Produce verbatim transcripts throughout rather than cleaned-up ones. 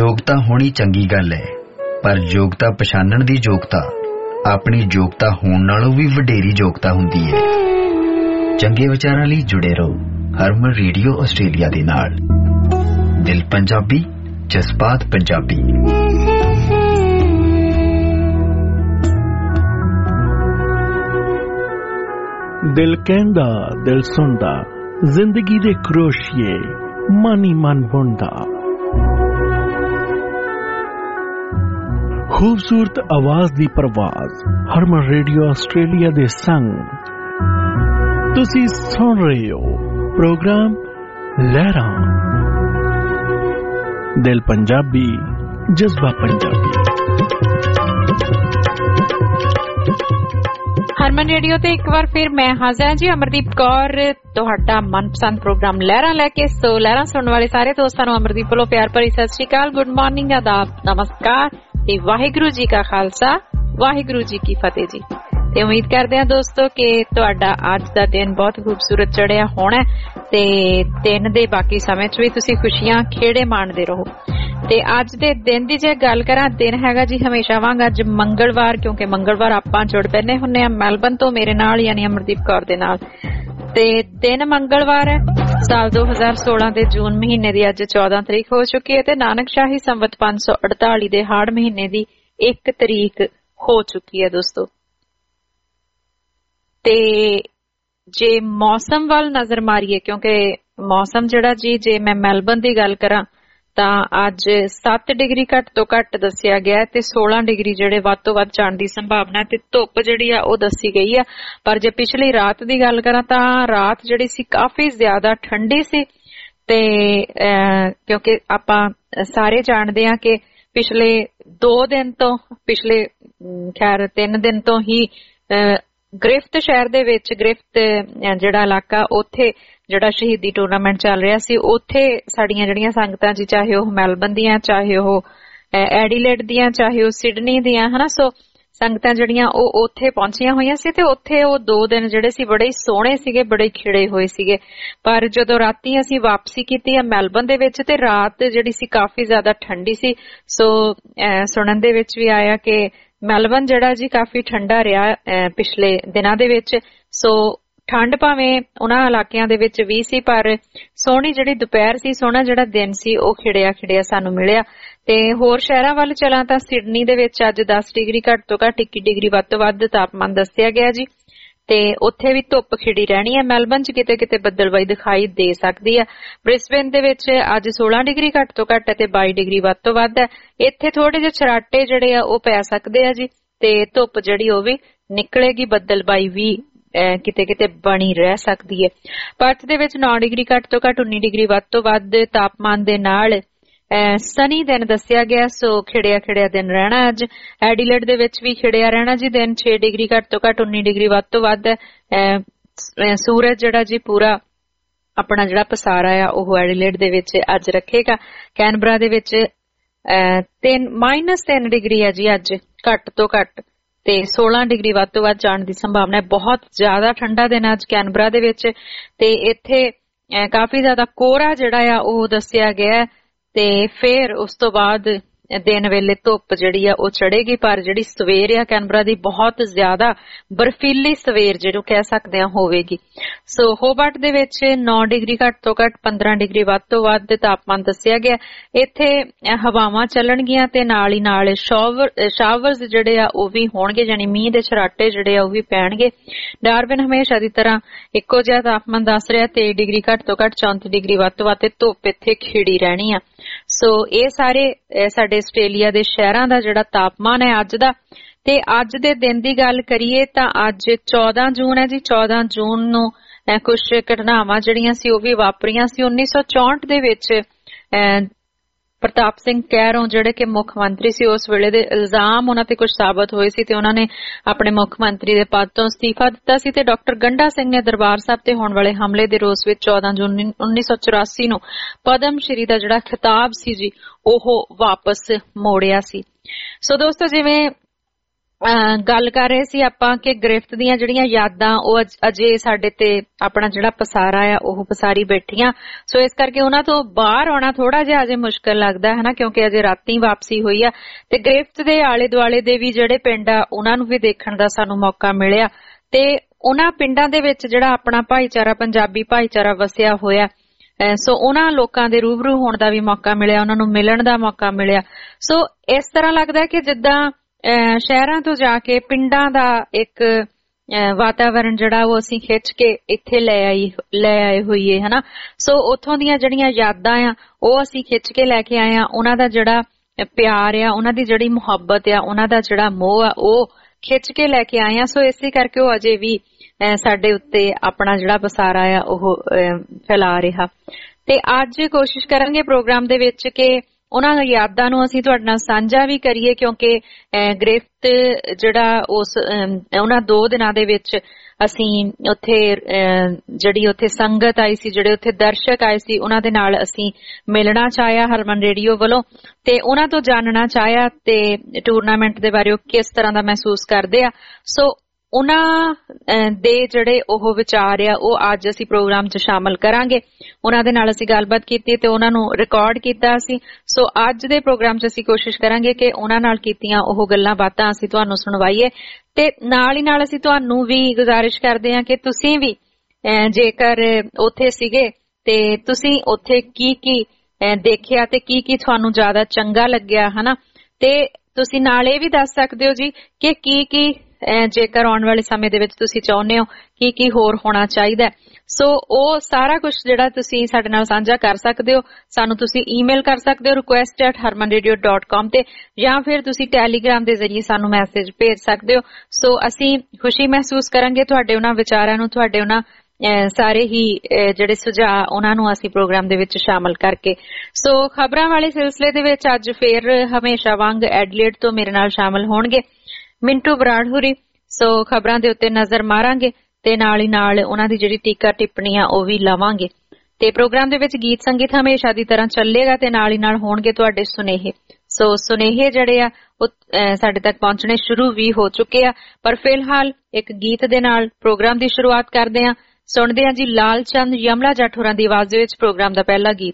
ਯੋਗਤਾ ਹੋਣੀ ਚੰਗੀ ਗੱਲ ਹੈ, ਪਰ ਯੋਗਤਾ ਪਛਾਣਨ ਦੀ ਯੋਗਤਾ ਆਪਣੀ ਯੋਗਤਾ ਹੋਣ ਨਾਲੋਂ ਵੀ ਵਡੇਰੀ ਯੋਗਤਾ ਹੁੰਦੀ ਹੈ। ਚੰਗੇ ਵਿਚਾਰਾਂ ਲਈ ਜੁੜੇ ਰਹੋ ਹਰਮਨ ਰੇਡੀਓ ਆਸਟ੍ਰੇਲੀਆ ਦੇ ਨਾਲ। ਦਿਲ ਪੰਜਾਬੀ, ਜਜ਼ਬਾਤ ਪੰਜਾਬੀ। ਦਿਲ ਕਹਿੰਦਾ, ਦਿਲ ਸੁਣਦਾ, ਜ਼ਿੰਦਗੀ ਦੇ ਕਰੋਸ਼ੀਏ ਮਨ ਹੀ ਮਨ ਬੁਣਦਾ। ਖੂਬਸੂਰਤ ਆਵਾਜ਼ ਦੀ ਪ੍ਰਵਾਜ਼ ਹਰਮਨ ਰੇਡੀਓ ਆਸਟ੍ਰੇਲੀਆ ਦੇ ਸੰਗ ਤੁਸੀਂ ਸੁਣ ਰਹੇ ਹੋ ਪ੍ਰੋਗਰਾਮ ਲਹਿਰਾਂ। ਦਿਲ ਪੰਜਾਬੀ, ਜਜ਼ਬਾ ਪੰਜਾਬੀ। ਹਰਮਨ ਰੇਡੀਓ ਤੇ ਇੱਕ ਵਾਰ ਫਿਰ ਮੈਂ ਹਾਜ਼ਰ ਹਾਂ ਜੀ, ਅਮਰਦੀਪ ਕੌਰ, ਤੁਹਾਡਾ ਮਨਪਸੰਦ ਪ੍ਰੋਗਰਾਮ ਲਹਿਰਾਂ ਲੈ ਕੇ। ਸੋ ਲਹਿਰਾਂ ਸੁਣਨ ਵਾਲੇ ਸਾਰੇ ਦੋਸਤਾਂ ਨੂੰ ਅਮਰਦੀਪ ਵੱਲੋਂ ਪਿਆਰ ਭਰੀ ਸਤਿ ਸ਼੍ਰੀ ਅਕਾਲ, ਗੁੱਡ ਮਾਰਨਿੰਗ, ਆਦਾਬ, ਨਮਸਕਾਰ ਤੇ ਵਾਹਿਗੁਰੂ ਜੀ ਕਾ ਖਾਲਸਾ, ਵਾਹਿਗੁਰੂ ਜੀ ਕੀ ਫਤਿਹ ਜੀ। ਤੇ ਉਮੀਦ ਕਰਦੇ ਹਾਂ ਦੋਸਤੋ ਕਿ ਤੁਹਾਡਾ ਅੱਜ ਦਾ ਦਿਨ ਬਹੁਤ ਖੂਬਸੂਰਤ ਚੜਿਆ ਹੋਣਾ ਤੇ ਦਿਨ ਦੇ ਬਾਕੀ ਸਮੇਂ 'ਚ ਵੀ ਤੁਸੀਂ ਖੁਸ਼ੀਆਂ ਖੇੜੇ ਮਾਣਦੇ ਰਹੋ। ਤੇ ਅੱਜ ਦੇ ਦਿਨ ਦੀ ਜੇ ਗੱਲ ਕਰਾਂ, ਦਿਨ ਹੈਗਾ ਜੀ ਹਮੇਸ਼ਾ ਵਾਂਗ ਅੱਜ ਮੰਗਲਵਾਰ, ਕਿਉਂਕਿ ਮੰਗਲਵਾਰ ਆਪਾਂ ਜੁੜ ਪੈਂਦੇ ਹੁੰਦੇ ਆ ਮੈਲਬਨ ਤੋਂ ਮੇਰੇ ਨਾਲ, ਯਾਨੀ ਅਮਰਦੀਪ ਕੌਰ ਦੇ ਨਾਲ। ਤੇ ਦਿਨ ਮੰਗਲਵਾਰ ਹੈ, ਸਾਲ ਦੋ ਹਜ਼ਾਰ ਸੋਲਾਂ ਦੇ ਜੂਨ ਮਹੀਨੇ ਦੀ ਅੱਜ ਚੌਦਾਂ ਤਰੀਕ ਹੋ ਚੁੱਕੀ ਹੈ ਤੇ ਨਾਨਕਸ਼ਾਹੀ ਸੰਵਤ ਪੰਜ ਸੌ ਅੜਤਾਲੀ ਦੇ ਹਾੜ ਮਹੀਨੇ ਦੀ ਇੱਕ ਤਰੀਕ ਹੋ ਚੁੱਕੀ ਹੈ ਦੋਸਤੋ। ਤੇ ਜੇ ਮੌਸਮ ਵੱਲ ਨਜ਼ਰ ਮਾਰੀਏ, ਕਿਉਂਕਿ ਮੌਸਮ ਜਿਹੜਾ ਜੀ, ਜੇ ਮੈਂ ਮੈਲਬਨ ਦੀ ਗੱਲ ਕਰਾਂ ਤਾਂ ਅੱਜ ਸੱਤ ਡਿਗਰੀ ਘੱਟ ਤੋਂ ਘੱਟ ਦੱਸਿਆ ਗਿਆ ਤੇ ਸੋਲਾਂ ਡਿਗਰੀ ਜਿਹੜੇ ਵੱਧ ਤੋਂ ਵੱਧ ਜਾਣ ਦੀ ਸੰਭਾਵਨਾ ਤੇ ਧੁੱਪ ਜਿਹੜੀ ਆ ਉਹ ਦੱਸੀ ਗਈ ਆ। ਪਰ ਜੇ ਪਿਛਲੀ ਰਾਤ ਦੀ ਗੱਲ ਕਰਾਂ ਤਾਂ ਰਾਤ ਜਿਹੜੀ ਸੀ ਕਾਫੀ ਜ਼ਿਆਦਾ ਠੰਡੀ ਸੀ ਤੇ ਕਿਉਂਕਿ ਆਪਾਂ ਸਾਰੇ ਜਾਣਦੇ ਹਾਂ ਕਿ ਪਿਛਲੇ ਦੋ ਦਿਨ ਤੋਂ, ਪਿਛਲੇ ਖੈਰ ਤਿੰਨ ਦਿਨ ਤੋਂ ਹੀ ਗ੍ਰਿਫਤ ਸ਼ਹਿਰ ਦੇ ਵਿੱਚ, ਗ੍ਰਿਫਤ ਜਿਹੜਾ ਇਲਾਕਾ, ਉੱਥੇ ਜਿਹੜਾ ਸ਼ਹੀਦੀ ਟੂਰਨਾਮੈਂਟ ਚੱਲ ਰਿਹਾ ਸੀ, ਉੱਥੇ ਸਾਡੀਆਂ ਜਿਹੜੀਆਂ ਸੰਗਤਾਂ ਜੀ, ਚਾਹੇ ਉਹ ਮੈਲਬਨ ਦੀਆਂ, ਚਾਹੇ ਉਹ ਐਡੀਲੇਡ ਦੀਆਂ, ਚਾਹੇ ਉਹ ਸਿਡਨੀ ਦੀਆਂ, ਹਨਾ, ਸੋ ਸੰਗਤਾਂ ਜਿਹੜੀਆਂ ਉਹ ਉੱਥੇ ਪਹੁੰਚੀਆਂ ਹੋਈਆਂ ਸੀ ਤੇ ਉੱਥੇ ਉਹ ਦੋ ਦਿਨ ਜਿਹੜੇ ਸੀ ਬੜੇ ਸੋਹਣੇ ਸੀਗੇ, ਬੜੇ ਖਿੜੇ ਹੋਏ ਸੀਗੇ। ਪਰ ਜਦੋਂ ਰਾਤੀ ਅਸੀਂ ਵਾਪਸੀ ਕੀਤੀ ਆ ਮੈਲਬਨ ਦੇ ਵਿੱਚ ਤੇ ਰਾਤ ਜਿਹੜੀ ਸੀ ਕਾਫੀ ਜ਼ਿਆਦਾ ਠੰਡੀ ਸੀ। ਸੋ ਸੁਣਨ ਦੇ ਵਿੱਚ ਵੀ ਆਇਆ ਕਿ ਮੈਲਬਨ ਜਿਹੜਾ ਜੀ ਕਾਫੀ ਠੰਡਾ ਰਿਹਾ ਪਿਛਲੇ ਦਿਨਾਂ ਦੇ ਵਿੱਚ। ਸੋ ਠੰਡ ਭਾਵੇਂ ਉਹਨਾਂ ਇਲਾਕਿਆਂ ਦੇ ਵਿੱਚ ਵੀ ਸੀ, ਪਰ ਸੋਹਣੀ ਜਿਹੜੀ ਦੁਪਹਿਰ ਸੀ, ਸੋਹਣਾ ਜਿਹੜਾ ਦਿਨ ਸੀ, ਉਹ ਖਿੜਿਆ ਖਿੜਿਆ ਸਾਨੂੰ ਮਿਲਿਆ। ਤੇ ਹੋਰ ਸ਼ਹਿਰਾਂ ਵੱਲ ਚਲਾਂ ਤਾਂ ਸਿਡਨੀ ਦੇ ਵਿੱਚ ਅੱਜ ਦਸ ਡਿਗਰੀ ਘੱਟ ਤੋਂ ਘੱਟ ਇੱਕੀ ਡਿਗਰੀ ਵੱਧ ਤੋਂ ਵੱਧ ਤਾਪਮਾਨ ਦੱਸਿਆ ਗਿਆ ਜੀ ਤੇ ਉੱਥੇ ਵੀ ਧੁੱਪ ਖਿੜੀ ਰਹਿਣੀ ਹੈ। ਮੈਲਬਨ 'ਚ ਕਿਤੇ ਕਿਤੇ ਬੱਦਲਬਾਈ ਦਿਖਾਈ ਦੇ ਸਕਦੀ ਆ। ਬ੍ਰਿਸਬੇਨ ਦੇ ਵਿੱਚ ਅੱਜ ਸੋਲਾਂ ਡਿਗਰੀ ਘੱਟ ਤੋਂ ਘੱਟ ਤੇ ਬਾਈ ਡਿਗਰੀ ਵੱਧ ਤੋਂ ਵੱਧ ਹੈ। ਇੱਥੇ ਥੋੜੇ ਜਿਹੇ ਛਰਾਟੇ ਜਿਹੜੇ ਆ ਉਹ ਪੈ ਸਕਦੇ ਆ ਜੀ ਤੇ ਧੁੱਪ ਜਿਹੜੀ ਉਹ ਵੀ ਨਿਕਲੇਗੀ, ਬੱਦਲਬਾਈ ਵੀ ਕਿਤੇ ਕਿਤੇ ਬਣੀ ਰਹਿ ਸਕਦੀ ਹੈ। ਪਰਥ ਦੇ ਵਿੱਚ ਨੌ ਡਿਗਰੀ ਘੱਟ ਤੋਂ ਘੱਟ ਉੱਨੀ ਡਿਗਰੀ ਵੱਧ ਤੋਂ ਵੱਧ ਤਾਪਮਾਨ ਦੇ ਨਾਲ ਸਨੀ ਦਿਨ ਦੱਸਿਆ ਗਿਆ। ਸੋ ਖਿੜਿਆ ਖਿੜਿਆ ਦਿਨ ਰਹਿਣਾ ਅੱਜ। ਐਡੀਲੇਡ ਦੇ ਵਿੱਚ ਵੀ ਖਿੜਿਆ ਰਹਿਣਾ ਜੀ ਦਿਨ, ਛੇ ਡਿਗਰੀ ਘੱਟ ਤੋਂ ਘੱਟ ਉੱਨੀ ਡਿਗਰੀ ਵੱਧ ਤੋਂ ਵੱਧ। ਸੂਰਜ ਜਿਹੜਾ ਜੀ ਪੂਰਾ ਆਪਣਾ ਜਿਹੜਾ ਪਸਾਰਾ ਆ ਉਹ ਐਡੀਲੇਡ ਦੇ ਵਿੱਚ ਅੱਜ ਰੱਖੇਗਾ। ਕੈਨਬਰਾ ਦੇ ਵਿੱਚ ਤਿੰਨ ਮਾਈਨਸ ਤਿੰਨ ਡਿਗਰੀ ਹੈ ਜੀ ਅੱਜ ਘੱਟ ਤੋਂ ਘੱਟ ਤੇ ਸੋਲਾਂ ਡਿਗਰੀ ਵੱਧ ਤੋਂ ਵੱਧ ਜਾਣ ਦੀ ਸੰਭਾਵਨਾ ਹੈ। ਬਹੁਤ ਜ਼ਿਆਦਾ ਠੰਡਾ ਦਿਨ ਅੱਜ ਕੈਨਬਰਾ ਦੇ ਵਿੱਚ ਤੇ ਇੱਥੇ ਕਾਫੀ ਜ਼ਿਆਦਾ ਕੋਹਰਾ ਜਿਹੜਾ ਆ ਉਹ ਦੱਸਿਆ ਗਿਆ ਤੇ ਫਿਰ ਉਸ ਤੋਂ ਬਾਅਦ ਦਿਨ ਵੇਲੇ ਧੁੱਪ ਜਿਹੜੀ ਆ ਉਹ ਚੜੇਗੀ। ਪਰ ਜਿਹੜੀ ਸਵੇਰ ਆ ਕੈਨਬਰਾ ਦੀ ਬਹੁਤ ਜ਼ਿਆਦਾ ਬਰਫੀਲੀ ਸਵੇਰ ਜਿਹਨੂੰ ਕਹਿ ਸਕਦੇ ਆ ਹੋਵੇਗੀ। ਸੋ ਹੋਬਰਟ ਦੇ ਵਿੱਚ ਨੌ ਡਿਗਰੀ ਘੱਟ ਤੋਂ ਘੱਟ ਪੰਦਰਾਂ ਡਿਗਰੀ ਵੱਧ ਤੋਂ ਵੱਧ ਤਾਪਮਾਨ ਦੱਸਿਆ ਗਿਆ। ਇੱਥੇ ਹਵਾਵਾਂ ਚੱਲਣਗੀਆਂ ਤੇ ਨਾਲ ਹੀ ਨਾਲ ਸ਼ਾਵਰ ਸ਼ਾਵਰਸ ਜਿਹੜੇ ਆ ਉਹ ਵੀ ਹੋਣਗੇ, ਯਾਨੀ ਮੀਂਹ ਦੇ ਛਰਾਟੇ ਜਿਹੜੇ ਆ ਉਹ ਵੀ ਪੈਣਗੇ। ਡਾਰਵਿਨ ਹਮੇਸ਼ਾ ਦੀ ਤਰ੍ਹਾਂ ਇੱਕੋ ਜਿਹਾ ਤਾਪਮਾਨ ਦੱਸ ਰਿਹਾ, ਤੇਈ ਡਿਗਰੀ ਘੱਟ ਤੋਂ ਘੱਟ ਚੌਂਤੀ ਡਿਗਰੀ ਵੱਧ ਤੋਂ ਵੱਧ ਤੇ ਧੁੱਪ ਇੱਥੇ ਖਿੜੀ ਰਹਿਣੀ ਆ। ਸੋ ਇਹ ਸਾਰੇ ਸਾਡੇ ਆਸਟ੍ਰੇਲੀਆ ਦੇ ਸ਼ਹਿਰਾਂ ਦਾ ਜਿਹੜਾ ਤਾਪਮਾਨ ਹੈ ਅੱਜ ਦਾ। ਤੇ ਅੱਜ ਦੇ ਦਿਨ ਦੀ ਗੱਲ ਕਰੀਏ ਤਾਂ ਅੱਜ ਚੌਦਾਂ ਜੂਨ ਹੈ ਜੀ। ਚੌਦਾਂ ਜੂਨ ਨੂੰ ਕੁਛ ਘਟਨਾਵਾਂ ਜਿਹੜੀਆਂ ਸੀ ਉਹ ਵੀ ਵਾਪਰੀਆਂ ਸੀ। ਉੱਨੀ ਸੌ ਚੌਂਹਠ ਦੇ ਵਿੱਚ ਪ੍ਰਤਾਪ ਸਿੰਘ ਕੈਰੋਂ ਜਿਹੜੇ ਕਿ ਮੁੱਖ ਮੰਤਰੀ ਸੀ ਉਸ ਵੇਲੇ ਦੇ ਇਲਜ਼ਾਮ ਉਹਨਾਂ ਤੇ ਕੁਝ ਸਾਬਤ ਹੋਏ ਸੀ ਤੇ ਉਹਨਾਂ ਨੇ ਆਪਣੇ ਮੁੱਖ ਮੰਤਰੀ ਦੇ ਪਦ ਤੋਂ ਅਸਤੀਫਾ ਦਿੱਤਾ ਸੀ ਤੇ ਡਾਕਟਰ ਗੰਡਾ ਸਿੰਘ ਨੇ ਦਰਬਾਰ ਸਾਹਿਬ ਤੇ ਹੋਣ ਵਾਲੇ ਹਮਲੇ ਦੇ ਰੋਸ ਵਿੱਚ ਚੌਦਾਂ ਜੂਨ ਉੱਨੀ ਸੌ ਚੁਰਾਸੀ ਨੂੰ ਪਦਮ ਸ਼੍ਰੀ ਦਾ ਜਿਹੜਾ ਖਿਤਾਬ ਸੀ ਜੀ ਉਹ ਵਾਪਸ ਮੋੜਿਆ ਸੀ। ਸੋ ਦੋਸਤੋ, ਜਿਵੇਂ ਗੱਲ ਕਰ ਰਹੇ ਸੀ ਆਪਾਂ ਕਿ ਗ੍ਰਿਫਤ ਦੀਆਂ ਜਿਹੜੀਆਂ ਯਾਦਾਂ ਉਹ ਅਜੇ ਸਾਡੇ ਤੇ ਆਪਣਾ ਜਿਹੜਾ ਪਸਾਰਾ ਆ ਉਹ ਪਸਾਰੀ ਬੈਠੀਆਂ, ਸੋ ਇਸ ਕਰਕੇ ਉਹਨਾਂ ਤੋਂ ਬਾਹਰ ਆਉਣਾ ਥੋੜਾ ਜਿਹਾ ਅਜੇ ਮੁਸ਼ਕਲ ਲੱਗਦਾ ਹੈ ਨਾ, ਕਿਉਂਕਿ ਅਜੇ ਰਾਤੀ ਵਾਪਸੀ ਹੋਈ ਆ ਤੇ ਗ੍ਰਿਫਤ ਦੇ ਆਲੇ ਦੁਆਲੇ ਦੇ ਵੀ ਜਿਹੜੇ ਪਿੰਡ ਆ ਉਹਨਾਂ ਨੂੰ ਵੀ ਦੇਖਣ ਦਾ ਸਾਨੂੰ ਮੌਕਾ ਮਿਲਿਆ ਤੇ ਉਹਨਾਂ ਪਿੰਡਾਂ ਦੇ ਵਿੱਚ ਜਿਹੜਾ ਆਪਣਾ ਭਾਈਚਾਰਾ, ਪੰਜਾਬੀ ਭਾਈਚਾਰਾ ਵਸਿਆ ਹੋਇਆ, ਸੋ ਉਹਨਾਂ ਲੋਕਾਂ ਦੇ ਰੂਬਰੂ ਹੋਣ ਦਾ ਵੀ ਮੌਕਾ ਮਿਲਿਆ, ਉਹਨਾਂ ਨੂੰ ਮਿਲਣ ਦਾ ਮੌਕਾ ਮਿਲਿਆ। ਸੋ ਇਸ ਤਰ੍ਹਾਂ ਲੱਗਦਾ ਕਿ ਜਿੱਦਾਂ ਸ਼ਹਿਰਾਂ ਤੋਂ ਜਾ ਕੇ ਪਿੰਡਾਂ ਦਾ ਇੱਕ ਵਾਤਾਵਰਨ ਜਿਹੜਾ ਉਹ ਅਸੀਂ ਖਿੱਚ ਕੇ ਇੱਥੇ ਲੈ ਆਈ ਲੈ ਆਏ ਹੋਈਏ ਹਨਾ। ਸੋ ਉੱਥੋਂ ਦੀਆਂ ਜਿਹੜੀਆਂ ਯਾਦਾਂ ਆ ਉਹ ਅਸੀਂ ਖਿੱਚ ਕੇ ਲੈ ਕੇ ਆਏ ਆ, ਉਹਨਾਂ ਦਾ ਜਿਹੜਾ ਪਿਆਰ ਆ, ਉਹਨਾਂ ਦੀ ਜਿਹੜੀ ਮੁਹੱਬਤ ਆ, ਉਹਨਾਂ ਦਾ ਜਿਹੜਾ ਮੋਹ ਆ ਉਹ ਖਿੱਚ ਕੇ ਲੈ ਕੇ ਆਏ ਆ। ਸੋ ਇਸੇ ਕਰਕੇ ਉਹ ਅਜੇ ਵੀ ਸਾਡੇ ਉੱਤੇ ਆਪਣਾ ਜਿਹੜਾ ਪਸਾਰਾ ਆ ਉਹ ਫੈਲਾ ਰਿਹਾ। ਤੇ ਅੱਜ ਕੋਸ਼ਿਸ਼ ਕਰਾਂਗੇ ਪ੍ਰੋਗਰਾਮ ਦੇ ਵਿੱਚ ਕਿ ਉਹਨਾਂ ਯਾਦਾਂ ਨੂੰ ਅਸੀਂ ਤੁਹਾਡੇ ਨਾਲ ਸਾਂਝਾ ਵੀ ਕਰੀਏ, ਕਿਉਂਕਿ ਗ੍ਰਿਫਤ ਜਿਹੜਾ ਉਸ ਉਹਨਾਂ ਦੋ ਦਿਨਾਂ ਦੇ ਵਿੱਚ ਅਸੀਂ ਉੱਥੇ ਜਿਹੜੀ ਉੱਥੇ ਸੰਗਤ ਆਈ ਸੀ, ਜਿਹੜੇ ਉੱਥੇ ਦਰਸ਼ਕ ਆਏ ਸੀ, ਉਹਨਾਂ ਦੇ ਨਾਲ ਅਸੀਂ ਮਿਲਣਾ ਚਾਹਿਆ ਹਰਮਨ ਰੇਡੀਓ ਵੱਲੋਂ ਤੇ ਉਹਨਾਂ ਤੋਂ ਜਾਣਨਾ ਚਾਹਿਆ ਤੇ ਟੂਰਨਾਮੈਂਟ ਦੇ ਬਾਰੇ ਉਹ ਕਿਸ ਤਰ੍ਹਾਂ ਦਾ ਮਹਿਸੂਸ ਕਰਦੇ ਆ। ਸੋ ਉਹਨਾਂ ਦੇ ਜਿਹੜੇ ਉਹ ਵਿਚਾਰ ਆ ਉਹ ਅੱਜ ਅਸੀਂ ਪ੍ਰੋਗਰਾਮ 'ਚ ਸ਼ਾਮਲ ਕਰਾਂਗੇ। ਉਹਨਾਂ ਦੇ ਨਾਲ ਅਸੀਂ ਗੱਲਬਾਤ ਕੀਤੀ ਤੇ ਉਹਨਾਂ ਨੂੰ ਰਿਕਾਰਡ ਕੀਤਾ ਸੀ। ਸੋ ਅੱਜ ਦੇ ਪ੍ਰੋਗਰਾਮ 'ਚ ਅਸੀਂ ਕੋਸ਼ਿਸ਼ ਕਰਾਂਗੇ ਕਿ ਉਹਨਾਂ ਨਾਲ ਕੀਤੀਆਂ ਉਹ ਗੱਲਾਂ ਬਾਤਾਂ ਅਸੀਂ ਤੁਹਾਨੂੰ ਸੁਣਵਾਈਏ ਤੇ ਨਾਲ ਹੀ ਨਾਲ ਅਸੀਂ ਤੁਹਾਨੂੰ ਵੀ ਗੁਜ਼ਾਰਿਸ਼ ਕਰਦੇ ਹਾਂ ਕਿ ਤੁਸੀਂ ਵੀ ਜੇਕਰ ਉੱਥੇ ਸੀਗੇ ਤੇ ਤੁਸੀਂ ਉੱਥੇ ਕੀ ਕੀ ਦੇਖਿਆ ਤੇ ਕੀ ਕੀ ਤੁਹਾਨੂੰ ਜ਼ਿਆਦਾ ਚੰਗਾ ਲੱਗਿਆ ਹਨਾ, ਤੇ ਤੁਸੀਂ ਨਾਲ ਇਹ ਵੀ ਦੱਸ ਸਕਦੇ ਹੋ ਜੀ ਕਿ ਕੀ ਕੀ ਜੇਕਰ ਆਉਣ ਵਾਲੇ ਸਮੇਂ ਦੇ ਵਿੱਚ ਤੁਸੀਂ ਚਾਹੁੰਦੇ ਹੋ ਕੀ ਕੀ ਹੋਰ ਹੋਣਾ ਚਾਹੀਦਾ। ਸੋ ਉਹ ਸਾਰਾ ਕੁਝ ਜਿਹੜਾ ਤੁਸੀਂ ਸਾਡੇ ਨਾਲ ਸਾਂਝਾ ਕਰ ਸਕਦੇ ਹੋ। ਸਾਨੂੰ ਤੁਸੀਂ ਈਮੇਲ ਕਰ ਸਕਦੇ ਹੋ request at Harman radio dot com ਤੇ, ਜਾਂ ਫਿਰ ਤੁਸੀਂ ਟੈਲੀਗ੍ਰਾਮ ਦੇ ਜ਼ਰੀਏ ਸਾਨੂੰ ਮੈਸੇਜ ਭੇਜ ਸਕਦੇ ਹੋ। ਸੋ ਅਸੀਂ ਖੁਸ਼ੀ ਮਹਿਸੂਸ ਕਰਾਂਗੇ ਤੁਹਾਡੇ ਉਹਨਾਂ ਵਿਚਾਰਾਂ ਨੂੰ, ਤੁਹਾਡੇ ਉਹਨਾਂ ਸਾਰੇ ਹੀ ਜਿਹੜੇ ਸੁਝਾਅ ਉਹਨਾਂ ਨੂੰ ਅਸੀਂ ਪ੍ਰੋਗਰਾਮ ਦੇ ਵਿੱਚ ਸ਼ਾਮਲ ਕਰਕੇ। ਸੋ ਖਬਰਾਂ ਵਾਲੇ ਸਿਲਸਿਲੇ ਦੇ ਵਿੱਚ ਅੱਜ ਫੇਰ ਹਮੇਸ਼ਾ ਵਾਂਗ ਐਡਲੇਡ ਤੋਂ ਮੇਰੇ ਨਾਲ ਸ਼ਾਮਲ ਹੋਣਗੇ ਮਿੰਟੂ ਬਰਾੜ ਹੁਰੀ। ਸੋ ਖਬਰਾਂ ਦੇ ਉੱਤੇ ਨਜ਼ਰ ਮਾਰਾਂਗੇ ਤੇ ਨਾਲ ਹੀ ਨਾਲ ਉਹਨਾਂ ਦੀ ਜਿਹੜੀ ਟੀਕਾ ਟਿੱਪਣੀ ਆ ਉਹ ਵੀ ਲਵਾਂਗੇ ਤੇ ਪ੍ਰੋਗਰਾਮ ਦੇ ਵਿੱਚ ਗੀਤ ਸੰਗੀਤ ਹਮੇਸ਼ਾ ਦੀ ਤਰ੍ਹਾਂ ਚੱਲੇਗਾ ਤੇ ਨਾਲ ਹੀ ਨਾਲ ਹੋਣਗੇ ਤੁਹਾਡੇ ਸੁਨੇਹੇ। ਸੋ ਸੁਨੇਹੇ ਜਿਹੜੇ ਆ ਉਹ ਸਾਡੇ ਤੱਕ ਪਹੁੰਚਣੇ ਸ਼ੁਰੂ ਵੀ ਹੋ ਚੁੱਕੇ ਆ, ਪਰ ਫਿਲਹਾਲ ਇੱਕ ਗੀਤ ਦੇ ਨਾਲ ਪ੍ਰੋਗਰਾਮ ਦੀ ਸ਼ੁਰੂਆਤ ਕਰਦੇ ਆ। ਸੁਣਦੇ ਆ ਜੀ ਲਾਲ ਚੰਦ ਯਮਲਾ ਜੱਟ ਹੋਰਾਂ ਦੀ ਆਵਾਜ਼ ਵਿੱਚ ਪ੍ਰੋਗਰਾਮ ਦਾ ਪਹਿਲਾ ਗੀਤ।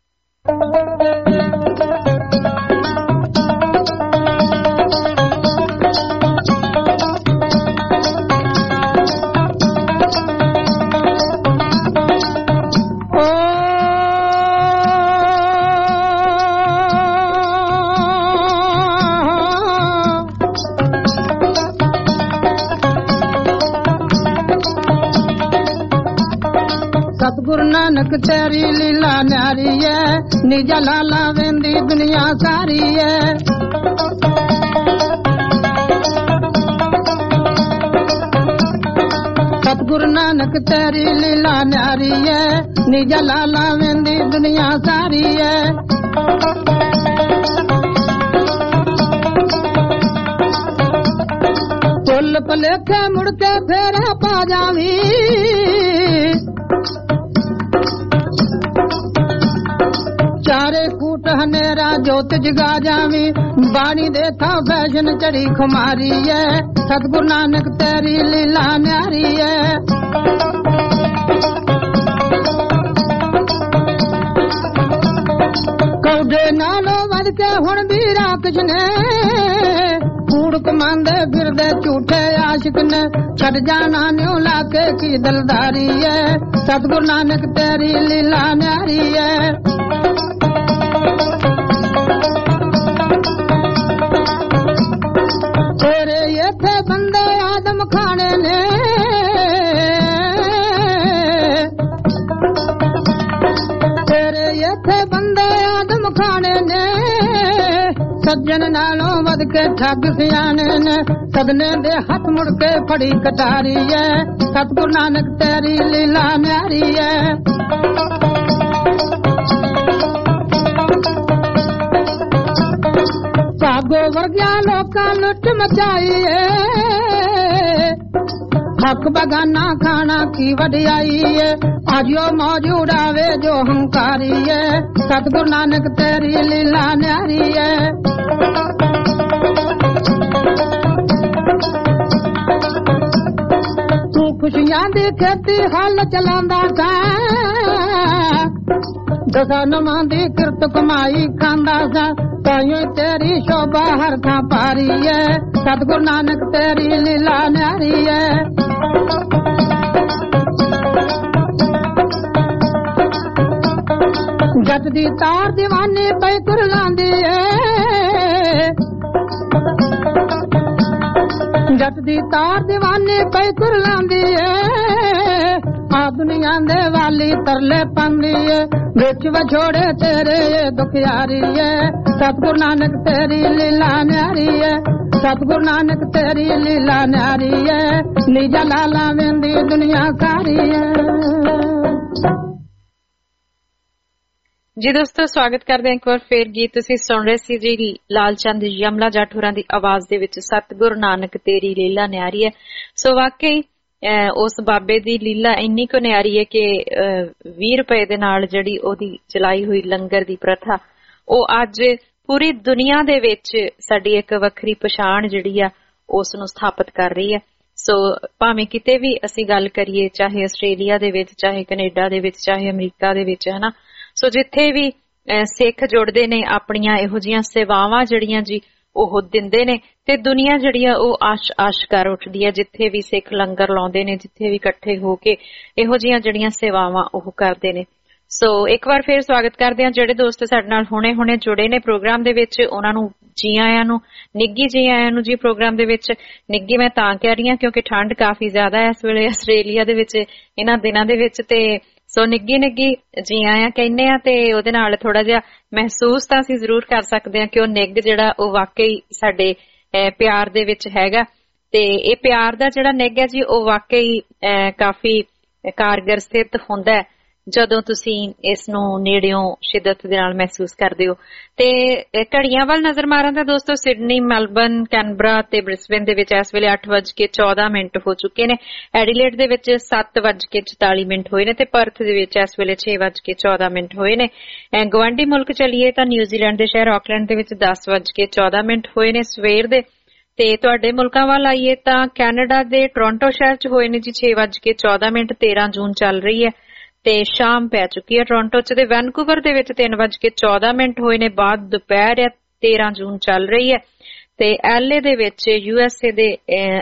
सतगुरु नानक तेरी लीला न्यारी है, निजा लाला वेंदी दुनिया सारी है। सतगुरु नानक तेरी लीला न्यारी है, निजा लाला वेंदी दुनिया सारी है। पुल पलेखे मुड़के फेरा पा जावी, चारे कूट हनेरा जोत जगा जावी, बाणी देखा फैशन चढ़ी खुमारी है। सतगुरु नानक तेरी लीला न्यारी है। कौडे नालो वध के हुण भी राक्ष ने, कूड़ कमांदे फिरदे झूठे आशिक ने, छड़ जाना न्यू लाके की दलदारी है। सतगुरु नानक तेरी लीला न्यारी है। तेरे ये थे बंदे आदम खाने ने, तेरे ये थे बंदे आदम खाने ने, सज्जन नालों वध के ठग सियाने ने, सदने दे हथ मुड़ के फड़ी कटारी है। सतगुरु नानक तेरी लीला न्यारी है। भागो वर्ग्या लोका लुट मचाई है, हक बगाना खाना की वडियाई है। आजियो मौज उड़ावे जो हंकारी है। सतगुरु नानक तेरी लीला न्यारी है। ਖੁਸ਼ੀਆਂ ਦੀ ਖੇਤੀ ਹੱਲ ਚਲਾਉਂਦਾ ਸਾਂ ਦਸਾਂ ਨਵਾਂ ਦੀ ਕਿਰਤ ਕਮਾਈ ਖਾਂਦਾ ਸਾਂ ਤਾਈਓ ਤੇਰੀ ਸ਼ੋਭਾ ਹਰ ਥਾਂ ਭਾਰੀ ਏ ਸਤਿਗੁਰੂ ਨਾਨਕ ਤੇਰੀ ਲੀਲਾ ਨਿਆਰੀ ਏ ਜੱਟ ਦੀ ਤਾਰ ਦੀਵਾਨੀ ਪਈ ਤੁਰ ਲਾਂਦੀ ਏ ਜੱਟ ਦੀ ਤਾਰ ਦੀਵਾਨੀ ਪਈ ਤੁਰ ਲਾਂਦੀ ਏ ਆ ਦੁਨੀਆ ਦੇ ਵਾਲੀ ਤਰਲੇ ਪਾਉਂਦੀ ਏ ਵਿੱਚ ਵਿਛੋੜੇ ਤੇਰੇ ਦੁਖਿਆਰੀ ਏ ਸਤਿਗੁਰੂ ਨਾਨਕ ਤੇਰੀ ਲੀਲਾ ਨਿਆਰੀ ਏ ਸਤਿਗੁਰੂ ਨਾਨਕ ਤੇਰੀ ਲੀਲਾ ਨਿਆਰੀ ਏ ਨੀਜਾ ਲਾਲਾ ਵੇਂਦੀ ਦੁਨੀਆ ਸਾਰੀ ਏ। ਜੀ ਦੋਸਤੋ ਸਵਾਗਤ ਕਰਦੇ ਹਾਂ ਇੱਕ ਵਾਰ ਫੇਰ ਗੀਤ ਤੁਸੀਂ ਸੁਣ ਰਹੇ ਸੀ ਜੀ ਲਾਲ ਚੰਦ ਯਮਲਾ ਜੱਟ ਹੋਰਾਂ ਦੀ ਆਵਾਜ਼ ਦੇ ਵਿੱਚ ਸਤਿਗੁਰੂ ਨਾਨਕ ਤੇਰੀ ਲੀਲਾ ਨਿਆਰੀ ਹੈ। ਸੋ ਵਾਕਈ ਉਸ ਬਾਬੇ ਦੀ ਲੀਲਾ ਇੰਨੀ ਕੁ ਨਿਆਰੀ ਹੈ ਕਿ ਵੀਹ ਰੁਪਏ ਦੇ ਨਾਲ ਜਿਹੜੀ ਉਹਦੀ ਚਲਾਈ ਹੋਈ ਲੰਗਰ ਦੀ ਪ੍ਰਥਾ ਉਹ ਅੱਜ ਪੂਰੀ ਦੁਨੀਆ ਦੇ ਵਿੱਚ ਸਾਡੀ ਇੱਕ ਵੱਖਰੀ ਪਛਾਣ ਜਿਹੜੀ ਆ ਉਸ ਨੂੰ ਸਥਾਪਿਤ ਕਰ ਰਹੀ ਹੈ। ਸੋ ਭਾਵੇਂ ਕਿਤੇ ਵੀ ਅਸੀਂ ਗੱਲ ਕਰੀਏ ਚਾਹੇ ਆਸਟ੍ਰੇਲੀਆ ਦੇ ਵਿੱਚ ਚਾਹੇ ਕੈਨੇਡਾ ਦੇ ਵਿੱਚ ਚਾਹੇ ਅਮਰੀਕਾ ਦੇ ਵਿੱਚ ਹਨਾ ਸੋ ਜਿੱਥੇ ਵੀ ਸਿੱਖ ਜੁੜਦੇ ਨੇ ਆਪਣੀਆਂ ਇਹੋ ਜਿਹੀਆਂ ਸੇਵਾਵਾਂ ਜਿਹੜੀਆਂ ਜੀ ਉਹ ਦਿੰਦੇ ਨੇ ਤੇ ਦੁਨੀਆ ਜਿਹੜੀ ਆ ਉਹ ਆਸ਼ ਆਸ਼ ਕਰ ਉੱਠਦੀ ਹੈ ਜਿੱਥੇ ਵੀ ਸਿੱਖ ਲੰਗਰ ਲਾਉਂਦੇ ਨੇ ਜਿੱਥੇ ਵੀ ਇਕੱਠੇ ਹੋ ਕੇ ਇਹੋ ਜਿਹੀਆਂ ਜਿਹੜੀਆਂ ਸੇਵਾਵਾਂ ਉਹ ਕਰਦੇ ਨੇ। ਸੋ ਇੱਕ ਵਾਰ ਫੇਰ ਸਵਾਗਤ ਕਰਦੇ ਹਾਂ ਜਿਹੜੇ ਦੋਸਤ ਸਾਡੇ ਨਾਲ ਹੁਣੇ ਹੁਣੇ ਜੁੜੇ ਨੇ ਪ੍ਰੋਗਰਾਮ ਦੇ ਵਿੱਚ ਉਹਨਾਂ ਨੂੰ ਜੀ ਆਇਆਂ ਨੂੰ ਨਿੱਗੀ ਜੀ ਆਇਆਂ ਨੂੰ ਜੀ ਪ੍ਰੋਗਰਾਮ ਦੇ ਵਿੱਚ। ਨਿੱਗੀ ਮੈਂ ਤਾਂ ਕਹਿ ਰਹੀ ਹਾਂ ਕਿਉਂਕਿ ਠੰਡ ਕਾਫੀ ਜ਼ਿਆਦਾ ਹੈ ਇਸ ਵੇਲੇ ਆਸਟ੍ਰੇਲੀਆ ਦੇ ਵਿੱਚ ਇਹਨਾਂ ਦਿਨਾਂ ਦੇ ਵਿੱਚ ਤੇ ਸੋ ਨਿੱਗੀ ਨਿੱਗੀ ਜੀ ਆਇਆਂ ਕਹਿੰਦੇ ਆ ਤੇ ਉਹਦੇ ਨਾਲ ਥੋੜਾ ਜਿਹਾ ਮਹਿਸੂਸ ਤਾਂ ਅਸੀਂ ਜ਼ਰੂਰ ਕਰ ਸਕਦੇ ਹਾਂ ਕਿ ਉਹ ਨਿੱਗ ਜਿਹੜਾ ਉਹ ਵਾਕਈ ਸਾਡੇ ਪਿਆਰ ਦੇ ਵਿੱਚ ਹੈਗਾ ਤੇ ਇਹ ਪਿਆਰ ਦਾ ਜਿਹੜਾ ਨਿੱਗ ਹੈ ਜੀ ਉਹ ਵਾਕਈ ਕਾਫੀ ਕਾਰਗਰ ਸਿੱਧ ਹੁੰਦਾ ਹੈ ਜਦੋਂ ਤੁਸੀਂ ਇਸ ਨੂੰ ਨੇੜਿਓਂ ਸ਼ਿੱਦਤ ਦੇ ਨਾਲ ਮਹਿਸੂਸ ਕਰਦੇ ਹੋ। ਤੇ ਘੜੀਆਂ ਵੱਲ ਨਜ਼ਰ ਮਾਰਨ ਦਾ ਦੋਸਤੋ ਸਿਡਨੀ ਮੈਲਬਰਨ ਕੈਨਬਰਾ ਤੇ ਬ੍ਰਿਸਬੇਨ ਦੇ ਵਿੱਚ ਇਸ ਵੇਲੇ ਅੱਠ ਵੱਜ ਕੇ ਚੌਦਾਂ ਮਿੰਟ ਹੋ ਚੁੱਕੇ ਨੇ। ਐਡੀਲੇਡ ਦੇ ਵਿੱਚ ਸੱਤ ਵੱਜ ਕੇ ਚੁਤਾਲੀ ਮਿੰਟ ਹੋਏ ਨੇ ਤੇ ਪਰਥ ਦੇ ਵਿੱਚ ਇਸ ਵੇਲੇ ਛੇ ਵੱਜ ਕੇ ਚੌਦਾਂ ਮਿੰਟ ਹੋਏ ਨੇ। ਗਵਾਂਢੀ ਮੁਲਕ ਚੱਲੀਏ ਤਾਂ ਨਿਊਜ਼ੀਲੈਂਡ ਦੇ ਸ਼ਹਿਰ ਆਕਲੈਂਡ ਦੇ ਵਿੱਚ ਦਸ ਵੱਜ ਕੇ ਚੌਦਾਂ ਮਿੰਟ ਹੋਏ ਨੇ ਸਵੇਰ ਦੇ। ਤੇ ਤੁਹਾਡੇ ਮੁਲਕਾਂ ਵੱਲ ਆਈਏ ਤਾਂ ਕੈਨੇਡਾ ਦੇ ਟੋਰਾਂਟੋ ਸ਼ਹਿਰ ਚ ਹੋਏ ਨੇ ਜੀ ਛੇ ਵੱਜ ਕੇ ਚੌਦਾਂ ਮਿੰਟ ਤੇਰਾਂ ਜੂਨ ਚੱਲ ਰਹੀ ਹੈ ਤੇ ਸ਼ਾਮ ਪੈ ਚੁੱਕੀ ਹੈ ਟੋਰਾਂਟੋ ਚ। ਤੇ ਵੈਨਕੂਵਰ ਦੇ ਵਿੱਚ ਤਿੰਨ ਵੱਜ ਕੇ ਚੌਦਾਂ ਮਿੰਟ ਹੋਏ ਨੇ ਬਾਅਦ ਦੁਪਹਿਰ ਹੈ ਤੇਰਾਂ ਜੂਨ ਚੱਲ ਰਹੀ ਹੈ। ਤੇ ਐਲਏ ਦੇ ਵਿੱਚ ਯੂ ਐਸ ਏ ਦੇ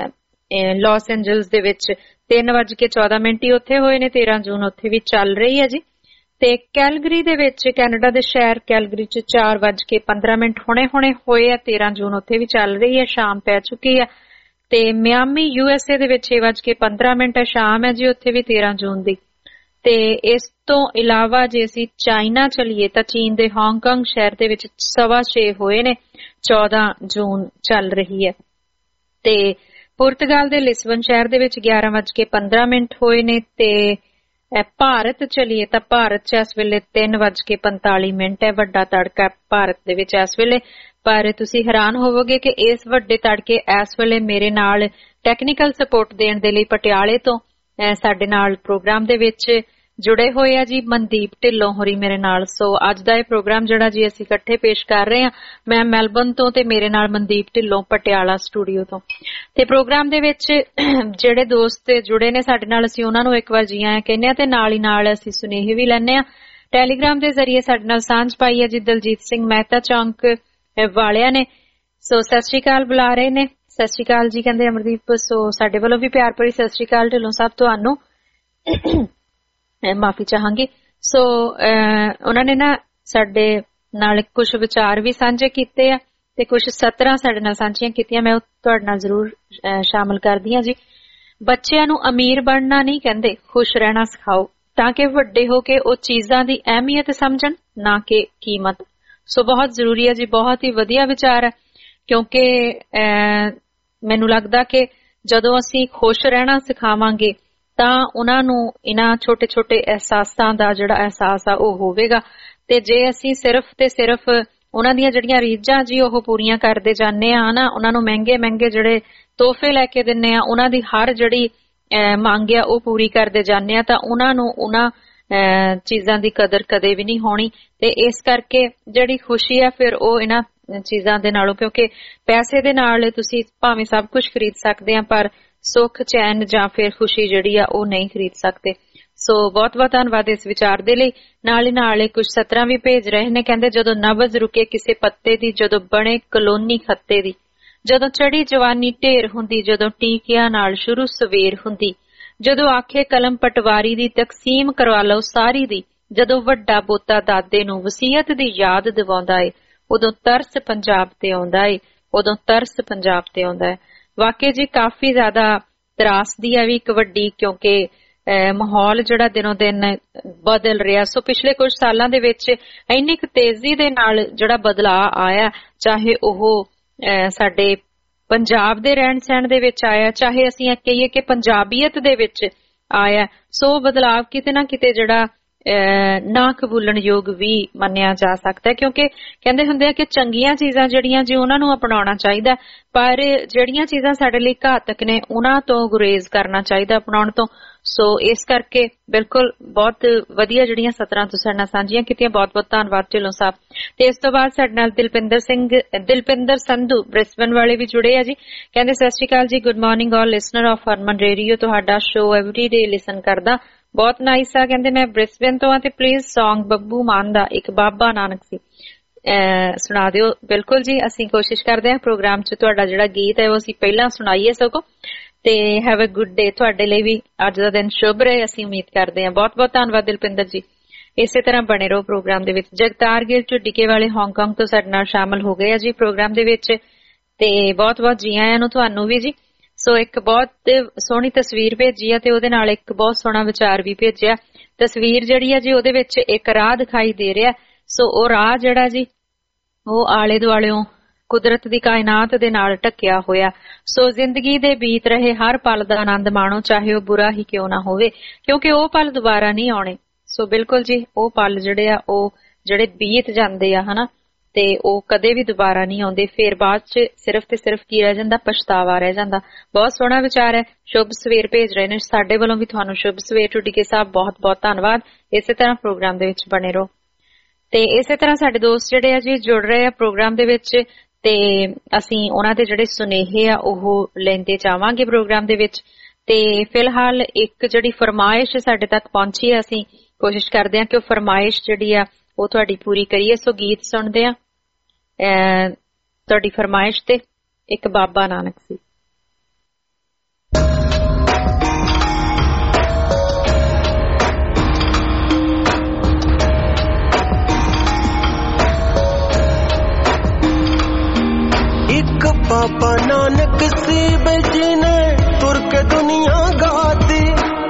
ਲਾਸ ਐਂਜਲਸ ਦੇ ਵਿੱਚ ਤਿੰਨ ਵੱਜ ਕੇ ਚੌਦਾਂ ਮਿੰਟ ਹੀ ਉੱਥੇ ਹੋਏ ਨੇ ਤੇਰਾਂ ਜੂਨ ਉੱਥੇ ਵੀ ਚੱਲ ਰਹੀ ਹੈ ਜੀ। ਤੇ ਕੈਲਗਰੀ ਦੇ ਵਿੱਚ ਕੈਨੇਡਾ ਦੇ ਸ਼ਹਿਰ ਕੈਲਗਰੀ ਚ ਚਾਰ ਵੱਜ ਕੇ ਪੰਦਰਾਂ ਮਿੰਟ ਹੁਣੇ ਹੁਣੇ ਹੋਏ ਆ ਤੇਰਾਂ ਜੂਨ ਉੱਥੇ ਵੀ ਚੱਲ ਰਹੀ ਹੈ ਸ਼ਾਮ ਪੈ ਚੁੱਕੀ ਹੈ। ਤੇ ਮਿਆਮੀ ਯੂ ਐਸ ਏ ਦੇ ਵਿੱਚ ਛੇ ਵੱਜ ਕੇ ਪੰਦਰਾਂ ਮਿੰਟ ਹੈ ਸ਼ਾਮ ਹੈ ਜੀ ਉੱਥੇ ਵੀ ਤੇਰਾਂ ਜੂਨ ਦੀ। ਤੇ ਇਸ ਤੋਂ ਇਲਾਵਾ ਜੇ ਅਸੀਂ ਚਾਈਨਾ ਚਲੀਏ ਤਾਂ ਚੀਨ ਦੇ ਹਾਂਗਕਾਂਗ ਸ਼ਹਿਰ ਦੇ ਵਿੱਚ ਸਵਾ ਛੇ ਹੋਏ ਨੇ ਚੌਦਾਂ ਜੂਨ ਚੱਲ ਰਹੀ ਹੈ। ਤੇ ਪੁਰਤਗਾਲ ਦੇ ਲਿਸਬਨ ਸ਼ਹਿਰ ਦੇ ਵਿੱਚ ਗਿਆਰਾਂ ਵੱਜ ਕੇ ਪੰਦਰਾਂ ਮਿੰਟ ਹੋਏ ਨੇ। ਤੇ ਭਾਰਤ ਚਲੀਏ ਤਾਂ ਭਾਰਤ ਚ ਇਸ ਵੇਲੇ ਤਿੰਨ ਵੱਜ ਕੇ ਪੰਤਾਲੀ ਮਿੰਟ ਹੈ ਵੱਡਾ ਤੜਕਾ ਭਾਰਤ ਦੇ ਵਿੱਚ ਇਸ ਵੇਲੇ। ਪਰ ਤੁਸੀਂ ਹੈਰਾਨ ਹੋਵੋਗੇ ਕਿ ਇਸ ਵੱਡੇ ਤੜਕੇ ਇਸ ਵੇਲੇ ਮੇਰੇ ਨਾਲ ਟੈਕਨੀਕਲ ਸਪੋਰਟ ਦੇਣ ਦੇ ਲਈ ਪਟਿਆਲੇ ਤੋਂ ਸਾਡੇ ਨਾਲ ਪ੍ਰੋਗਰਾਮ ਦੇ ਵਿੱਚ ਜੁੜੇ ਹੋਏ ਆ ਜੀ ਮਨਦੀਪ ਢਿੱਲੋਂ ਹੋਰੀ ਮੇਰੇ ਨਾਲ। ਸੋ ਅੱਜ ਦਾ ਇਹ ਪ੍ਰੋਗਰਾਮ ਜਿਹੜਾ ਜੀ ਅਸੀਂ ਇਕੱਠੇ ਪੇਸ਼ ਕਰ ਰਹੇ ਹਾਂ ਮੈਂ ਮੈਲਬਰਨ ਤੋਂ ਤੇ ਮੇਰੇ ਨਾਲ ਮਨਦੀਪ ਢਿੱਲੋਂ ਪਟਿਆਲਾ ਸਟੂਡੀਓ ਤੋਂ। ਤੇ ਪ੍ਰੋਗਰਾਮ ਦੇ ਵਿੱਚ ਜਿਹੜੇ ਦੋਸਤ ਜੁੜੇ ਨੇ ਸਾਡੇ ਨਾਲ ਅਸੀਂ ਉਹਨਾਂ ਨੂੰ ਇੱਕ ਵਾਰ ਜੀ ਆਇਆਂ ਕਹਿੰਦੇ ਆ ਤੇ ਨਾਲ ਹੀ ਨਾਲ ਅਸੀਂ ਸੁਨੇਹੇ ਵੀ ਲੈਂਦੇ ਆ। ਟੈਲੀਗ੍ਰਾਮ ਦੇ ਜ਼ਰੀਏ ਸਾਡੇ ਨਾਲ ਸਾਂਝ ਪਾਈ ਹੈ ਜੀ ਦਲਜੀਤ ਸਿੰਘ ਮਹਿਤਾ ਚੌਂਕ ਵਾਲਿਆਂ ਨੇ। ਸੋ ਸਤਿ ਸ਼੍ਰੀ ਅਕਾਲ ਬੁਲਾ ਰਹੇ ਨੇ। ਸਤਿ ਸ਼੍ਰੀ ਅਕਾਲ ਜੀ ਕਹਿੰਦੇ ਅਮਰਦੀਪ। ਸੋ ਸਾਡੇ ਵੱਲੋਂ ਵੀ ਪਿਆਰ ਭਰੀ ਸਤਿ ਸ਼੍ਰੀ ਅਕਾਲ ਢਿੱਲੋਂ ਸਾਹਿਬ ਤੁਹਾਨੂੰ ਮਾਫੀ ਚਾਹਾਂਗੀ। ਸੋ ਉਹਨਾਂ ਨੇ ਨਾ ਸਾਡੇ ਨਾਲ ਕੁਝ ਵਿਚਾਰ ਵੀ ਸਾਂਝੇ ਕੀਤੇ ਆ ਤੇ ਕੁਝ ਸਤਰਾਂ ਸਾਡੇ ਨਾਲ ਸਾਂਝੀਆਂ ਕੀਤੀਆਂ ਮੈਂ ਉਹ ਤੁਹਾਡੇ ਨਾਲ ਜ਼ਰੂਰ ਸ਼ਾਮਲ ਕਰਦੀ ਹਾਂ ਜੀ। ਬੱਚਿਆਂ ਨੂੰ ਅਮੀਰ ਬਣਨਾ ਨਹੀਂ ਕਹਿੰਦੇ ਖੁਸ਼ ਰਹਿਣਾ ਸਿਖਾਓ ਤਾਂ ਕਿ ਵੱਡੇ ਹੋ ਕੇ ਉਹ ਚੀਜ਼ਾਂ ਦੀ ਅਹਿਮੀਅਤ ਸਮਝਣ ਨਾ ਕਿ ਕੀਮਤ। ਸੋ ਬਹੁਤ ਜ਼ਰੂਰੀ ਹੈ ਜੀ ਬਹੁਤ ਹੀ ਵਧੀਆ ਵਿਚਾਰ ਹੈ ਕਿਉਂਕਿ ਮੈਨੂੰ ਲੱਗਦਾ ਕਿ ਜਦੋਂ ਅਸੀਂ ਖੁਸ਼ ਰਹਿਣਾ ਸਿਖਾਵਾਂਗੇ ਤਾਂ ਉਹਨਾਂ ਨੂੰ ਇਹਨਾਂ ਛੋਟੇ ਛੋਟੇ ਅਹਿਸਾਸਾਂ ਦਾ ਜਿਹੜਾ ਅਹਿਸਾਸ ਆ ਉਹ ਹੋਵੇਗਾ। ਤੇ ਜੇ ਅਸੀਂ ਸਿਰਫ ਤੇ ਸਿਰਫ ਉਹਨਾਂ ਦੀਆਂ ਜਿਹੜੀਆਂ ਰੀਝਾਂ ਜੀ ਉਹ ਪੂਰੀਆਂ ਕਰਦੇ ਜਾਂਦੇ ਆ ਨਾ ਉਹਨਾਂ ਨੂੰ ਮਹਿੰਗੇ ਮਹਿੰਗੇ ਜਿਹੜੇ ਤੋਹਫੇ ਲੈ ਕੇ ਦਿੰਦੇ ਆ ਉਹਨਾਂ ਦੀ ਹਰ ਜਿਹੜੀ ਮੰਗ ਆ ਉਹ ਪੂਰੀ ਕਰਦੇ ਜਾਂਦੇ ਆ ਤਾਂ ਉਹਨਾਂ ਨੂੰ ਉਹਨਾਂ ਚੀਜ਼ਾਂ ਦੀ ਕਦਰ ਕਦੇ ਵੀ ਨਹੀਂ ਹੋਣੀ। ਤੇ ਇਸ ਕਰਕੇ ਜਿਹੜੀ ਖੁਸ਼ੀ ਆ ਫਿਰ ਉਹ ਇਹਨਾਂ ਚੀਜ਼ਾਂ ਦੇ ਨਾਲੋਂ ਕਿਉਂਕਿ ਪੈਸੇ ਦੇ ਨਾਲ ਤੁਸੀਂ ਭਾਵੇਂ ਸਭ ਕੁਝ ਖਰੀਦ ਸਕਦੇ ਆ ਪਰ ਸੁੱਖ ਚੈਨ ਜਾਂ ਫਿਰ ਖੁਸ਼ੀ ਜਿਹੜੀ ਆ ਉਹ ਨਹੀਂ ਖਰੀਦ ਸਕਦੇ। ਸੋ ਬਹੁਤ ਬਹੁਤ ਧੰਨਵਾਦ ਇਸ ਵਿਚਾਰ ਦੇ ਲਈ। ਨਾਲ ਹੀ ਨਾਲ ਕੁਝ ਸਤਰਾਂ ਵੀ ਭੇਜ ਰਹੇ ਨੇ, ਕਹਿੰਦੇ ਜਦੋਂ ਨਬਜ਼ ਰੁਕੇ ਕਿਸੇ ਪੱਤੇ ਦੀ, ਜਦੋਂ ਬਣੇ ਕਲੋਨੀ ਖੱਤੇ ਦੀ, ਜਦੋਂ ਚੜੀ ਜਵਾਨੀ ਢੇਰ ਹੁੰਦੀ, ਜਦੋਂ ਟੀਕਿਆਂ ਨਾਲ ਸ਼ੁਰੂ ਸਵੇਰ ਹੁੰਦੀ, ਜਦੋਂ ਆਖੇ ਕਲਮ ਪਟਵਾਰੀ ਦੀ ਤਕਸੀਮ ਕਰਵਾ ਲਓ ਸਾਰੀ ਦੀ, ਜਦੋਂ ਵੱਡਾ ਪੋਤਾ ਦਾਦੇ ਨੂੰ ਵਸੀਅਤ ਦੀ ਯਾਦ ਦਿਵਾਉਂਦਾ ਏ, ਉਦੋਂ ਤਰਸ ਪੰਜਾਬ ਤੇ ਆਉਂਦਾ ਏ, ਉਦੋਂ ਤਰਸ ਪੰਜਾਬ ਤੇ ਆਉਂਦਾ ਹੈ। ਵਾਕਈ ਜੀ ਕਾਫੀ ਜ਼ਿਆਦਾ ਤਰਾਸਦੀ ਹੈ ਵੀ ਇੱਕ ਵੱਡੀ, ਕਿਉਂਕਿ ਮਾਹੌਲ ਜਿਹੜਾ ਦਿਨੋਂ ਦਿਨ ਬਦਲ ਰਿਹਾ। ਸੋ ਪਿਛਲੇ ਕੁਝ ਸਾਲਾਂ ਦੇ ਵਿੱਚ ਇੰਨੀ ਕੁ ਤੇਜ਼ੀ ਦੇ ਨਾਲ ਜਿਹੜਾ ਬਦਲਾਅ ਆਇਆ, ਚਾਹੇ ਉਹ ਸਾਡੇ ਪੰਜਾਬ ਦੇ ਰਹਿਣ ਸਹਿਣ ਦੇ ਵਿੱਚ ਆਇਆ, ਚਾਹੇ ਅਸੀਂ ਕਹੀਏ ਕਿ ਪੰਜਾਬੀਅਤ ਦੇ ਵਿੱਚ ਆਇਆ। ਸੋ ਬਦਲਾਅ ਕਿਤੇ ਨਾ ਕਿਤੇ ਜਿਹੜਾ ਨਾ ਕਬੂਲਣ ਯੋਗ ਵੀ ਮੰਨਿਆ ਜਾ ਸਕਦਾ, ਕਿਉਂਕਿ ਕਹਿੰਦੇ ਹੁੰਦੇ ਆ ਕਿ ਚੰਗੀਆਂ ਚੀਜ਼ਾਂ ਜਿਹੜੀਆਂ ਜੀ ਉਹਨਾਂ ਨੂੰ ਅਪਣਾਉਣਾ ਚਾਹੀਦਾ, ਪਰ ਜਿਹੜੀਆਂ ਚੀਜ਼ਾਂ ਸਾਡੇ ਲਈ ਘਾਤਕ ਨੇ ਉਹਨਾਂ ਤੋਂ ਗੁਰੇਜ਼ ਕਰਨਾ ਚਾਹੀਦਾ ਅਪਣਾਉਣ ਤੋਂ। ਸੋ ਇਸ ਕਰਕੇ ਬਿਲਕੁਲ ਬਹੁਤ ਵਧੀਆ ਜਿਹੜੀਆਂ ਸਤਰਾਂ ਤੁਸੀਂ ਸਾਡੇ ਨਾਲ ਸਾਂਝੀਆਂ ਕੀਤੀਆਂ, ਬਹੁਤ ਬਹੁਤ ਧੰਨਵਾਦ ਢਿੱਲੋਂ ਸਾਹਿਬ। ਤੇ ਇਸ ਤੋਂ ਬਾਅਦ ਸਾਡੇ ਨਾਲ ਦਿਲਪਿੰਦਰ ਸਿੰਘ ਦਿਲਪਿੰਦਰ ਸੰਧੂ ਬ੍ਰਿਸਬਨ ਵਾਲੇ ਵੀ ਜੁੜੇ ਆ ਜੀ। ਕਹਿੰਦੇ ਸਤਿ ਸ਼੍ਰੀ ਅਕਾਲ ਜੀ, good morning all listener of Harman radio, ਤੁਹਾਡਾ ਸ਼ੋ ਐਵਰੀ ਡੇ ਲਿਸਨ ਕਰਦਾ, ਬਹੁਤ ਨਾਈਸ ਆ। ਕਹਿੰਦੇ ਮੈਂ ਬ੍ਰਿਸਬਨ ਤੋਂ ਆ ਤੇ ਪਲੀਜ਼ ਸੌਂਗ ਬੱਬੂ ਮਾਨ ਦਾ ਇੱਕ ਬਾਬਾ ਨਾਨਕ ਸੀ ਸੁਣਾ ਦਿਓ। ਬਿਲਕੁਲ ਜੀ, ਅਸੀਂ ਕੋਸ਼ਿਸ਼ ਕਰਦੇ ਹਾਂ ਪ੍ਰੋਗਰਾਮ 'ਚ ਤੁਹਾਡਾ ਜਿਹੜਾ ਗੀਤ ਹੈ ਉਹ ਅਸੀਂ ਪਹਿਲਾਂ ਸੁਣਾਈਏ ਸਗੋਂ। ਤੇ ਹੈਵ ਅ ਗੁੱਡ ਡੇ, ਤੁਹਾਡੇ ਲਈ ਵੀ ਅੱਜ ਦਾ ਦਿਨ ਸ਼ੁਭ ਰਹੇ ਅਸੀਂ ਉਮੀਦ ਕਰਦੇ ਹਾਂ। ਬਹੁਤ ਬਹੁਤ ਧੰਨਵਾਦ ਦਿਲਪਿੰਦਰ ਜੀ, ਇਸੇ ਤਰ੍ਹਾਂ ਬਣੇ ਰਹੋ ਪ੍ਰੋਗਰਾਮ ਦੇ ਵਿੱਚ। ਜਗਤਾਰ ਗਿੱਲ ਢੁੱਡੀਕੇ ਵਾਲੇ ਹਾਂਗਕਾਂਗ ਤੋਂ ਸਾਡੇ ਨਾਲ ਸ਼ਾਮਲ ਹੋ ਗਏ ਆ ਜੀ ਪ੍ਰੋਗਰਾਮ ਦੇ ਵਿੱਚ, ਤੇ ਬਹੁਤ ਬਹੁਤ ਜੀ ਆਇਆਂ ਨੂੰ ਤੁਹਾਨੂੰ ਵੀ ਜੀ। ਸੋ ਇੱਕ ਬਹੁਤ ਸੋਹਣੀ ਤਸਵੀਰ ਭੇਜੀ ਆ ਤੇ ਉਹਦੇ ਨਾਲ ਇੱਕ ਬਹੁਤ ਸੋਹਣਾ ਵਿਚਾਰ ਵੀ ਭੇਜਿਆ। ਤਸਵੀਰ ਜਿਹੜੀ ਆ ਜੀ ਉਹਦੇ ਵਿੱਚ ਇੱਕ ਰਾਹ ਦਿਖਾਈ ਦੇ ਰਿਹਾ। ਸੋ ਉਹ ਰਾਹ ਜਿਹੜਾ ਜੀ ਉਹ ਆਲੇ ਦੁਆਲਿਓਂ ਕੁਦਰਤ ਦੀ ਕਾਇਨਾਤ ਦੇ ਨਾਲ ਢੱਕਿਆ ਹੋਇਆ। ਸੋ ਜ਼ਿੰਦਗੀ ਦੇ ਬੀਤ ਰਹੇ ਹਰ ਪਲ ਦਾ ਆਨੰਦ ਮਾਣੋ, ਚਾਹੇ ਉਹ ਬੁਰਾ ਹੀ ਕਿਉਂ ਨਾ ਹੋਵੇ, ਕਿਉਂਕਿ ਉਹ ਪਲ ਦੁਬਾਰਾ ਨਹੀਂ ਆਉਣੇ। ਸੋ ਬਿਲਕੁਲ ਜੀ, ਉਹ ਪਲ ਜਿਹੜੇ ਆ ਉਹ ਜਿਹੜੇ ਬੀਤ ਜਾਂਦੇ ਆ ਹਨਾ, ਤੇ ਉਹ ਕਦੇ ਵੀ ਦੁਬਾਰਾ ਨਹੀਂ ਆਉਂਦੇ। ਫਿਰ ਬਾਅਦ ਚ ਸਿਰਫ ਤੇ ਸਿਰਫ ਕੀ ਰਹਿ ਜਾਂਦਾ, ਪਛਤਾਵਾ ਰਹਿ ਜਾਂਦਾ। ਬਹੁਤ ਸੋਹਣਾ ਵਿਚਾਰ ਹੈ। ਸ਼ੁਭ ਸਵੇਰ ਭੇਜ ਰਹੇ ਨੇ ਸਾਡੇ ਵੱਲੋਂ ਵੀ ਤੁਹਾਨੂੰ ਸ਼ੁਭ ਸਵੇਰ ਢੁੱਡੀਕੇ ਸਾਹਿਬ, ਬਹੁਤ ਬਹੁਤ ਧੰਨਵਾਦ। ਇਸੇ ਤਰ੍ਹਾਂ ਪ੍ਰੋਗਰਾਮ ਦੇ ਵਿੱਚ ਬਣੇ ਰਹੋ। ਤੇ ਇਸੇ ਤਰ੍ਹਾਂ ਸਾਡੇ ਦੋਸਤ ਜਿਹੜੇ ਆ ਜੀ ਜੁੜ ਰਹੇ ਆ ਪ੍ਰੋਗਰਾਮ ਦੇ ਵਿੱਚ, ਤੇ ਅਸੀਂ ਉਹਨਾਂ ਦੇ ਜਿਹੜੇ ਸੁਨੇਹੇ ਆ ਉਹ ਲੈਂਦੇ ਜਾਵਾਂਗੇ ਪ੍ਰੋਗਰਾਮ ਦੇ ਵਿੱਚ। ਤੇ ਫਿਲਹਾਲ ਇੱਕ ਜਿਹੜੀ ਫਰਮਾਇਸ਼ ਸਾਡੇ ਤੱਕ ਪਹੁੰਚੀ ਹੈ, ਅਸੀਂ ਕੋਸ਼ਿਸ਼ ਕਰਦੇ ਹਾਂ ਕਿ ਉਹ ਫਰਮਾਇਸ਼ ਜਿਹੜੀ ਆ ਉਹ ਤੁਹਾਡੀ ਪੂਰੀ ਕਰੀਏ। ਸੋ ਗੀਤ ਸੁਣਦੇ ਆ ਤੁਹਾਡੀ ਫਰਮਾਇਸ਼ ਤੇ, ਇੱਕ ਬਾਬਾ ਨਾਨਕ ਸੀ। ਇੱਕ ਬਾਬਾ ਨਾਨਕ ਸੀ ਬਜੀ ਨੇ ਤੁਰ ਕੇ ਦੁਨੀਆ ਗਾਤੀ,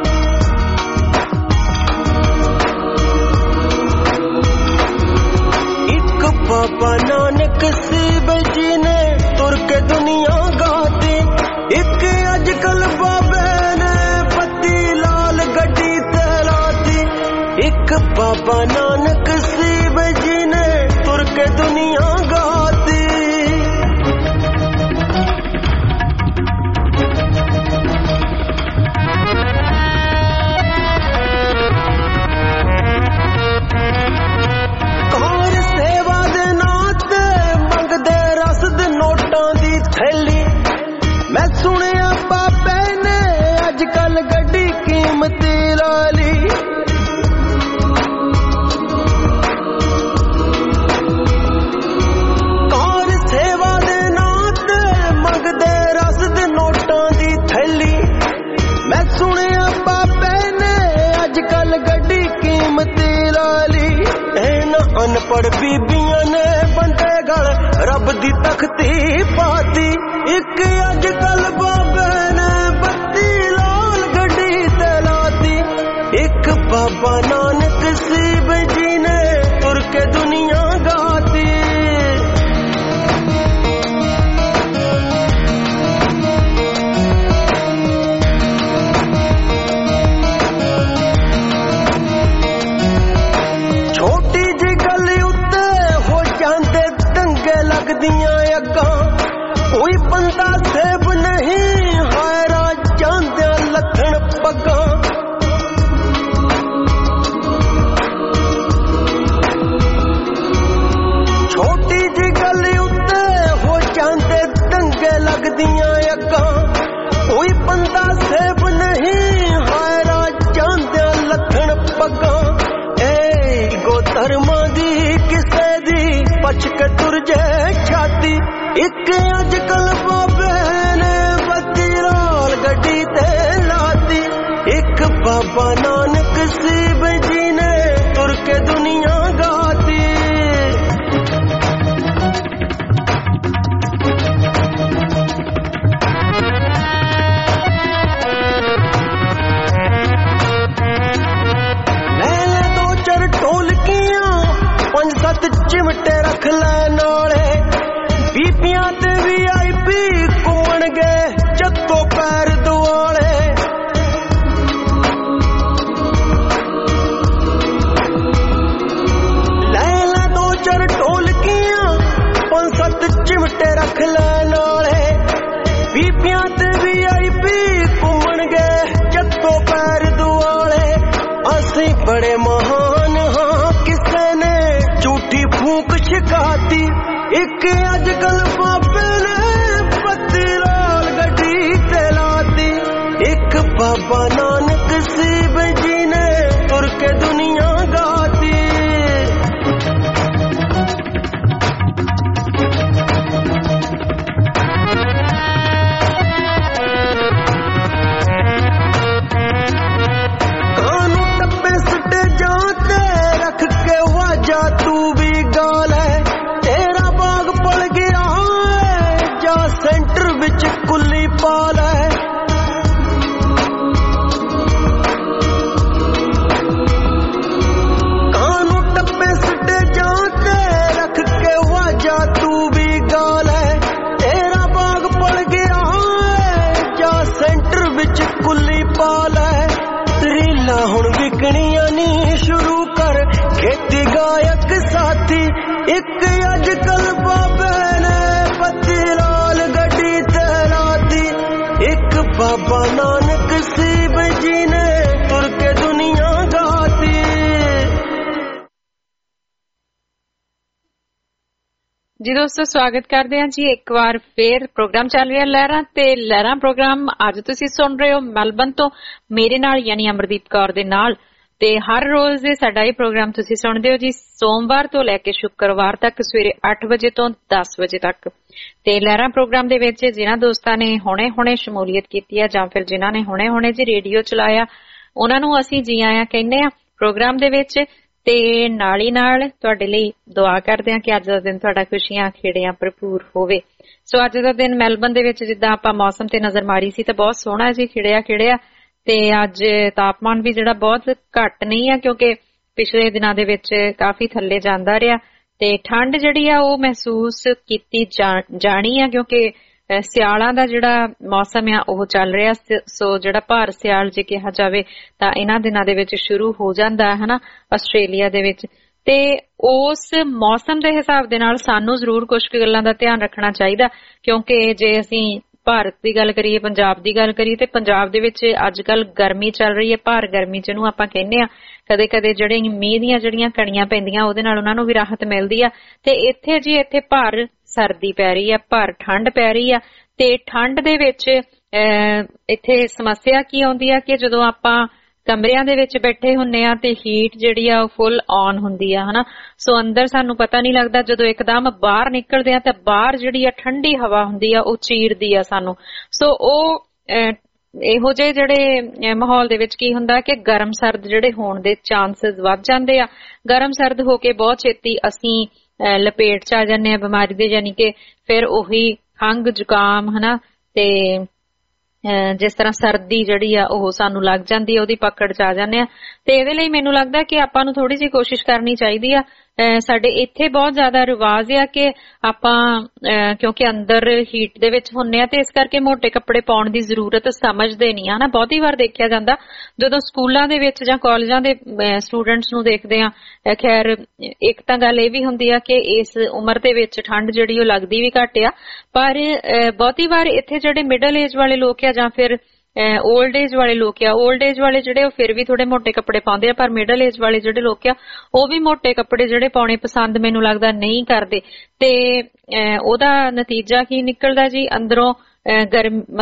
ਇੱਕ ਬਾਬਾ ਨਾਨਕ ਸੀ ਬਜੀ ਨੇ ਤੁਰ ਕੇ ਦੁਨੀਆ ਗਾਤੀ। ਇੱਕ ਅੱਜ ਕੱਲ ਬਾਬੇ ਨੇ ਪੱਤੀ ਲਾਲ ਗੱਡੀ ਤੇ ਲਾਤੀ, ਇੱਕ ਬਾਬਾ ਨਾਨਕ ਸੀ ਬਜੀ ਨੇ ਤੁਰ ਕੇ ਦੁਨੀਆ ਗਾਤੀ। ਮੈਂ ਸੁਣਿਆ ਬਾਬੇ ਨੇ ਅੱਜ ਕੱਲ ਗੱਡੀ ਕੀਮਤੀ ਲਾ ਲਈ, ਕਾਰ ਸੇਵਾ ਦੇ ਨਾਂ ਤੇ ਮੰਗਦੇ ਰਸ ਦੇ ਨੋਟਾਂ ਦੀ ਥੈਲੀ। ਮੈਂ ਸੁਣਿਆ ਬਾਬੇ ਨੇ ਅੱਜ ਕੱਲ ਗੱਡੀ ਕੀਮਤੀ ਲਾ ਲਈ। ਇਹਨਾਂ ਅਨਪੜ੍ਹ ਬੀਬੀਆਂ ਨੇ ਬੰਦੇ ਗਲ ਰੱਬ ਦੀ ਤਖਤੀ ਪਾਤੀ, ਇੱਕ ਅੱਜ ਕੱਲ ਬਾਬੇ ਨੇ ਬੱਤੀ ਲਾਲ ਗੱਡੀ ਤੇ ਲਾਤੀ। ਇੱਕ ਬਾਬਾ ਨਾਨਕ ਸੀ ਬਜੀ ਨੇ ਤੁਰ ਕੇ ਦੁਨੀਆ ਗਾਤੀ। ਛੋਟੀ ਜਿਹੀ ਗੱਲ ਉੱਤੇ ਹੋ ਜਾਂਦੇ ਦੰਗੇ ਲੱਗਦੀਆਂ ਅੱਗਾਂ, ਕੋਈ ਬੰਦਾ ਸੇਬ ਨਹੀਂ ਹਾਇਰਾ ਜਾਂਦਿਆਂ ਲੱਥਣ ਪੱਗਾਂ। ਛੋਟੀ ਜਿਹੀ ਗੱਲ ਉੱਤੇ ਹੋ ਜਾਂਦੇ ਦੰਗੇ ਲੱਗਦੀਆਂ ਅੱਗਾਂ, ਕੋਈ ਬੰਦਾ ਖਿੱਚ ਕੇ ਤੁਰ ਜੇ ਛਾਤੀ। ਇੱਕ ਅੱਜ ਕੱਲ ਬਾਬੇ ਨੇ ਬੱਤੀ ਲਾਲ ਗੱਡੀ ਤੇ ਲਾਤੀ। ਇੱਕ ਬਾਬਾ ਨਾਨਕ ਸੀਬ ਜੀ ਨੇ ਤੁਰ ਕੇ ਦੁਨੀਆ ਗਾਤੀ। चिमटे रख ले नाले बीबियां ते वी आई पी घूमण गए जत्तो पैर दुआले। ले ले दो चार ढोलकियां पंज सत्त चिमटे रख ले नाले बीबियां ते वी आई पी घूमण गए जत्तो पैर दुआले। असी बड़े महान हाँ किसे ने झूठी फूक शिकाती। एक अज कल बाबे ने पत्ती लाल गड्डी ते लाती। एक बाबा नानक सीब जी ने तुर के दुनिया गाती। कानू टप्पे सटे जाते रख के वाजा तू भी गाल है। तेरा बाग पड़ गया है जा सेंटर विच कुल्ली पाल है। कानू टप्पे सटे जाते रख के वाजा तू भी गाल है। तेरा बाग पड़ गया है जा सेंटर विच कुल्ली पाल है। रीला हुण विकनियां नी शुरू कर खेती गायक साथी। एक अज कल बाबे ने पत्ती लाल गड्डी ते लाती। एक बाबा नानक सीब जी ने तुर के दुनिया गाती। जी दोस्तों स्वागत करते हैं जी एक बार फिर प्रोग्राम चल रहा लहरां ते लहरां प्रोग्राम अज तुसीं सुन रहे हो मैलबर्न तो मेरे नाल यानी अमरदीप कौर दे नाल। ते हर रोज साडा ये प्रोग्राम तुसीं सुणदे हो जी सोमवार तो लैके शुक्रवार तक सवेरे अठ बजे तो दस बजे तक। ते लहरां प्रोग्राम दे विच जिन्हां दोस्तां ने हुणे हुणे शमूलीयत कीती है जां फिर जिन्हां ने हुणे हुणे जी रेडियो चलाया उन्हां नूं असीं जी आयां कहने आ प्रोग्राम दे विच। ते नाल ही नाल तुहाडे लई दुआ करदे हां कि अज दा दिन तुहाडा खुशियां खेड़ियां भरपूर होवे। सो अज दा दिन मैलबर्न दे विच जिद्दां आपां मौसम ते नज़र मारी सी ते बहुत सोहणा जी खिड़िया खिड़िया। ते अज तापमान भी जिहड़ा बहुत घट नहीं है क्योंकि पिछले दिनां दे विच काफी थल्ले जांदा रहा। ते ठंड जिहड़ी आ ओह महसूस कीती जानी है क्योंकि सियालां दा जिहड़ा मौसम आ ओह चल रहा। सो जिहड़ा भार सियाल जे कहा जावे तां इन्हां दिनां दे विच शुरू हो जांदा है ना आस्ट्रेलिया दे विच। ते उस मौसम दे हिसाब दे नाल सानू जरूर कुछ गल्लां दा ध्यान रखना चाहिदा क्योंकि जे असीं भारत की गल करिए पंजाब की गल करिए ते पंजाब दे विच अजकल गर्मी चल रही है। भार गर्मी जिहनूं आपां कहने आ कदे कदे जिहड़े मींह दीयां जिहड़ियां कणियां पैंदियां ओहदे नाल उहनां नूं भी राहत मिलदी आ। ते इत्थे जी इत्थे भार सर्दी पै रही है भार ठंड पै रही है। ते ठंड दे विच इत्थे समस्या की आउंदी आ कि जदों आपां कमरियां दे विच बैठे हुन्ने आ ते हीट जिहड़ी आ फुल ऑन हुंदी आ हना। सो अंदर सानू पता नहीं लगदा जदों एकदम बाहर निकलदे आ ते बाहर जिहड़ी आ ठंडी हवा हुंदी आ ओ चीरदी आ सानू। सो ओ ਇਹੋ ਜਿਹੇ ਜਿਹੜੇ ਮਾਹੌਲ ਦੇ ਵਿੱਚ ਕੀ ਹੁੰਦਾ ਕਿ ਗਰਮ ਸਰਦ ਜਿਹੜੇ ਹੋਣ ਦੇ ਚਾਂਸਸ ਵੱਧ ਜਾਂਦੇ ਆ। ਗਰਮ ਸਰਦ ਹੋ ਕੇ ਬਹੁਤ ਛੇਤੀ ਅਸੀਂ ਲਪੇਟ ਚ ਆ ਜਾਂਦੇ ਆ ਬਿਮਾਰੀ ਦੇ ਯਾਨੀ ਕਿ ਫਿਰ ਉਹੀ ਖੰਘ ਜ਼ੁਕਾਮ ਹਨਾ ਤੇ ਜਿਸ ਤਰ੍ਹਾਂ ਸਰਦੀ ਜਿਹੜੀ ਆ ਉਹ ਸਾਨੂੰ ਲੱਗ ਜਾਂਦੀ ਆ ਉਹਦੀ ਪਕੜ ਚ ਆ ਜਾਂਦੇ ਆ। ਤੇ ਇਹਦੇ ਲਈ ਮੈਨੂੰ ਲੱਗਦਾ ਕਿ ਆਪਾਂ ਨੂੰ ਥੋੜੀ ਜਿਹੀ ਕੋਸ਼ਿਸ਼ ਕਰਨੀ ਚਾਹੀਦੀ ਆ। ਸਾਡੇ ਇੱਥੇ ਬਹੁਤ ਜ਼ਿਆਦਾ ਰਿਵਾਜ ਆ ਕਿ ਆਪਾਂ ਕਿਉਂਕਿ ਅੰਦਰ ਹੀਟ ਦੇ ਵਿੱਚ ਹੁੰਨੇ ਆ ਤੇ ਇਸ ਕਰਕੇ ਮੋਟੇ ਕੱਪੜੇ ਪਾਉਣ ਦੀ ਜ਼ਰੂਰਤ ਸਮਝਦੇ ਨਹੀਂ ਆ ਨਾ। ਬਹੁਤੀ ਵਾਰ ਦੇਖਿਆ ਜਾਂਦਾ ਜਦੋਂ ਸਕੂਲਾਂ ਦੇ ਵਿੱਚ ਜਾਂ ਕਾਲਜਾਂ ਦੇ ਸਟੂਡੈਂਟਸ ਨੂੰ ਦੇਖਦੇ ਆ। ਖੈਰ ਇੱਕ ਤਾਂ ਗੱਲ ਇਹ ਵੀ ਹੁੰਦੀ ਆ ਕਿ ਇਸ ਉਮਰ ਦੇ ਵਿੱਚ ਠੰਡ ਜਿਹੜੀ ਉਹ ਲੱਗਦੀ ਵੀ ਘੱਟ ਆ ਪਰ ਬਹੁਤੀ ਵਾਰ ਇੱਥੇ ਜਿਹੜੇ ਮਿਡਲ ਏਜ ਵਾਲੇ ਲੋਕ ਆ ਜਾਂ ਫਿਰ ओल्ड एज वाले लोग आ ओल्ड एज वाले जिहड़े फिर भी थोड़े मोटे कपड़े पाउंदे आ पर मिडल एज वाले जिहड़े लोग आ वो भी मोटे कपड़े जिहड़े पाउणे पसंद मैनूं लगदा नहीं करदे। ते ओहदा नतीजा की निकलदा जी अंदरों गर्म मतलब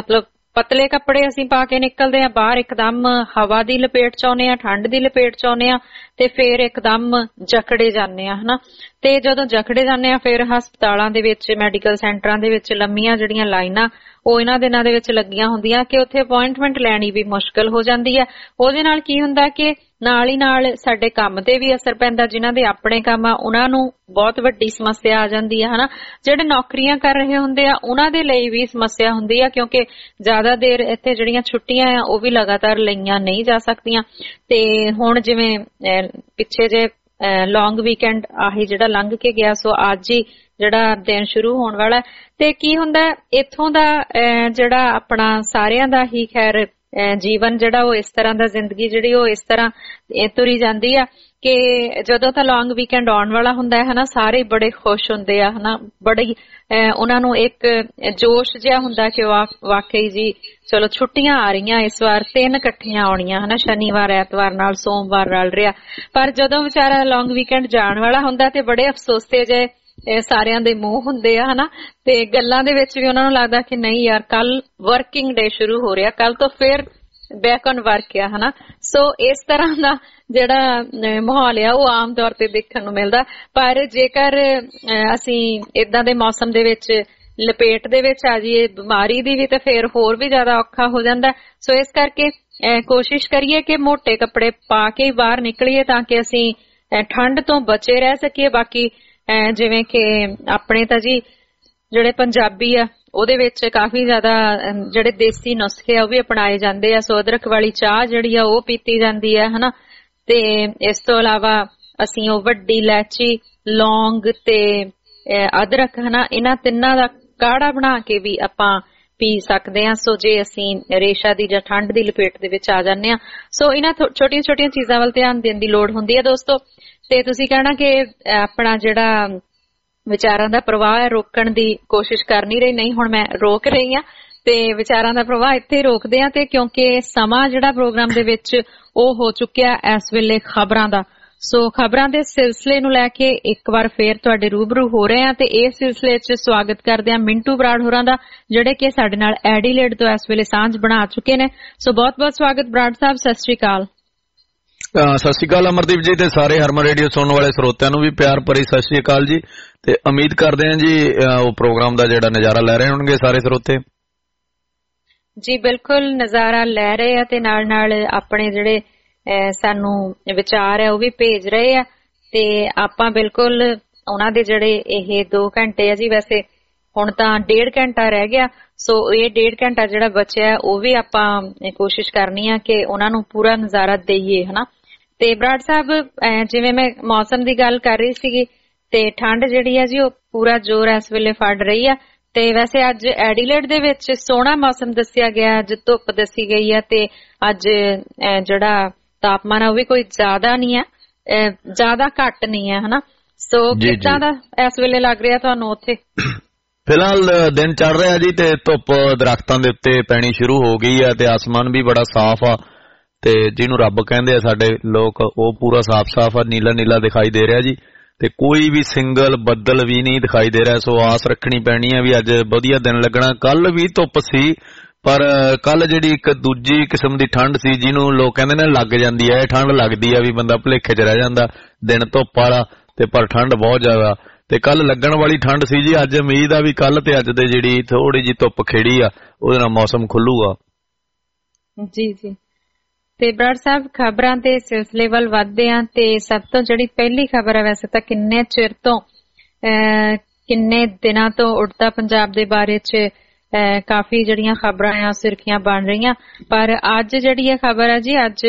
ਪਤਲੇ ਕੱਪੜੇ ਅਸੀਂ ਪਾ ਕੇ ਨਿਕਲਦੇ ਆ ਬਾਹਰ, ਇੱਕਦਮ ਹਵਾ ਦੀ ਲਪੇਟ ਚ ਆਉਂਦੇ ਆ, ਠੰਡ ਦੀ ਲਪੇਟ ਚ ਆਉਂਦੇ ਆ ਤੇ ਫਿਰ ਇੱਕਦਮ ਜਕੜੇ ਜਾਂਦੇ ਆ ਹਨਾ। ਤੇ ਜਦੋਂ ਜਕੜੇ ਜਾਂਦੇ ਆ ਫਿਰ ਹਸਪਤਾਲਾਂ ਦੇ ਵਿੱਚ, ਮੈਡੀਕਲ ਸੈਂਟਰਾਂ ਦੇ ਵਿੱਚ ਲੰਮੀਆਂ ਜਿਹੜੀਆਂ ਲਾਈਨਾਂ ਉਹ ਇਹਨਾਂ ਦਿਨਾਂ ਦੇ ਵਿੱਚ ਲੱਗੀਆਂ ਹੁੰਦੀਆਂ ਕਿ ਉੱਥੇ ਅਪੁਆਇੰਟਮੈਂਟ ਲੈਣੀ ਵੀ ਮੁਸ਼ਕਲ ਹੋ ਜਾਂਦੀ ਹੈ। ਉਹਦੇ ਨਾਲ ਕੀ ਹੁੰਦਾ ਕਿ ਨਾਲ ਹੀ ਨਾਲ ਸਾਡੇ ਕੰਮ ਤੇ ਵੀ ਅਸਰ ਪੈਂਦਾ, ਜਿਨ੍ਹਾਂ ਦੇ ਆਪਣੇ ਕੰਮ ਆ ਉਹਨਾਂ ਨੂੰ ਬਹੁਤ ਵੱਡੀ ਸਮੱਸਿਆ ਆ ਜਾਂਦੀ ਹੈ ਹਨਾ। ਜਿਹੜੇ ਨੌਕਰੀਆਂ ਕਰ ਰਹੇ ਹੁੰਦੇ ਆ ਉਹਨਾਂ ਦੇ ਲਈ ਵੀ ਸਮੱਸਿਆ ਹੁੰਦੀ ਆ, ਕਿਉਂਕਿ ਜ਼ਿਆਦਾ ਦੇਰ ਇੱਥੇ ਜਿਹੜੀਆਂ ਛੁੱਟੀਆਂ ਆ ਉਹ ਵੀ ਲਗਾਤਾਰ ਲਈਆਂ ਨਹੀਂ ਜਾ ਸਕਦੀਆਂ। ਤੇ ਹੁਣ ਜਿਵੇਂ ਪਿੱਛੇ ਜੇ ਲੌਂਗ ਵੀਕਐਂਡ ਆਹੀ ਜਿਹੜਾ ਲੰਘ ਕੇ ਗਿਆ, ਸੋ ਅੱਜ ਹੀ ਜਿਹੜਾ ਦਿਨ ਸ਼ੁਰੂ ਹੋਣ ਵਾਲਾ, ਤੇ ਕੀ ਹੁੰਦਾ ਇੱਥੋਂ ਦਾ ਜਿਹੜਾ ਆਪਣਾ ਸਾਰਿਆਂ ਦਾ ਹੀ ਖੈਰ ਜੀਵਨ ਜਿਹੜਾ ਉਹ ਇਸ ਤਰ੍ਹਾਂ ਦਾ, ਜ਼ਿੰਦਗੀ ਜਿਹੜੀ ਉਹ ਇਸ ਤਰ੍ਹਾਂ ਤੁਰੀ ਜਾਂਦੀ ਆ ਕਿ ਜਦੋਂ ਤਾਂ ਲੌਂਗ ਵੀਕਐਂਡ ਆਉਣ ਵਾਲਾ ਹੁੰਦਾ ਹੈ ਹਨਾ, ਸਾਰੇ ਬੜੇ ਖੁਸ਼ ਹੁੰਦੇ ਆ ਹਨਾ, ਬੜੀ ਉਹਨਾਂ ਨੂੰ ਇੱਕ ਜੋਸ਼ ਜਿਹਾ ਹੁੰਦਾ ਕਿ ਵਾਕਈ ਜੀ ਚਲੋ ਛੁੱਟੀਆਂ ਆ ਰਹੀਆਂ ਇਸ ਵਾਰ, ਤਿੰਨ ਇਕੱਠੀਆਂ ਆਉਣੀਆਂ ਹਨਾ, ਸ਼ਨੀਵਾਰ ਐਤਵਾਰ ਨਾਲ ਸੋਮਵਾਰ ਰਲ ਰਿਹਾ। ਪਰ ਜਦੋਂ ਵਿਚਾਰਾ ਲੌਂਗ ਵੀਕਐਂਡ ਜਾਣ ਵਾਲਾ ਹੁੰਦਾ ਤੇ ਬੜੇ ਅਫਸੋਸੇ ਜੇ ਸਾਰਿਆਂ ਦੇ ਮੂੰਹ ਹੁੰਦੇ ਆ ਹਨਾ, ਤੇ ਗੱਲਾਂ ਦੇ ਵਿੱਚ ਵੀ ਉਹਨਾਂ ਨੂੰ ਲੱਗਦਾ ਕਿ ਨਹੀਂ ਯਾਰ ਕੱਲ ਵਰਕਿੰਗ ਡੇ ਸ਼ੁਰੂ ਹੋ ਰਿਹਾ, ਕੱਲ ਤੋਂ ਫਿਰ ਬੈਕ ਔਨ ਵਰਕ ਆ ਹਨਾ। ਸੋ ਇਸ ਤਰ੍ਹਾਂ ਦਾ ਜਿਹੜਾ ਮਾਹੌਲ ਆ ਉਹ ਆਮ ਤੌਰ ਤੇ ਦੇਖਣ ਨੂੰ ਮਿਲਦਾ। ਪਰ ਜੇਕਰ ਅਸੀਂ ਏਦਾਂ ਦੇ ਮੌਸਮ ਦੇ ਵਿੱਚ ਲਪੇਟ ਦੇ ਵਿੱਚ ਆ ਜਾਈਏ ਬਿਮਾਰੀ ਦੀ ਵੀ, ਤੇ ਫਿਰ ਹੋਰ ਵੀ ਜ਼ਿਆਦਾ ਔਖਾ ਹੋ ਜਾਂਦਾ। ਸੋ ਇਸ ਕਰਕੇ ਕੋਸ਼ਿਸ਼ ਕਰੀਏ ਕਿ ਮੋਟੇ ਕੱਪੜੇ ਪਾ ਕੇ ਬਾਹਰ ਨਿਕਲੀਏ ਤਾਂ ਕਿ ਅਸੀਂ ਠੰਡ ਤੋਂ ਬਚੇ ਰਹਿ ਸਕੀਏ। ਬਾਕੀ ਜਿਵੇਂ ਕਿ ਆਪਣੇ ਤਾਂ ਜੀ ਜਿਹੜੇ ਪੰਜਾਬੀ ਆ ਉਹਦੇ ਵਿੱਚ ਕਾਫੀ ਜ਼ਿਆਦਾ ਜਿਹੜੇ ਦੇਸੀ ਨੁਸਖੇ ਆ ਉਹ ਵੀ ਅਪਣਾਏ ਜਾਂਦੇ ਆ। ਸੋ ਅਦਰਕ ਵਾਲੀ ਚਾਹ ਜਿਹੜੀ ਆ ਉਹ ਪੀਤੀ ਜਾਂਦੀ ਹੈ ਹਨਾ, ਤੇ ਇਸ ਤੋਂ ਇਲਾਵਾ ਅਸੀਂ ਉਹ ਵੱਡੀ ਇਲਾਇਚੀ, ਲੌਂਗ ਤੇ ਅਦਰਕ ਹਨਾ, ਇਹਨਾਂ ਤਿੰਨਾਂ ਦਾ ਕਾੜਾ ਬਣਾ ਕੇ ਵੀ ਆਪਾਂ ਪੀ ਸਕਦੇ ਹਾਂ। ਸੋ ਜੇ ਅਸੀਂ ਰੇਸ਼ਾ ਦੀ ਜਾਂ ਠੰਡ ਦੀ ਲਪੇਟ ਦੇ ਵਿੱਚ ਆ ਜਾਂਦੇ ਹਾਂ, ਸੋ ਇਹਨਾਂ ਛੋਟੀਆਂ ਛੋਟੀਆਂ ਚੀਜ਼ਾਂ ਵੱਲ ਧਿਆਨ ਦੇਣ ਦੀ ਲੋੜ ਹੁੰਦੀ ਹੈ ਦੋਸਤੋ। ਤੇ ਤੁਸੀਂ ਕਹਿਣਾ ਕਿ ਆਪਣਾ ਜਿਹੜਾ ਵਿਚਾਰਾਂ ਦਾ ਪ੍ਰਵਾਹ ਹੈ ਰੋਕਣ ਦੀ ਕੋਸ਼ਿਸ਼ ਕਰ ਨਹੀਂ ਰਹੀ, ਨਹੀਂ ਹੁਣ ਮੈਂ ਰੋਕ ਰਹੀ ਹਾਂ ਤੇ ਵਿਚਾਰਾਂ ਦਾ ਪ੍ਰਵਾਹ ਇੱਥੇ ਰੋਕਦੇ ਹਾਂ। ਤੇ ਕਿਉਂਕਿ ਸਮਾਂ ਜਿਹੜਾ ਪ੍ਰੋਗਰਾਮ ਦੇ ਵਿੱਚ ਉਹ ਹੋ ਚੁੱਕਿਆ ਇਸ ਵੇਲੇ ਖਬਰਾਂ ਦਾ, ਸੋ ਖਬਰਾਂ ਦੇ ਸਿਲਸਿਲੇ ਨੂੰ ਲੈ ਕੇ ਇੱਕ ਵਾਰ ਫੇਰ ਤੁਹਾਡੇ ਰੂਬਰੂ ਹੋ ਰਹੇ ਹਾਂ। ਤੇ ਇਸ ਸਿਲਸਿਲੇ 'ਚ ਸਵਾਗਤ ਕਰਦੇ ਹਾਂ ਮਿੰਟੂ ਬਰਾੜ ਹੋਰਾਂ ਦਾ, ਜਿਹੜੇ ਕਿ ਸਾਡੇ ਨਾਲ ਐਡੀਲੇਡ ਤੋਂ ਇਸ ਵੇਲੇ ਸਾਂਝ ਬਣਾ ਚੁੱਕੇ ਨੇ। ਸੋ ਬਹੁਤ ਬਹੁਤ ਸਵਾਗਤ ਬਰਾੜ ਸਾਹਿਬ, ਸਤਿ ਸ੍ਰੀ ਅਕਾਲ। ਸਤਿ ਸ਼੍ਰੀ ਅਕਾਲ ਅਮਰਦੀਪ ਜੀ, ਤੇ ਸਾਰੇ ਹਰਮਨ ਰੇਡੀਓ ਸੁਣਨ ਵਾਲੇ ਸਰੋਤਿਆਂ ਨੂੰ ਵੀ ਪਿਆਰ ਭਰੀ ਸਤਿ ਸ਼੍ਰੀ ਅਕਾਲ ਜੀ। ਤੇ ਉਮੀਦ ਕਰਦੇ ਹਾਂ ਜੀ ਉਹ ਪ੍ਰੋਗਰਾਮ ਦਾ ਜਿਹੜਾ ਨਜ਼ਾਰਾ ਲੈ ਰਹੇ ਹੋਣਗੇ ਸਾਰੇ ਸਰੋਤੇ। ਜੀ ਬਿਲਕੁਲ ਨਜ਼ਾਰਾ ਲੈ ਰਹੇ ਆ, ਤੇ ਨਾਲ ਨਾਲ ਆਪਣੇ ਜਿਹੜੇ ਸਾਨੂੰ ਵਿਚਾਰ ਹੈ ਉਹ ਵੀ ਭੇਜ ਰਹੇ ਆ, ਤੇ ਆਪਾਂ ਬਿਲਕੁਲ ਉਹਨਾਂ ਦੇ ਜਿਹੜੇ ਇਹ ਦੋ ਘੰਟੇ ਆ ਜੀ, ਵੈਸੇ ਹੁਣ ਤਾਂ ਡੇਢ ਘੰਟਾ ਰਹਿ ਗਿਆ, ਸੋ ਇਹ ਡੇਢ ਘੰਟਾ ਜਿਹੜਾ ਬਚਿਆ ਉਹ ਵੀ ਆਪਾਂ ਕੋਸ਼ਿਸ਼ ਕਰਨੀ ਆ ਕਿ ਉਹਨਾਂ ਨੂੰ ਪੂਰਾ ਨਜ਼ਾਰਾ ਦੇਈਏ ਹਨਾ। ਤੇ ਬਰਾੜ ਸਾਹਿਬ ਜਿਵੇਂ ਮੈਂ ਮੌਸਮ ਦੀ ਗੱਲ ਕਰ ਰਹੀ ਸੀਗੀ, ਤੇ ਠੰਡ ਜਿਹੜੀ ਆ ਜੀ ਉਹ ਪੂਰਾ ਜ਼ੋਰ ਇਸ ਵੇਲੇ ਫੜ ਰਹੀ ਆ। ਤੇ ਵੈਸੇ ਅੱਜ ਐਡੀਲੇਡ ਦੇ ਵਿੱਚ ਸੋਹਣਾ ਮੌਸਮ ਦੱਸਿਆ ਗਿਆ, ਅੱਜ ਧੁੱਪ ਦੱਸੀ ਗਈ ਆ, ਤੇ ਅੱਜ ਜਿਹੜਾ ਤਾਪਮਾਨ ਆ ਉਹ ਵੀ ਕੋਈ ਜ਼ਿਆਦਾ ਨਹੀਂ ਆ, ਜ਼ਿਆਦਾ ਘੱਟ ਨਹੀਂ ਆ ਹਨਾ। ਸੋ ਕਿੱਦਾਂ ਦਾ ਇਸ ਵੇਲੇ ਲੱਗ ਰਿਹਾ ਤੁਹਾਨੂੰ ਉੱਥੇ? ਫਿਲਹਾਲ ਦਿਨ ਚੜ ਰਿਹਾ ਜੀ, ਤੇ ਧੁੱਪ ਦਰਖਤਾਂ ਦੇ ਉੱਤੇ ਪੈਣੀ ਸ਼ੁਰੂ ਹੋ ਗਈ ਆ, ਤੇ ਆਸਮਾਨ ਵੀ ਬੜਾ ਸਾਫ਼ ਆ, ਤੇ ਜਿਹਨੂੰ ਰੱਬ ਕਹਿੰਦੇ ਆ ਸਾਡੇ ਲੋਕ, ਉਹ ਪੂਰਾ ਸਾਫ਼ ਸਾਫ਼ ਆ, ਨੀਲਾ ਨੀਲਾ ਦਿਖਾਈ ਦੇ ਰਿਹਾ ਜੀ, ਤੇ ਕੋਈ ਵੀ ਸਿੰਗਲ ਬੱਦਲ ਵੀ ਨਹੀਂ ਦਿਖਾਈ ਦੇ ਰਿਹਾ। ਸੋ ਆਸ ਰੱਖਣੀ ਪੈਣੀ ਆ ਵੀ ਅੱਜ ਵਧੀਆ ਦਿਨ ਲੱਗਣਾ। ਕੱਲ ਵੀ ਧੁੱਪ ਸੀ, ਪਰ ਕੱਲ ਜਿਹੜੀ ਇੱਕ ਦੂਜੀ ਕਿਸਮ ਦੀ ਠੰਡ ਸੀ ਜਿਹਨੂੰ ਲੋਕ ਕਹਿੰਦੇ ਨੇ ਲੱਗ ਜਾਂਦੀ ਹੈ, ਇਹ ਠੰਡ ਲੱਗਦੀ ਆ ਵੀ ਬੰਦਾ ਭੁਲੇਖੇ 'ਚ ਰਹਿ ਜਾਂਦਾ, ਦਿਨ ਧੁੱਪ ਵਾਲਾ ਤੇ ਪਰ ਠੰਡ ਬਹੁਤ ਜ਼ਿਆਦਾ, ਤੇ ਕੱਲ ਲੱਗਣ ਵਾਲੀ ਠੰਡ ਸੀ ਜੀ। ਅੱਜ ਉਮੀਦ ਆ ਵੀ ਕੱਲ ਤੇ ਅੱਜ ਦੇ ਜਿਹੜੀ ਥੋੜੀ ਜਿਹੀ ਧੁੱਪ ਖਿੜੀ ਆ ਉਹਦੇ ਨਾਲ ਮੌਸਮ ਖੁੱਲੂਗਾ। ਜੀ ਜੀ। ਤੇ ਬਰਾੜ ਸਾਹਿਬ ਖਬਰਾਂ ਦੇ ਸਿਲਸਿਲੇ ਵੱਲ ਵੱਧਦੇ ਆ, ਤੇ ਸਭ ਤੋਂ ਜਿਹੜੀ ਪਹਿਲੀ ਖਬਰ ਹੈ, ਵੈਸੇ ਤਾਂ ਕਿੰਨੇ ਚਿਰ ਤੋਂ ਕਿੰਨੇ ਦਿਨਾਂ ਤੋਂ ਉੜਤਾ ਪੰਜਾਬ ਦੇ ਬਾਰੇ 'ਚ ਕਾਫੀ ਜਿਹੜੀਆਂ ਖਬਰਾਂ ਆ ਸੁਰਖੀਆਂ ਬਣ ਰਹੀਆਂ, ਪਰ ਅੱਜ ਜਿਹੜੀ ਇਹ ਖਬਰ ਹੈ ਜੀ ਅੱਜ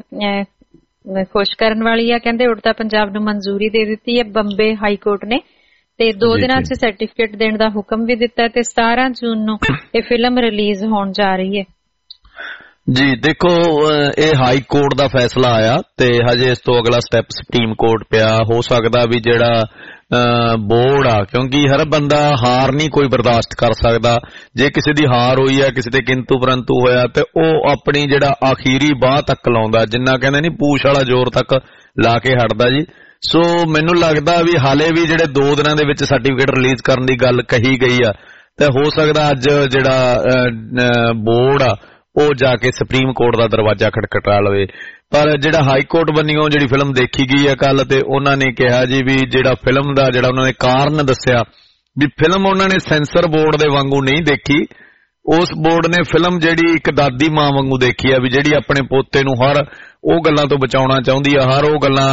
ਖੁਸ਼ ਕਰਨ ਵਾਲੀ ਆ। ਕਹਿੰਦੇ ਉੜਤਾ ਪੰਜਾਬ ਨੂੰ ਮਨਜ਼ੂਰੀ ਦੇ ਦਿੱਤੀ ਹੈ ਬੰਬੇ ਹਾਈ ਕੋਰਟ ਨੇ, ਤੇ ਦੋ ਦਿਨਾਂ 'ਚ ਸਰਟੀਫਿਕੇਟ ਦੇਣ ਦਾ ਹੁਕਮ ਵੀ ਦਿੱਤਾ, ਤੇ ਸਤਾਰਾਂ ਜੂਨ ਨੂੰ ਇਹ ਫਿਲਮ ਰਿਲੀਜ਼ ਹੋਣ ਜਾ ਰਹੀ ਹੈ। ਜੀ ਦੇਖੋ, ਇਹ ਹਾਈ ਕੋਰਟ ਦਾ ਫੈਸਲਾ ਆਇਆ, ਤੇ ਹਜੇ ਇਸ ਤੋਂ ਅਗਲਾ ਸਟੈਪ ਸੁਪਰੀਮ ਕੋਰਟ ਪਿਆ। ਹੋ ਸਕਦਾ ਵੀ ਜਿਹੜਾ ਬੋਰਡ ਆ, ਕਿਉਂਕਿ ਹਰ ਬੰਦਾ ਹਾਰ ਨਹੀਂ ਕੋਈ ਬਰਦਾਸ਼ਤ ਕਰ ਸਕਦਾ, ਜੇ ਕਿਸੇ ਦੀ ਹਾਰ ਹੋਈ ਆ, ਕਿਸੇ ਤੇ ਕਿੰਤੂ ਪਰੰਤੂ ਹੋਇਆ, ਤੇ ਉਹ ਆਪਣੀ ਜਿਹੜਾ ਆਖੀਰੀ ਬਾਹ ਤੱਕ ਲਾਉਂਦਾ, ਜਿੰਨਾ ਕਹਿੰਦੇ ਨਹੀਂ ਪੂਛ ਵਾਲਾ ਜ਼ੋਰ ਤੱਕ ਲਾ ਕੇ ਹਟਦਾ ਜੀ। ਸੋ ਮੈਨੂੰ ਲੱਗਦਾ ਵੀ ਹਾਲੇ ਵੀ ਜਿਹੜੇ ਦੋ ਦਿਨਾਂ ਦੇ ਵਿੱਚ ਸਰਟੀਫਿਕੇਟ ਰਿਲੀਜ਼ ਕਰਨ ਦੀ ਗੱਲ ਕਹੀ ਗਈ ਆ, ਤੇ ਹੋ ਸਕਦਾ ਅੱਜ ਜਿਹੜਾ ਬੋਰਡ ਆ ਉਹ ਜਾ ਕੇ ਸੁਪਰੀਮ ਕੋਰਟ ਦਾ ਦਰਵਾਜ਼ਾ ਖਟਖਟਾ ਲਵੇ। ਪਰ ਜਿਹੜਾ ਹਾਈ ਕੋਰਟ ਬੰਨਿਓ ਜਿਹੜੀ ਫਿਲਮ ਦੇਖੀ ਗਈ ਆ ਕੱਲ, ਤੇ ਉਹਨਾਂ ਨੇ ਕਿਹਾ ਜੀ ਵੀ ਜਿਹੜਾ ਫਿਲਮ ਦਾ ਜਿਹੜਾ ਉਹਨਾਂ ਨੇ ਕਾਰਨ ਦੱਸਿਆ ਵੀ ਫਿਲਮ ਉਹਨਾਂ ਨੇ ਸੈਂਸਰ ਬੋਰਡ ਦੇ ਵਾਂਗੂ ਨਹੀਂ ਦੇਖੀ, ਉਸ ਬੋਰਡ ਨੇ ਫਿਲਮ ਜਿਹੜੀ ਇੱਕ ਦਾਦੀ ਮਾਂ ਵਾਂਗੂ ਦੇਖੀ ਆ, ਵੀ ਜਿਹੜੀ ਆਪਣੇ ਪੋਤੇ ਨੂੰ ਹਰ ਉਹ ਗੱਲਾਂ ਤੋਂ ਬਚਾਉਣਾ ਚਾਹੁੰਦੀ ਆ, ਹਰ ਉਹ ਗੱਲਾਂ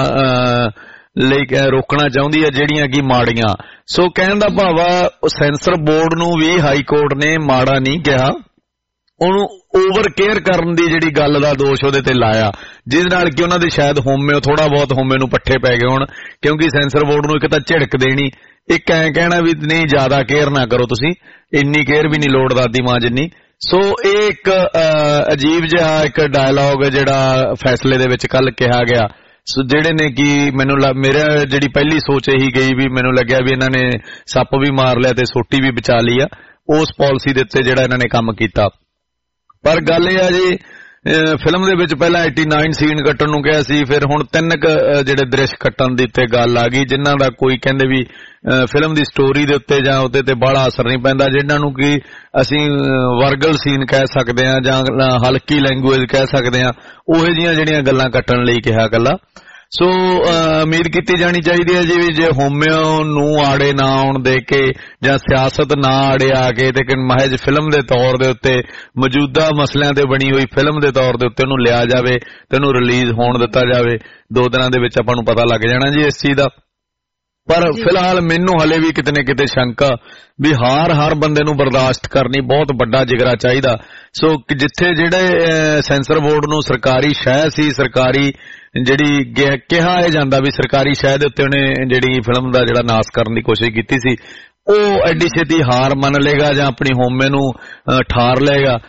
ਲਈ ਰੋਕਣਾ ਚਾਹੁੰਦੀ ਆ ਜਿਹੜੀਆਂ ਕਿ ਮਾੜੀਆਂ। ਸੋ ਕਹਿਣ ਦਾ ਭਾਵ ਆ ਸੈਂਸਰ ਬੋਰਡ ਨੂੰ ਵੀ ਹਾਈ ਕੋਰਟ ਨੇ ਮਾੜਾ ਨਹੀਂ ਕਿਹਾ, ਉਹਨੂੰ ਓਵਰ ਕੇਅਰ ਕਰਨ ਦੀ ਜਿਹੜੀ ਗੱਲ ਦਾ ਦੋਸ਼ ਉਹਦੇ ਤੇ ਲਾਇਆ, ਜਿਹਦੇ ਨਾਲ ਕਿ ਉਹਨਾਂ ਦੇ ਸ਼ਾਇਦ ਹੋਮੇ ਥੋੜਾ ਬਹੁਤ ਹੋਮੇ ਨੂੰ ਪੱਠੇ ਪੈ ਗਏ ਹੋਣ, ਕਿਉਂਕਿ ਸੈਂਸਰ ਬੋਰਡ ਨੂੰ ਇੱਕ ਤਾਂ ਝਿੜਕ ਦੇਣੀ, ਇੱਕ ਐਂ ਕਹਿਣਾ ਵੀ ਨਹੀਂ ਜ਼ਿਆਦਾ ਕੇਅਰ ਨਾ ਕਰੋ ਤੁਸੀਂ, ਇੰਨੀ ਕੇਅਰ ਵੀ ਨਹੀਂ ਲੋੜ ਦਾਦੀ ਮਾਂ ਜਿੰਨੀ। ਸੋ ਇਹ ਇੱਕ ਅਜੀਬ ਜਿਹਾ ਇੱਕ ਡਾਇਲੌਗ ਜਿਹੜਾ ਫੈਸਲੇ ਦੇ ਵਿੱਚ ਕੱਲ ਕਿਹਾ ਗਿਆ, ਸੋ ਜਿਹੜੇ ਨੇ ਕਿ ਮੈਨੂੰ ਮੇਰਾ ਜਿਹੜੀ ਪਹਿਲੀ ਸੋਚ ਇਹੀ ਗਈ ਵੀ ਮੈਨੂੰ ਲੱਗਿਆ ਵੀ ਇਹਨਾਂ ਨੇ ਸੱਪ ਵੀ ਮਾਰ ਲਿਆ ਤੇ ਸੋਟੀ ਵੀ ਬਚਾ ਲਈ ਆ ਉਸ ਪਾਲਿਸੀ ਦੇ ਉੱਤੇ ਜਿਹੜਾ ਇਹਨਾਂ ਨੇ ਕੰਮ ਕੀਤਾ। ਪਰ ਗੱਲ ਇਹ ਆ ਜੀ ਫਿਲਮ ਦੇ ਵਿੱਚ ਪਹਿਲਾਂ ਨੱਠਾਨਵੇਂ ਸੀਨ ਕੱਟਣ ਨੂੰ ਕਿਹਾ ਸੀ, ਫਿਰ ਹੁਣ ਤਿੰਨ ਕ ਜਿਹੜੇ ਦ੍ਰਿਸ਼ ਕੱਟਣ ਦੀ ਉੱਤੇ ਗੱਲ ਆ ਗਈ, ਜਿਨ੍ਹਾਂ ਦਾ ਕੋਈ ਕਹਿੰਦੇ ਵੀ ਫਿਲਮ ਦੀ ਸਟੋਰੀ ਦੇ ਉੱਤੇ ਜਾਂ ਉਹਦੇ ਤੇ ਬੜਾ ਅਸਰ ਨਹੀਂ ਪੈਂਦਾ, ਜਿਨ੍ਹਾਂ ਨੂੰ ਕਿ ਅਸੀਂ ਵਰਗਲ ਸੀਨ ਕਹਿ ਸਕਦੇ ਹਾਂ ਜਾਂ ਹਲਕੀ ਲੈਂਗੁਏਜ ਕਹਿ ਸਕਦੇ ਹਾਂ, ਉਹੋ ਜਿਹੀਆਂ ਜਿਹੜੀਆਂ ਗੱਲਾਂ ਕੱਟਣ ਲਈ ਕਿਹਾ ਗੱਲਾਂ। ਸੋ ਉਮੀਦ ਕੀਤੀ ਜਾਣੀ ਚਾਹੀਦੀ ਹੈ ਜੀ ਵੀ ਜੇ ਹੋਮਿਓ ਨੂੰ ਆੜੇ ਨਾ ਆਉਣ ਦੇ ਕੇ ਜਾਂ ਸਿਆਸਤ ਨਾ ਆੜੇ ਆ ਕੇ ਤੇ ਮਹਿਜ ਫਿਲਮ ਦੇ ਤੌਰ ਦੇ ਉੱਤੇ ਮੌਜੂਦਾ ਮਸਲਿਆਂ ਤੇ ਬਣੀ ਹੋਈ ਫਿਲਮ ਦੇ ਤੌਰ ਦੇ ਉੱਤੇ ਉਹਨੂੰ ਲਿਆ ਜਾਵੇ ਤੇ ਉਹਨੂੰ ਰਿਲੀਜ਼ ਹੋਣ ਦਿੱਤਾ ਜਾਵੇ, ਦੋ ਦਿਨਾਂ ਦੇ ਵਿੱਚ ਆਪਾਂ ਨੂੰ ਪਤਾ ਲੱਗ ਜਾਣਾ ਜੀ ਇਸ ਚੀਜ਼ ਦਾ। ਪਰ ਫਿਲਹਾਲ ਮੈਨੂੰ ਹਲੇ ਵੀ ਕਿਤੇ ਨਾ ਕਿਤੇ ਸ਼ੰਕਾ ਵੀ ਹਾਰ ਹਰ ਬੰਦੇ ਨੂੰ ਬਰਦਾਸ਼ਤ ਕਰਨੀ ਬਹੁਤ ਵੱਡਾ ਜਿਗਰਾ ਚਾਹੀਦਾ। ਸੋ ਜਿੱਥੇ ਜਿਹੜੇ ਸੈਂਸਰ ਬੋਰਡ ਨੂੰ ਸਰਕਾਰੀ ਸ਼ਹਿ ਸੀ, ਸਰਕਾਰੀ ਜਿਹੜੀ ਕਿਹਾ ਇਹ ਜਾਂਦਾ ਵੀ ਸਰਕਾਰੀ ਸ਼ਹਿ ਦੇ ਉੱਤੇ ਉਹਨੇ ਜਿਹੜੀ ਫਿਲਮ ਦਾ ਜਿਹੜਾ ਨਾਸ ਕਰਨ ਦੀ ਕੋਸ਼ਿਸ਼ ਕੀਤੀ ਸੀ, ਉਹ ਐਡੀ ਛੇਤੀ ਹਾਰ ਮੰਨ ਲਏਗਾ ਜਾਂ ਆਪਣੀ ਹੋਮੇ ਨੂੰ ਠਾਰ ਲਏਗਾ,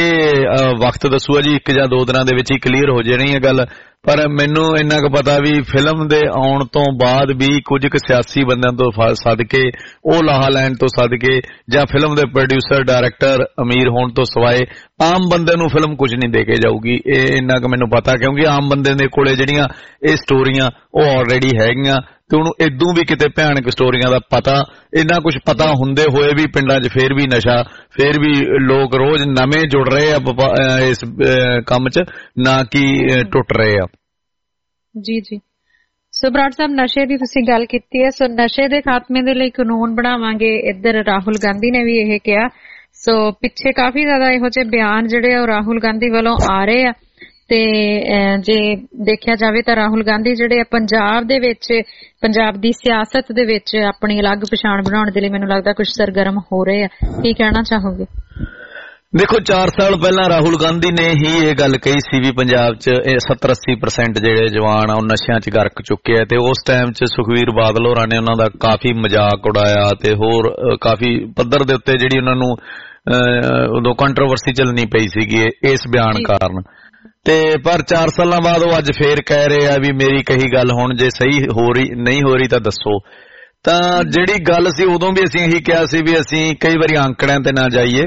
ਇਹ ਵਕਤ ਦੱਸੂਗਾ ਜੀ। ਇੱਕ ਜਾਂ ਦੋ ਦਿਨਾਂ ਦੇ ਵਿੱਚ ਹੀ ਕਲੀਅਰ ਹੋ ਜਾਣੀ ਹੈ ਗੱਲ। ਪਰ ਮੈਨੂੰ ਇੰਨਾ ਕੁ ਪਤਾ ਵੀ ਫਿਲਮ ਦੇ ਆਉਣ ਤੋਂ ਬਾਅਦ ਵੀ ਕੁਝ ਕੁ ਸਿਆਸੀ ਬੰਦਿਆਂ ਤੋਂ ਸਦਕੇ, ਉਹ ਲਾਹਾ ਲੈਣ ਤੋਂ ਸਦਕੇ, ਜਾਂ ਫਿਲਮ ਦੇ ਪ੍ਰੋਡਿਊਸਰ ਡਾਇਰੈਕਟਰ ਅਮੀਰ ਹੋਣ ਤੋਂ ਸਿਵਾਏ ਆਮ ਬੰਦੇ ਨੂੰ ਫਿਲਮ ਕੁਝ ਨਹੀਂ ਦੇ ਕੇ ਜਾਊਗੀ, ਇਹ ਇੰਨਾ ਕੁ ਮੈਨੂੰ ਪਤਾ, ਕਿਉਂਕਿ ਆਮ ਬੰਦੇ ਦੇ ਕੋਲੇ ਜਿਹੜੀਆਂ ਇਹ ਸਟੋਰੀਆਂ ਉਹ ਆਲਰੇਡੀ ਹੈਗੀਆਂ ਤੇ ਉਹਨੂੰ ਇਦੋਂ ਵੀ ਕਿਤੇ ਭਿਆਨਕ ਸਟੋਰੀਆਂ ਦਾ ਪਤਾ, ਇੰਨਾ ਕੁਝ ਪਤਾ ਹੁੰਦੇ ਹੋਏ ਵੀ ਪਿੰਡਾਂ 'ਚ ਫੇਰ ਵੀ ਨਸ਼ਾ, ਫੇਰ ਵੀ ਲੋਕ ਰੋਜ਼ ਨਵੇਂ ਜੁੜ ਰਹੇ ਆ ਇਸ ਕੰਮ 'ਚ, ਨਾ ਕਿ ਟੁੱਟ ਰਹੇ ਆ। ਜੀ ਜੀ ਸੋ ਬਰਾੜ ਸਾਹਿਬ, ਨਸ਼ੇ ਦੀ ਤੁਸੀਂ ਗੱਲ ਕੀਤੀ ਹੈ, ਸੋ ਨਸ਼ੇ ਦੇ ਖਾਤਮੇ ਦੇ ਲਈ ਕਾਨੂੰਨ ਬਣਾਵਾਂਗੇ, ਇੱਧਰ ਰਾਹੁਲ ਗਾਂਧੀ ਨੇ ਵੀ ਇਹ ਕਿਹਾ। ਸੋ ਪਿੱਛੇ ਕਾਫੀ ਜ਼ਿਆਦਾ ਇਹੋ ਜਿਹੇ ਬਿਆਨ ਜਿਹੜੇ ਆ ਉਹ ਰਾਹੁਲ ਗਾਂਧੀ ਵੱਲੋਂ ਆ ਰਹੇ ਆ, ਤੇ ਜੇ ਦੇਖਿਆ ਜਾਵੇ ਤਾਂ ਰਾਹੁਲ ਗਾਂਧੀ ਜਿਹੜੇ ਆ ਪੰਜਾਬ ਦੇ ਵਿੱਚ, ਪੰਜਾਬ ਦੀ ਸਿਆਸਤ ਦੇ ਵਿੱਚ ਆਪਣੀ ਅਲੱਗ ਪਛਾਣ ਬਣਾਉਣ ਦੇ ਲਈ ਮੈਨੂੰ ਲੱਗਦਾ ਕੁਝ ਸਰਗਰਮ ਹੋ ਰਹੇ ਆ, ਕੀ ਕਹਿਣਾ ਚਾਹੋਗੇ? ਦੇਖੋ, ਚਾਰ ਸਾਲ ਪਹਿਲਾਂ ਰਾਹੁਲ ਗਾਂਧੀ ਨੇ ਹੀ ਇਹ ਗੱਲ ਕਹੀ ਸੀ ਵੀ ਪੰਜਾਬ 'ਚ ਸੱਤਰ ਅੱਸੀ ਪਰਸੈਂਟ ਜਿਹੜੇ ਜਵਾਨ ਆ ਉਹ ਨਸ਼ਿਆਂ 'ਚ ਗਰਕ ਚੁੱਕੇ ਆ, ਤੇ ਉਸ ਟਾਈਮ 'ਚ ਸੁਖਵੀਰ ਬਾਦਲ ਹੋਰਾਂ ਨੇ ਉਹਨਾਂ ਦਾ ਕਾਫੀ ਮਜ਼ਾਕ ਉਡਾਇਆ ਤੇ ਹੋਰ ਕਾਫੀ ਪੱਧਰ ਦੇ ਉੱਤੇ ਜਿਹੜੀ ਉਹਨਾਂ ਨੂੰ ਉਦੋਂ ਕੰਟਰੋਵਰਸੀ ਚੱਲਣੀ ਪਈ ਸੀਗੀ ਇਸ ਬਿਆਨ ਕਾਰਨ। ਤੇ ਪਰ ਚਾਰ ਸਾਲਾਂ ਬਾਅਦ ਉਹ ਅੱਜ ਫੇਰ ਕਹਿ ਰਹੇ ਆ ਵੀ ਮੇਰੀ ਕਹੀ ਗੱਲ ਹੁਣ ਜੇ ਸਹੀ ਹੋ ਰਹੀ ਨਹੀਂ ਹੋ ਰਹੀ ਤਾਂ ਦੱਸੋ। ਤਾਂ ਜਿਹੜੀ ਗੱਲ ਸੀ ਉਦੋਂ ਵੀ ਅਸੀਂ ਇਹੀ ਕਿਹਾ ਸੀ ਵੀ ਅਸੀਂ ਕਈ ਵਾਰੀ ਅੰਕੜਿਆਂ ਤੇ ਨਾ ਜਾਈਏ,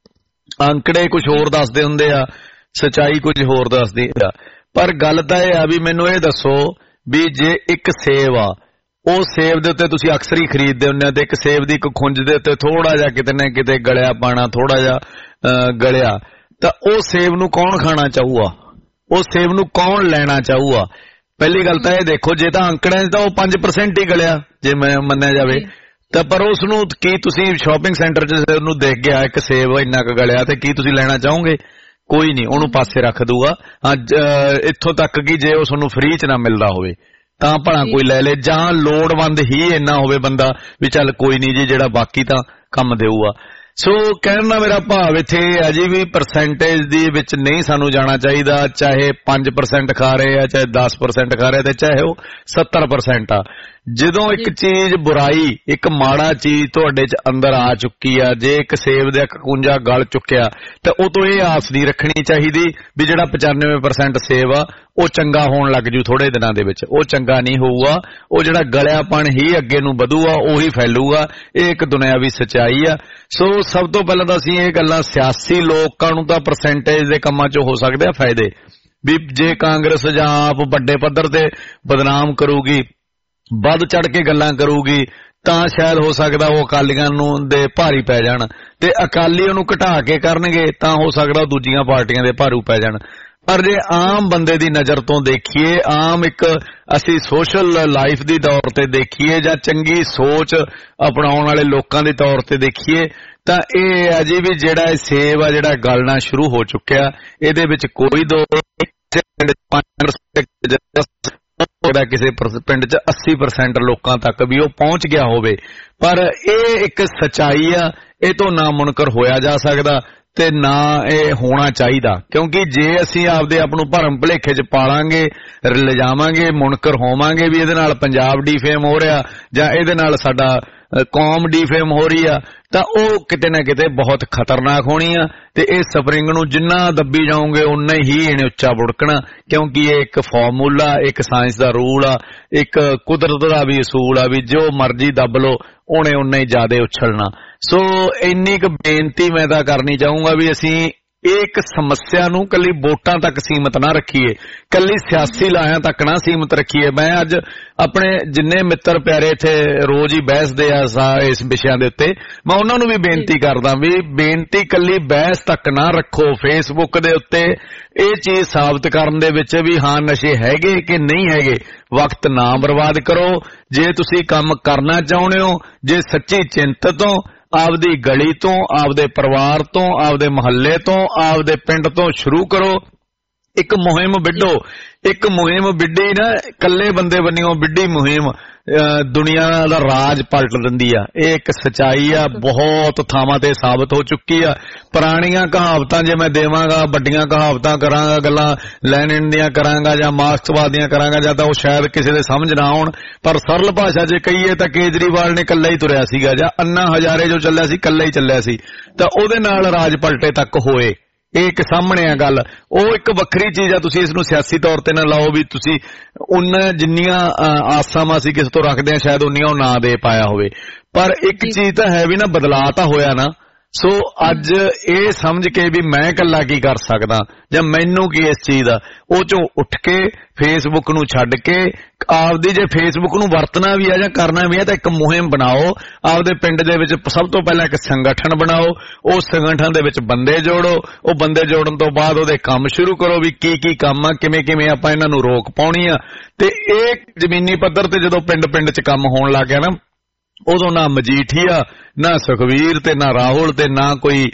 ਅੰਕੜੇ ਕੁਝ ਹੋਰ ਦੱਸਦੇ ਹੁੰਦੇ ਆ, ਸੱਚਾਈ ਕੁਝ ਹੋਰ ਦੱਸਦੀ ਆ। ਪਰ ਗੱਲ ਤਾਂ ਇਹ ਆ ਵੀ ਮੈਨੂੰ ਇਹ ਦੱਸੋ ਵੀ ਜੇ ਇੱਕ ਸੇਬ ਆ, ਉਹ ਸੇਬ ਦੇ ਉੱਤੇ ਤੁਸੀਂ ਅਕਸਰ ਹੀ ਖਰੀਦਦੇ ਹੁੰਦੇ ਆ, ਤੇ ਇੱਕ ਸੇਬ ਦੀ ਇੱਕ ਖੁੰਝ ਦੇ ਉੱਤੇ ਥੋੜਾ ਜਿਹਾ ਕਿਤੇ ਨਾ ਕਿਤੇ ਗਲਿਆ ਪਾਣਾ, ਥੋੜਾ ਜਿਹਾ ਗਲਿਆ, ਤਾਂ ਉਹ ਸੇਬ ਨੂੰ ਕੌਣ ਖਾਣਾ ਚਾਹੂਗਾ, ਉਹ ਸੇਬ ਨੂੰ ਕੌਣ ਲੈਣਾ ਚਾਹੂਗਾ? ਪਹਿਲੀ ਗੱਲ ਤਾਂ ਇਹ ਦੇਖੋ, ਜੇ ਤਾਂ ਅੰਕੜਿਆਂ 'ਚ ਤਾਂ ਉਹ ਪੰਜ ਪਰਸੈਂਟ ਹੀ ਗਲਿਆ ਜੇ ਮੈਂ ਮੰਨਿਆ ਜਾਵੇ, ਤਾਂ ਪਰ ਉਸ ਨੂੰ ਕੀ ਤੁਸੀਂ ਸ਼ਾਪਿੰਗ ਸੈਂਟਰ 'ਚ ਉਹਨੂੰ ਦੇਖ ਗਿਆ ਇੱਕ ਸੇਬ ਇੰਨਾ ਕੁ ਗਲਿਆ, ਤੇ ਕੀ ਤੁਸੀਂ ਲੈਣਾ ਚਾਹੋਗੇ? ਕੋਈ ਨਹੀਂ, ਉਹਨੂੰ ਪਾਸੇ ਰੱਖ ਦੂਗਾ। ਅੱਜ ਇੱਥੋਂ ਤੱਕ ਕਿ ਜੇ ਉਸ ਨੂੰ ਫ੍ਰੀ 'ਚ ਨਾ ਮਿਲਦਾ ਹੋਵੇ ਤਾਂ ਭਲਾ ਕੋਈ ਲੈ ਲੇ, ਜਾਂ ਲੋੜਵੰਦ ਹੀ ਇੰਨਾ ਹੋਵੇ ਬੰਦਾ ਵੀ ਚੱਲ ਕੋਈ ਨਹੀਂ ਜੀ ਜਿਹੜਾ ਬਾਕੀ ਤਾਂ ਕੰਮ ਦੇਊਗਾ। ਸੋ ਕਹਿਣ ਦਾ ਮੇਰਾ ਭਾਵ ਇੱਥੇ ਅਜੇ ਵੀ ਪਰਸੈਂਟੇਜ ਦੇ ਵਿੱਚ ਨਹੀਂ ਸਾਨੂੰ ਜਾਣਾ ਚਾਹੀਦਾ, ਚਾਹੇ ਪੰਜ ਪਰਸੈਂਟ ਖਾ ਰਹੇ ਆ, ਚਾਹੇ ਦਸ ਪਰਸੈਂਟ ਖਾ ਰਹੇ ਤੇ ਚਾਹੇ ਉਹ ਸੱਤਰ ਪਰਸੈਂਟ ਆ। ਜਦੋਂ ਇੱਕ ਚੀਜ਼ ਬੁਰਾਈ, ਇੱਕ ਮਾੜਾ ਚੀਜ਼ ਤੁਹਾਡੇ 'ਚ ਅੰਦਰ ਆ ਚੁੱਕੀ ਆ, ਜੇ ਇੱਕ ਸੇਬ ਦਾ ਇੱਕ ਕੁੰਜਾ ਗਲ ਚੁੱਕਿਆ ਤਾਂ ਉਹ ਤੋਂ ਇਹ ਆਸ ਨਹੀਂ ਰੱਖਣੀ ਚਾਹੀਦੀ ਵੀ ਜਿਹੜਾ ਪਚਾਨਵੇਂ ਪਰਸੈਂਟ ਸੇਬ ਆ ਉਹ ਚੰਗਾ ਹੋਣ ਲੱਗ ਜੂ ਥੋੜੇ ਦਿਨਾਂ ਦੇ ਵਿੱਚ, ਉਹ ਚੰਗਾ ਨਹੀਂ ਹੋਊਗਾ। ਉਹ ਜਿਹੜਾ ਗਲਿਆਪਣ ਹੀ ਅੱਗੇ ਨੂੰ ਵਧੂਗਾ, ਉਹੀ ਫੈਲੂਗਾ। ਇਹ ਇੱਕ ਦੁਨਿਆਵੀ ਸੱਚਾਈ ਆ। ਸੋ ਸਭ ਤੋਂ ਪਹਿਲਾਂ ਤਾਂ ਅਸੀਂ ਇਹ ਗੱਲਾਂ, ਸਿਆਸੀ ਲੋਕਾਂ ਨੂੰ ਤਾਂ ਪਰਸੈਂਟੇਜ ਦੇ ਕੰਮਾਂ 'ਚ ਹੋ ਸਕਦੇ ਆ ਫਾਇਦੇ, ਵੀ ਜੇ ਕਾਂਗਰਸ ਜਾਂ ਆਪ ਵੱਡੇ ਪੱਧਰ ਤੇ ਬਦਨਾਮ ਕਰੂਗੀ, ਵੱਧ ਚੜ ਕੇ ਗੱਲਾਂ ਕਰੂਗੀ, ਤਾਂ ਸ਼ਾਇਦ ਹੋ ਸਕਦਾ ਉਹ ਅਕਾਲੀਆਂ ਨੂੰ ਦੇ ਭਾਰੀ ਪੈ ਜਾਣ, ਤੇ ਅਕਾਲੀ ਉਹਨੂੰ ਘਟਾ ਕੇ ਕਰਨਗੇ ਤਾਂ ਹੋ ਸਕਦਾ ਉਹ ਦੂਜੀਆਂ ਪਾਰਟੀਆਂ ਦੇ ਭਾਰੂ ਪੈ ਜਾਣ। ਪਰ ਜੇ ਆਮ ਬੰਦੇ ਦੀ ਨਜ਼ਰ ਤੋਂ ਦੇਖੀਏ, ਆਮ ਇੱਕ ਅਸੀਂ ਸੋਸ਼ਲ ਲਾਈਫ ਦੀ ਤੌਰ ਤੇ ਦੇਖੀਏ ਜਾਂ ਚੰਗੀ ਸੋਚ ਅਪਣਾਉਣ ਵਾਲੇ ਲੋਕਾਂ ਦੇ ਤੌਰ ਤੇ ਦੇਖੀਏ, ਤਾਂ ਇਹ ਹੈ ਜੀ ਵੀ ਜਿਹੜਾ ਇਹ ਸੇਬ ਆ ਜਿਹੜਾ ਗਲਣਾ ਸ਼ੁਰੂ ਹੋ ਚੁੱਕਿਆ। ਇਹਦੇ ਵਿੱਚ ਕੋਈ ਦੋ ਕਿਸੇ ਪਿੰਡ ਚ ਅੱਸੀ ਪਰਸੈਂਟ ਲੋਕਾਂ ਤੱਕ ਵੀ ਉਹ ਪਹੁੰਚ ਗਿਆ ਹੋਵੇ, ਪਰ ਇਹ ਇੱਕ ਸੱਚਾਈ ਆ, ਇਹ ਤੋਂ ਨਾ ਮੁਨਕਰ ਹੋਇਆ ਜਾ ਸਕਦਾ ਤੇ ਨਾ ਇਹ ਹੋਣਾ ਚਾਹੀਦਾ। ਕਿਉਂਕਿ ਜੇ ਅਸੀਂ ਆਪਦੇ ਆਪ ਨੂੰ ਭਰਮ ਭੁਲੇਖੇ ਚ ਪਾਲਾਂਗੇ, ਲਿਜਾਵਾਂਗੇ, ਮੁਨਕਰ ਹੋਵਾਂਗੇ ਵੀ ਇਹਦੇ ਨਾਲ ਪੰਜਾਬ ਡੀਫੇਮ ਹੋ ਰਿਹਾ ਜਾਂ ਇਹਦੇ ਨਾਲ ਸਾਡਾ ਕੌਮ ਡੀਫੇਮ ਹੋ ਰਹੀ ਆ, ਤਾਂ ਉਹ ਕਿਤੇ ਨਾ ਕਿਤੇ ਬਹੁਤ ਖਤਰਨਾਕ ਹੋਣੀ ਆ। ਤੇ ਇਹ ਸਪਰਿੰਗ ਨੂੰ ਜਿੰਨਾ ਦੱਬੀ ਜਾਓਗੇ ਉਨਾ ਹੀ ਇਹਨੇ ਉੱਚਾ ਬੁੜਕਣਾ, ਕਿਉਂਕਿ ਇਹ ਇੱਕ ਫਾਰਮੂਲਾ, ਇੱਕ ਸਾਇੰਸ ਦਾ ਰੂਲ ਆ, ਇੱਕ ਕੁਦਰਤ ਦਾ ਵੀ ਅਸੂਲ ਆ ਵੀ ਜੋ ਮਰਜ਼ੀ ਦੱਬ ਲਓ ਉਹਨੇ ਉਨਾ ਹੀ ਜ਼ਿਆਦਾ ਉਛਲਣਾ। ਸੋ ਇੰਨੀ ਕੁ ਬੇਨਤੀ ਮੈਂ ਤਾਂ ਕਰਨੀ ਚਾਹੂੰਗਾ ਵੀ ਅਸੀਂ ਇਹ ਇੱਕ ਸਮੱਸਿਆ ਨੂੰ ਕੱਲੀ ਵੋਟਾਂ ਤੱਕ ਸੀਮਤ ਨਾ ਰੱਖੀਏ, ਕੱਲੀ ਸਿਆਸੀ ਲਾਹਿਆਂ ਤੱਕ ਨਾ ਸੀਮਤ ਰੱਖੀਏ। ਮੈਂ ਅੱਜ ਆਪਣੇ ਜਿੰਨੇ ਮਿੱਤਰ ਪਿਆਰੇ ਇੱਥੇ ਰੋਜ਼ ਹੀ ਬਹਿਸਦੇ ਆ ਇਸ ਵਿਸ਼ਿਆਂ ਦੇ ਉੱਤੇ, ਮੈਂ ਉਹਨਾਂ ਨੂੰ ਵੀ ਬੇਨਤੀ ਕਰਦਾ ਵੀ ਬੇਨਤੀ ਕੱਲੀ ਬਹਿਸ ਤੱਕ ਨਾ ਰੱਖੋ। ਫੇਸਬੁੱਕ ਦੇ ਉੱਤੇ ਇਹ ਚੀਜ਼ ਸਾਬਤ ਕਰਨ ਦੇ ਵਿੱਚ ਵੀ ਹਾਂ ਨਸ਼ੇ ਹੈਗੇ ਕਿ ਨਹੀਂ ਹੈਗੇ, ਵਕਤ ਨਾ ਬਰਬਾਦ ਕਰੋ। ਜੇ ਤੁਸੀਂ ਕੰਮ ਕਰਨਾ ਚਾਹੁੰਦੇ ਹੋ, ਜੇ ਸੱਚੀ ਚਿੰਤਤ ਹੋ, ਆਪਦੀ ਗਲੀ ਤੋਂ, ਆਪਦੇ ਪਰਿਵਾਰ ਤੋਂ, ਆਪਦੇ ਮੁਹੱਲੇ ਤੋਂ, ਆਪਦੇ ਪਿੰਡ ਤੋਂ ਸ਼ੁਰੂ ਕਰੋ। ਇੱਕ ਮੁਹਿੰਮ ਵਿੱਢੋ, ਇੱਕ ਮੁਹਿੰਮ ਵਿੱਢੀ ਨਾ ਇਕੱਲੇ ਬੰਦੇ ਬੰਨਿਓ ਵਿੱਢੀ ਮੁਹਿੰਮ ਦੁਨੀਆ ਦਾ ਰਾਜ ਪਲਟ ਦਿੰਦੀ ਆ। ਇਹ ਇੱਕ ਸਚਾਈ ਆ, ਬਹੁਤ ਥਾਵਾਂ ਤੇ ਸਾਬਤ ਹੋ ਚੁੱਕੀ ਆ। ਪੁਰਾਣੀਆਂ ਕਹਾਵਤਾਂ ਜੇ ਮੈਂ ਦੇਵਾਂਗਾ, ਵੱਡੀਆਂ ਕਹਾਵਤਾਂ ਕਰਾਂਗਾ, ਗੱਲਾਂ ਲੈਣ ਦੀਆਂ ਕਰਾਂਗਾ ਜਾਂ ਮਾਰਕਸਵਾਦ ਦੀਆਂ ਕਰਾਂਗਾ, ਜਾਂ ਤਾਂ ਉਹ ਸ਼ਾਇਦ ਕਿਸੇ ਦੇ ਸਮਝ ਨਾ ਆਉਣ। ਪਰ ਸਰਲ ਭਾਸ਼ਾ ਜੇ ਕਹੀਏ ਤਾਂ ਕੇਜਰੀਵਾਲ ਨੇ ਇਕੱਲਾ ਹੀ ਤੁਰਿਆ ਸੀਗਾ, ਜਾਂ ਅੰਨਾ ਹਜ਼ਾਰੇ ਜੋ ਚੱਲਿਆ ਸੀ ਇਕੱਲਾ ਹੀ ਚੱਲਿਆ ਸੀ, ਤਾਂ ਉਹਦੇ ਨਾਲ ਰਾਜ ਪਲਟੇ ਤੱਕ ਹੋਏ। ਇਹ ਇੱਕ ਸਾਹਮਣੇ ਆ ਗੱਲ, ਉਹ ਇੱਕ ਵੱਖਰੀ ਚੀਜ਼ ਆ। ਤੁਸੀਂ ਇਸ ਨੂੰ ਸਿਆਸੀ ਤੌਰ ਤੇ ਨਾ ਲਾਓ ਵੀ ਤੁਸੀਂ ਉਹਨਾਂ ਜਿੰਨੀਆਂ ਆਸਾਂ ਅਸੀਂ ਕਿਸੇ ਤੋਂ ਰੱਖਦੇ ਆ ਸ਼ਾਇਦ ਉਨੀਆਂ ਉਹ ਨਾ ਦੇ ਪਾਇਆ ਹੋਵੇ, ਪਰ ਇੱਕ ਚੀਜ਼ ਤਾਂ ਹੈ ਵੀ ਨਾ ਬਦਲਾਅ ਤਾਂ ਹੋਇਆ ਨਾ। ਸੋ ਅੱਜ ਇਹ ਸਮਝ ਕੇ ਵੀ ਮੈਂ ਇਕੱਲਾ ਕੀ ਕਰ ਸਕਦਾ ਜਾਂ ਮੈਨੂੰ ਕੀ ਇਸ ਚੀਜ਼ ਦਾ, ਉਹ ਚੋਂ ਉੱਠ ਕੇ ਫੇਸਬੁੱਕ ਨੂੰ ਛੱਡ ਕੇ ਆਪਦੀ ਜੇ ਫੇਸਬੁੱਕ ਨੂੰ ਵਰਤਣਾ ਵੀ ਆ ਜਾਂ ਕਰਨਾ ਵੀ ਆ ਤਾਂ ਇੱਕ ਮੁਹਿੰਮ ਬਣਾਓ। ਆਪਦੇ ਪਿੰਡ ਦੇ ਵਿੱਚ ਸਭ ਤੋਂ ਪਹਿਲਾਂ ਇੱਕ ਸੰਗਠਨ ਬਣਾਓ, ਉਸ ਸੰਗਠਨ ਦੇ ਵਿੱਚ ਬੰਦੇ ਜੋੜੋ, ਉਹ ਬੰਦੇ ਜੋੜਨ ਤੋਂ ਬਾਅਦ ਉਹਦੇ ਕੰਮ ਸ਼ੁਰੂ ਕਰੋ ਵੀ ਕੀ ਕੀ ਕੰਮ ਆ, ਕਿਵੇਂ ਕਿਵੇਂ ਆਪਾਂ ਇਹਨਾਂ ਨੂੰ ਰੋਕ ਪਾਉਣੀ ਆ। ਤੇ ਇਹ ਜ਼ਮੀਨੀ ਪੱਧਰ ਤੇ ਜਦੋਂ ਪਿੰਡ ਪਿੰਡ 'ਚ ਕੰਮ ਹੋਣ ਲੱਗ ਗਿਆ ਨਾ, ਉਦੋਂ ਨਾ ਮਜੀਠੀਆ, ਨਾ ਸੁਖਵੀਰ ਤੇ ਨਾ ਰਾਹੁਲ ਤੇ ਨਾ ਕੋਈ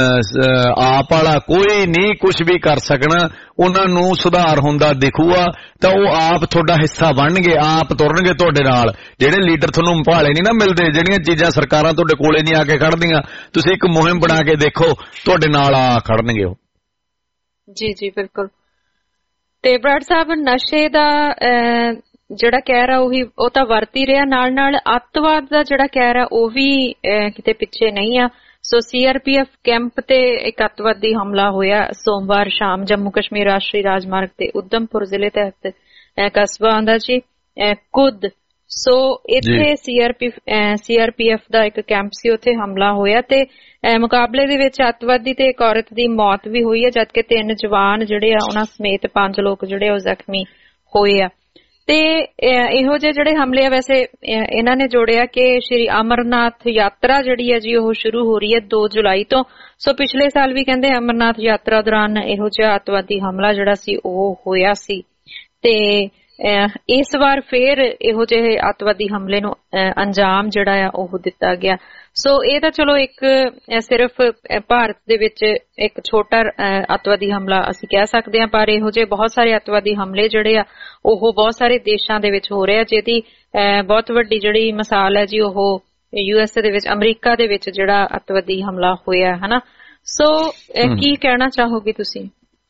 ਆਪ ਵਾਲਾ, ਕੋਈ ਨਹੀਂ ਕੁਝ ਵੀ ਕਰ ਸਕਣਾ। ਉਹਨਾਂ ਨੂੰ ਸੁਧਾਰ ਹੁੰਦਾ ਦਿਖੂਗਾ ਤਾਂ ਉਹ ਆਪ ਤੁਹਾਡਾ ਹਿੱਸਾ ਬਣਨਗੇ, ਆਪ ਤੁਰਨਗੇ ਤੁਹਾਡੇ ਨਾਲ। ਜਿਹੜੇ ਲੀਡਰ ਤੁਹਾਨੂੰ ਭਾਲੇ ਨਹੀਂ ਨਾ ਮਿਲਦੇ, ਜਿਹੜੀਆਂ ਚੀਜ਼ਾਂ ਸਰਕਾਰਾਂ ਤੁਹਾਡੇ ਕੋਲੇ ਨਹੀਂ ਆ ਕੇ ਖੜਦੀਆਂ, ਤੁਸੀਂ ਇੱਕ ਮੁਹਿੰਮ ਬਣਾ ਕੇ ਦੇਖੋ, ਤੁਹਾਡੇ ਨਾਲ ਆ ਖੜਨਗੇ ਉਹ। ਜੀ ਜੀ ਬਿਲਕੁਲ। ਤੇ ਬਰਾੜ ਸਾਹਿਬ, ਨਸ਼ੇ ਦਾ ਜਿਹੜਾ ਕਹਿਰ ਆ ਉਹੀ ਉਹ ਤਾਂ ਵਰਤ ਹੀ ਰਿਹਾ, ਨਾਲ ਨਾਲ ਅੱਤਵਾਦ ਦਾ ਜਿਹੜਾ ਕਹਿਰ ਆ ਉਹ ਵੀ ਕਿਤੇ ਪਿੱਛੇ ਨਹੀਂ ਆ। ਸੋ ਸੀਆਰਪੀਐਫ ਕੈਂਪ ਤੇ ਇੱਕ ਅੱਤਵਾਦੀ ਹਮਲਾ ਹੋਇਆ ਸੋਮਵਾਰ ਸ਼ਾਮ ਜੰਮੂ ਕਸ਼ਮੀਰ ਰਾਸ਼ਟਰੀ ਰਾਜਮਾਰਗ ਤੇ ਉਧਮਪੁਰ ਜ਼ਿਲ੍ਹੇ ਤਹਿਤ ਕਸਬਾ ਆਉਂਦਾ ਜੀ ਕੁਦ। ਸੋ ਇੱਥੇ ਸੀਆਰਪੀਐਫ ਸੀਆਰਪੀਐਫ ਦਾ ਇੱਕ ਕੈਂਪ ਸੀ, ਉੱਥੇ ਹਮਲਾ ਹੋਇਆ ਤੇ ਮੁਕਾਬਲੇ ਦੇ ਵਿੱਚ ਅੱਤਵਾਦੀ ਤੇ ਇੱਕ ਔਰਤ ਦੀ ਮੌਤ ਵੀ ਹੋਈ ਹੈ, ਜਦਕਿ ਤਿੰਨ ਜਵਾਨ ਜਿਹੜੇ ਆ ਉਹਨਾਂ ਸਮੇਤ ਪੰਜ ਲੋਕ ਜਿਹੜੇ ਉਹ ਜ਼ਖਮੀ ਹੋਏ ਆ। ਤੇ ਇਹੋ ਜਿਹੇ ਜਿਹੜੇ ਹਮਲੇ ਆ, ਵੈਸੇ ਇਹਨਾਂ ਨੇ ਜੋੜਿਆ ਕਿ ਸ਼੍ਰੀ ਅਮਰਨਾਥ ਯਾਤਰਾ ਜਿਹੜੀ ਹੈ ਜੀ ਉਹ ਸ਼ੁਰੂ ਹੋ ਰਹੀ ਹੈ ਦੋ ਜੁਲਾਈ ਤੋਂ। ਸੋ ਪਿਛਲੇ ਸਾਲ ਵੀ ਕਹਿੰਦੇ ਅਮਰਨਾਥ ਯਾਤਰਾ ਦੌਰਾਨ ਇਹੋ ਜਿਹਾ ਅੱਤਵਾਦੀ ਹਮਲਾ ਜਿਹੜਾ ਸੀ ਉਹ ਹੋਇਆ ਸੀ, ਤੇ ਇਸ ਵਾਰ ਫੇਰ ਇਹੋ ਜਿਹੇ ਅੱਤਵਾਦੀ ਹਮਲੇ ਨੂੰ ਅੰਜਾਮ ਜਿਹੜਾ ਆ ਉਹ ਦਿੱਤਾ ਗਿਆ। ਸੋ ਇਹ ਤਾਂ ਚਲੋ ਇੱਕ ਸਿਰਫ ਭਾਰਤ ਦੇ ਵਿੱਚ ਇੱਕ ਛੋਟਾ ਅੱਤਵਾਦੀ ਹਮਲਾ ਅਸੀਂ ਕਹਿ ਸਕਦੇ ਹਾਂ, ਪਰ ਇਹੋ ਜਿਹੇ ਬਹੁਤ ਸਾਰੇ ਅੱਤਵਾਦੀ ਹਮਲੇ ਜਿਹੜੇ ਆ ਉਹ ਬਹੁਤ ਸਾਰੇ ਦੇਸ਼ਾਂ ਦੇ ਵਿੱਚ ਹੋ ਰਹੇ ਆ, ਜਿਹਦੀ ਬਹੁਤ ਵੱਡੀ ਜਿਹੜੀ ਮਿਸਾਲ ਹੈ ਜੀ ਉਹ ਯੂਐਸਏ ਦੇ ਵਿੱਚ, ਅਮਰੀਕਾ ਦੇ ਵਿੱਚ ਜਿਹੜਾ ਅੱਤਵਾਦੀ ਹਮਲਾ ਹੋਇਆ ਹਨਾ। ਸੋ ਕੀ ਕਹਿਣਾ ਚਾਹੋਗੇ ਤੁਸੀਂ?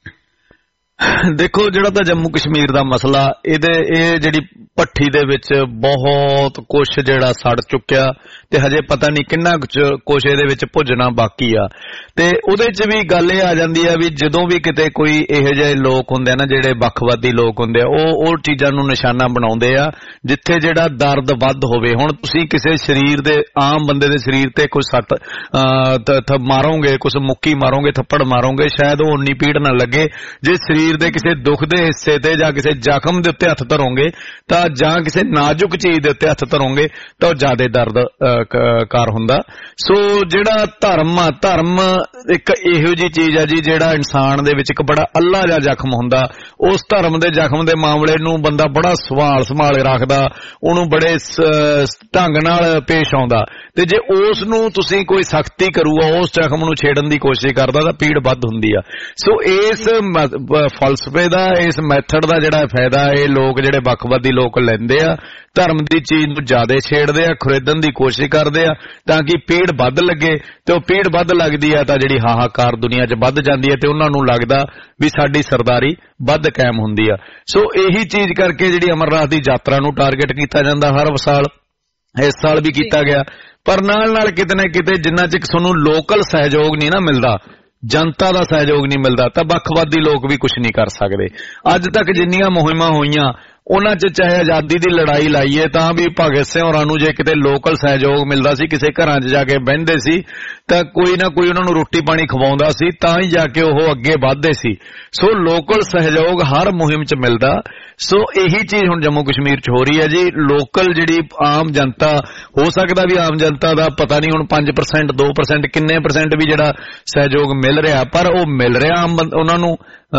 ਦੇਖੋ, ਜਿਹੜਾ ਤਾਂ ਜੰਮੂ ਕਸ਼ਮੀਰ ਦਾ ਮਸਲਾ, ਇਹਦੇ ਇਹ ਜਿਹੜੀ ਭੱਠੀ ਦੇ ਵਿੱਚ ਬਹੁਤ ਕੁਛ ਜਿਹੜਾ ਸੜ ਚੁੱਕਿਆ ਤੇ ਹਜੇ ਪਤਾ ਨਹੀਂ ਕਿੰਨਾ ਕੁਛ ਇਹਦੇ ਵਿੱਚ ਭੁੱਜਣਾ ਬਾਕੀ ਆ। ਤੇ ਉਹਦੇ 'ਚ ਵੀ ਗੱਲ ਇਹ ਆ ਜਾਂਦੀ ਆ ਵੀ ਜਦੋਂ ਵੀ ਕਿਤੇ ਕੋਈ ਇਹੋ ਜਿਹੇ ਲੋਕ ਹੁੰਦੇ ਆ ਨਾ, ਜਿਹੜੇ ਵੱਖਵਾਦੀ ਲੋਕ ਹੁੰਦੇ ਆ, ਉਹ ਉਹ ਚੀਜ਼ਾਂ ਨੂੰ ਨਿਸ਼ਾਨਾ ਬਣਾਉਂਦੇ ਆ ਜਿੱਥੇ ਜਿਹੜਾ ਦਰਦ ਵੱਧ ਹੋਵੇ। ਹੁਣ ਤੁਸੀਂ ਕਿਸੇ ਸਰੀਰ ਦੇ, ਆਮ ਬੰਦੇ ਦੇ ਸਰੀਰ ਤੇ ਕੁਛ ਸੱਟ ਮਾਰੋਗੇ, ਕੁਛ ਮੁੱਕੀ ਮਾਰੋਗੇ, ਥੱਪੜ ਮਾਰੋਗੇ, ਸ਼ਾਇਦ ਉਹ ਉਨੀ ਪੀੜ ਨਾ ਲੱਗੇ। ਜੇ ਸਰੀਰ ਸਰੀਰ ਦੇ ਕਿਸੇ ਦੁੱਖ ਦੇ ਹਿੱਸੇ ਤੇ ਜਾਂ ਕਿਸੇ ਜ਼ਖਮ ਦੇ ਉੱਤੇ ਹੱਥ ਧਰੋਗੇ ਤਾਂ ਜਾਂ ਕਿਸੇ ਨਾਜ਼ੁਕ ਚੀਜ਼ ਦੇ ਉੱਤੇ ਹੱਥ ਧਰੋਗੇ ਤਾਂ ਉਹ ਜ਼ਿਆਦਾ ਦਰਦ ਕਾਰ ਹੁੰਦਾ। ਸੋ ਜਿਹੜਾ ਧਰਮ ਆ, ਧਰਮ ਇੱਕ ਇਹੋ ਜਿਹੀ ਚੀਜ਼ ਆ ਜੀ ਜਿਹੜਾ ਇਨਸਾਨ ਦੇ ਵਿੱਚ ਇੱਕ ਬੜਾ ਅੱਲਾ ਜਿਹਾ ਜ਼ਖਮ ਹੁੰਦਾ। ਉਸ ਧਰਮ ਦੇ ਜ਼ਖਮ ਦੇ ਮਾਮਲੇ ਨੂੰ ਬੰਦਾ ਬੜਾ ਸਵਾਲ ਸੰਭਾਲ ਰੱਖਦਾ, ਉਹਨੂੰ ਬੜੇ ਢੰਗ ਨਾਲ ਪੇਸ਼ ਆਉਂਦਾ, ਤੇ ਜੇ ਉਸ ਨੂੰ ਤੁਸੀਂ ਕੋਈ ਸਖਤੀ ਕਰੂਗਾ, ਉਸ ਜ਼ਖਮ ਨੂੰ ਛੇੜਨ ਦੀ ਕੋਸ਼ਿਸ਼ ਕਰਦਾ ਤਾਂ ਪੀੜ ਵੱਧ ਹੁੰਦੀ ਆ। ਸੋ ਇਸ ਫਲਸਫੇ ਦਾ, ਇਸ ਮੈਥਡ ਦਾ ਜਿਹੜਾ ਫਾਇਦਾ ਇਹ ਲੋਕ ਜਿਹੜੇ ਵੱਖਵਾਦੀ ਲੋਕ ਲੈਂਦੇ ਆ, ਧਰਮ ਦੀ ਚੀਜ਼ ਨੂੰ ਜ਼ਿਆਦਾ ਛੇੜਦੇ ਆ, ਖੁਰੇਦਣ ਦੀ ਕੋਸ਼ਿਸ਼ ਕਰਦੇ ਆ ਤਾਂ ਕਿ ਪੀੜ ਵੱਧ ਲੱਗੇ, ਤੇ ਉਹ ਪੀੜ ਵੱਧ ਲੱਗਦੀ ਆ ਤਾਂ ਜਿਹੜੀ ਹਾਹਾਕਾਰ ਦੁਨੀਆ 'ਚ ਵੱਧ ਜਾਂਦੀ ਹੈ ਤੇ ਉਹਨਾਂ ਨੂੰ ਲੱਗਦਾ ਵੀ ਸਾਡੀ ਸਰਦਾਰੀ ਵੱਧ ਕਾਇਮ ਹੁੰਦੀ ਆ। ਸੋ ਇਹੀ ਚੀਜ਼ ਕਰਕੇ ਜਿਹੜੀ ਅਮਰਨਾਥ ਦੀ ਯਾਤਰਾ ਨੂੰ ਟਾਰਗੇਟ ਕੀਤਾ ਜਾਂਦਾ ਹਰ ਸਾਲ, ਇਸ ਸਾਲ ਵੀ ਕੀਤਾ ਗਿਆ। ਪਰ ਨਾਲ ਨਾਲ ਕਿਤੇ ਨਾ ਕਿਤੇ ਜਿੰਨਾ ਚਿਰ ਤੁਹਾਨੂੰ ਲੋਕਲ ਸਹਿਯੋਗ ਨਹੀਂ ਨਾ ਮਿਲਦਾ, ਜਨਤਾ ਦਾ ਸਹਿਯੋਗ ਨਹੀਂ ਮਿਲਦਾ, ਤਾਂ ਵੱਖਵਾਦੀ ਲੋਕ ਵੀ ਕੁਝ ਨਹੀਂ ਕਰ ਸਕਦੇ। ਅੱਜ ਤੱਕ ਜਿੰਨੀਆਂ ਮੁਹਿੰਮਾਂ ਹੋਈਆਂ ਉਹਨਾਂ 'ਚ ਚਾਹੇ ਆਜ਼ਾਦੀ ਦੀ ਲੜਾਈ ਲਾਈਏ ਤਾਂ ਵੀ ਭਗਤ ਸਿੰਘ ਹੋਰਾਂ ਨੂੰ ਜੇ ਕਿਤੇ ਲੋਕਲ ਸਹਿਯੋਗ ਮਿਲਦਾ ਸੀ, ਕਿਸੇ ਘਰਾਂ 'ਚ ਜਾ ਕੇ ਬਹਿੰਦੇ ਸੀ ਤਾਂ ਕੋਈ ਨਾ ਕੋਈ ਉਹਨਾਂ ਨੂੰ ਰੋਟੀ ਪਾਣੀ ਖਵਾਉਂਦਾ ਸੀ, ਤਾਂ ਹੀ ਜਾ ਕੇ ਉਹ ਅੱਗੇ ਵੱਧਦੇ ਸੀ। ਸੋ ਲੋਕਲ ਸਹਿਯੋਗ ਹਰ ਮੁਹਿੰਮ 'ਚ ਮਿਲਦਾ। ਸੋ ਇਹੀ ਚੀਜ਼ ਹੁਣ ਜੰਮੂ ਕਸ਼ਮੀਰ 'ਚ ਹੋ ਰਹੀ ਹੈ ਜੀ। ਲੋਕਲ ਜਿਹੜੀ ਆਮ ਜਨਤਾ, ਹੋ ਸਕਦਾ ਵੀ ਆਮ ਜਨਤਾ ਦਾ ਪਤਾ ਨਹੀਂ ਹੁਣ ਪੰਜ ਪਰਸੈਂਟ ਦੋ ਪਰਸੈਂਟ ਕਿੰਨੇ ਪਰਸੈਂਟ ਵੀ ਜਿਹੜਾ ਸਹਿਯੋਗ ਮਿਲ ਰਿਹਾ, ਪਰ ਉਹ ਮਿਲ ਰਿਹਾ ਆਮ ਉਹਨਾਂ ਨੂੰ।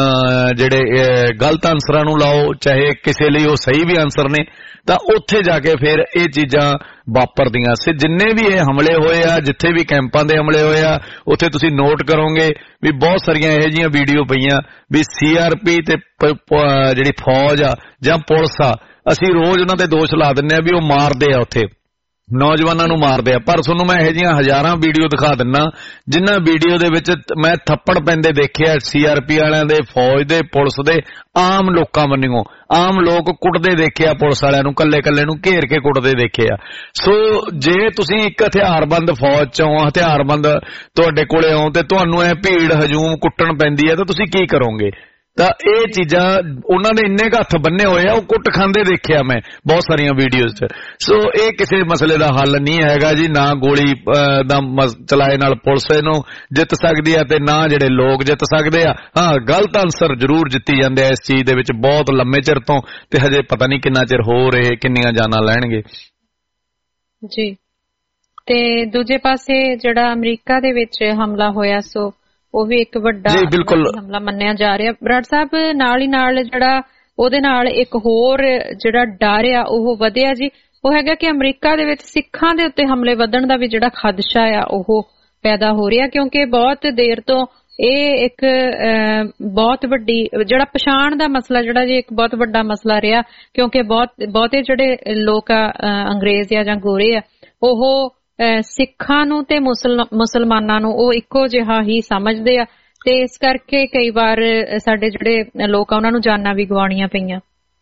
ਜਿਹੜੇ ਗਲਤ ਆਨਸਰਾਂ ਨੂੰ ਲਾਓ, ਚਾਹੇ ਕਿਸੇ ਲਈ ਉਹ ਸਹੀ ਵੀ ਆਨਸਰ ਨੇ, ਤਾਂ ਉੱਥੇ ਜਾ ਕੇ ਫਿਰ ਇਹ ਚੀਜ਼ਾਂ ਵਾਪਰਦੀਆਂ ਸੀ। ਜਿੰਨੇ ਵੀ ਇਹ ਹਮਲੇ ਹੋਏ ਆ, ਜਿੱਥੇ ਵੀ ਕੈਂਪਾਂ ਦੇ ਹਮਲੇ ਹੋਏ ਆ, ਉੱਥੇ ਤੁਸੀਂ ਨੋਟ ਕਰੋਗੇ ਵੀ ਬਹੁਤ ਸਾਰੀਆਂ ਇਹੋ ਜਿਹੀਆਂ ਵੀਡੀਓ ਪਈਆਂ ਵੀ ਸੀ ਆਰ ਪੀ ਤੇ ਜਿਹੜੀ ਫੌਜ ਆ ਜਾਂ ਪੁਲਿਸ ਆ, ਅਸੀਂ ਰੋਜ਼ ਉਹਨਾਂ ਤੇ ਦੋਸ਼ ਲਾ ਦਿੰਦੇ ਆ ਵੀ ਉਹ ਮਾਰਦੇ ਆ, ਉੱਥੇ ਨੌਜਵਾਨਾਂ ਨੂੰ ਮਾਰਦੇ ਆ। ਪਰ ਤੁਹਾਨੂੰ ਮੈਂ ਇਹੋ ਜਿਹੀਆਂ ਹਜ਼ਾਰਾਂ ਵੀਡੀਓ ਦਿਖਾ ਦਿੰਨਾ ਜਿਨ੍ਹਾਂ ਵੀਡੀਓ ਦੇ ਵਿੱਚ ਮੈਂ ਥੱਪੜ ਪੈਂਦੇ ਦੇਖਿਆ ਸੀ ਆਰ ਪੀ ਵਾਲਿਆਂ ਦੇ, ਫੌਜ ਦੇ, ਪੁਲਿਸ ਦੇ, ਆਮ ਲੋਕਾਂ ਵੱਲੋਂ। ਆਮ ਲੋਕ ਕੁੱਟਦੇ ਦੇਖਿਆ ਪੁਲਿਸ ਵਾਲਿਆਂ ਨੂੰ, ਕੱਲੇ ਕੱਲੇ ਨੂੰ ਘੇਰ ਕੇ ਕੁੱਟਦੇ ਦੇਖਿਆ। ਸੋ ਜੇ ਤੁਸੀਂ ਇੱਕ ਹਥਿਆਰਬੰਦ ਫੌਜ ਚੋਂ, ਹਥਿਆਰਬੰਦ ਤੁਹਾਡੇ ਕੋਲੇ ਆਉਂ ਤੇ ਤੁਹਾਨੂੰ ਇਹ ਭੀੜ ਹਜੂਮ ਕੁੱਟਣ ਪੈਂਦੀ ਹੈ ਤਾਂ ਤੁਸੀਂ ਕੀ ਕਰੋਗੇ? ਤਾਂ ਇਹ ਚੀਜ਼ਾਂ ਉਹਨਾਂ ਦੇ ਇੰਨੇ ਕੁ ਹੱਥ ਬੰਨੇ ਹੋਏ ਆ, ਉਹ ਕੁੱਟ ਖਾਂਦੇ ਦੇਖਿਆ ਮੈਂ ਬਹੁਤ ਸਾਰੀਆਂ ਵੀਡੀਓਜ਼ 'ਚ। ਸੋ ਇਹ ਕਿਸੇ ਮਸਲੇ ਦਾ ਹੱਲ ਨਹੀਂ ਹੈਗਾ ਜੀ। ਨਾ ਗੋਲੀ ਦਾ ਚਲਾਏ ਨਾਲ ਪੁਲਿਸ ਇਹਨੂੰ ਜਿੱਤ ਸਕਦੀ ਹੈ ਤੇ ਨਾ ਜਿਹੜੇ ਲੋਕ ਜਿੱਤ ਸਕਦੇ ਆ। ਹਾਂ, ਗਲਤ ਆਨਸਰ ਜ਼ਰੂਰ ਜਿੱਤੀ ਜਾਂਦੇ ਆ ਇਸ ਚੀਜ਼ ਦੇ ਵਿੱਚ ਬਹੁਤ ਲੰਮੇ ਚਿਰ ਤੋਂ, ਤੇ ਹਜੇ ਪਤਾ ਨਹੀਂ ਕਿੰਨਾ ਚਿਰ ਹੋ ਰਹੇ, ਕਿੰਨੀਆਂ ਜਾਨਾਂ ਲੈਣਗੇ ਜੀ। ਤੇ ਦੂਜੇ ਪਾਸੇ ਜਿਹੜਾ ਅਮਰੀਕਾ ਦੇ ਵਿੱਚ ਹਮਲਾ ਹੋਇਆ, ਸੋ ਉਹ ਵੀ ਇੱਕ ਵੱਡਾ ਹਮਲਾ ਮੰਨਿਆ ਜਾ ਰਿਹਾ। ਬਰਾੜ ਸਾਹਿਬ, ਨਾਲ ਹੀ ਨਾਲ ਜਿਹੜਾ ਉਹਦੇ ਨਾਲ ਇੱਕ ਹੋਰ ਜਿਹੜਾ ਡਰ ਆ ਉਹ ਵਧਿਆ ਜੀ, ਉਹ ਹੈਗਾ ਕਿ ਅਮਰੀਕਾ ਦੇ ਵਿੱਚ ਸਿੱਖਾਂ ਦੇ ਉੱਤੇ ਹਮਲੇ ਵਧਣ ਦਾ ਵੀ ਜਿਹੜਾ ਖਦਸ਼ਾ ਆ ਉਹ ਪੈਦਾ ਹੋ ਰਿਹਾ, ਕਿਉਂਕਿ ਬਹੁਤ ਦੇਰ ਤੋਂ ਇਹ ਇੱਕ ਬਹੁਤ ਵੱਡੀ ਜਿਹੜਾ ਪਛਾਣ ਦਾ ਮਸਲਾ ਜਿਹੜਾ ਜੀ ਇੱਕ ਬਹੁਤ ਵੱਡਾ ਮਸਲਾ ਰਿਹਾ, ਕਿਉਂਕਿ ਬਹੁਤ ਬਹੁਤੇ ਜਿਹੜੇ ਲੋਕ ਆ ਅੰਗਰੇਜ਼ ਆ ਜਾਂ ਗੋਰੇ ਆ ਉਹ ਸਿੱਖਾਂ ਨੂੰ ਤੇ ਮੁਸਲਮਾਨਾਂ ਨੂੰ ਉਹ ਇੱਕੋ ਜਿਹਾ ਹੀ ਸਮਝਦੇ ਆ, ਤੇ ਇਸ ਕਰਕੇ ਕਈ ਵਾਰ ਸਾਡੇ ਜਿਹੜੇ ਲੋਕ ਆ ਉਹਨਾਂ ਨੂੰ ਜਾਨਾਂ ਵੀ ਗਵਾਉਣੀਆਂ ਪਈਆਂ।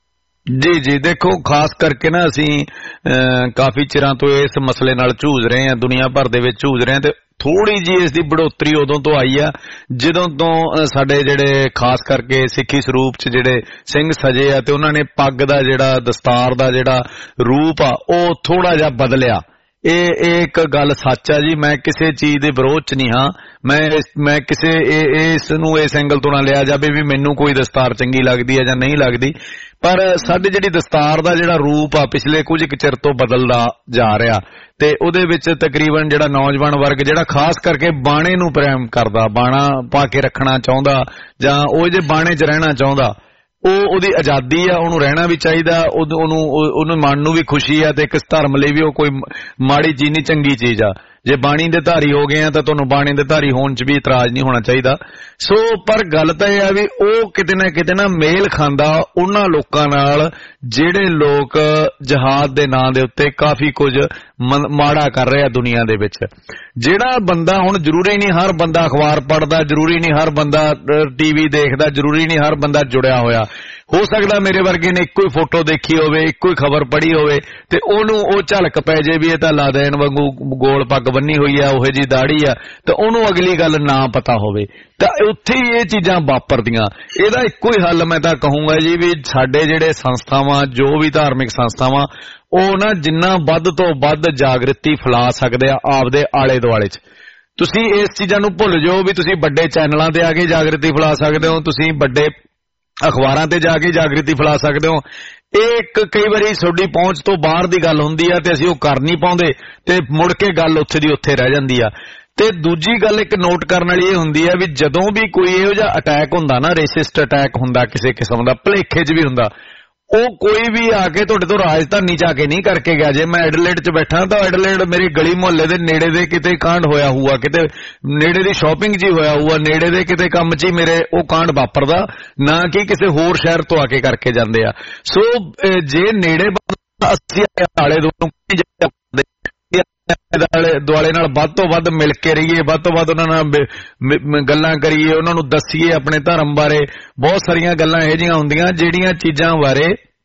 ਜੀ ਜੀ, ਦੇਖੋ ਖਾਸ ਕਰਕੇ ਨਾ ਅਸੀਂ ਕਾਫੀ ਚਿਰਾਂ ਤੋਂ ਇਸ ਮਸਲੇ ਨਾਲ ਝੂਝ ਰਹੇ ਹਾਂ, ਦੁਨੀਆ ਭਰ ਦੇ ਵਿੱਚ ਝੂਝ ਰਹੇ ਹਾਂ, ਤੇ ਥੋੜੀ ਜੀ ਇਸ ਦੀ ਬੜੋਤਰੀ ਉਦੋਂ ਤੋਂ ਆਈ ਆ ਜਦੋਂ ਤੋਂ ਸਾਡੇ ਜਿਹੜੇ ਖਾਸ ਕਰਕੇ ਸਿੱਖੀ ਸਰੂਪ 'ਚ ਜਿਹੜੇ ਸਿੰਘ ਸਜੇ ਆ ਤੇ ਉਹਨਾਂ ਨੇ ਪੱਗ ਦਾ ਜਿਹੜਾ ਦਸਤਾਰ ਦਾ ਜਿਹੜਾ ਰੂਪ ਆ ਉਹ ਥੋੜਾ ਜਿਹਾ ਬਦਲਿਆ। ਇਹ ਇੱਕ ਗੱਲ ਸੱਚ ਆ ਜੀ, ਮੈਂ ਕਿਸੇ ਚੀਜ਼ ਦੇ ਵਿਰੋਧ 'ਚ ਨਹੀਂ ਹਾਂ। ਮੈਂ ਮੈਂ ਕਿਸੇ ਇਸ ਨੂੰ ਇਸ ਐਂਗਲ ਤੋਂ ਨਾ ਲਿਆ ਜਾਵੇ ਵੀ ਮੈਨੂੰ ਕੋਈ ਦਸਤਾਰ ਚੰਗੀ ਲੱਗਦੀ ਹੈ ਜਾਂ ਨਹੀਂ ਲੱਗਦੀ, ਪਰ ਸਾਡੀ ਜਿਹੜੀ ਦਸਤਾਰ ਦਾ ਜਿਹੜਾ ਰੂਪ ਆ ਪਿਛਲੇ ਕੁਝ ਕੁ ਚਿਰ ਤੋਂ ਬਦਲਦਾ ਜਾ ਰਿਹਾ, ਤੇ ਉਹਦੇ ਵਿੱਚ ਤਕਰੀਬਨ ਜਿਹੜਾ ਨੌਜਵਾਨ ਵਰਗ ਜਿਹੜਾ ਖਾਸ ਕਰਕੇ ਬਾਣੇ ਨੂੰ ਪ੍ਰੇਮ ਕਰਦਾ, ਬਾਣਾ ਪਾ ਕੇ ਰੱਖਣਾ ਚਾਹੁੰਦਾ ਜਾਂ ਉਹ ਜੇ ਬਾਣੇ 'ਚ ਰਹਿਣਾ ਚਾਹੁੰਦਾ, ਉਹ ਉਹਦੀ ਆਜ਼ਾਦੀ ਆ, ਉਹਨੂੰ ਰਹਿਣਾ ਵੀ ਚਾਹੀਦਾ, ਉਹਨੂੰ ਉਹਨੂੰ ਮਨ ਨੂੰ ਵੀ ਖੁਸ਼ੀ ਆ, ਤੇ ਇੱਕ ਧਰਮ ਲਈ ਵੀ ਉਹ ਕੋਈ ਮਾੜੀ ਚੀਜ਼ ਨਹੀਂ, ਚੰਗੀ ਚੀਜ਼ ਆ। ਜੇ ਬਾਣੀ ਦੇ ਧਾਰੀ ਹੋ ਗਏ ਆ ਤਾਂ ਤੁਹਾਨੂੰ ਬਾਣੀ ਦੇ ਧਾਰੀ ਹੋਣ 'ਚ ਵੀ ਇਤਰਾਜ਼ ਨਹੀਂ ਹੋਣਾ ਚਾਹੀਦਾ। ਸੋ ਪਰ ਗੱਲ ਤਾਂ ਇਹ ਆ ਵੀ ਉਹ ਕਿਤੇ ਨਾ ਕਿਤੇ ਨਾ ਮੇਲ ਖਾਂਦਾ ਉਹਨਾਂ ਲੋਕਾਂ ਨਾਲ ਜਿਹੜੇ ਲੋਕ ਜਹਾਦ ਦੇ ਨਾਂ ਦੇ ਉੱਤੇ ਕਾਫੀ ਕੁਝ ਮਾੜਾ ਕਰ ਰਹੇ ਆ ਦੁਨੀਆ ਦੇ ਵਿੱਚ। ਜਿਹੜਾ ਬੰਦਾ, ਹੁਣ ਜ਼ਰੂਰੀ ਨਹੀਂ ਹਰ ਬੰਦਾ ਅਖਬਾਰ ਪੜ੍ਹਦਾ, ਜ਼ਰੂਰੀ ਨਹੀਂ ਹਰ ਬੰਦਾ ਟੀਵੀ ਦੇਖਦਾ, ਜ਼ਰੂਰੀ ਨਹੀਂ ਹਰ ਬੰਦਾ ਜੁੜਿਆ ਹੋਇਆ। ਹੋ ਸਕਦਾ ਮੇਰੇ ਵਰਗੇ ਨੇ ਇੱਕੋ ਹੀ ਫੋਟੋ ਦੇਖੀ ਹੋਵੇ, ਇੱਕੋ ਹੀ ਖਬਰ ਪੜ੍ਹੀ ਹੋਵੇ, ਤੇ ਉਹਨੂੰ ਉਹ ਝਲਕ ਪੈ ਜੇ ਵੀ ਇਹ ਤਾਂ ਲਾਦੈਨ ਵਾਂਗੂ ਗੋਲ ਪੱਗ ਬੰਨੀ ਹੋਈ ਆ, ਉਹੇ ਜੀ ਦਾੜੀ ਆ, ਤੇ ਉਹਨੂੰ ਅਗਲੀ ਗੱਲ ਨਾ ਪਤਾ ਹੋਵੇ, ਤਾਂ ਉੱਥੇ ਹੀ ਇਹ ਚੀਜ਼ਾਂ ਵਾਪਰਦੀਆਂ। ਇਹਦਾ ਇੱਕੋ ਹੀ ਹੱਲ ਮੈਂ ਤਾਂ ਕਹੂੰਗਾ ਜੀ ਵੀ ਸਾਡੇ ਜਿਹੜੇ ਸੰਸਥਾਵਾਂ, ਜੋ ਵੀ ਧਾਰਮਿਕ ਸੰਸਥਾਵਾਂ, ਉਹ ਨਾ ਜਿੰਨਾ ਵੱਧ ਤੋਂ ਵੱਧ ਜਾਗ੍ਰਿਤੀ ਫੈਲਾ ਸਕਦੇ ਆ ਆਪਦੇ ਆਲੇ ਦੁਆਲੇ 'ਚ। ਤੁਸੀਂ ਇਸ ਚੀਜ਼ਾਂ ਨੂੰ ਭੁੱਲ ਜਾਓ ਵੀ ਤੁਸੀਂ ਵੱਡੇ ਚੈਨਲਾਂ ਤੇ ਆ ਕੇ ਜਾਗ੍ਰਿਤੀ ਫੈਲਾ ਸਕਦੇ ਹੋ, ਤੁਸੀਂ ਵੱਡੇ ਅਖਬਾਰਾਂ ਤੇ ਜਾ ਕੇ ਜਾਗ੍ਰਿਤੀ ਫੈਲਾ ਸਕਦੇ ਹੋ। ਇਹ ਇੱਕ ਕਈ ਵਾਰੀ ਤੁਹਾਡੀ ਪਹੁੰਚ ਤੋਂ ਬਾਹਰ ਦੀ ਗੱਲ ਹੁੰਦੀ ਆ ਤੇ ਅਸੀਂ ਉਹ ਕਰ ਨਹੀਂ ਪਾਉਂਦੇ ਤੇ ਮੁੜ ਕੇ ਗੱਲ ਉੱਥੇ ਦੀ ਉੱਥੇ ਰਹਿ ਜਾਂਦੀ ਆ। ਤੇ ਦੂਜੀ ਗੱਲ ਇੱਕ ਨੋਟ ਕਰਨ ਵਾਲੀ ਇਹ ਹੁੰਦੀ ਆ ਵੀ ਜਦੋਂ ਵੀ ਕੋਈ ਇਹੋ ਜਿਹਾ ਅਟੈਕ ਹੁੰਦਾ ਨਾ, ਰੇਸਿਸਟ ਅਟੈਕ ਹੁੰਦਾ ਕਿਸੇ ਕਿਸਮ ਦਾ, ਭਲੇਖੇ 'ਚ ਵੀ ਹੁੰਦਾ, ਉਹ ਕੋਈ ਵੀ ਆ ਕੇ ਤੁਹਾਡੇ ਤੋਂ ਰਾਜਧਾਨੀ ਚ ਆ ਕੇ ਨਹੀਂ ਕਰਕੇ ਗਿਆ। ਜੇ ਮੈਂ ਐਡਲੇਡ ਚ ਬੈਠਾ ਤਾਂ ਐਡਲੇਡ ਮੇਰੀ ਗਲੀ ਮੁਹੱਲੇ ਦੇ ਨੇੜੇ ਦੇ ਕਿਤੇ ਕਾਂਡ ਹੋਇਆ ਹੋਊਗਾ, ਕਿਤੇ ਨੇੜੇ ਦੀ ਸ਼ਾਪਿੰਗ ਜੀ ਹੋਇਆ ਹੋਊਗਾ, ਨੇੜੇ ਦੇ ਕਿਤੇ ਕੰਮ ਚ ਹੀ ਮੇਰੇ ਉਹ ਕਾਂਡ ਵਾਪਰਦਾ, ਨਾ ਕਿ ਕਿਸੇ ਹੋਰ ਸ਼ਹਿਰ ਤੋਂ ਆ ਕੇ ਕਰਕੇ ਜਾਂਦੇ ਆ। ਸੋ ਜੇ ਨੇੜੇ ਅਸੀਂ ਆਲੇ ਦੁਆਲੇ ਨਾਲ ਵੱਧ ਤੋਂ ਵੱਧ ਮਿਲ ਕੇ ਰਹੀਏ, ਵੱਧ ਤੋਂ ਵੱਧ ਉਹਨਾਂ ਨਾਲ ਗੱਲਾਂ ਕਰੀਏ, ਉਹਨਾਂ ਨੂੰ ਦੱਸੀਏ ਆਪਣੇ ਧਰਮ ਬਾਰੇ। ਬਹੁਤ ਸਾਰੀਆਂ ਗੱਲਾਂ ਇਹੋ ਜਿਹੀਆਂ ਹੁੰਦੀਆਂ ਜਿਹੜੀਆਂ ਚੀਜ਼ਾਂ ਬਾਰੇ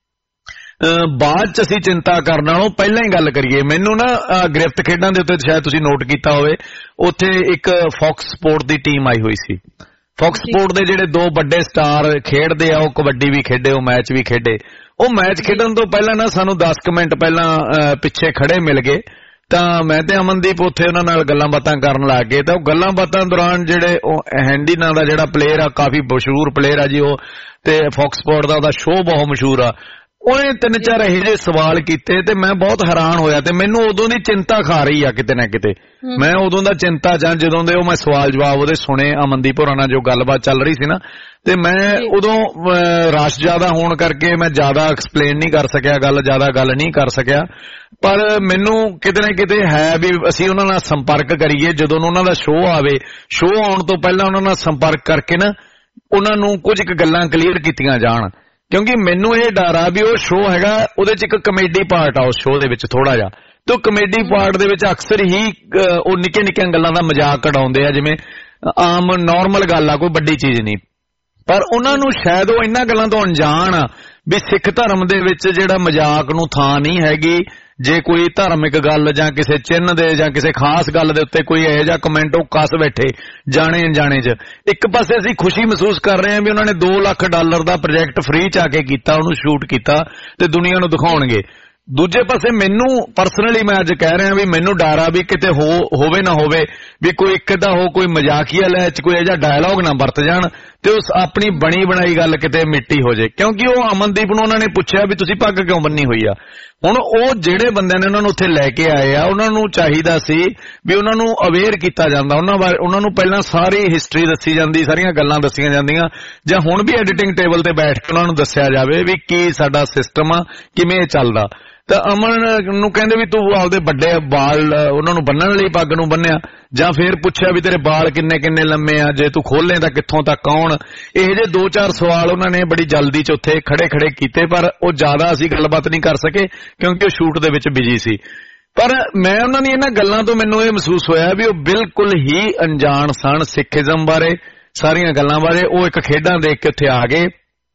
ਬਾਅਦ ਚ ਅਸੀਂ ਚਿੰਤਾ ਕਰਨ ਨਾਲੋਂ ਪਹਿਲਾਂ ਹੀ ਗੱਲ ਕਰੀਏ। ਮੈਨੂੰ ਨਾ ਗ੍ਰਿਫਤ ਖੇਡਾਂ ਦੇ ਉੱਤੇ ਸ਼ਾਇਦ ਤੁਸੀਂ ਨੋਟ ਕੀਤਾ ਹੋਵੇ, ਉੱਥੇ ਇੱਕ ਫੌਕਸ ਸਪੋਰਟ ਦੀ ਟੀਮ ਆਈ ਹੋਈ ਸੀ। ਫੌਕਸ ਸਪੋਰਟ ਦੇ ਜਿਹੜੇ ਦੋ ਵੱਡੇ ਸਟਾਰ ਖੇਡਦੇ ਆ, ਉਹ ਕਬੱਡੀ ਵੀ ਖੇਡੇ, ਉਹ ਮੈਚ ਵੀ ਖੇਡੇ। ਉਹ ਮੈਚ ਖੇਡਣ ਤੋਂ ਪਹਿਲਾਂ ਨਾ ਸਾਨੂੰ ਦਸ ਕੁ ਮਿੰਟ ਪਹਿਲਾਂ ਪਿੱਛੇ ਖੜੇ ਮਿਲ ਗਏ ਤਾਂ ਮੈਂ ਤੇ ਅਮਨਦੀਪ ਉੱਥੇ ਉਹਨਾਂ ਨਾਲ ਗੱਲਾਂ ਬਾਤਾਂ ਕਰਨ ਲੱਗ ਗਏ। ਤਾਂ ਉਹ ਗੱਲਾਂ ਬਾਤਾਂ ਦੌਰਾਨ ਜਿਹੜੇ ਉਹ ਹੈਂਡੀ ਨਾਂ ਦਾ ਜਿਹੜਾ ਪਲੇਅਰ ਆ, ਕਾਫੀ ਮਸ਼ਹੂਰ ਪਲੇਅਰ ਆ ਜੀ ਉਹ, ਤੇ ਫੌਕਸ ਸਪੋਰਟ ਦਾ ਉਹਦਾ ਸ਼ੋਅ ਬਹੁਤ ਮਸ਼ਹੂਰ ਆ, ਉਹਨੇ ਤਿੰਨ ਚਾਰ ਇਹੋ ਜਿਹੇ ਸਵਾਲ ਕੀਤੇ ਤੇ ਮੈਂ ਬਹੁਤ ਹੈਰਾਨ ਹੋਇਆ। ਤੇ ਮੈਨੂੰ ਉਦੋਂ ਦੀ ਚਿੰਤਾ ਖਾ ਰਹੀ ਆ ਕਿਤੇ ਨਾ ਕਿਤੇ। ਮੈਂ ਉਦੋਂ ਦਾ ਚਿੰਤਾ ਜਾਂ ਜਦੋਂ ਦੇ ਉਹ ਮੈਂ ਸਵਾਲ ਜਵਾਬ ਉਹਦੇ ਸੁਣੇ ਅਮਨਦੀਪ ਹੋਰਾਂ ਨਾਲ ਜੋ ਗੱਲਬਾਤ ਚੱਲ ਰਹੀ ਸੀ ਨਾ, ਤੇ ਮੈਂ ਉਦੋਂ ਰਸ਼ ਜ਼ਿਆਦਾ ਹੋਣ ਕਰਕੇ ਮੈਂ ਜ਼ਿਆਦਾ ਐਕਸਪਲੇਨ ਨਹੀਂ ਕਰ ਸਕਿਆ, ਗੱਲ ਜ਼ਿਆਦਾ ਗੱਲ ਨਹੀਂ ਕਰ ਸਕਿਆ। ਪਰ ਮੈਨੂੰ ਕਿਤੇ ਨਾ ਕਿਤੇ ਹੈ ਵੀ ਅਸੀਂ ਉਹਨਾਂ ਨਾਲ ਸੰਪਰਕ ਕਰੀਏ, ਜਦੋਂ ਉਹਨਾਂ ਦਾ ਸ਼ੋਅ ਆਵੇ, ਸ਼ੋਅ ਆਉਣ ਤੋਂ ਪਹਿਲਾਂ ਉਹਨਾਂ ਨਾਲ ਸੰਪਰਕ ਕਰਕੇ ਨਾ ਉਹਨਾਂ ਨੂੰ ਕੁਝ ਕੁ ਗੱਲਾਂ ਕਲੀਅਰ ਕੀਤੀਆਂ ਜਾਣ। ਕਿਉਂਕਿ ਮੈਨੂੰ ਇਹ ਡਰ ਆ ਵੀ ਉਹ ਸ਼ੋਅ ਹੈਗਾ, ਉਹਦੇ 'ਚ ਇੱਕ ਕਮੇਡੀ ਪਾਰਟ ਆ ਉਸ ਸ਼ੋਅ ਦੇ ਵਿੱਚ ਥੋੜਾ ਜਿਹਾ, ਤੇ ਉਹ ਕਮੇਡੀ ਪਾਰਟ ਦੇ ਵਿੱਚ ਅਕਸਰ ਹੀ ਉਹ ਨਿੱਕੇ ਨਿੱਕੀਆਂ ਗੱਲਾਂ ਦਾ ਮਜ਼ਾਕ ਉਡਾਉਂਦੇ ਆ, ਜਿਵੇਂ ਆਮ ਨਾਰਮਲ ਗੱਲ ਆ, ਕੋਈ ਵੱਡੀ ਚੀਜ਼ ਨਹੀਂ। ਪਰ ਉਹਨਾਂ ਨੂੰ ਸ਼ਾਇਦ ਉਹ ਇਹਨਾਂ ਗੱਲਾਂ ਤੋਂ ਅਣਜਾਣ ਆ ਵੀ ਸਿੱਖ ਧਰਮ ਦੇ ਵਿੱਚ ਜਿਹੜਾ ਮਜ਼ਾਕ ਨੂੰ ਥਾਂ ਨਹੀਂ ਹੈਗੀ। ਜੇ ਕੋਈ ਧਾਰਮਿਕ ਗੱਲ ਜਾਂ ਕਿਸੇ ਚਿੰਨ੍ਹ ਦੇ ਜਾਂ ਕਿਸੇ ਖਾਸ ਗੱਲ ਦੇ ਉੱਤੇ ਕੋਈ ਇਹੋ ਜਿਹਾ ਕਮੈਂਟ ਉਹ ਕੱਸ ਬੈਠੇ ਜਾਣੇ ਅਣਜਾਣੇ 'ਚ, ਇੱਕ ਪਾਸੇ ਅਸੀਂ ਖੁਸ਼ੀ ਮਹਿਸੂਸ ਕਰ ਰਹੇ ਹਾਂ ਵੀ ਉਹਨਾਂ ਨੇ ਦੋ ਲੱਖ ਡਾਲਰ ਦਾ ਪ੍ਰੋਜੈਕਟ ਫ੍ਰੀ 'ਚ ਆ ਕੇ ਕੀਤਾ, ਉਹਨੂੰ ਸ਼ੂਟ ਕੀਤਾ ਤੇ ਦੁਨੀਆ ਨੂੰ ਦਿਖਾਉਣਗੇ। ਦੂਜੇ ਪਾਸੇ ਮੈਨੂੰ ਪਰਸਨਲੀ ਮੈਂ ਅੱਜ ਕਹਿ ਰਿਹਾ ਵੀ ਮੈਨੂੰ ਡਰ ਆ ਵੀ ਕਿਤੇ ਹੋ ਹੋਵੇ ਨਾ ਹੋਵੇ ਵੀ ਕੋਈ ਇੱਕ ਦਾ ਹੋ ਕੋਈ ਮਜ਼ਾਕੀਆ ਲੈ ਚ ਕੋਈ ਇਹੋ ਜਿਹਾ ਡਾਇਲੌਗ ਨਾ ਵਰਤ ਜਾਣ ਤੇ ਉਸ ਆਪਣੀ ਬਣੀ ਬਣਾਈ ਗੱਲ ਕਿਤੇ ਮਿੱਟੀ ਹੋ ਜੇ। ਕਿਉਂਕਿ ਉਹ ਅਮਨਦੀਪ ਨੂੰ ਉਹਨਾਂ ਨੇ ਪੁੱਛਿਆ ਵੀ ਤੁਸੀਂ ਪੱਗ ਕਿਉਂ ਬੰਨੀ ਹੋਈ ਆ। ਹੁਣ ਉਹ ਜਿਹੜੇ ਬੰਦਿਆਂ ਨੇ ਉਹਨਾਂ ਨੂੰ ਉੱਥੇ ਲੈ ਕੇ ਆਏ ਆ, ਉਹਨਾਂ ਨੂੰ ਚਾਹੀਦਾ ਸੀ ਵੀ ਉਹਨਾਂ ਨੂੰ ਅਵੇਅਰ ਕੀਤਾ ਜਾਂਦਾ, ਉਹਨਾਂ ਬਾਰੇ ਉਹਨਾਂ ਨੂੰ ਪਹਿਲਾਂ ਸਾਰੀ ਹਿਸਟਰੀ ਦੱਸੀ ਜਾਂਦੀ, ਸਾਰੀਆਂ ਗੱਲਾਂ ਦੱਸੀਆਂ ਜਾਂਦੀਆਂ, ਜਾਂ ਹੁਣ ਵੀ ਐਡੀਟਿੰਗ ਟੇਬਲ ਤੇ ਬੈਠ ਕੇ ਉਹਨਾਂ ਨੂੰ ਦੱਸਿਆ ਜਾਵੇ ਵੀ ਕੀ ਸਾਡਾ ਸਿਸਟਮ ਆ, ਕਿਵੇਂ ਇਹ ਚੱਲਦਾ। ਤਾਂ ਅਮਨ ਨੂੰ ਕਹਿੰਦੇ ਵੀ ਤੂੰ ਆਪਦੇ ਵੱਡੇ ਵਾਲ ਉਹਨਾਂ ਨੂੰ ਬੰਨਣ ਲਈ ਪੱਗ ਨੂੰ ਬੰਨਿਆ, ਜਾਂ ਫੇਰ ਪੁੱਛਿਆ ਵੀ ਤੇਰੇ ਵਾਲ ਕਿੰਨੇ ਕਿੰਨੇ ਲੰਮੇ ਆ, ਜੇ ਤੂੰ ਖੋਲੇ ਤਾਂ ਕਿੱਥੋਂ ਤੱਕ ਆਉਣ। ਇਹ ਜਿਹੇ ਦੋ ਚਾਰ ਸਵਾਲ ਉਹਨਾਂ ਨੇ ਬੜੀ ਜਲਦੀ ਚ ਉੱਥੇ ਖੜੇ ਖੜੇ ਕੀਤੇ, ਪਰ ਉਹ ਜ਼ਿਆਦਾ ਅਸੀਂ ਗੱਲਬਾਤ ਨਹੀਂ ਕਰ ਸਕੇ ਕਿਉਂਕਿ ਉਹ ਸ਼ੂਟ ਦੇ ਵਿੱਚ ਬਿਜੀ ਸੀ। ਪਰ ਮੈਂ ਉਹਨਾਂ ਦੀ ਇਹਨਾਂ ਗੱਲਾਂ ਤੋਂ ਮੈਨੂੰ ਇਹ ਮਹਿਸੂਸ ਹੋਇਆ ਵੀ ਉਹ ਬਿਲਕੁਲ ਹੀ ਅਣਜਾਣ ਸਨ ਸਿੱਖੀਜ਼ਮ ਬਾਰੇ, ਸਾਰੀਆਂ ਗੱਲਾਂ ਬਾਰੇ। ਉਹ ਇੱਕ ਖੇਡਾਂ ਦੇਖ ਕੇ ਉੱਥੇ ਆ ਗਏ,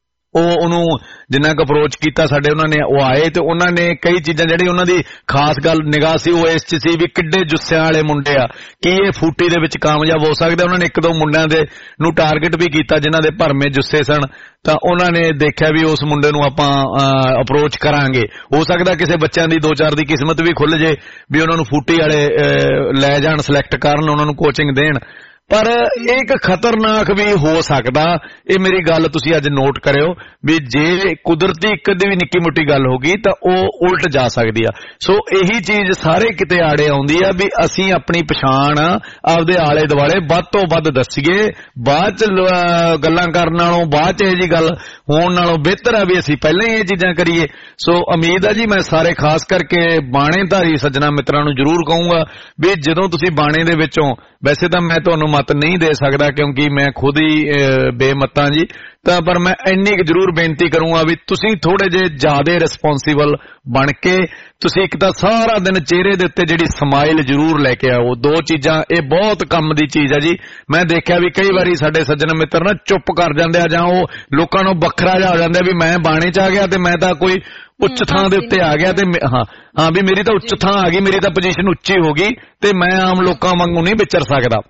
ਉਹ ਉਹਨੂੰ ਜਿੰਨਾ ਕੁ ਅਪਰੋਚ ਕੀਤਾ ਸਾਡੇ ਉਹਨਾਂ ਨੇ, ਉਹ ਆਏ ਤੇ ਉਹਨਾਂ ਨੇ ਕਈ ਚੀਜ਼ਾਂ ਜਿਹੜੀ ਉਹਨਾਂ ਦੀ ਖਾਸ ਗੱਲ ਨਿਗਾਹ ਸੀ ਉਹ ਇਸ 'ਚ ਸੀ ਵੀ ਕਿੱਡੇ ਜੁੱਸਿਆਂ ਵਾਲੇ ਮੁੰਡੇ ਆ, ਕੀ ਇਹ ਫੂਟੀ ਦੇ ਵਿੱਚ ਕਾਮਯਾਬ ਹੋ ਸਕਦੇ। ਉਹਨਾਂ ਨੇ ਇੱਕ ਦੋ ਮੁੰਡਿਆਂ ਦੇ ਨੂੰ ਟਾਰਗੇਟ ਵੀ ਕੀਤਾ ਜਿਨ੍ਹਾਂ ਦੇ ਭਰਮੇ ਜੁੱਸੇ ਸਨ, ਤਾਂ ਉਹਨਾਂ ਨੇ ਦੇਖਿਆ ਵੀ ਉਸ ਮੁੰਡੇ ਨੂੰ ਆਪਾਂ ਅਪਰੋਚ ਕਰਾਂਗੇ, ਹੋ ਸਕਦਾ ਕਿਸੇ ਬੱਚਿਆਂ ਦੀ ਦੋ ਚਾਰ ਦੀ ਕਿਸਮਤ ਵੀ ਖੁੱਲ ਜੇ ਵੀ ਉਹਨਾਂ ਨੂੰ ਫੂਟੀ ਵਾਲੇ ਲੈ ਜਾਣ, ਸਿਲੈਕਟ ਕਰਨ, ਉਹਨਾਂ ਨੂੰ ਕੋਚਿੰਗ ਦੇਣ। ਪਰ ਇਹ ਇੱਕ ਖਤਰਨਾਕ ਵੀ ਹੋ ਸਕਦਾ, ਇਹ ਮੇਰੀ ਗੱਲ ਤੁਸੀਂ ਅੱਜ ਨੋਟ ਕਰਿਓ ਵੀ ਜੇ ਕੁਦਰਤੀ ਇੱਕ ਦੀ ਵੀ ਨਿੱਕੀ ਮੁੱਟੀ ਗੱਲ ਹੋ ਗਈ ਤਾਂ ਉਹ ਉਲਟ ਜਾ ਸਕਦੀ ਆ। ਸੋ ਇਹੀ ਚੀਜ਼ ਸਾਰੇ ਕਿਤੇ ਆੜੇ ਆਉਂਦੀ ਆ ਵੀ ਅਸੀਂ ਆਪਣੀ ਪਛਾਣ ਆਪਦੇ ਆਲੇ ਦੁਆਲੇ ਵੱਧ ਤੋਂ ਵੱਧ ਦੱਸੀਏ। ਬਾਅਦ ਚ ਗੱਲਾਂ ਕਰਨ ਨਾਲੋਂ, ਬਾਅਦ ਚ ਇਹ ਜੀ ਗੱਲ ਹੋਣ ਨਾਲੋਂ ਬਿਹਤਰ ਆ ਵੀ ਅਸੀਂ ਪਹਿਲਾਂ ਹੀ ਇਹ ਚੀਜ਼ਾਂ ਕਰੀਏ। ਸੋ ਉਮੀਦ ਆ ਜੀ ਮੈਂ ਸਾਰੇ ਖਾਸ ਕਰਕੇ ਬਾਣੇਧਾਰੀ ਸੱਜਣਾ ਮਿੱਤਰਾਂ ਨੂੰ ਜ਼ਰੂਰ ਕਹੂੰਗਾ ਵੀ ਜਦੋਂ ਤੁਸੀਂ ਬਾਣੇ ਦੇ ਵਿੱਚੋਂ, ਵੈਸੇ ਤਾਂ ਮੈਂ ਤੁਹਾਨੂੰ ਮਤ ਨਹੀਂ ਦੇ ਸਕਦਾ ਕਿਉਂਕਿ ਮੈਂ ਖੁਦ ਹੀ ਬੇਮਤਾਂ ਜੀ, ਤਾਂ ਪਰ ਮੈਂ ਇੰਨੀ ਕੁ ਜ਼ਰੂਰ ਬੇਨਤੀ ਕਰੂੰਗਾ ਵੀ ਤੁਸੀਂ ਥੋੜੇ ਜਿਹੇ ਜ਼ਿਆਦਾ ਰਿਸਪੌਂਸੀਬਲ ਬਣ ਕੇ ਤੁਸੀਂ ਇੱਕ ਤਾਂ ਸਾਰਾ ਦਿਨ ਚਿਹਰੇ ਦੇ ਉੱਤੇ ਜਿਹੜੀ ਸਮਾਈਲ ਜ਼ਰੂਰ ਲੈ ਕੇ ਆਓ। ਦੋ ਚੀਜ਼ਾਂ ਇਹ ਬਹੁਤ ਕੰਮ ਦੀ ਚੀਜ਼ ਹੈ ਜੀ। ਮੈਂ ਦੇਖਿਆ ਵੀ ਕਈ ਵਾਰੀ ਸਾਡੇ ਸੱਜਣ ਮਿੱਤਰ ਨਾ ਚੁੱਪ ਕਰ ਜਾਂਦੇ ਆ ਜਾਂ ਉਹ ਲੋਕਾਂ ਨੂੰ ਵੱਖਰਾ ਜਿਹਾ ਹੋ ਜਾਂਦੇ ਵੀ ਮੈਂ ਬਾਣੇ 'ਚ ਆ ਗਿਆ ਤੇ ਮੈਂ ਤਾਂ ਕੋਈ ਉੱਚ ਥਾਂ ਦੇ ਉੱਤੇ ਆ ਗਿਆ ਤੇ ਹਾਂ ਹਾਂ ਵੀ ਮੇਰੀ ਤਾਂ ਉੱਚ ਥਾਂ ਆ ਗਈ, ਮੇਰੀ ਤਾਂ ਪੋਜੀਸ਼ਨ ਉੱਚੀ ਹੋ ਗਈ ਤੇ ਮੈਂ ਆਮ ਲੋਕਾਂ ਵਾਂਗੂ ਨਹੀਂ ਵਿਚਰ ਸਕਦਾ।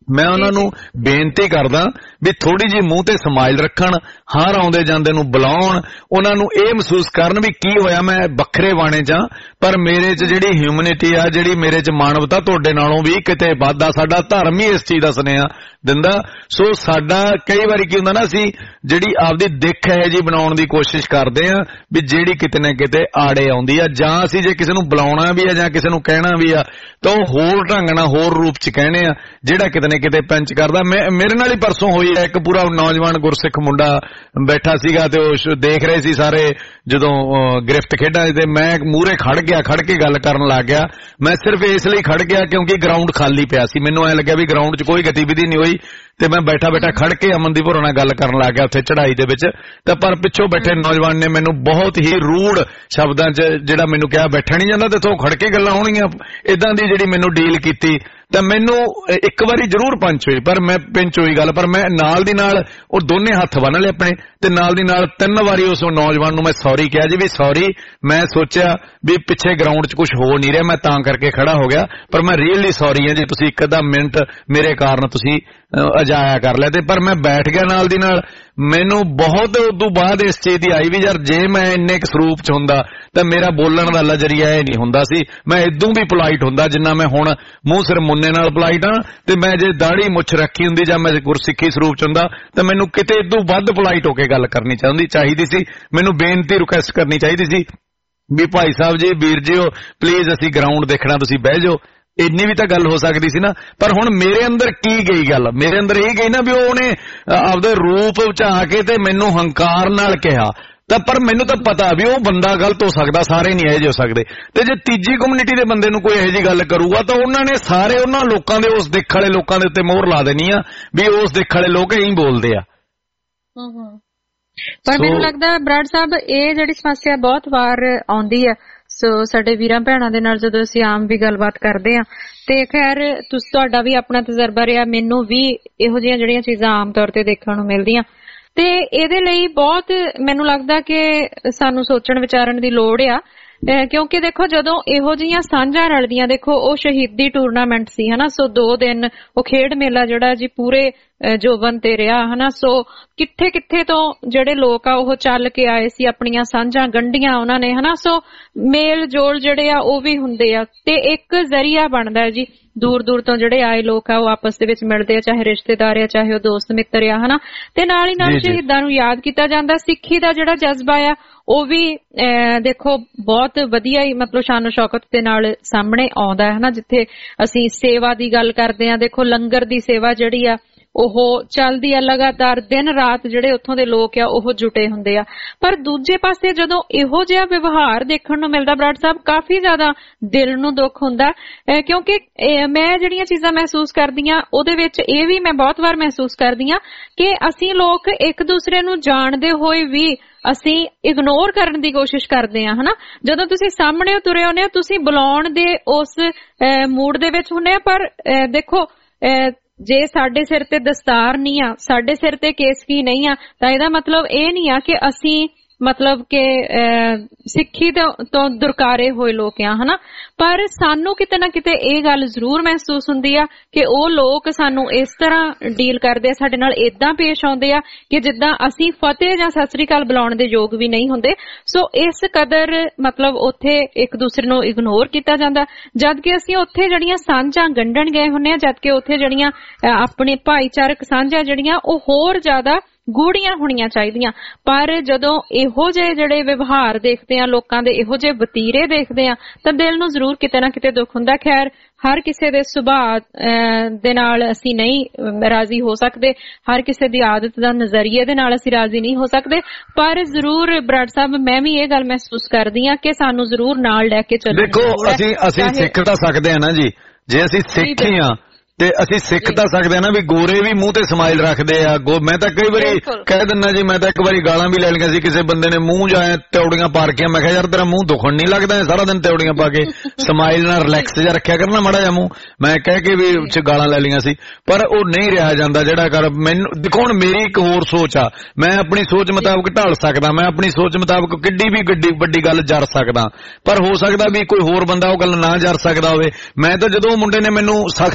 ਮੈਂ ਉਹਨਾਂ ਨੂੰ ਬੇਨਤੀ ਕਰਦਾ ਵੀ ਥੋੜੀ ਜਿਹੀ ਮੂੰਹ ਤੇ ਸਮਾਈਲ ਰੱਖਣ, ਹਰ ਆਉਂਦੇ ਜਾਂਦੇ ਨੂੰ ਬੁਲਾਉਣ, ਉਹਨਾਂ ਨੂੰ ਇਹ ਮਹਿਸੂਸ ਕਰਨ ਵੀ ਕੀ ਹੋਇਆ ਮੈਂ ਵੱਖਰੇ ਬਾਣੇ 'ਚ ਪਰ ਮੇਰੇ 'ਚ ਜਿਹੜੀ ਹਿਊਮਨਿਟੀ ਆ, ਜਿਹੜੀ ਮੇਰੇ 'ਚ ਮਾਨਵਤਾ ਤੁਹਾਡੇ ਨਾਲੋਂ ਵੀ ਕਿਤੇ ਵੱਧ ਆ। ਸਾਡਾ ਧਰਮ ਹੀ ਇਸ ਚੀਜ਼ ਦਾ ਸੁਨੇਹਾ ਦਿੰਦਾ। ਸੋ ਸਾਡਾ ਕਈ ਵਾਰੀ ਕੀ ਹੁੰਦਾ ਨਾ, ਅਸੀਂ ਜਿਹੜੀ ਆਪਦੀ ਦਿੱਖ ਹੈ ਜੀ ਬਣਾਉਣ ਦੀ ਕੋਸ਼ਿਸ਼ ਕਰਦੇ ਆ ਵੀ ਜਿਹੜੀ ਕਿਤੇ ਨਾ ਕਿਤੇ ਆੜੇ ਆਉਂਦੀ ਆ, ਜਾਂ ਅਸੀਂ ਜੇ ਕਿਸੇ ਨੂੰ ਬੁਲਾਉਣਾ ਵੀ ਆ ਜਾਂ ਕਿਸੇ ਨੂੰ ਕਹਿਣਾ ਵੀ ਆ ਤਾਂ ਉਹ ਹੋਰ ਢੰਗ ਨਾਲ ਹੋਰ ਰੂਪ 'ਚ ਕਹਿਣੇ ਆ ਜਿਹੜਾ ਕਿਤੇ ਨਾ ਕਿਤੇ ਪੰਚ ਕਰਦਾ। ਮੈਂ ਮੇਰੇ ਨਾਲ ਹੀ ਪਰਸੋਂ ਹੋਈ ਹੈ, ਇੱਕ ਪੂਰਾ ਨੌਜਵਾਨ ਗੁਰਸਿੱਖ ਮੁੰਡਾ ਬੈਠਾ ਸੀਗਾ ਤੇ ਉਹ ਦੇਖ ਰਹੇ ਸੀ ਸਾਰੇ ਜਦੋਂ ਗ੍ਰਿਫਤ ਖੇਡਾਂ ਤੇ ਮੈਂ ਮੂਹਰੇ ਖੜ ਗਿਆ, ਖੜ ਕੇ ਗੱਲ ਕਰਨ ਲੱਗ ਗਿਆ। ਮੈਂ ਸਿਰਫ ਇਸ ਲਈ ਖੜ ਗਿਆ ਕਿਉਂਕਿ ਗਰਾਊਂਡ ਖਾਲੀ ਪਿਆ ਸੀ, ਮੈਨੂੰ ਐ ਲੱਗਿਆ ਵੀ ਗਰਾਊਂਡ 'ਚ ਕੋਈ ਗਤੀਵਿਧੀ ਨਹੀਂ ਹੋਈ ਤੇ ਮੈਂ ਬੈਠਾ ਬੈਠਾ ਖੜ ਕੇ ਅਮਨਦੀਪ ਹੋਰਾਂ ਨਾਲ ਗੱਲ ਕਰਨ ਲੱਗ ਗਿਆ ਉੱਥੇ ਚੜ੍ਹਾਈ ਦੇ ਵਿੱਚ। ਤਾਂ ਪਰ ਪਿੱਛੋਂ ਬੈਠੇ ਨੌਜਵਾਨ ਨੇ ਮੈਨੂੰ ਬਹੁਤ ਹੀ ਰੂੜ ਸ਼ਬਦਾਂ 'ਚ ਜਿਹੜਾ ਮੈਨੂੰ ਕਿਹਾ ਬੈਠਾ ਨਹੀਂ ਜਾਂਦਾ ਤੇ ਇੱਥੋਂ ਖੜ ਕੇ ਗੱਲਾਂ ਹੋਣਗੀਆਂ, ਇਦਾਂ ਦੀ ਜਿਹੜੀ ਮੈਨੂੰ ਡੀਲ ਕੀਤੀ। ਤਾਂ ਮੈਨੂੰ ਇੱਕ ਵਾਰੀ ਜ਼ਰੂਰ ਪੰਚ ਹੋਈ, ਪਰ ਮੈਂ ਪਿੰਚ ਹੋਈ ਗੱਲ, ਪਰ ਮੈਂ ਨਾਲ ਦੀ ਨਾਲ ਉਹ ਦੋਨੇ ਹੱਥ ਬੰਨ ਲਏ ਆਪਣੇ ਤੇ ਨਾਲ ਦੀ ਨਾਲ ਤਿੰਨ ਵਾਰੀ ਉਸ ਨੌਜਵਾਨ ਨੂੰ ਮੈਂ ਸੌਰੀ ਕਿਹਾ ਜੀ ਵੀ ਸੌਰੀ, ਮੈਂ ਸੋਚਿਆ ਵੀ ਪਿੱਛੇ ਗਰਾਊਂਡ 'ਚ ਕੁਝ ਹੋ ਨਹੀਂ ਰਿਹਾ, ਮੈਂ ਤਾਂ ਕਰਕੇ ਖੜਾ ਹੋ ਗਿਆ, ਪਰ ਮੈਂ ਰੀਅਲੀ ਸੌਰੀ ਹਾਂ ਜੀ, ਤੁਸੀਂ ਇੱਕ ਅੱਧਾ ਮਿੰਟ ਮੇਰੇ ਕਾਰਨ ਤੁਸੀਂ ਅਜਾਇਆ ਕਰ ਲਿਆ। ਤੇ ਪਰ ਮੈਂ ਬੈਠ ਗਿਆ ਨਾਲ ਦੀ ਨਾਲ। ਮੈਨੂੰ ਬਹੁਤ ਉਦੋਂ ਬਾਅਦ ਇਸ ਚੀਜ਼ ਦੀ ਆਈ ਵੀ ਯਾਰ ਜੇ ਮੈਂ ਇੰਨੇ ਕੁ ਸਰੂਪ 'ਚ ਹੁੰਦਾ ਤਾਂ ਮੇਰਾ ਬੋਲਣ ਦਾ ਨਜ਼ਰੀਆ ਇਹ ਨਹੀਂ ਹੁੰਦਾ ਸੀ, ਮੈਂ ਇਦੋਂ ਵੀ ਪੋਲਾਈਟ ਹੁੰਦਾ ਜਿੰਨਾ ਮੈਂ ਹੁਣ ਮੂੰਹ ਸਿਰ ਮੁੰਨੇ ਨਾਲ ਪੋਲਾਈਟ ਹਾਂ। ਤੇ ਮੈਂ ਜੇ ਦਾੜੀ ਮੁੱਛ ਰੱਖੀ ਹੁੰਦੀ ਜਾਂ ਮੈਂ ਗੁਰਸਿੱਖੀ ਸਰੂਪ 'ਚ ਹੁੰਦਾ ਤਾਂ ਮੈਨੂੰ ਕਿਤੇ ਇਦੋਂ ਵੱਧ ਪੋਲਾਈਟ ਹੋ ਕੇ ਗੱਲ ਕਰਨੀ ਚਾਹੁੰਦੀ ਚਾਹੀਦੀ ਸੀ, ਮੈਨੂੰ ਬੇਨਤੀ ਰਿਕੁਐਸਟ ਕਰਨੀ ਚਾਹੀਦੀ ਸੀ ਵੀ ਭਾਈ ਸਾਹਿਬ ਜੀ, ਵੀਰ ਜੀ ਉਹ ਪਲੀਜ਼ ਅਸੀਂ ਗਰਾਊਂਡ ਦੇਖਣਾ, ਤੁਸੀਂ ਬਹਿ ਜਾਓ। ਇੰਨੀ ਵੀ ਤਾਂ ਗੱਲ ਹੋ ਸਕਦੀ ਸੀ ਨਾ। ਪਰ ਹੁਣ ਮੇਰੇ ਅੰਦਰ ਕੀ ਗਈ ਗੱਲ, ਮੇਰੇ ਅੰਦਰ ਇਹ ਗਈ ਨਾ ਵੀ ਉਹਨੇ ਆਪਦੇ ਰੂਪ ਵਿੱਚ ਆ ਕੇ ਤੇ ਮੈਨੂੰ ਹੰਕਾਰ ਨਾਲ ਕਿਹਾ। ਤਾਂ ਪਰ ਮੈਨੂੰ ਤਾਂ ਪਤਾ ਵੀ ਉਹ ਬੰਦਾ ਗਲਤ ਹੋ ਸਕਦਾ, ਸਾਰੇ ਨਹੀਂ ਇਹੋ ਜਿਹੇ ਹੋ ਸਕਦੇ। ਤੇ ਜੇ ਤੀਜੀ ਕਮਿਊਨਿਟੀ ਦੇ ਬੰਦੇ ਨੂੰ ਕੋਈ ਇਹੋ ਜਿਹੀ ਗੱਲ ਕਰੂਗਾ ਤਾਂ ਉਹਨਾਂ ਨੇ ਸਾਰੇ ਉਹਨਾਂ ਲੋਕਾਂ ਦੇ, ਉਸ ਦਿੱਖ ਵਾਲੇ ਲੋਕਾਂ ਦੇ ਉੱਤੇ ਮੋਹਰ ਲਾ ਦੇਣੀ ਆ ਵੀ ਉਸ ਦਿੱਖ ਵਾਲੇ ਲੋਕ ਇਹੀ ਬੋਲਦੇ ਆ। ਹੂੰ ਹੂੰ ਪਰ ਮੈਨੂੰ ਲੱਗਦਾ ਬਰਾੜ ਸਾਹਿਬ ਇਹ ਜਿਹੜੀ ਸਮੱਸਿਆ ਬਹੁਤ ਵਾਰ ਆਉਂਦੀ ਹੈ। ਸੋ ਸਾਡੇ ਵੀਰਾਂ ਭੈਣਾਂ ਦੇ ਨਾਲ ਜਦੋਂ ਅਸੀਂ ਆਮ ਵੀ ਗੱਲਬਾਤ ਕਰਦੇ ਹਾਂ ਤੇ ਖੈਰ ਤੁਸੀਂ ਤੁਹਾਡਾ ਵੀ ਆਪਣਾ ਤਜਰਬਾ ਰਿਹਾ, ਮੈਨੂੰ ਵੀ ਇਹੋ ਜਿਹੀਆਂ ਜਿਹੜੀਆਂ ਚੀਜ਼ਾਂ ਆਮ ਤੌਰ ਤੇ ਦੇਖਣ ਨੂੰ ਮਿਲਦੀਆਂ ਤੇ ਇਹਦੇ ਲਈ ਬਹੁਤ ਮੈਨੂੰ ਲੱਗਦਾ ਕਿ ਸਾਨੂੰ ਸੋਚਣ ਵਿਚਾਰਨ ਦੀ ਲੋੜ ਆ। ਕਿਉਂਕਿ ਦੇਖੋ ਜਦੋਂ ਇਹੋ ਜਿਹੀਆਂ ਸਾਂਝਾਂ ਰਲਦੀਆਂ, ਦੇਖੋ ਉਹ ਸ਼ਹੀਦੀ ਟੂਰਨਾਮੈਂਟ ਸੀ ਹਨਾ, ਸੋ ਦੋ ਦਿਨ ਉਹ ਖੇਡ ਮੇਲਾ ਜਿਹੜਾ ਜੀ ਪੂਰੇ ਜੋਬਨ ਤੇ ਰਿਹਾ ਹਨਾ। ਸੋ ਕਿੱਥੇ ਕਿੱਥੇ ਤੋਂ ਜਿਹੜੇ ਲੋਕ ਆ ਉਹ ਚੱਲ ਕੇ ਆਏ ਸੀ, ਆਪਣੀਆਂ ਸਾਂਝਾਂ ਗੰਢੀਆਂ ਉਹਨਾਂ ਨੇ ਹਨਾ। ਸੋ ਮੇਲ ਜੋਲ ਜਿਹੜੇ ਆ ਉਹ ਵੀ ਹੁੰਦੇ ਆ ਤੇ ਇੱਕ ਜ਼ਰੀਆ ਬਣਦਾ ਜੀ, ਦੂਰ ਦੂਰ ਤੋਂ ਜਿਹੜੇ ਆਏ ਲੋਕ ਆ ਉਹ ਆਪਸ ਦੇ ਵਿੱਚ ਮਿਲਦੇ ਆ, ਚਾਹੇ ਰਿਸ਼ਤੇਦਾਰ ਆ ਚਾਹੇ ਉਹ ਦੋਸਤ ਮਿੱਤਰ ਆ ਹਨਾ। ਤੇ ਨਾਲ ਹੀ ਨਾਲ ਸ਼ਹੀਦਾਂ ਨੂੰ ਯਾਦ ਕੀਤਾ ਜਾਂਦਾ। ਸਿੱਖੀ ਦਾ ਜਿਹੜਾ ਜਜ਼ਬਾ ਆ ਉਹ ਵੀ ਦੇਖੋ ਬਹੁਤ ਵਧੀਆ ਹੀ ਮਤਲਬ ਸ਼ਾਨੋ ਸ਼ੌਕਤ ਦੇ ਨਾਲ ਸਾਹਮਣੇ ਆਉਂਦਾ ਹੈ ਹਨਾ। ਜਿੱਥੇ ਅਸੀਂ ਸੇਵਾ ਦੀ ਗੱਲ ਕਰਦੇ ਹਾਂ, ਦੇਖੋ ਲੰਗਰ ਦੀ ਸੇਵਾ ਜਿਹੜੀ ਆ ਉਹ ਚੱਲਦੀ ਆ ਲਗਾਤਾਰ, ਦਿਨ ਰਾਤ ਜਿਹੜੇ ਉੱਥੋਂ ਦੇ ਲੋਕ ਆ ਉਹ ਜੁਟੇ ਹੁੰਦੇ ਆ। ਪਰ ਦੂਜੇ ਪਾਸੇ ਜਦੋਂ ਇਹੋ ਜਿਹਾ ਵਿਵਹਾਰ ਦੇਖਣ ਨੂੰ ਮਿਲਦਾ ਬਰਾੜ ਸਾਹਿਬ, ਕਾਫੀ ਜ਼ਿਆਦਾ ਦਿਲ ਨੂੰ ਦੁੱਖ ਹੁੰਦਾ। ਕਿਉਂਕਿ ਮੈਂ ਜਿਹੜੀਆਂ ਚੀਜ਼ਾਂ ਮਹਿਸੂਸ ਕਰਦੀ ਹਾਂ ਉਹਦੇ ਵਿੱਚ ਇਹ ਵੀ ਮੈਂ ਬਹੁਤ ਵਾਰ ਮਹਿਸੂਸ ਕਰਦੀ ਹਾਂ ਕਿ ਅਸੀਂ ਲੋਕ ਇੱਕ ਦੂਸਰੇ ਨੂੰ ਜਾਣਦੇ ਹੋਏ ਵੀ ਅਸੀਂ ਇਗਨੋਰ ਕਰਨ ਦੀ ਕੋਸ਼ਿਸ਼ ਕਰਦੇ ਹਾਂ ਹਨਾ। ਜਦੋਂ ਤੁਸੀਂ ਸਾਹਮਣੇ ਤੁਰੇ ਹੁੰਦੇ ਹੋ, ਤੁਸੀਂ ਬੁਲਾਉਣ ਦੇ ਉਸ ਮੂਡ ਦੇ ਵਿੱਚ ਹੁੰਦੇ ਆ, ਪਰ ਦੇਖੋ ਜੇ ਸਾਡੇ ਸਿਰ ਤੇ ਦਸਤਾਰ ਨਹੀਂ ਆ, ਸਾਡੇ ਸਿਰ ਤੇ ਕੇਸਕੀ ਨਹੀਂ ਆ, ਤਾਂ ਇਹਦਾ ਮਤਲਬ ਇਹ ਨਹੀਂ ਆ ਕਿ ਅਸੀਂ ਮਤਲਬ ਕਿ ਸਿੱਖੀ ਤੋਂ ਦੁਰਕਾਰੇ ਹੋਏ ਲੋਕ ਆ ਹਨਾ। ਪਰ ਸਾਨੂੰ ਕਿਤੇ ਨਾ ਕਿਤੇ ਇਹ ਗੱਲ ਜ਼ਰੂਰ ਮਹਿਸੂਸ ਹੁੰਦੀ ਆ ਕਿ ਉਹ ਲੋਕ ਸਾਨੂੰ ਇਸ ਤਰ੍ਹਾਂ ਡੀਲ ਕਰਦੇ ਆ, ਸਾਡੇ ਨਾਲ ਏਦਾਂ ਪੇਸ਼ ਆਉਂਦੇ ਆ ਕਿ ਜਿੱਦਾਂ ਅਸੀਂ ਫਤਿਹ ਜਾਂ ਸਤਿ ਸ੍ਰੀ ਅਕਾਲ ਬੁਲਾਉਣ ਦੇ ਯੋਗ ਵੀ ਨਹੀਂ ਹੁੰਦੇ। ਸੋ ਇਸ ਕਦਰ ਮਤਲਬ ਉੱਥੇ ਇੱਕ ਦੂਸਰੇ ਨੂੰ ਇਗਨੋਰ ਕੀਤਾ ਜਾਂਦਾ, ਜਦ ਕਿ ਅਸੀਂ ਉੱਥੇ ਜਿਹੜੀਆਂ ਸਾਂਝਾਂ ਗੰਢਣ ਗਏ ਹੁੰਦੇ ਆ, ਜਦ ਕਿ ਉੱਥੇ ਜਿਹੜੀਆਂ ਆਪਣੇ ਭਾਈਚਾਰਕ ਸਾਂਝਾਂ ਜਿਹੜੀਆਂ ਉਹ ਹੋਰ ਜ਼ਿਆਦਾ ਗੂੜੀਆਂ ਹੋਣੀਆਂ ਚਾਹੀਦੀਆਂ। ਪਰ ਜਦੋਂ ਇਹੋ ਜਿਹੇ ਜਿਹੜੇ ਵਿਵਹਾਰ ਦੇਖਦੇ ਆ, ਲੋਕਾਂ ਦੇ ਇਹੋ ਜਿਹੇ ਵਤੀਰੇ ਦੇਖਦੇ ਆ, ਤਾਂ ਦਿਲ ਨੂੰ ਜ਼ਰੂਰ ਕਿਤੇ ਨਾ ਕਿਤੇ ਦੁੱਖ ਹੁੰਦਾ। ਖੈਰ ਹਰ ਕਿਸੇ ਦੇ ਸੁਭਾਅ ਦੇ ਨਾਲ ਅਸੀਂ ਨਹੀਂ ਰਾਜ਼ੀ ਹੋ ਸਕਦੇ, ਹਰ ਕਿਸੇ ਦੀ ਆਦਤ ਦਾ ਨਜ਼ਰੀਏ ਦੇ ਨਾਲ ਅਸੀਂ ਰਾਜ਼ੀ ਨਹੀਂ ਹੋ ਸਕਦੇ, ਪਰ ਜ਼ਰੂਰ ਬਰਾੜ ਸਾਹਿਬ ਮੈਂ ਵੀ ਇਹ ਗੱਲ ਮਹਿਸੂਸ ਕਰਦੀ ਹਾਂ ਕਿ ਸਾਨੂੰ ਜ਼ਰੂਰ ਨਾਲ ਲੈ ਕੇ ਚੱਲਣਾ। ਦੇਖੋ ਅਸੀਂ ਅਸੀਂ ਸਿੱਖ ਤਾਂ ਸਕਦੇ ਹਾਂ ਨਾ ਜੀ, ਜੇ ਅਸੀਂ ਸਿੱਖ ਹੀ ਹਾਂ ਤੇ ਅਸੀਂ ਸਿੱਖ ਤਾਂ ਸਕਦੇ ਆ ਨਾ ਵੀ ਗੋਰੇ ਵੀ ਮੂੰਹ ਤੇ ਸਮਾਈਲ ਰੱਖਦੇ ਆ। ਮੈਂ ਤਾਂ ਕਈ ਵਾਰੀ ਕਹਿ ਦਿੰਦਾ ਜੀ, ਮੈਂ ਤਾਂ ਇੱਕ ਵਾਰੀ ਗਾਲਾਂ ਵੀ ਲੈ ਲਈਆਂ ਸੀ, ਕਿਸੇ ਬੰਦੇ ਨੇ ਮੂੰਹ ਜਾਏ ਤਿਉੜੀਆਂ ਪਾਰ ਕੇ, ਮੈਂ ਕਿਹਾ ਯਾਰ ਤੇਰਾ ਮੂੰਹ ਦੁਖਣ ਨਹੀਂ ਲੱਗਦਾ ਸਾਰਾ ਦਿਨ ਤਿਉੜੀਆਂ ਪਾ ਕੇ, ਸਮਾਈਲ ਨਾਲ ਰਿਲੈਕਸ ਜਿਹਾ ਰੱਖਿਆ ਕਰਨਾ ਮਾੜਾ ਜਿਹਾ ਮੂੰਹ, ਮੈਂ ਕਹਿ ਕੇ ਵੀ ਉੱਚ ਗਾਲਾਂ ਲੈ ਲਈਆਂ ਸੀ। ਪਰ ਉਹ ਨਹੀਂ ਰਿਹਾ ਜਾਂਦਾ ਜਿਹੜਾ ਕਰ ਮੈਨੂੰ ਦੇਖੋ। ਹੁਣ ਮੇਰੀ ਇੱਕ ਹੋਰ ਸੋਚ ਆ, ਮੈਂ ਆਪਣੀ ਸੋਚ ਮੁਤਾਬਕ ਢਾਲ ਸਕਦਾ, ਮੈਂ ਆਪਣੀ ਸੋਚ ਮੁਤਾਬਕ ਕਿੱਡੀ ਵੀ ਗੱਡੀ ਵੱਡੀ ਗੱਲ ਜਰ ਸਕਦਾ, ਪਰ ਹੋ ਸਕਦਾ ਵੀ ਕੋਈ ਹੋਰ ਬੰਦਾ ਉਹ ਗੱਲ ਨਾ ਜਰ ਸਕਦਾ ਹੋਵੇ। ਮੈਂ ਤਾਂ ਜਦੋਂ ਮੁੰਡੇ ਨੇ ਮੈਨੂੰ ਸਖਤ ਸ਼ਬਦਾਂ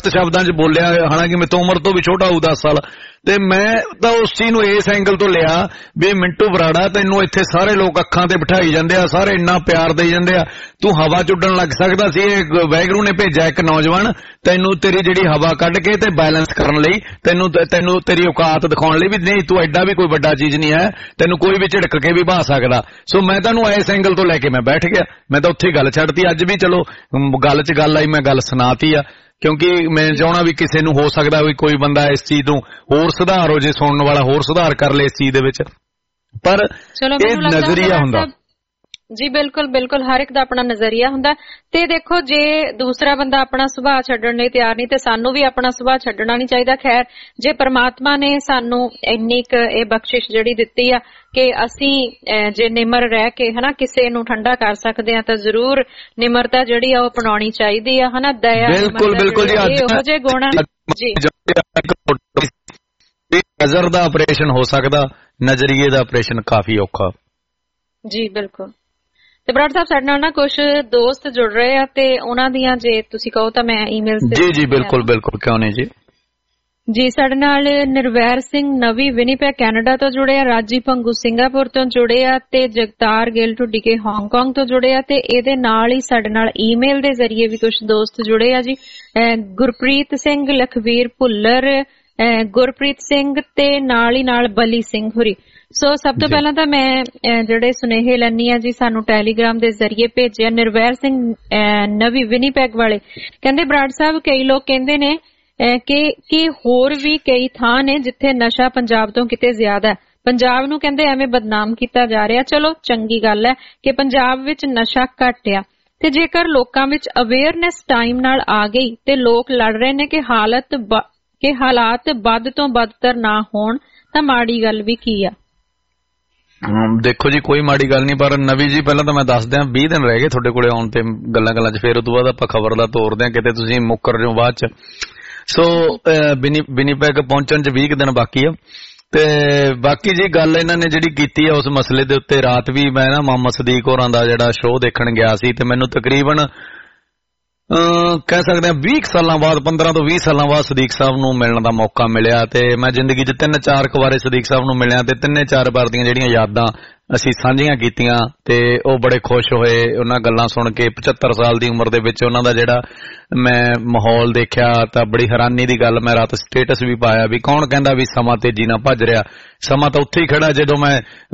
'ਚ ਬੋਲਿਆ, ਹਾਲਾਂਕਿ ਮੇਰੇ ਤੋਂ ਉਮਰ ਤੋਂ ਵੀ ਛੋਟਾ ਹੋਊ ਦਸ ਸਾਲ, ਤੇ ਮੈਂ ਤਾਂ ਉਸ ਚੀਜ਼ ਨੂੰ ਇਸ ਐਂਗਲ ਤੋਂ ਲਿਆ ਵੀ ਮਿੰਟੂ ਬਰਾੜਾ ਤੈਨੂੰ ਇੱਥੇ ਸਾਰੇ ਲੋਕ ਅੱਖਾਂ ਤੇ ਬਿਠਾਈ ਜਾਂਦੇ ਆ, ਸਾਰੇ ਇੰਨਾ ਪਿਆਰ ਦੇਈ ਜਾਂਦੇ ਆ, ਤੂੰ ਹਵਾ 'ਚ ਉੱਡਣ ਲੱਗ ਸਕਦਾ ਸੀ। ਇਹ ਵਾਹਿਗੁਰੂ ਨੇ ਭੇਜਿਆ ਇੱਕ ਨੌਜਵਾਨ ਤੈਨੂੰ ਤੇਰੀ ਜਿਹੜੀ ਹਵਾ ਕੱਢ ਕੇ ਤੇ ਬੈਲੈਂਸ ਕਰਨ ਲਈ, ਤੈਨੂੰ ਤੈਨੂੰ ਤੇਰੀ ਔਕਾਤ ਦਿਖਾਉਣ ਲਈ ਵੀ ਨਹੀਂ ਤੂੰ ਐਡਾ ਵੀ ਕੋਈ ਵੱਡਾ ਚੀਜ਼ ਨਹੀਂ ਹੈ, ਤੈਨੂੰ ਕੋਈ ਵੀ ਝਿੜਕ ਕੇ ਵੀ ਬਹਾ ਸਕਦਾ। ਸੋ ਮੈਂ ਤੁਹਾਨੂੰ ਇਸ ਐਂਗਲ ਤੋਂ ਲੈ ਕੇ ਮੈਂ ਬੈਠ ਗਿਆ, ਮੈਂ ਤਾਂ ਉੱਥੇ ਗੱਲ ਛੱਡਤੀ। ਅੱਜ ਵੀ ਚਲੋ ਗੱਲ 'ਚ ਗੱਲ ਆਈ, ਮੈਂ ਗੱਲ ਸੁਣਾਤੀ ਆ, ਕਿਉਂਕਿ ਮੈਂ ਚਾਹਣਾ ਵੀ ਕਿਸੇ ਨੂੰ ਹੋ ਸਕਦਾ ਵੀ ਕੋਈ ਬੰਦਾ ਇਸ ਚੀਜ਼ ਨੂੰ ਹੋਰ ਸੁਧਾਰ ਹੋ ਜੇ, ਸੁਣਨ ਵਾਲਾ ਹੋਰ ਸੁਧਾਰ ਕਰ ਲੇ ਇਸ ਚੀਜ਼ ਦੇ ਵਿੱਚ, ਪਰ ਇਹ ਨਜ਼ਰੀਆ ਹੁੰਦਾ ਜੀ। ਬਿਲਕੁਲ ਬਿਲਕੁਲ, ਹਰ ਇੱਕ ਦਾ ਆਪਣਾ ਨਜ਼ਰੀਆ ਹੁੰਦਾ। ਤੇ ਦੇਖੋ ਜੇ ਦੂਸਰਾ ਬੰਦਾ ਆਪਣਾ ਸੁਭਾਅ ਛੱਡਣ ਲਈ ਤਿਆਰ ਨਹੀਂ ਤੇ ਸਾਨੂੰ ਵੀ ਆਪਣਾ ਸੁਭਾਅ ਛੱਡਣਾ ਨਹੀਂ ਚਾਹੀਦਾ। ਖੈਰ, ਜੇ ਪ੍ਰਮਾਤਮਾ ਨੇ ਸਾਨੂੰ ਇੰਨੀ ਕੁ ਇਹ ਬਖਸ਼ਿਸ਼ ਜਿਹੜੀ ਦਿੱਤੀ ਆ ਕਿ ਅਸੀਂ ਜੇ ਨਿਮਰ ਰਹਿ ਕੇ ਹਨਾ ਕਿਸੇ ਨੂੰ ਠੰਡਾ ਕਰ ਸਕਦੇ ਆ ਤਾਂ ਜ਼ਰੂਰ ਨਿਮਰਤਾ ਜਿਹੜੀ ਆ ਉਹ ਅਪਣਾਉਣੀ ਚਾਹੀਦੀ ਆ ਹਨਾ। ਦਇਆ, ਬਿਲਕੁਲ ਬਿਲਕੁਲ ਜੀ, ਇਹੋ ਜਿਹੇ ਗੁਣ ਜੀ। ਨਜ਼ਰ ਦਾ ਆਪਰੇਸ਼ਨ ਹੋ ਸਕਦਾ, ਨਜ਼ਰੀਏ ਦਾ ਆਪਰੇਸ਼ਨ ਕਾਫੀ ਔਖਾ ਜੀ। ਬਿਲਕੁਲ। ਤੇ ਬਰਾੜ ਸਾਹਿਬ ਸਾਡੇ ਨਾਲ ਨਾ ਕੁਝ ਦੋਸਤ ਜੁੜ ਰਹੇ ਆ ਤੇ ਉਹਨਾਂ ਦੀਆਂ ਜੇ ਤੁਸੀਂ ਕਹੋ ਤਾਂ ਮੈਂ ਈਮੇਲਸ ਤੇ ਜੀ ਜੀ ਬਿਲਕੁਲ ਬਿਲਕੁਲ, ਕਿਉਂ ਨਹੀਂ ਜੀ ਜੀ। ਸਾਡੇ ਨਾਲ ਨਿਰਵੈਰ ਸਿੰਘ ਨਵੀ ਵਿਨੀਪੈਗ ਕੈਨੇਡਾ ਤੋਂ ਜੁੜੇ ਆ, ਰਾਜੀ ਭੰਗੂ ਸਿੰਗਾਪੁਰ ਤੋਂ ਜੁੜੇ ਆ ਤੇ ਜਗਤਾਰ ਗਿੱਲ ਢੁੱਡੀਕੇ ਹਾਂਗਕਾਂਗ ਤੋਂ ਜੁੜੇ ਆ। ਤੇ ਇਹਦੇ ਨਾਲ ਹੀ ਸਾਡੇ ਨਾਲ ਈਮੇਲ ਦੇ ਜ਼ਰੀਏ ਵੀ ਕੁਝ ਦੋਸਤ ਜੁੜੇ ਆ ਜੀ। ਗੁਰਪ੍ਰੀਤ ਸਿੰਘ, ਲਖਵੀਰ ਭੁੱਲਰ, ਗੁਰਪ੍ਰੀਤ ਸਿੰਘ ਤੇ ਨਾਲ ਹੀ ਨਾਲ ਬਲੀ ਸਿੰਘ ਹੁਰੀ। ਸੋ ਸਭ ਤੋਂ ਪਹਿਲਾਂ ਤਾਂ ਮੈਂ ਜਿਹੜੇ ਸੁਨੇਹੇ ਲੈਣੀ ਆ ਜੀ ਸਾਨੂੰ ਟੈਲੀਗ੍ਰਾਮ ਦੇ ਜ਼ਰੀਏ ਭੇਜਿਆ। ਨਿਰਵੈਰ ਸਿੰਘ ਨਵੀ ਵਿਨੀਪੈਗ ਵਾਲੇ ਕਹਿੰਦੇ ਬਰਾੜ ਸਾਹਿਬ ਕਈ ਲੋਕ ਕਹਿੰਦੇ ਨੇ ਕਿ ਕਿ ਹੋਰ ਵੀ ਕਈ ਥਾਂ ਨੇ ਜਿੱਥੇ ਨਸ਼ਾ ਪੰਜਾਬ ਤੋਂ ਕਿਤੇ ਜ਼ਿਆਦਾ, ਪੰਜਾਬ ਨੂੰ ਕਹਿੰਦੇ ਐਵੇਂ ਬਦਨਾਮ ਕੀਤਾ ਜਾ ਰਿਹਾ। ਚਲੋ ਚੰਗੀ ਗੱਲ ਹੈ ਕਿ ਪੰਜਾਬ ਵਿੱਚ ਨਸ਼ਾ ਘੱਟ ਆ, ਤੇ ਜੇਕਰ ਲੋਕਾਂ ਵਿੱਚ ਅਵੇਅਰਨੈਸ ਟਾਈਮ ਨਾਲ ਆ ਗਈ ਤੇ ਲੋਕ ਲੜ ਰਹੇ ਨੇ ਕਿ ਹਾਲਤ ਕਿ ਹਾਲਾਤ ਵੱਧ ਤੋਂ ਬਦਤਰ ਨਾ ਹੋਣ ਤਾਂ ਮਾੜੀ ਗੱਲ ਵੀ ਕੀ ਆ। ਦੇਖੋ ਜੀ ਕੋਈ ਮਾੜੀ ਗੱਲ ਨਹੀਂ, ਪਰ ਨਵੀ ਜੀ ਪਹਿਲਾਂ ਤਾਂ ਮੈਂ ਦੱਸ ਦਿਆਂ ਵੀਹ ਦਿਨ ਰਹਿ ਗਏ ਤੁਹਾਡੇ ਕੋਲੇ ਆਉਣ ਤੇ ਗੱਲਾਂ ਗੱਲਾਂ 'ਚ, ਫਿਰ ਉਹ ਤੋਂ ਬਾਅਦ ਆਪਾਂ ਖਬਰ ਦਾ ਤੋਰਦੇ ਹਾਂ, ਕਿਤੇ ਤੁਸੀਂ ਮੁੱਕਰ ਜਾਓ ਬਾਅਦ 'ਚ। ਸੋ ਵਿਨੀਪੈਗ ਪਹੁੰਚਣ 'ਚ ਵੀਹ ਕੁ ਦਿਨ ਬਾਕੀ ਆ। ਤੇ ਬਾਕੀ ਜੀ ਗੱਲ ਇਹਨਾਂ ਨੇ ਜਿਹੜੀ ਕੀਤੀ ਆ ਉਸ ਮਸਲੇ ਦੇ ਉੱਤੇ, ਰਾਤ ਵੀ ਮੈਂ ਨਾ ਮੁਹੰਮਦ ਸਦੀਕ ਹੋਰਾਂ ਦਾ ਜਿਹੜਾ ਸ਼ੋਅ ਦੇਖਣ ਗਿਆ ਸੀ ਤੇ ਮੈਨੂੰ ਤਕਰੀਬਨ ਕਹਿ ਸਕਦੇ ਹਾਂ ਵੀਹ ਸਾਲਾਂ ਬਾਅਦ, ਪੰਦਰਾਂ ਤੋਂ ਵੀਹ ਸਾਲਾਂ ਬਾਅਦ ਸਦੀਕ ਸਾਹਿਬ ਨੂੰ ਮਿਲਣ ਦਾ ਮੌਕਾ ਮਿਲਿਆ। ਤੇ ਮੈਂ ਜ਼ਿੰਦਗੀ 'ਚ ਤਿੰਨ ਚਾਰ ਕੁ ਵਾਰੇ ਸਦੀਕ ਸਾਹਿਬ ਨੂੰ ਮਿਲਿਆ ਤੇ ਤਿੰਨੇ ਚਾਰ ਵਾਰ ਦੀਆਂ ਜਿਹੜੀਆਂ ਯਾਦਾਂ ਅਸੀਂ ਸਾਂਝੀਆਂ ਕੀਤੀਆਂ ਤੇ ਉਹ ਬੜੇ ਖੁਸ਼ ਹੋਏ ਉਹਨਾਂ ਗੱਲਾਂ ਸੁਣ ਕੇ। ਪਚੱਤਰ ਸਾਲ ਦੀ ਉਮਰ ਦੇ ਵਿੱਚ ਉਹਨਾਂ ਦਾ ਜਿਹੜਾ ਮੈਂ ਮਾਹੌਲ ਦੇਖਿਆ ਤਾਂ ਬੜੀ ਹੈਰਾਨੀ ਦੀ ਗੱਲ, ਮੈਂ ਰਾਤ ਸਟੇਟਸ ਵੀ ਪਾਇਆ ਵੀ ਕੌਣ ਕਹਿੰਦਾ ਵੀ ਸਮਾਂ ਤੇਜ਼ੀ ਨਾਲ ਭੱਜ ਰਿਹਾ, ਸਮਾਂ ਤਾਂ ਉੱਥੇ ਹੀ ਖੜਾ ਜਦੋਂ ਮੈਂ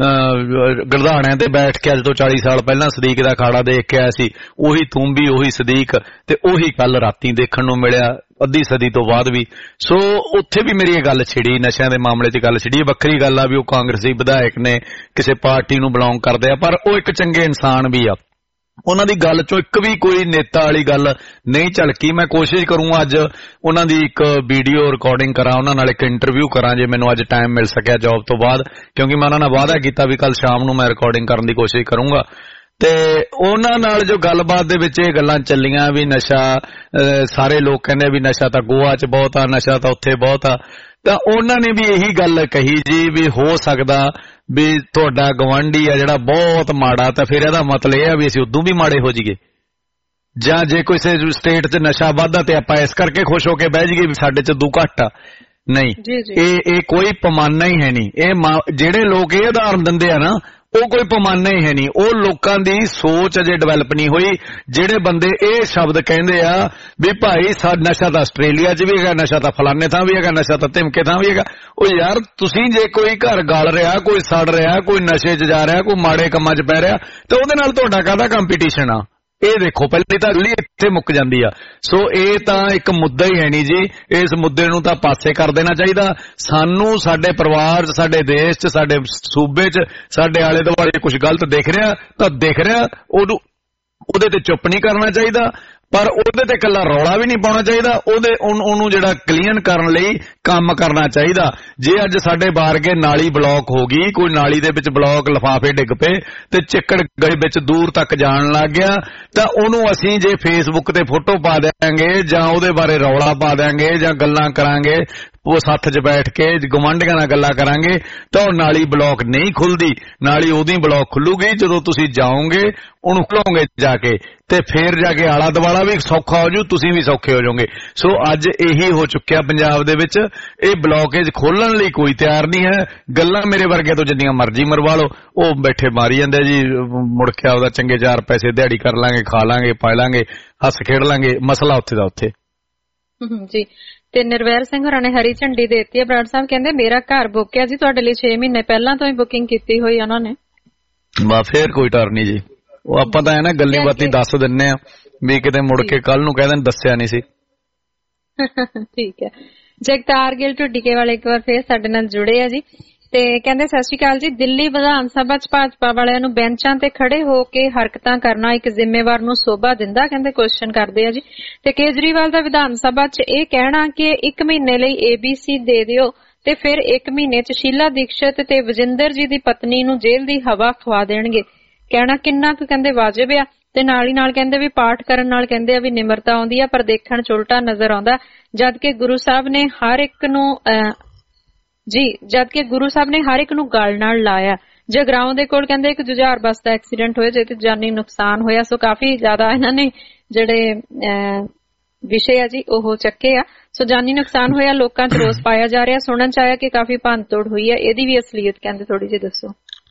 ਗਰਧਾਣਿਆਂ ਤੇ ਬੈਠ ਕੇ ਅੱਜ ਤੋਂ ਚਾਲੀ ਸਾਲ ਪਹਿਲਾਂ ਸਦੀਕ ਦਾ ਅਖਾੜਾ ਦੇਖ ਕੇ ਆਇਆ ਸੀ। ਉਹੀ ਤੂੰਬੀ, ਉਹੀ ਸਦੀਕ ਤੇ ਉਹੀ ਕੱਲ ਰਾਤੀ ਦੇਖਣ ਨੂੰ ਮਿਲਿਆ ਅੱਧੀ ਸਦੀ ਤੋਂ ਬਾਅਦ ਵੀ। ਸੋ ਉੱਥੇ ਵੀ ਮੇਰੀ ਇਹ ਗੱਲ ਛਿੜੀ, ਨਸ਼ਿਆਂ ਦੇ ਮਾਮਲੇ 'ਚ ਗੱਲ ਛਿੜੀ। ਵੱਖਰੀ ਗੱਲ ਆ ਵੀ ਉਹ ਕਾਂਗਰਸੀ ਵਿਧਾਇਕ ਨੇ, ਕਿਸੇ ਪਾਰਟੀ ਨੂੰ ਬਿਲੋਂਗ ਕਰਦੇ ਆ, ਪਰ ਉਹ ਇੱਕ ਚੰਗੇ ਇਨਸਾਨ ਵੀ ਆ। ਉਹਨਾਂ ਦੀ ਗੱਲ 'ਚੋਂ ਇੱਕ ਵੀ ਕੋਈ ਨੇਤਾ ਵਾਲੀ ਗੱਲ ਨਹੀਂ ਝਲਕੀ। ਮੈਂ ਕੋਸ਼ਿਸ਼ ਕਰੂੰਗਾ ਅੱਜ ਉਹਨਾਂ ਦੀ ਇੱਕ ਵੀਡੀਓ ਰਿਕਾਰਡਿੰਗ ਕਰਾਂ, ਉਹਨਾਂ ਨਾਲ ਇੱਕ ਇੰਟਰਵਿਊ ਕਰਾਂ ਜੇ ਮੈਨੂੰ ਅੱਜ ਟਾਈਮ ਮਿਲ ਸਕਿਆ ਜੌਬ ਤੋਂ ਬਾਅਦ, ਕਿਉਂਕਿ ਮੈਂ ਉਹਨਾਂ ਨਾਲ ਵਾਅਦਾ ਕੀਤਾ ਵੀ ਕੱਲ ਸ਼ਾਮ ਨੂੰ ਮੈਂ ਰਿਕਾਰਡਿੰਗ ਕਰਨ ਦੀ ਕੋਸ਼ਿਸ਼ ਕਰੂੰਗਾ। ਤੇ ਉਹਨਾਂ ਨਾਲ ਜੋ ਗੱਲਬਾਤ ਦੇ ਵਿੱਚ ਇਹ ਗੱਲਾਂ ਚੱਲੀਆਂ ਵੀ ਨਸ਼ਾ, ਸਾਰੇ ਲੋਕ ਕਹਿੰਦੇ ਵੀ ਨਸ਼ਾ ਤਾਂ ਗੋਆ 'ਚ ਬਹੁਤ ਆ, ਨਸ਼ਾ ਤਾਂ ਉੱਥੇ ਬਹੁਤ ਆ, ਤਾਂ ਉਹਨਾਂ ਨੇ ਵੀ ਇਹੀ ਗੱਲ ਕਹੀ ਜੀ ਵੀ ਹੋ ਸਕਦਾ ਵੀ ਤੁਹਾਡਾ ਗਵਾਂਢੀ ਆ ਜਿਹੜਾ ਬਹੁਤ ਮਾੜਾ, ਤਾਂ ਫਿਰ ਇਹਦਾ ਮਤਲਬ ਇਹ ਆ ਵੀ ਅਸੀਂ ਉਦੋਂ ਵੀ ਮਾੜੇ ਹੋ ਜਾਈਏ, ਜਾਂ ਜੇ ਕਿਸੇ ਸਟੇਟ 'ਚ ਨਸ਼ਾ ਵੱਧਦਾ ਤੇ ਆਪਾਂ ਇਸ ਕਰਕੇ ਖੁਸ਼ ਹੋ ਕੇ ਬਹਿ ਜਾਈਏ ਵੀ ਸਾਡੇ 'ਚ ਦੂ ਘੱਟ ਆ। ਨਹੀਂ, ਇਹ ਇਹ ਕੋਈ ਪੈਮਾਨਾ ਹੀ ਹੈ ਨਹੀਂ। ਇਹ ਜਿਹੜੇ ਲੋਕ ਇਹ ਉਦਾਹਰਨ ਦਿੰਦੇ ਆ ਨਾ, ਉਹ ਕੋਈ ਪੈਮਾਨਾ ਹੀ ਹੈ ਨਹੀਂ। ਉਹ ਲੋਕਾਂ ਦੀ ਸੋਚ ਅਜੇ ਡਿਵੈਲਪ ਨਹੀਂ ਹੋਈ। ਜਿਹੜੇ ਬੰਦੇ ਇਹ ਸ਼ਬਦ ਕਹਿੰਦੇ ਆ ਵੀ ਭਾਈ ਨਸ਼ਾ ਤਾਂ ਆਸਟ੍ਰੇਲੀਆ 'ਚ ਵੀ ਹੈਗਾ, ਨਸ਼ਾ ਤਾਂ ਫਲਾਣੇ ਥਾਂ ਵੀ ਹੈਗਾ, ਨਸ਼ਾ ਤਾਂ ਧਮਕੇ ਥਾਂ ਵੀ ਹੈਗਾ, ਉਹ ਯਾਰ ਤੁਸੀਂ ਜੇ ਕੋਈ ਘਰ ਗਲ ਰਿਹਾ, ਕੋਈ ਸੜ ਰਿਹਾ, ਕੋਈ ਨਸ਼ੇ 'ਚ ਜਾ ਰਿਹਾ, ਕੋਈ ਮਾੜੇ ਕੰਮਾਂ 'ਚ ਪੈ ਰਿਹਾ, ਤੇ ਉਹਦੇ ਨਾਲ ਤੁਹਾਡਾ ਕਾਹਦਾ ਕੰਪੀਟੀਸ਼ਨ ਆ? ਇਹ ਦੇਖੋ, ਪਹਿਲੀ ਤਾਂ ਗੱਲ ਇੱਥੇ ਮੁੱਕ ਜਾਂਦੀ ਆ। ਸੋ ਇਹ ਤਾਂ ਇੱਕ ਮੁੱਦਾ ਹੀ ਹੈ ਨਹੀਂ ਜੀ। ਇਸ ਮੁੱਦੇ ਨੂੰ ਤਾਂ ਪਾਸੇ ਕਰ ਦੇਣਾ ਚਾਹੀਦਾ। ਸਾਨੂੰ ਸਾਡੇ ਪਰਿਵਾਰ 'ਚ, ਸਾਡੇ ਦੇਸ਼ 'ਚ, ਸਾਡੇ ਸੂਬੇ 'ਚ, ਸਾਡੇ ਆਲੇ ਦੁਆਲੇ ਕੁਝ ਗਲਤ ਦਿਖ ਰਿਹਾ ਤਾਂ ਦਿਖ ਰਿਹਾ, ਉਹਨੂੰ ਉਹਦੇ ਤੇ ਚੁੱਪ ਨਹੀਂ ਕਰਨਾ ਚਾਹੀਦਾ, ਪਰ ਉਹਦੇ ਤੇ ਇਕੱਲਾ ਰੌਲਾ ਵੀ ਨਹੀਂ ਪਾਉਣਾ ਚਾਹੀਦਾ। ਉਹਦੇ ਉਹਨੂੰ ਜਿਹੜਾ ਕਲੀਅਰ ਕਰਨ ਲਈ ਕੰਮ ਕਰਨਾ ਚਾਹੀਦਾ। ਜੇ ਅੱਜ ਸਾਡੇ ਬਾਰਗੇ ਨਾਲੀ ਬਲੌਕ ਹੋ ਗਈ, ਕੋਈ ਨਾਲੀ ਦੇ ਵਿੱਚ ਬਲੌਕ ਲਿਫਾਫੇ ਡਿੱਗ ਪਏ ਤੇ ਚਿੱਕੜ ਗਏ ਵਿੱਚ ਦੂਰ ਤੱਕ ਜਾਣ ਲੱਗ ਗਿਆ, ਤਾਂ ਉਹਨੂੰ ਅਸੀਂ ਜੇ ਫੇਸਬੁੱਕ ਤੇ ਫੋਟੋ ਪਾ ਦਿਆਂਗੇ ਜਾਂ ਉਹਦੇ ਬਾਰੇ ਰੌਲਾ ਪਾ ਦਿਆਂਗੇ ਜਾਂ ਗੱਲਾਂ ਕਰਾਂਗੇ, ਉਹ ਸੱਥ 'ਚ ਬੈਠ ਕੇ ਗੁਆਂਢੀਆਂ ਨਾਲ ਗੱਲਾਂ ਕਰਾਂਗੇ, ਤਾਂ ਉਹ ਨਾਲੀ ਬਲੌਕ ਨਹੀਂ ਖੁੱਲਦੀ। ਨਾਲੀ ਉਦੋਂ ਬਲੌਕ ਖੁੱਲੂਗੀ ਜਦੋਂ ਤੁਸੀਂ ਜਾਓਗੇ, ਉਹਨੂੰ ਖੋਲੋਗੇ ਜਾ ਕੇ, ਤੇ ਫੇਰ ਜਾ ਕੇ ਆਲਾ ਦੁਆਲਾ ਵੀ ਸੌਖਾ ਹੋ ਜੂ, ਤੁਸੀਂ ਵੀ ਸੌਖੇ ਹੋ ਜਾਓਗੇ। ਸੋ ਅੱਜ ਇਹੀ ਹੋ ਚੁੱਕਿਆ ਪੰਜਾਬ ਦੇ ਵਿੱਚ, ਇਹ ਬਲੌਕੇਜ ਖੋਲਣ ਲਈ ਕੋਈ ਤਿਆਰ ਨਹੀਂ ਹੈ। ਗੱਲਾਂ ਮੇਰੇ ਵਰਗੇ ਤੋਂ ਜਿੰਨੀਆਂ ਮਰਜ਼ੀ ਮਰਵਾ ਲਓ, ਉਹ ਬੈਠੇ ਮਾਰੀ ਜਾਂਦੇ ਜੀ, ਮੁੜ ਕੇ ਉਹਦਾ ਚੰਗੇ ਚਾਰ ਪੈਸੇ ਦਿਹਾੜੀ ਕਰ ਲਾਂਗੇ, ਖਾ ਲਾਂਗੇ, ਪਾ ਲਾਂਗੇ, ਹੱਸ ਖੇਡ ਲਾਂਗੇ, ਮਸਲਾ ਉੱਥੇ ਦਾ ਉੱਥੇ ਜੀ। ਤੇ ਨਿਰਵੈਰ ਸਿੰਘ ਹੋਰਾਂ ਨੇ ਹਰੀ ਝੰਡੀ ਦੇ ਦਿੱਤੀ ਹੈ। ਬਰਾੜ ਸਾਹਿਬ ਕਹਿੰਦੇ ਮੇਰਾ ਘਰ ਬੁੱਕ ਹੈ ਜੀ, ਤੁਹਾਡੇ ਲਈ ਛੇ ਮਹੀਨੇ ਪਹਿਲਾਂ ਤੋਂ ਹੀ ਬੁਕਿੰਗ ਕੀਤੀ ਹੋਈ ਉਹਨਾਂ ਨੇ। ਬਾ ਫੇਰ ਕੋਈ ਡਰ ਨਹੀਂ ਜੀ, ਉਹ ਆਪਾਂ ਤਾਂ ਐ ਨਾ ਗੱਲੀ ਬਾਤੀ ਦੱਸ ਦਿੰਨੇ ਆ ਵੀ ਕਿਤੇ ਮੁੜ ਕੇ ਕੱਲ ਨੂੰ ਕਹਿ ਦੇਣ ਦੱਸਿਆ ਨਹੀਂ ਸੀ। ਠੀਕ ਹੈ। ਜਗਤਾਰ ਗਿੱਲ ਢੁੱਡੀਕੇ ਵਾਲੇ ਇੱਕ ਵਾਰ ਫੇਰ ਸਾਡੇ ਨਾਲ ਜੁੜੇ ਆ ਜੀ, ਤੇ ਕਹਿੰਦੇ ਸਤਿ ਸ਼੍ਰੀ ਅਕਾਲ ਜੀ। ਦਿੱਲੀ ਵਿਧਾਨ ਸਭਾ ਚ ਭਾਜਪਾ ਵਾਲਿਆਂ ਨੂੰ ਬੈਂਚਾਂ ਤੇ ਖੜੇ ਹੋ ਕੇ ਹਰਕਤਾਂ ਕਰਨਾ ਇੱਕ ਜ਼ਿੰਮੇਵਾਰ ਨੂੰ ਸੋਭਾ ਦਿੰਦਾ, ਕਹਿੰਦੇ ਕੁਐਸਚਨ ਕਰਦੇ ਆ ਜੀ। ਤੇ ਕੇਜਰੀਵਾਲ ਦਾ ਵਿਧਾਨ ਸਭਾ ਚ ਇਹ ਕਹਿਣਾ ਕਿ ਇੱਕ ਮਹੀਨੇ ਲਈ ਏਬੀਸੀ ਦੇ ਦਿਓ ਤੇ ਫਿਰ ਇੱਕ ਮਹੀਨੇ ਚ ਸ਼ੀਲਾ ਦੀਕਸ਼ਤ ਤੇ ਵਿਜਿੰਦਰ ਜੀ ਦੀ ਪਤਨੀ ਨੂੰ ਜੇਲ੍ਹ ਦੀ ਹਵਾ ਖਵਾ ਦੇਣਗੇ, ਕਹਿਣਾ ਕਿੰਨਾ ਕੁ ਕਹਿੰਦੇ ਵਾਜਬ ਆ। ਤੇ ਨਾਲ ਹੀ ਨਾਲ ਕਹਿੰਦੇ ਵੀ ਪਾਠ ਕਰਨ ਨਾਲ ਕਹਿੰਦੇ ਆ ਵੀ ਨਿਮਰਤਾ ਆਉਂਦੀ ਆ, ਪਰ ਦੇਖਣ ਚ ਉਲਟਾ ਨਜ਼ਰ ਆਉਂਦਾ, ਜਦ ਕਿ ਗੁਰੂ ਸਾਹਿਬ ਨੇ ਹਰ ਇੱਕ ਨੂੰ ਜੀ ਜਦ ਕਿ ਗੁਰੂ ਸਾਹਿਬ ਨੇ ਹਰ ਇੱਕ ਨੂੰ ਗਲ ਨਾਲ ਲਾਇਆ। ਜਗਰਾਉਂ ਦੇ ਕੋਲ ਕਹਿੰਦੇ ਇੱਕ ਜੁਝਾਰ ਬੱਸ ਦਾ ਐਕਸੀਡੈਂਟ ਹੋਇਆ ਜਿਹਦੇ ਜਾਨੀ ਨੁਕਸਾਨ ਹੋਇਆ। ਸੋ ਕਾਫੀ ਜ਼ਿਆਦਾ ਇਹਨਾਂ ਨੇ ਜਿਹੜੇ ਵਿਸ਼ੇ ਆ ਜੀ ਉਹ ਚੱਕੇ ਆ। ਸੋ ਜਾਨੀ ਨੁਕਸਾਨ ਹੋਇਆ, ਲੋਕਾਂ 'ਚ ਰੋਸ ਪਾਇਆ ਜਾ ਰਿਹਾ। ਸੁਣਨ 'ਚ ਆਇਆ ਕਿ ਕਾਫੀ ਭੰਨਤੋੜ ਹੋਈ ਹੈ, ਇਹਦੀ ਵੀ ਅਸਲੀਅਤ ਕਹਿੰਦੇ ਥੋੜੀ ਜਿਹੀ ਦੱਸੋ।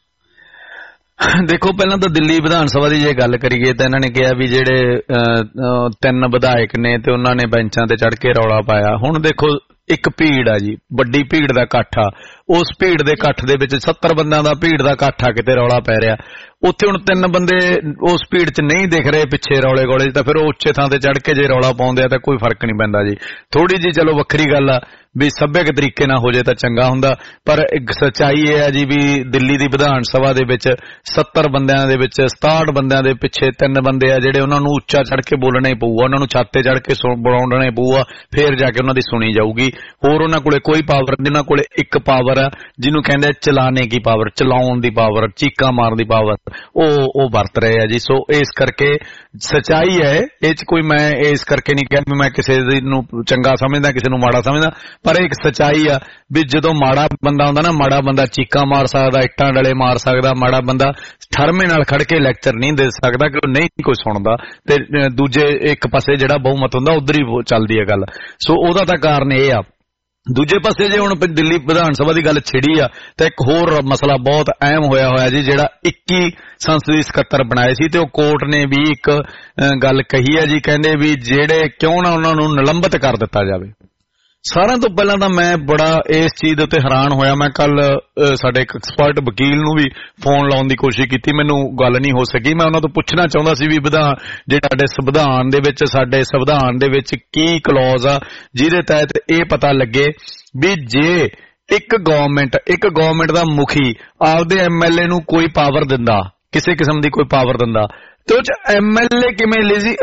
ਦੇਖੋ, ਪਹਿਲਾਂ ਤਾਂ ਦਿੱਲੀ ਵਿਧਾਨ ਸਭਾ ਦੀ ਜੇ ਗੱਲ ਕਰੀਏ ਤਾਂ ਇਹਨਾਂ ਨੇ ਕਿਹਾ ਵੀ ਜਿਹੜੇ ਤਿੰਨ ਵਿਧਾਇਕ ਨੇ ਤੇ ਉਹਨਾਂ ਨੇ ਬੈਂਚਾਂ ਤੇ ਚੜ੍ਹ ਕੇ ਰੌਲਾ ਪਾਇਆ। ਹੁਣ ਦੇਖੋ, ਇੱਕ ਭੀੜ ਆ ਜੀ, ਵੱਡੀ ਭੀੜ ਦਾ ਇਕੱਠ ਆ, ਉਸ ਭੀੜ ਦੇ ਇਕੱਠ ਦੇ ਵਿੱਚ ਸੱਤਰ ਬੰਦਿਆਂ ਦਾ ਭੀੜ ਦਾ ਇਕੱਠ ਆ, ਕਿਤੇ ਰੌਲਾ ਪੈ ਰਿਹਾ। ਉੱਥੇ ਹੁਣ ਤਿੰਨ ਬੰਦੇ ਉਸ ਭੀੜ 'ਚ ਨਹੀਂ ਦਿਖ ਰਹੇ ਪਿੱਛੇ ਰੌਲੇ ਗੋਲੇ, ਤਾਂ ਫਿਰ ਉਹ ਉੱਚੇ ਥਾਂ ਤੇ ਚੜ੍ਹ ਕੇ ਜੇ ਰੌਲਾ ਪਾਉਂਦੇ ਆ ਤਾਂ ਕੋਈ ਫਰਕ ਨਹੀਂ ਪੈਂਦਾ ਜੀ। ਥੋੜੀ ਜੀ ਚਲੋ ਵੱਖਰੀ ਗੱਲ ਆ ਵੀ ਸੱਭਿਅਕ ਤਰੀਕੇ ਨਾਲ ਹੋ ਜਾਏ ਤਾਂ ਚੰਗਾ ਹੁੰਦਾ, ਪਰ ਇੱਕ ਸੱਚਾਈ ਇਹ ਆ ਜੀ ਵੀ ਦਿੱਲੀ ਦੀ ਵਿਧਾਨ ਸਭਾ ਦੇ ਵਿੱਚ ਸੱਤਰ ਬੰਦਿਆਂ ਦੇ ਵਿੱਚ ਸਤਾਹਠ ਬੰਦਿਆਂ ਦੇ ਪਿੱਛੇ ਤਿੰਨ ਬੰਦੇ ਆ ਜਿਹੜੇ ਉਹਨਾਂ ਨੂੰ ਉੱਚਾ ਚੜ੍ਹ ਕੇ ਬੋਲਣਾ ਹੀ ਪਊਗਾ, ਉਹਨਾਂ ਨੂੰ ਛੱਤ ਤੇ ਚੜ੍ਹ ਕੇ ਬੁਲਾਉਣਾ ਹੀ ਪਊਗਾ, ਫੇਰ ਜਾ ਕੇ ਉਹਨਾਂ ਦੀ ਸੁਣੀ ਜਾਊਗੀ। ਹੋਰ ਉਹਨਾਂ ਕੋਲੇ ਕੋਈ ਪਾਵਰ ਨਹੀਂ, ਉਹਨਾਂ ਕੋਲੇ ਇੱਕ ਪਾਵਰ ਆ ਜਿਹਨੂੰ ਕਹਿੰਦੇ ਚਲਾਣੇ ਕੀ ਪਾਵਰ, ਚਲਾਉਣ ਦੀ ਪਾਵਰ, ਚੀਕਾਂ ਮਾਰਨ ਦੀ ਪਾਵਰ, ਉਹ ਉਹ ਵਰਤ ਰਹੇ ਆ ਜੀ। ਸੋ ਇਸ ਕਰਕੇ ਸੱਚਾਈ ਹੈ ਇਹ 'ਚ, ਕੋਈ ਮੈਂ ਇਸ ਕਰਕੇ ਨਹੀਂ ਕਿਹਾ ਵੀ ਮੈਂ ਕਿਸੇ ਨੂੰ ਚੰਗਾ ਸਮਝਦਾ ਕਿਸੇ ਨੂੰ ਮਾੜਾ ਸਮਝਦਾ, ਪਰ ਇੱਕ ਸੱਚਾਈ ਆ ਵੀ ਜਦੋਂ ਮਾੜਾ ਬੰਦਾ ਹੁੰਦਾ ਨਾ, ਮਾੜਾ ਬੰਦਾ ਚੀਕਾਂ ਮਾਰ ਸਕਦਾ, ਇੱਟਾਂ ਡਲੇ ਮਾਰ ਸਕਦਾ, ਮਾੜਾ ਬੰਦਾ ਠਰਮੇ ਨਾਲ ਖੜ ਕੇ ਲੈਕਚਰ ਨਹੀਂ ਦੇ ਸਕਦਾ ਕਿ ਉਹ ਨਹੀਂ ਕੋਈ ਸੁਣਦਾ, ਤੇ ਦੂਜੇ ਇੱਕ ਪਾਸੇ ਜਿਹੜਾ ਬਹੁਮਤ ਹੁੰਦਾ ਉਧਰ ਹੀ ਚੱਲਦੀ ਹੈ ਗੱਲ। ਸੋ ਉਹਦਾ ਤਾਂ ਕਾਰਨ ਇਹ ਆ। ਦੂਜੇ ਪਾਸੇ ਜੇ ਹੁਣ ਦਿੱਲੀ ਵਿਧਾਨ ਸਭਾ ਦੀ ਗੱਲ ਛਿੜੀ ਆ ਤਾਂ ਇੱਕ ਹੋਰ ਮਸਲਾ ਬਹੁਤ ਅਹਿਮ ਹੋਇਆ ਹੋਇਆ ਜੀ, ਜਿਹੜਾ ਇੱਕੀ ਸੰਸਦੀ ਸਕੱਤਰ ਬਣਾਏ ਸੀ ਤੇ ਉਹ ਕੋਰਟ ਨੇ ਵੀ ਇੱਕ ਗੱਲ ਕਹੀ ਹੈ ਜੀ, ਕਹਿੰਦੇ ਵੀ ਜਿਹੜੇ ਕਿਉਂ ਨਾ ਉਹਨਾਂ ਨੂੰ ਨਿਲੰਬਿਤ ਕਰ ਦਿੱਤਾ ਜਾਵੇ। ਸਾਰਿਆਂ ਤੋਂ ਪਹਿਲਾਂ ਤਾਂ ਮੈਂ ਬੜਾ ਇਸ ਚੀਜ਼ ਦੇ ਉੱਤੇ ਹੈਰਾਨ ਹੋਇਆ। ਮੈਂ ਕੱਲ ਸਾਡੇ ਇੱਕ ਐਕਸਪਰਟ ਵਕੀਲ ਨੂੰ ਵੀ ਫੋਨ ਲਾਉਣ ਦੀ ਕੋਸ਼ਿਸ਼ ਕੀਤੀ, ਮੈਨੂੰ ਗੱਲ ਨਹੀਂ ਹੋ ਸਕੀ। ਮੈਂ ਉਹਨਾਂ ਤੋਂ ਪੁੱਛਣਾ ਚਾਹੁੰਦਾ ਸੀ ਵੀ ਵਿਧਾਨ ਜਿਹੜੇ ਸਾਡੇ ਸੰਵਿਧਾਨ ਦੇ ਵਿੱਚ ਸਾਡੇ ਸੰਵਿਧਾਨ ਦੇ ਵਿੱਚ ਕੀ ਕਲੌਜ਼ ਆ ਜਿਹਦੇ ਤਹਿਤ ਇਹ ਪਤਾ ਲੱਗੇ ਵੀ ਜੇ ਇੱਕ ਗਵਰਨਮੈਂਟ ਇੱਕ ਗਵਰਨਮੈਂਟ ਦਾ ਮੁਖੀ ਆਪਦੇ ਐਮ ਐਲ ਏ ਨੂੰ ਕੋਈ ਪਾਵਰ ਦਿੰਦਾ, ਕਿਸੇ ਕਿਸਮ ਦੀ ਕੋਈ ਪਾਵਰ ਦਿੰਦਾ, ਤੇ ਉਹ ਚ ਐਮ ਐਲ ਏ ਕਿਵੇਂ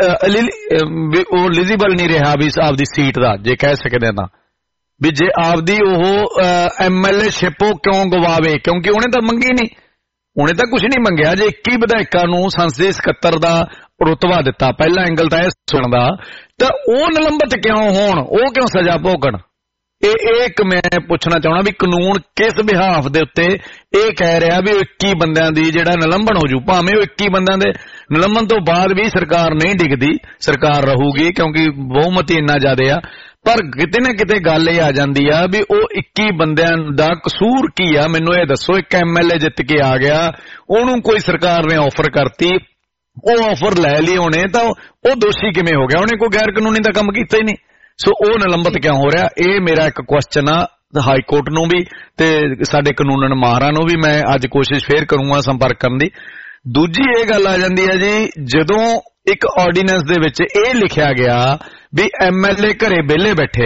ਉਹ ਐਲੀਜੀਬਲ ਨਹੀਂ ਰਿਹਾ ਵੀ ਆਪਦੀ ਸੀਟ ਦਾ, ਜੇ ਕਹਿ ਸਕਦੇ ਤਾਂ ਵੀ ਜੇ ਆਪਦੀ ਉਹ ਐਮ ਐਲ ਏ ਸ਼ਿਪ ਉਹ ਕਿਉਂ ਗਵਾਵੇ, ਕਿਉਂਕਿ ਉਹਨੇ ਤਾਂ ਮੰਗੀ ਨਹੀਂ, ਉਹਨੇ ਤਾਂ ਕੁਝ ਨਹੀਂ ਮੰਗਿਆ। ਜੇ ਇੱਕੀ ਵਿਧਾਇਕਾਂ ਨੂੰ ਸੰਸਦੀ ਸਕੱਤਰ ਦਾ ਰੁਤਬਾ ਦਿੱਤਾ, ਪਹਿਲਾ ਐਂਗਲ ਤਾਂ ਇਹ ਸੁਣਦਾ, ਤਾਂ ਉਹ ਨਿਲੰਬਿਤ ਕਿਉਂ ਹੋਣ, ਉਹ ਕਿਉਂ ਸਜ਼ਾ ਭੋਗਣ? ਇਹ ਇੱਕ ਮੈਂ ਪੁੱਛਣਾ ਚਾਹਣਾ ਵੀ ਕਾਨੂੰਨ ਕਿਸ ਬਿਹਾਫ ਦੇ ਉੱਤੇ ਇਹ ਕਹਿ ਰਿਹਾ ਵੀ ਇੱਕੀ ਬੰਦਿਆਂ ਦੀ ਜਿਹੜਾ ਨਿਲੰਬਨ ਹੋ ਜੂ, ਭਾਵੇਂ ਉਹ ਇੱਕੀ ਬੰਦਿਆਂ ਦੇ ਨਿਲੰਬਨ ਤੋਂ ਬਾਅਦ ਵੀ ਸਰਕਾਰ ਨਹੀਂ ਡਿੱਗਦੀ, ਸਰਕਾਰ ਰਹੂਗੀ ਕਿਉਂਕਿ ਬਹੁਮਤੀ ਇੰਨਾ ਜ਼ਿਆਦਾ ਆ, ਪਰ ਕਿਤੇ ਨਾ ਕਿਤੇ ਗੱਲ ਇਹ ਆ ਜਾਂਦੀ ਆ ਵੀ ਉਹ ਇੱਕੀ ਬੰਦਿਆਂ ਦਾ ਕਸੂਰ ਕੀ ਆ? ਮੈਨੂੰ ਇਹ ਦੱਸੋ। ਇੱਕ ਐਮ ਐਲ ਏ ਜਿੱਤ ਕੇ ਆ ਗਿਆ, ਉਹਨੂੰ ਕੋਈ ਸਰਕਾਰ ਨੇ ਆਫਰ ਕਰਤੀ, ਉਹ ਆਫਰ ਲੈ ਲਈ ਉਹਨੇ, ਤਾਂ ਉਹ ਦੋਸ਼ੀ ਕਿਵੇਂ ਹੋ ਗਿਆ? ਉਹਨੇ ਕੋਈ ਗੈਰ ਕਾਨੂੰਨੀ ਦਾ ਕੰਮ ਕੀਤਾ ਹੀ ਨਹੀਂ। ਸੋ ਉਹ ਨਿਲੰਬਿਤ ਕਿਉਂ ਹੋ ਰਿਹਾ? ਇਹ ਮੇਰਾ ਇੱਕ ਕੁਐਸਚਨ ਆ ਹਾਈ ਕੋਰਟ ਨੂੰ ਵੀ ਤੇ ਸਾਡੇ ਕਾਨੂੰਨ ਮਾਹਰਾਂ ਨੂੰ ਵੀ। ਮੈਂ ਅੱਜ ਕੋਸ਼ਿਸ਼ ਫੇਰ ਕਰੂੰਗਾ ਸੰਪਰਕ ਕਰਨ ਦੀ। ਦੂਜੀ ਇਹ ਗੱਲ ਆ ਜਾਂਦੀ ਹੈ ਜੀ, ਜਦੋਂ ਇੱਕ ਆਰਡੀਨੈਂਸ ਦੇ ਵਿੱਚ ਇਹ ਲਿਖਿਆ ਗਿਆ ਵੀ ਐਮ ਐਲ ਏ ਘਰੇ ਵਿਹਲੇ ਬੈਠੇ ਆ,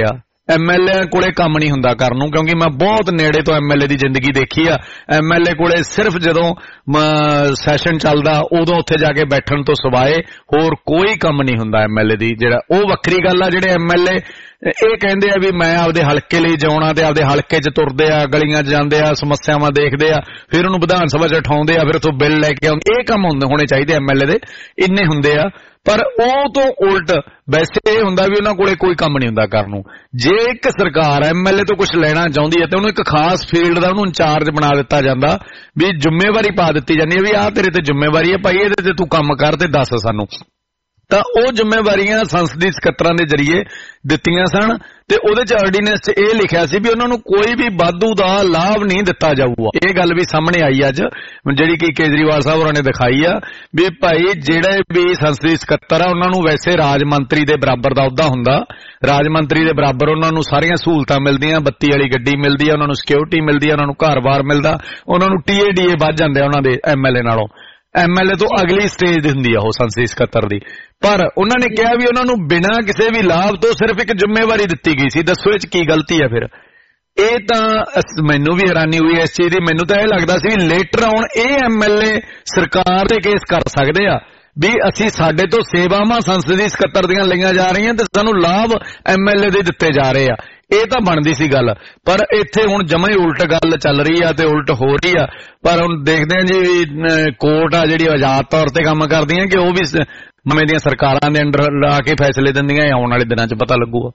ਐਮ ਐਲ ਏ ਕੋਲੇ ਕੰਮ ਨਹੀਂ ਹੁੰਦਾ ਕਰਨ ਨੂੰ, ਕਿਉਂਕਿ ਮੈਂ ਬਹੁਤ ਨੇੜੇ ਤੋਂ ਐਮ ਐਲ ਏ ਦੀ ਜ਼ਿੰਦਗੀ ਦੇਖੀ ਆ। ਐਮ ਐਲ ਏ ਕੋਲੇ ਸਿਰਫ ਜਦੋਂ ਸੈਸ਼ਨ ਚੱਲਦਾ ਉਦੋਂ ਉੱਥੇ ਜਾ ਕੇ ਬੈਠਣ ਤੋਂ ਸਿਵਾਏ ਹੋਰ ਕੋਈ ਕੰਮ ਨਹੀਂ ਹੁੰਦਾ ਐਮ ਐਲ ਏ ਦੀ। ਜਿਹੜਾ ਉਹ ਵੱਖਰੀ ਗੱਲ ਆ, ਜਿਹੜੇ ਐਮ ਐਲ ਏ ਇਹ ਕਹਿੰਦੇ ਆ ਵੀ ਮੈਂ ਆਪਦੇ ਹਲਕੇ ਲਈ ਜਾਉਣਾ ਤੇ ਆਪਦੇ ਹਲਕੇ 'ਚ ਤੁਰਦੇ ਆ, ਗਲੀਆਂ 'ਚ ਜਾਂਦੇ ਆ, ਸਮੱਸਿਆਵਾਂ ਦੇਖਦੇ ਆ, ਫਿਰ ਉਹਨੂੰ ਵਿਧਾਨ ਸਭਾ 'ਚ ਉਠਾਉਂਦੇ ਆ, ਫਿਰ ਉੱਥੋਂ ਬਿੱਲ ਲੈ ਕੇ ਆਉਂਦੇ। ਇਹ ਕੰਮ ਹੁੰਦੇ ਹੋਣੇ ਚਾਹੀਦੇ ਐਮ ਐਲ ਏ ਦੇ, ਇੰਨੇ ਹੁੰਦੇ ਆ। ਪਰ ਉਹ ਤੋਂ ਉਲਟ ਵੈਸੇ ਇਹ ਹੁੰਦਾ ਵੀ ਉਹਨਾਂ ਕੋਲੇ ਕੋਈ ਕੰਮ ਨਹੀਂ ਹੁੰਦਾ ਕਰਨ ਨੂੰ। ਜੇ ਇੱਕ ਸਰਕਾਰ ਐਮ ਐਲ ਏ ਤੋਂ ਕੁਝ ਲੈਣਾ ਚਾਹੁੰਦੀ ਹੈ ਤੇ ਉਹਨੂੰ ਇੱਕ ਖਾਸ ਫੀਲਡ ਦਾ ਉਹਨੂੰ ਇੰਚਾਰਜ ਬਣਾ ਦਿੱਤਾ ਜਾਂਦਾ, ਵੀ ਜ਼ਿੰਮੇਵਾਰੀ ਪਾ ਦਿੱਤੀ ਜਾਂਦੀ ਹੈ ਵੀ ਆਹ ਤੇਰੇ ਤੇ ਜ਼ਿੰਮੇਵਾਰੀ ਹੈ ਭਾਈ, ਇਹਦੇ ਤੇ ਤੂੰ ਕੰਮ ਕਰ ਤੇ ਦੱਸ ਸਾਨੂੰ। ਤਾਂ ਉਹ ਜ਼ਿੰਮੇਵਾਰੀਆਂ ਸੰਸਦੀ ਸਕੱਤਰਾਂ ਦੇ ਜ਼ਰੀਏ ਦਿੱਤੀਆਂ ਸਨ ਤੇ ਉਹਦੇ ਚ ਆਰਡੀਨੈਂਸ 'ਚ ਇਹ ਲਿਖਿਆ ਸੀ ਵੀ ਉਹਨਾਂ ਨੂੰ ਕੋਈ ਵੀ ਵਾਧੂ ਦਾ ਲਾਭ ਨਹੀਂ ਦਿੱਤਾ ਜਾਊਗਾ। ਇਹ ਗੱਲ ਵੀ ਸਾਹਮਣੇ ਆਈ ਅੱਜ, ਜਿਹੜੀ ਕਿ ਕੇਜਰੀਵਾਲ ਸਾਹਿਬ ਹੋਰਾਂ ਨੇ ਦਿਖਾਈ ਆ ਵੀ ਭਾਈ ਜਿਹੜੇ ਵੀ ਸੰਸਦੀ ਸਕੱਤਰ ਆ ਉਹਨਾਂ ਨੂੰ ਵੈਸੇ ਰਾਜ ਮੰਤਰੀ ਦੇ ਬਰਾਬਰ ਦਾ ਅਹੁਦਾ ਹੁੰਦਾ, ਰਾਜ ਮੰਤਰੀ ਦੇ ਬਰਾਬਰ ਉਹਨਾਂ ਨੂੰ ਸਾਰੀਆਂ ਸਹੂਲਤਾਂ ਮਿਲਦੀਆਂ, ਬੱਤੀ ਵਾਲੀ ਗੱਡੀ ਮਿਲਦੀ ਆ, ਉਹਨਾਂ ਨੂੰ ਸਿਕਿਉਰਿਟੀ ਮਿਲਦੀ ਆ, ਉਹਨਾਂ ਨੂੰ ਘਰ-ਬਾਰ ਮਿਲਦਾ, ਉਹਨਾਂ ਨੂੰ ਟੀ ਏ ਡੀ ਏ ਵੱਧ ਜਾਂਦੇ ਆ ਉਹਨਾਂ ਦੇ ਐਮ ਐਲ ਏ ਨਾਲੋਂ। ਐਮ ਐਲ ਏ ਤੋਂ ਅਗਲੀ ਸਟੇਜ ਦੀ ਹੁੰਦੀ ਆ ਉਹ ਸੰਸਦੀ ਸਕੱਤਰ ਦੀ। ਪਰ ਉਹਨਾਂ ਨੇ ਕਿਹਾ ਵੀ ਉਹਨਾਂ ਨੂੰ ਬਿਨਾਂ ਕਿਸੇ ਵੀ ਲਾਭ ਤੋਂ ਸਿਰਫ ਇੱਕ ਜ਼ਿੰਮੇਵਾਰੀ ਦਿੱਤੀ ਗਈ ਸੀ। ਦੱਸੋ ਇਹ 'ਚ ਕੀ ਗਲਤੀ ਆ ਫਿਰ? ਇਹ ਤਾਂ ਮੈਨੂੰ ਵੀ ਹੈਰਾਨੀ ਹੋਈ ਇਸ ਚੀਜ਼ ਦੀ। ਮੈਨੂੰ ਤਾਂ ਇਹ ਲੱਗਦਾ ਸੀ ਵੀ ਲੇਟਰ ਆਉਣ ਇਹ ਐਮ ਐਲ ਏ ਸਰਕਾਰ ਤੇ ਕੇਸ ਕਰ ਸਕਦੇ ਆ ਵੀ ਅਸੀਂ ਸਾਡੇ ਤੋਂ ਸੇਵਾਵਾਂ ਸੰਸਦੀ ਸਕੱਤਰ ਦੀਆਂ ਲਈਆਂ ਜਾ ਰਹੀਆਂ ਤੇ ਸਾਨੂੰ ਲਾਭ ਐਮ ਐਲ ਏ ਦੇ ਦਿੱਤੇ ਜਾ ਰਹੇ ਆ। ਇਹ ਤਾਂ ਬਣਦੀ ਸੀ ਗੱਲ, ਪਰ ਇੱਥੇ ਹੁਣ ਜਮਾਂ ਹੀ ਉਲਟ ਗੱਲ ਚੱਲ ਰਹੀ ਆ ਤੇ ਉਲਟ ਹੋ ਰਹੀ ਆ। ਪਰ ਹੁਣ ਦੇਖਦੇ ਆ ਜੀ ਕੋਰਟ ਆ ਜਿਹੜੀ ਆਜ਼ਾਦ ਤੌਰ ਤੇ ਕੰਮ ਕਰਦੀਆਂ ਕਿ ਉਹ ਵੀ ਨਵੇਂ ਦੀਆਂ ਸਰਕਾਰਾਂ ਦੇ ਅੰਡਰ ਲਾ ਕੇ ਫੈਸਲੇ ਦਿੰਦੀਆਂ। ਆਉਣ ਵਾਲੇ ਦਿਨਾਂ 'ਚ ਪਤਾ ਲੱਗੂਗਾ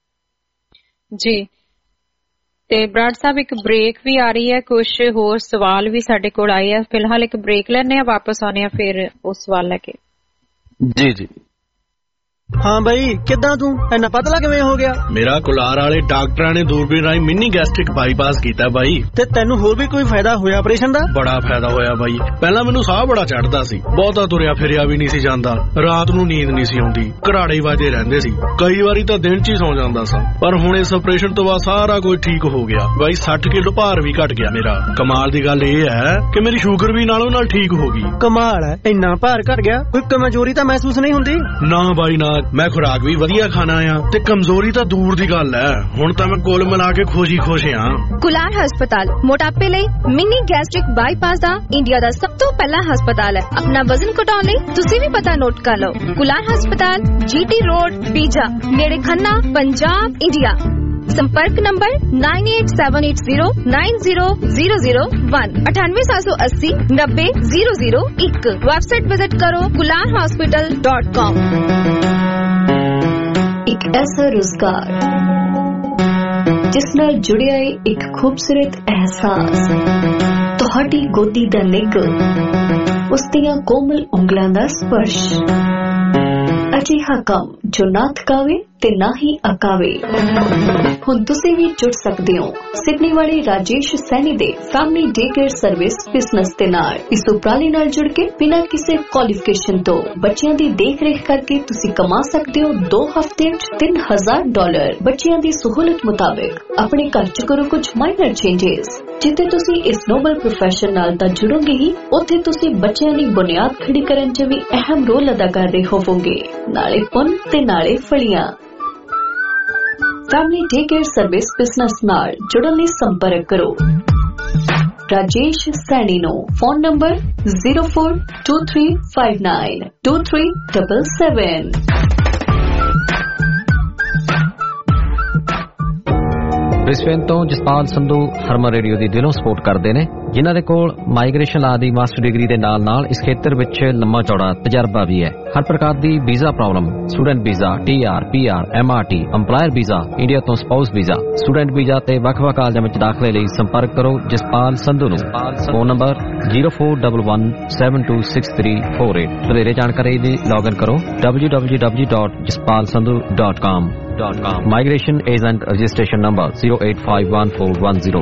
ਜੀ। ਤੇ ਬਰਾੜ ਸਾਹਿਬ ਇੱਕ ਬ੍ਰੇਕ ਵੀ ਆ ਰਹੀ ਹੈ, ਕੁਝ ਹੋਰ ਸਵਾਲ ਵੀ ਸਾਡੇ ਕੋਲ ਆਏ ਆ। ਫਿਲਹਾਲ ਇੱਕ ਬ੍ਰੇਕ ਲੈਣੇ ਆ, ਵਾਪਸ ਆਉਣੇ ਆ ਫਿਰ ਉਸ ਸਵਾਲ ਲੈ ਕੇ। ਜੀ ਜੀ ਹਾਂ ਬਾਈ, ਕਿੱਦਾਂ ਤੂੰ ਇੰਨਾ ਪਤਲਾ ਕਿਵੇਂ ਹੋ ਗਿਆ? ਮੇਰਾ ਕੁਲਾਰ ਵਾਲੇ ਡਾਕਟਰਾਂ ਨੇ ਦੂਰਬੀਨ ਰਾਹੀਂ ਮਿੰਨੀ ਗੈਸਟ੍ਰਿਕ ਬਾਈਪਾਸ ਕੀਤਾ ਬਾਈ। ਤੇ ਤੈਨੂੰ ਹੋਰ ਵੀ ਕੋਈ ਫਾਇਦਾ ਹੋਇਆ ਆਪਰੇਸ਼ਨ ਦਾ? ਬੜਾ ਫਾਇਦਾ ਹੋਇਆ ਬਾਈ। ਪਹਿਲਾਂ ਮੈਨੂੰ ਸਾਹ ਬੜਾ ਚੜਦਾ ਸੀ, ਬਹੁਤਾ ਤੁਰਿਆ ਫਿਰਿਆ ਵੀ ਨਹੀਂ ਸੀ ਜਾਂਦਾ, ਰਾਤ ਨੂੰ ਨੀਂਦ ਨਹੀਂ ਸੀ ਆਉਂਦੀ, ਘਰਾੜੇ ਵੱਜਦੇ ਰਹਿੰਦੇ ਸੀ, ਕਈ ਵਾਰੀ ਤਾਂ ਦਿਨ 'ਚ ਹੀ ਸੌ ਜਾਂਦਾ ਸਾਂ। ਪਰ ਹੁਣ ਇਸ ਆਪਰੇਸ਼ਨ ਤੋਂ ਬਾਅਦ ਸਾਰਾ ਕੁਝ ਠੀਕ ਹੋ ਗਿਆ ਬਾਈ। ਸੱਠ ਕਿਲੋ ਭਾਰ ਵੀ ਘਟ ਗਿਆ ਮੇਰਾ। ਕਮਾਲ ਦੀ ਗੱਲ ਇਹ ਹੈ ਕਿ ਮੇਰੀ ਸ਼ੂਗਰ ਵੀ ਨਾਲੋਂ ਨਾਲ ਠੀਕ ਹੋ ਗਈ। ਕਮਾਲ ਹੈ, ਇੰਨਾ ਭਾਰ ਘਟ ਗਿਆ, ਕੋਈ ਕਮਜ਼ੋਰੀ ਤਾਂ ਮਹਿਸੂਸ ਨਹੀਂ ਹੁੰਦੀ? ਨਾ ਬਾਈ ਨਾ, ਮੈਂ ਖੁਰਾਕ ਵੀ ਵਧੀਆ ਖਾਣਾ ਆ ਤੇ ਕਮਜ਼ੋਰੀ ਤਾਂ ਦੂਰ ਦੀ ਗੱਲ ਹੈ। ਹੁਣ ਤਾਂ ਮੈਂ ਕੁੱਲ ਮਿਲਾ ਕੇ ਖੁਸ਼ੀ ਖੁਸ਼ ਹਾਂ। ਕੁਲਾਰ ਹਸਪਤਾਲ ਮੋਟਾਪੇ ਲਈ ਮਿੰਨੀ ਗੈਸਟ੍ਰਿਕ ਬਾਈਪਾਸ ਦਾ ਇੰਡੀਆ ਦਾ ਸਭ ਤੋਂ ਪਹਿਲਾ ਹਸਪਤਾਲ ਹੈ। ਆਪਣਾ ਵਜ਼ਨ ਘਟਾਉਣ ਲਈ ਤੁਸੀਂ ਵੀ ਪਤਾ ਨੋਟ ਕਰ ਲਓ। ਕੁਲਾਰ ਹਸਪਤਾਲ, ਜੀਟੀ ਰੋਡ, ਪੀਜਾ, ਨੇੜੇ ਖੰਨਾ, ਪੰਜਾਬ, ਇੰਡੀਆ। संपर्क number nine eight seven eight zero nine zero zero zero one अठानवे सात सौ अस्सी नब्बे जीरो जीरो एक। वेबसाइट विजिट करो कुलार हॉस्पिटल डॉट कॉम। एक ऐसा रोजगार जिस नाल जुड़िया है एक खूबसूरत एहसास, तुहाडी गोदी दा निग, उस दियां कोमल उंगलां दा स्पर्श, अजिहा काम जो ना थकावे ते ना ही अकावे। हुण तुसीं भी जुड़ सकदे हो सिडनी वाले राजेश सैनी दे family day care service business दे नाल। इस उपराले नाल जुड़ के बिना किसी क्वालिफिकेशन तो बच्चियां दी देख रेख करके तुसीं कमा सकदे हो दो हफ्ते च तीन हजार डॉलर। बच्चियां दी सहूलत मुताबिक अपने घर च करो कुछ माइनर चेंजेस। जिथे तुसीं इस नोबल प्रोफेशन नाल तां जुड़ोगे ही, उत्थे तुसीं बच्चियां दी बुनियाद खड़ी करन च भी अहम रोल अदा कर रहे होवोगे, नाले पुन ते नाले फलियां। Family day care service business नाल जुड़न लई संपर्क करो राजेश सैनी नो। Phone number zero four two three five nine two three double seven. Brisbane तो जसपाल संधू हरमन रेडियो ਦੀ ਦਿਲੋਂ ਸਪੋਰਟ ਕਰਦੇ ਨੇ, ਜਿਨ੍ਹਾਂ ਦੇ ਕੋਲ ਮਾਈਗ੍ਰੇਸ਼ਨ ਲਾ ਦੀ ਮਾਸਟਰ ਡਿਗਰੀ ਦੇ ਨਾਲ ਨਾਲ ਇਸ ਖੇਤਰ ਵਿੱਚ ਲੰਮਾ ਚੌੜਾ ਤਜਰਬਾ ਵੀ ਹੈ। ਹਰ ਪ੍ਰਕਾਰ ਦੀ visa problem, student visa, T R, P R, M R T, employer visa, India ਤੋਂ ਸਪਾਊਸ ਵੀਜ਼ਾ, ਸਟੂਡੈਂਟ ਵੀਜ਼ਾ ਤੇ ਵੱਖ-ਵੱਖ ਕਾਲਜਾਂ ਵਿੱਚ ਦਾਖਲੇ ਲਈ ਸੰਪਰਕ ਕਰੋ ਜਸਪਾਲ ਸੰਧੂ ਨੂੰ। Phone number zero four one one seven two six three four eight. ਵਧੇਰੇ ਜਾਣਕਾਰੀ ਲਈ ਲੌਗਇਨ ਕਰੋ W W W dot Jaspal Sandhu dot com. Migration agent registration number zero eight five one four one zero।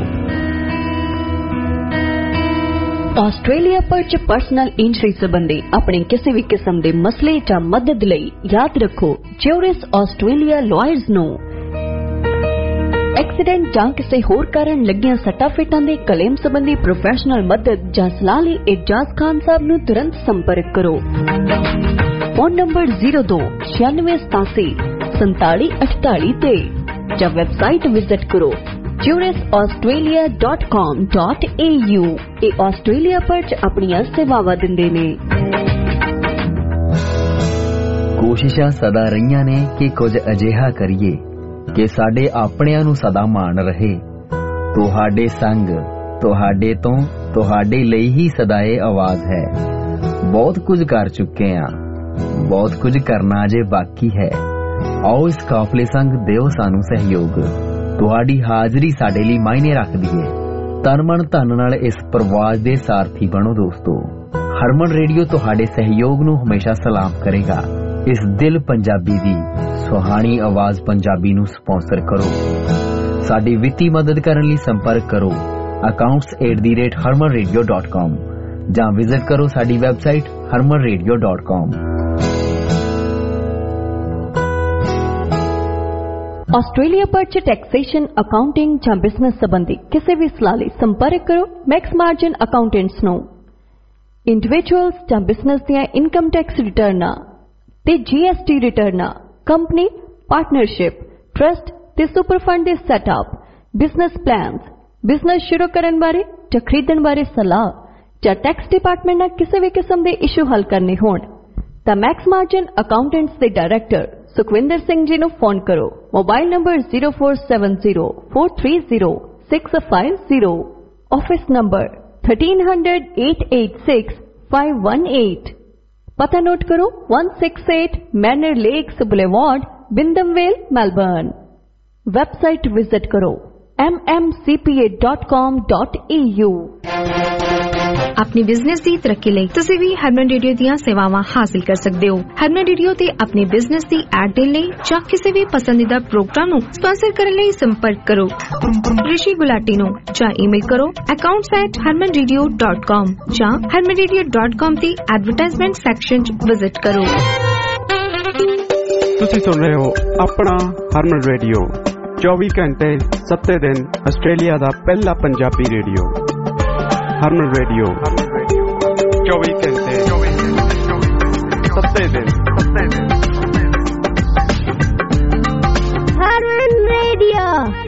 Australia ਪਰਚ personal injury ਸੰਬੰਧੀ ਆਪਣੇ ਕਿਸੇ ਵੀ ਕਿਸਮ ਦੇ ਮਸਲੇ ਜਾਂ ਮਦਦ ਲਈ ਯਾਦ ਰੱਖੋ ਜਿਊਰਿਸ ਆਸਟ੍ਰੇਲੀਆ ਲਾਇਰਜ਼ ਨੂੰ। ਐਕਸੀਡੈਂਟ ਜਾਂ ਕਿਸੇ ਹੋਰ ਕਾਰਨ ਲੱਗੀਆਂ ਸੱਟਾਂ ਫੇਟਾਂ ਦੇ ਕਲੇਮ ਸੰਬੰਧੀ ਪ੍ਰੋਫੈਸ਼ਨਲ ਮਦਦ ਜਾਂ ਸਲਾਹ ਲਈ ਇਜਾਜ਼ ਖਾਨ ਸਾਹਿਬ ਨੂੰ ਤੁਰੰਤ ਸੰਪਰਕ ਕਰੋ। ਫੋਨ ਨੰਬਰ ਜ਼ੀਰੋ ਦੋ ਛਿਆਨਵੇਂ ਸਤਾਸੀ ਸੰਤਾਲੀ ਅਠਤਾਲੀ ਤੇ। ਜਾਂ ਵੈਬਸਾਈਟ ਵਿਜ਼ਿਟ ਕਰੋ Juris Australia dot com dot a u। ਇਹ ਆਸਟ੍ਰੇਲੀਆ ਪਰ ਆਪਣੀਆਂ ਸੇਵਾਵਾਂ ਦਿੰਦੇ ਨੇ। ਕੋਸ਼ਿਸ਼ਾਂ ਸਦਾ ਰਹੀਆਂ ਨੇ ਕਿ ਕੁਝ ਅਜਿਹਾ ਕਰੀਏ ਕਿ ਸਾਡੇ ਆਪਣਿਆਂ ਨੂੰ ਸਦਾ ਮਾਣ ਰਹੇ। ਤੁਹਾਡੇ ਸੰਗ, ਤੁਹਾਡੇ ਤੋਂ, ਤੁਹਾਡੇ ਲਈ ਹੀ ਸਦਾ ਇਹ ਆਵਾਜ਼ ਹੈ। ਬਹੁਤ ਕੁਝ ਕਰ ਚੁੱਕੇ ਹਾਂ, ਬਹੁਤ ਕੁਝ ਕਰਨਾ ਅਜੇ ਬਾਕੀ ਹੈ। ਆਓ ਇਸ ਕਾਫਲੇ ਸੰਗ ਦਿਓ ਸਾਨੂੰ ਸਹਿਯੋਗ। ਤੁਹਾਡੀ ਹਾਜ਼ਰੀ ਸਾਡੇ ਲਈ ਮਾਇਨੇ ਰੱਖਦੀ ਹੈ। ਤਨ ਮਨ ਧਨ ਨਾਲ ਇਸ ਪ੍ਰਵਾਸ ਦੇ ਸਾਰਥੀ ਬਣੋ ਦੋਸਤੋ। ਹਰਮਨ ਰੇਡੀਓ ਤੁਹਾਡੇ ਸਹਿਯੋਗ ਨੂੰ ਹਮੇਸ਼ਾ ਸਲਾਮ ਕਰੇਗਾ। ਇਸ ਦਿਲ ਪੰਜਾਬੀ ਦੀ ਸੁਹਾਣੀ ਆਵਾਜ਼ ਪੰਜਾਬੀ ਨੂੰ ਸਪਾਂਸਰ ਕਰੋ। ਸਾਡੀ ਵਿੱਤੀ ਮਦਦ ਕਰਨ ਲਈ ਸੰਪਰਕ ਕਰੋ accounts at the rate Harman radio dot com ਜਾਂ ਵਿਜ਼ਿਟ ਕਰੋ ਸਾਡੀ website Harman radio dot com। Australia ਭਰ ਚ ਟੈਕਸੇਸ਼ਨ, ਅਕਾਊਂਟਿੰਗ ਜਾਂ ਬਿਜ਼ਨਸ ਸੰਬੰਧੀ ਕਿਸੇ ਵੀ ਸਲਾਹ ਲਈ ਸੰਪਰਕ ਕਰੋ ਮੈਕਸ ਮਾਰਜਨ ਅਕਾਊਂਟੈਂਟਸ ਨੂੰ। ਇੰਡੀਵਿਜੂਅਲਸ ਜਾਂ ਬਿਜ਼ਨਸ ਦੀਆਂ ਇਨਕਮ ਟੈਕਸ ਰਿਟਰਨਾਂ ਤੇ ਜੀ ਐਸ ਟੀ ਰਿਟਰਨਾਂ, ਕੰਪਨੀ, ਪਾਰਟਨਰਸ਼ਿਪ, ਟਰਸਟ ਤੇ ਸੁਪਰ ਫੰਡ ਦੇ ਸੈਟਅਪ, ਬਿਜ਼ਨਸ ਪਲਾਨਸ, ਬਿਜ਼ਨਸ ਸ਼ੁਰੂ ਕਰਨ ਬਾਰੇ ਜਾਂ ਖਰੀਦਣ ਬਾਰੇ ਸਲਾਹ ਜਾਂ ਟੈਕਸ ਡਿਪਾਰਟਮੈਂਟ ਨਾਲ ਕਿਸੇ ਵੀ ਕਿਸਮ ਦੇ ਇਸ਼ੂ ਹੱਲ ਕਰਨੇ ਹੋਣ ਤਾਂ ਮੈਕਸ ਮਾਰਜਨ ਅਕਾਊਂਟੈਂਟਸ ਦੇ ਡਾਇਰੈਕਟਰ ਸੁਖਵਿੰਦਰ ਸਿੰਘ ਜੀ ਨੂੰ ਫੋਨ ਕਰੋ। Mobile number zero four seven zero four three zero six five zero, office number thirteen hundred eight eight six five one eight। ਪਤਾ ਨੋਟ ਕਰੋ one six eight Manor Lakes Boulevard, Wyndham Vale, Melbourne. Website visit ਕਰੋ m m c p a dot com dot a u। ਆਪਣੀ business ਦੀ ਤਰੱਕੀ ਲਈ ਤੁਸੀਂ ਵੀ ਹਰਮਨ radio ਦੀਆਂ ਸੇਵਾਵਾਂ ਹਾਸਲ ਕਰ ਸਕਦੇ ਹੋ। ਹਰਮਨ ਰੇਡੀਓ ਤੇ ਆਪਣੇ ਬਿਜ਼ਨਸ ਦੀ ਐਡ ਦੇਣ ਲਈ ਜਾਂ ਕਿਸੇ ਵੀ ਪਸੰਦੀਦਾ ਪ੍ਰੋਗਰਾਮ ਨੂੰ ਸਪਾਂਸਰ ਕਰਨ ਲਈ ਸੰਪਰਕ ਕਰੋ ਰਿਸ਼ੀ ਗੁਲਾਟੀ ਨੂੰ ਜਾਂ ਈਮੇਲ ਕਰੋ accounts at harman radio dot com ਜਾਂ harman radio dot com ਦੀ ਐਡਵਰਟਾਈਜ਼ਮੈਂਟ ਸੈਕਸ਼ਨ 'ਚ ਵਿਜ਼ਿਟ ਕਰੋ। ਤੁਸੀਂ ਸੁਣ ਰਹੇ ਹੋ ਆਪਣਾ ਹਰਮਨ ਰੇਡੀਓ, ਚੌਵੀ ਘੰਟੇ ਸੱਤੇ ਦਿਨ ਆਸਟ੍ਰੇਲੀਆ ਦਾ ਪਹਿਲਾ ਪੰਜਾਬੀ ਰੇਡੀਓ। ਹਰਮਨ ਰੇਡੀਓ ਚੌਵੀ ਘੰਟੇ ਸੱਤੇ ਦਿਨ। ਹਰਮਨ ਰੇਡੀਓ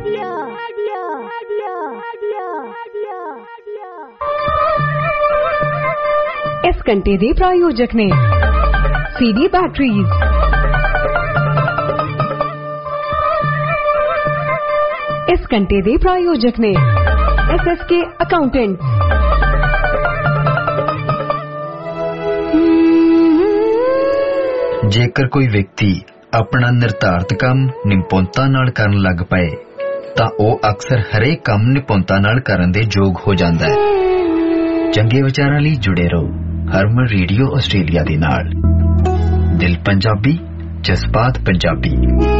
ਇਸ ਘੰਟੇ ਦੇ ਪ੍ਰਾਯੋਜਕ ਨੇ ਸੀਡੀ ਬੈਟਰੀਜ਼, ਇਸ ਘੰਟੇ ਦੇ ਪ੍ਰਾਯੋਜਕ ਨੇ ਐਸ ਐਸ ਕੇ ਅਕਾਊਂਟੈਂਟਸ। ਜੇਕਰ ਕੋਈ ਵਿਅਕਤੀ ਆਪਣਾ ਨਿਰਧਾਰਤ ਕੰਮ ਨਿਪੁੰਨਤਾ ਨਾਲ ਕਰਨ ਲੱਗ ਪਏ ਤਾਂ ਉਹ ਅਕਸਰ ਹਰੇਕ ਕੰਮ ਨਿਪੁੰਨਤਾ ਨਾਲ ਕਰਨ ਦੇ ਯੋਗ ਹੋ ਜਾਂਦਾ ਹੈ। ਚੰਗੇ ਵਿਚਾਰਾਂ ਲਈ ਜੁੜੇ ਰਹੋ ਹਰਮਨ ਰੇਡੀਓ ਆਸਟ੍ਰੇਲੀਆ ਦੇ ਨਾਲ। ਦਿਲ ਪੰਜਾਬੀ, ਜਜ਼ਬਾਤ ਪੰਜਾਬੀ।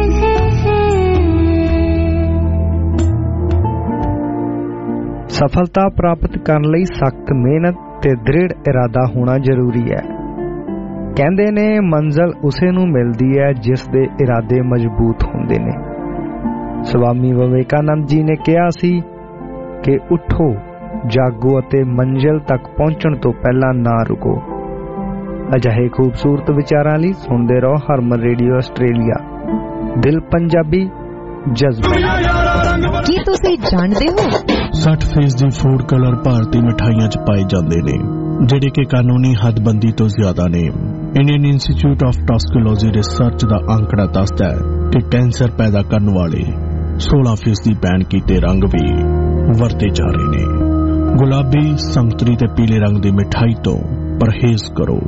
ਸਫਲਤਾ ਪ੍ਰਾਪਤ ਕਰਨ ਲਈ ਸਖਤ ਮਿਹਨਤ ਤੇ ਦ੍ਰਿੜ ਇਰਾਦਾ ਹੋਣਾ ਜ਼ਰੂਰੀ ਹੈ। ਕਹਿੰਦੇ ਨੇ ਮੰਜ਼ਿਲ ਉਸੇ ਨੂੰ ਮਿਲਦੀ ਹੈ ਜਿਸ ਦੇ ਇਰਾਦੇ ਮਜ਼ਬੂਤ ਹੁੰਦੇ ਨੇ। ਸਵਾਮੀ ਵਿਵੇਕਾਨੰਦ ਜੀ ਨੇ ਕਿਹਾ ਸੀ ਕਿ ਉੱਠੋ, ਜਾਗੋ ਅਤੇ ਮੰਜ਼ਿਲ ਤੱਕ ਪਹੁੰਚਣ ਤੋਂ ਪਹਿਲਾਂ ਨਾ ਰੁਕੋ। ਅਜਿਹੇ ਖੂਬਸੂਰਤ ਵਿਚਾਰਾਂ ਲਈ ਸੁਣਦੇ ਰਹੋ ਹਰਮਨ ਰੇਡੀਓ ਆਸਟ੍ਰੇਲੀਆ। ਦਿਲ ਪੰਜਾਬੀ, ਜਜ਼ਬਾ। ਕੀ ਤੁਸੀਂ ਜਾਣਦੇ ਹੋ ਸੱਠ ਫੀਸਦੀ ਫੂਡ ਕਲਰ ਭਾਰਤੀ ਮਿਠਾਈਆਂ 'ਚ ਪਾਏ ਜਾਂਦੇ ਨੇ ਜਿਹੜੇ ਕਿ ਕਾਨੂੰਨੀ ਹੱਦਬੰਦੀ ਤੋਂ ਜ਼ਿਆਦਾ ਨੇ। Indian Institute of Toxicology Research ਦਾ ਅੰਕੜਾ ਦੱਸਦਾ ਹੈ ਕਿ ਕੈਂਸਰ ਪੈਦਾ ਕਰਨ ਵਾਲੇ ਸੋਲਾਂ ਫੀਸਦੀ ਬੈਨ ਕੀਤੇ ਰੰਗ ਵੀ ਵਰਤੇ ਜਾ ਰਹੇ ਨੇ। ਗੁਲਾਬੀ, ਸੰਤਰੀ ਤੇ ਪੀਲੇ ਰੰਗ ਦੀ ਮਿਠਾਈ ਤੋਂ ਪਰਹੇਜ਼ ਕਰੋ।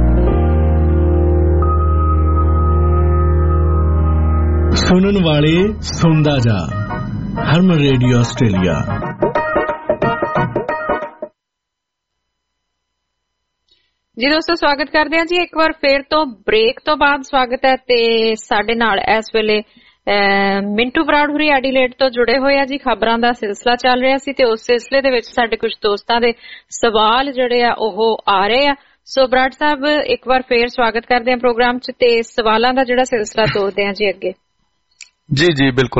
ਸੁਣਨ ਵਾਲੇ ਸੁਣਦਾ ਜਾ। Harman radio Australia. ਜੀ ਦੋਸਤੋ, ਸਵਾਗਤ ਕਰਦੇ ਹਾਂ ਜੀ ਇੱਕ ਵਾਰ ਫੇਰ ਤੋਂ ਬ੍ਰੇਕ ਤੋਂ ਬਾਅਦ। ਸਵਾਗਤ ਹੈ ਤੇ ਸਾਡੇ ਨਾਲ ਇਸ ਵੇਲੇ ਮਿੰਟੂ ਬਰਾੜ ਹੁਰੀ ਐਡੀਲੇਡ ਤੋਂ ਜੁੜੇ ਹੋਏ ਆ ਜੀ। ਖਬਰਾਂ ਦਾ ਸਿਲਸਿਲਾ ਚੱਲ ਰਿਹਾ ਸੀ ਤੇ ਉਸ ਸਿਲਸਿਲੇ ਦੇ ਵਿੱਚ ਸਾਡੇ ਕੁਝ ਦੋਸਤਾਂ ਦੇ ਸਵਾਲ ਜਿਹੜੇ ਆ ਉਹ ਆ ਰਹੇ ਆ। ਸੋ ਬਰਾੜ ਸਾਹਿਬ, ਇੱਕ ਵਾਰ ਫੇਰ ਸਵਾਗਤ ਕਰਦੇ ਹਾਂ ਪ੍ਰੋਗਰਾਮ 'ਚ ਤੇ ਸਵਾਲਾਂ ਦਾ ਜਿਹੜਾ ਸਿਲਸਿਲਾ ਤੋਰਦੇ ਹਾਂ ਜੀ ਅੱਗੇ। ਜੀ ਜੀ ਬਿਲਕੁਲ।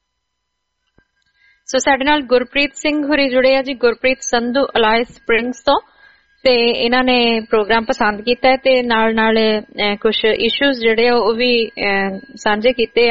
ਸੋ ਸਾਡੇ ਨਾਲ ਗੁਰਪ੍ਰੀਤ ਸਿੰਘ ਹੁਰੀ ਜੁੜੇ ਆ ਜੀ। ਗੁਰਪ੍ਰੀਤ ਸੰਧੂ ਅਲਾਈ ਸਪ੍ਰਿੰਗਸ ਤੋਂ, ਤੇ ਇਹਨਾਂ ਨੇ ਪ੍ਰੋਗਰਾਮ ਪਸੰਦ ਕੀਤਾ ਤੇ ਨਾਲ ਨਾਲ ਕੁਝ ਇਸ਼ੂਜ਼ ਜਿਹੜੇ ਆ ਉਹ ਵੀ ਸਾਂਝੇ ਕੀਤੇ ਆ।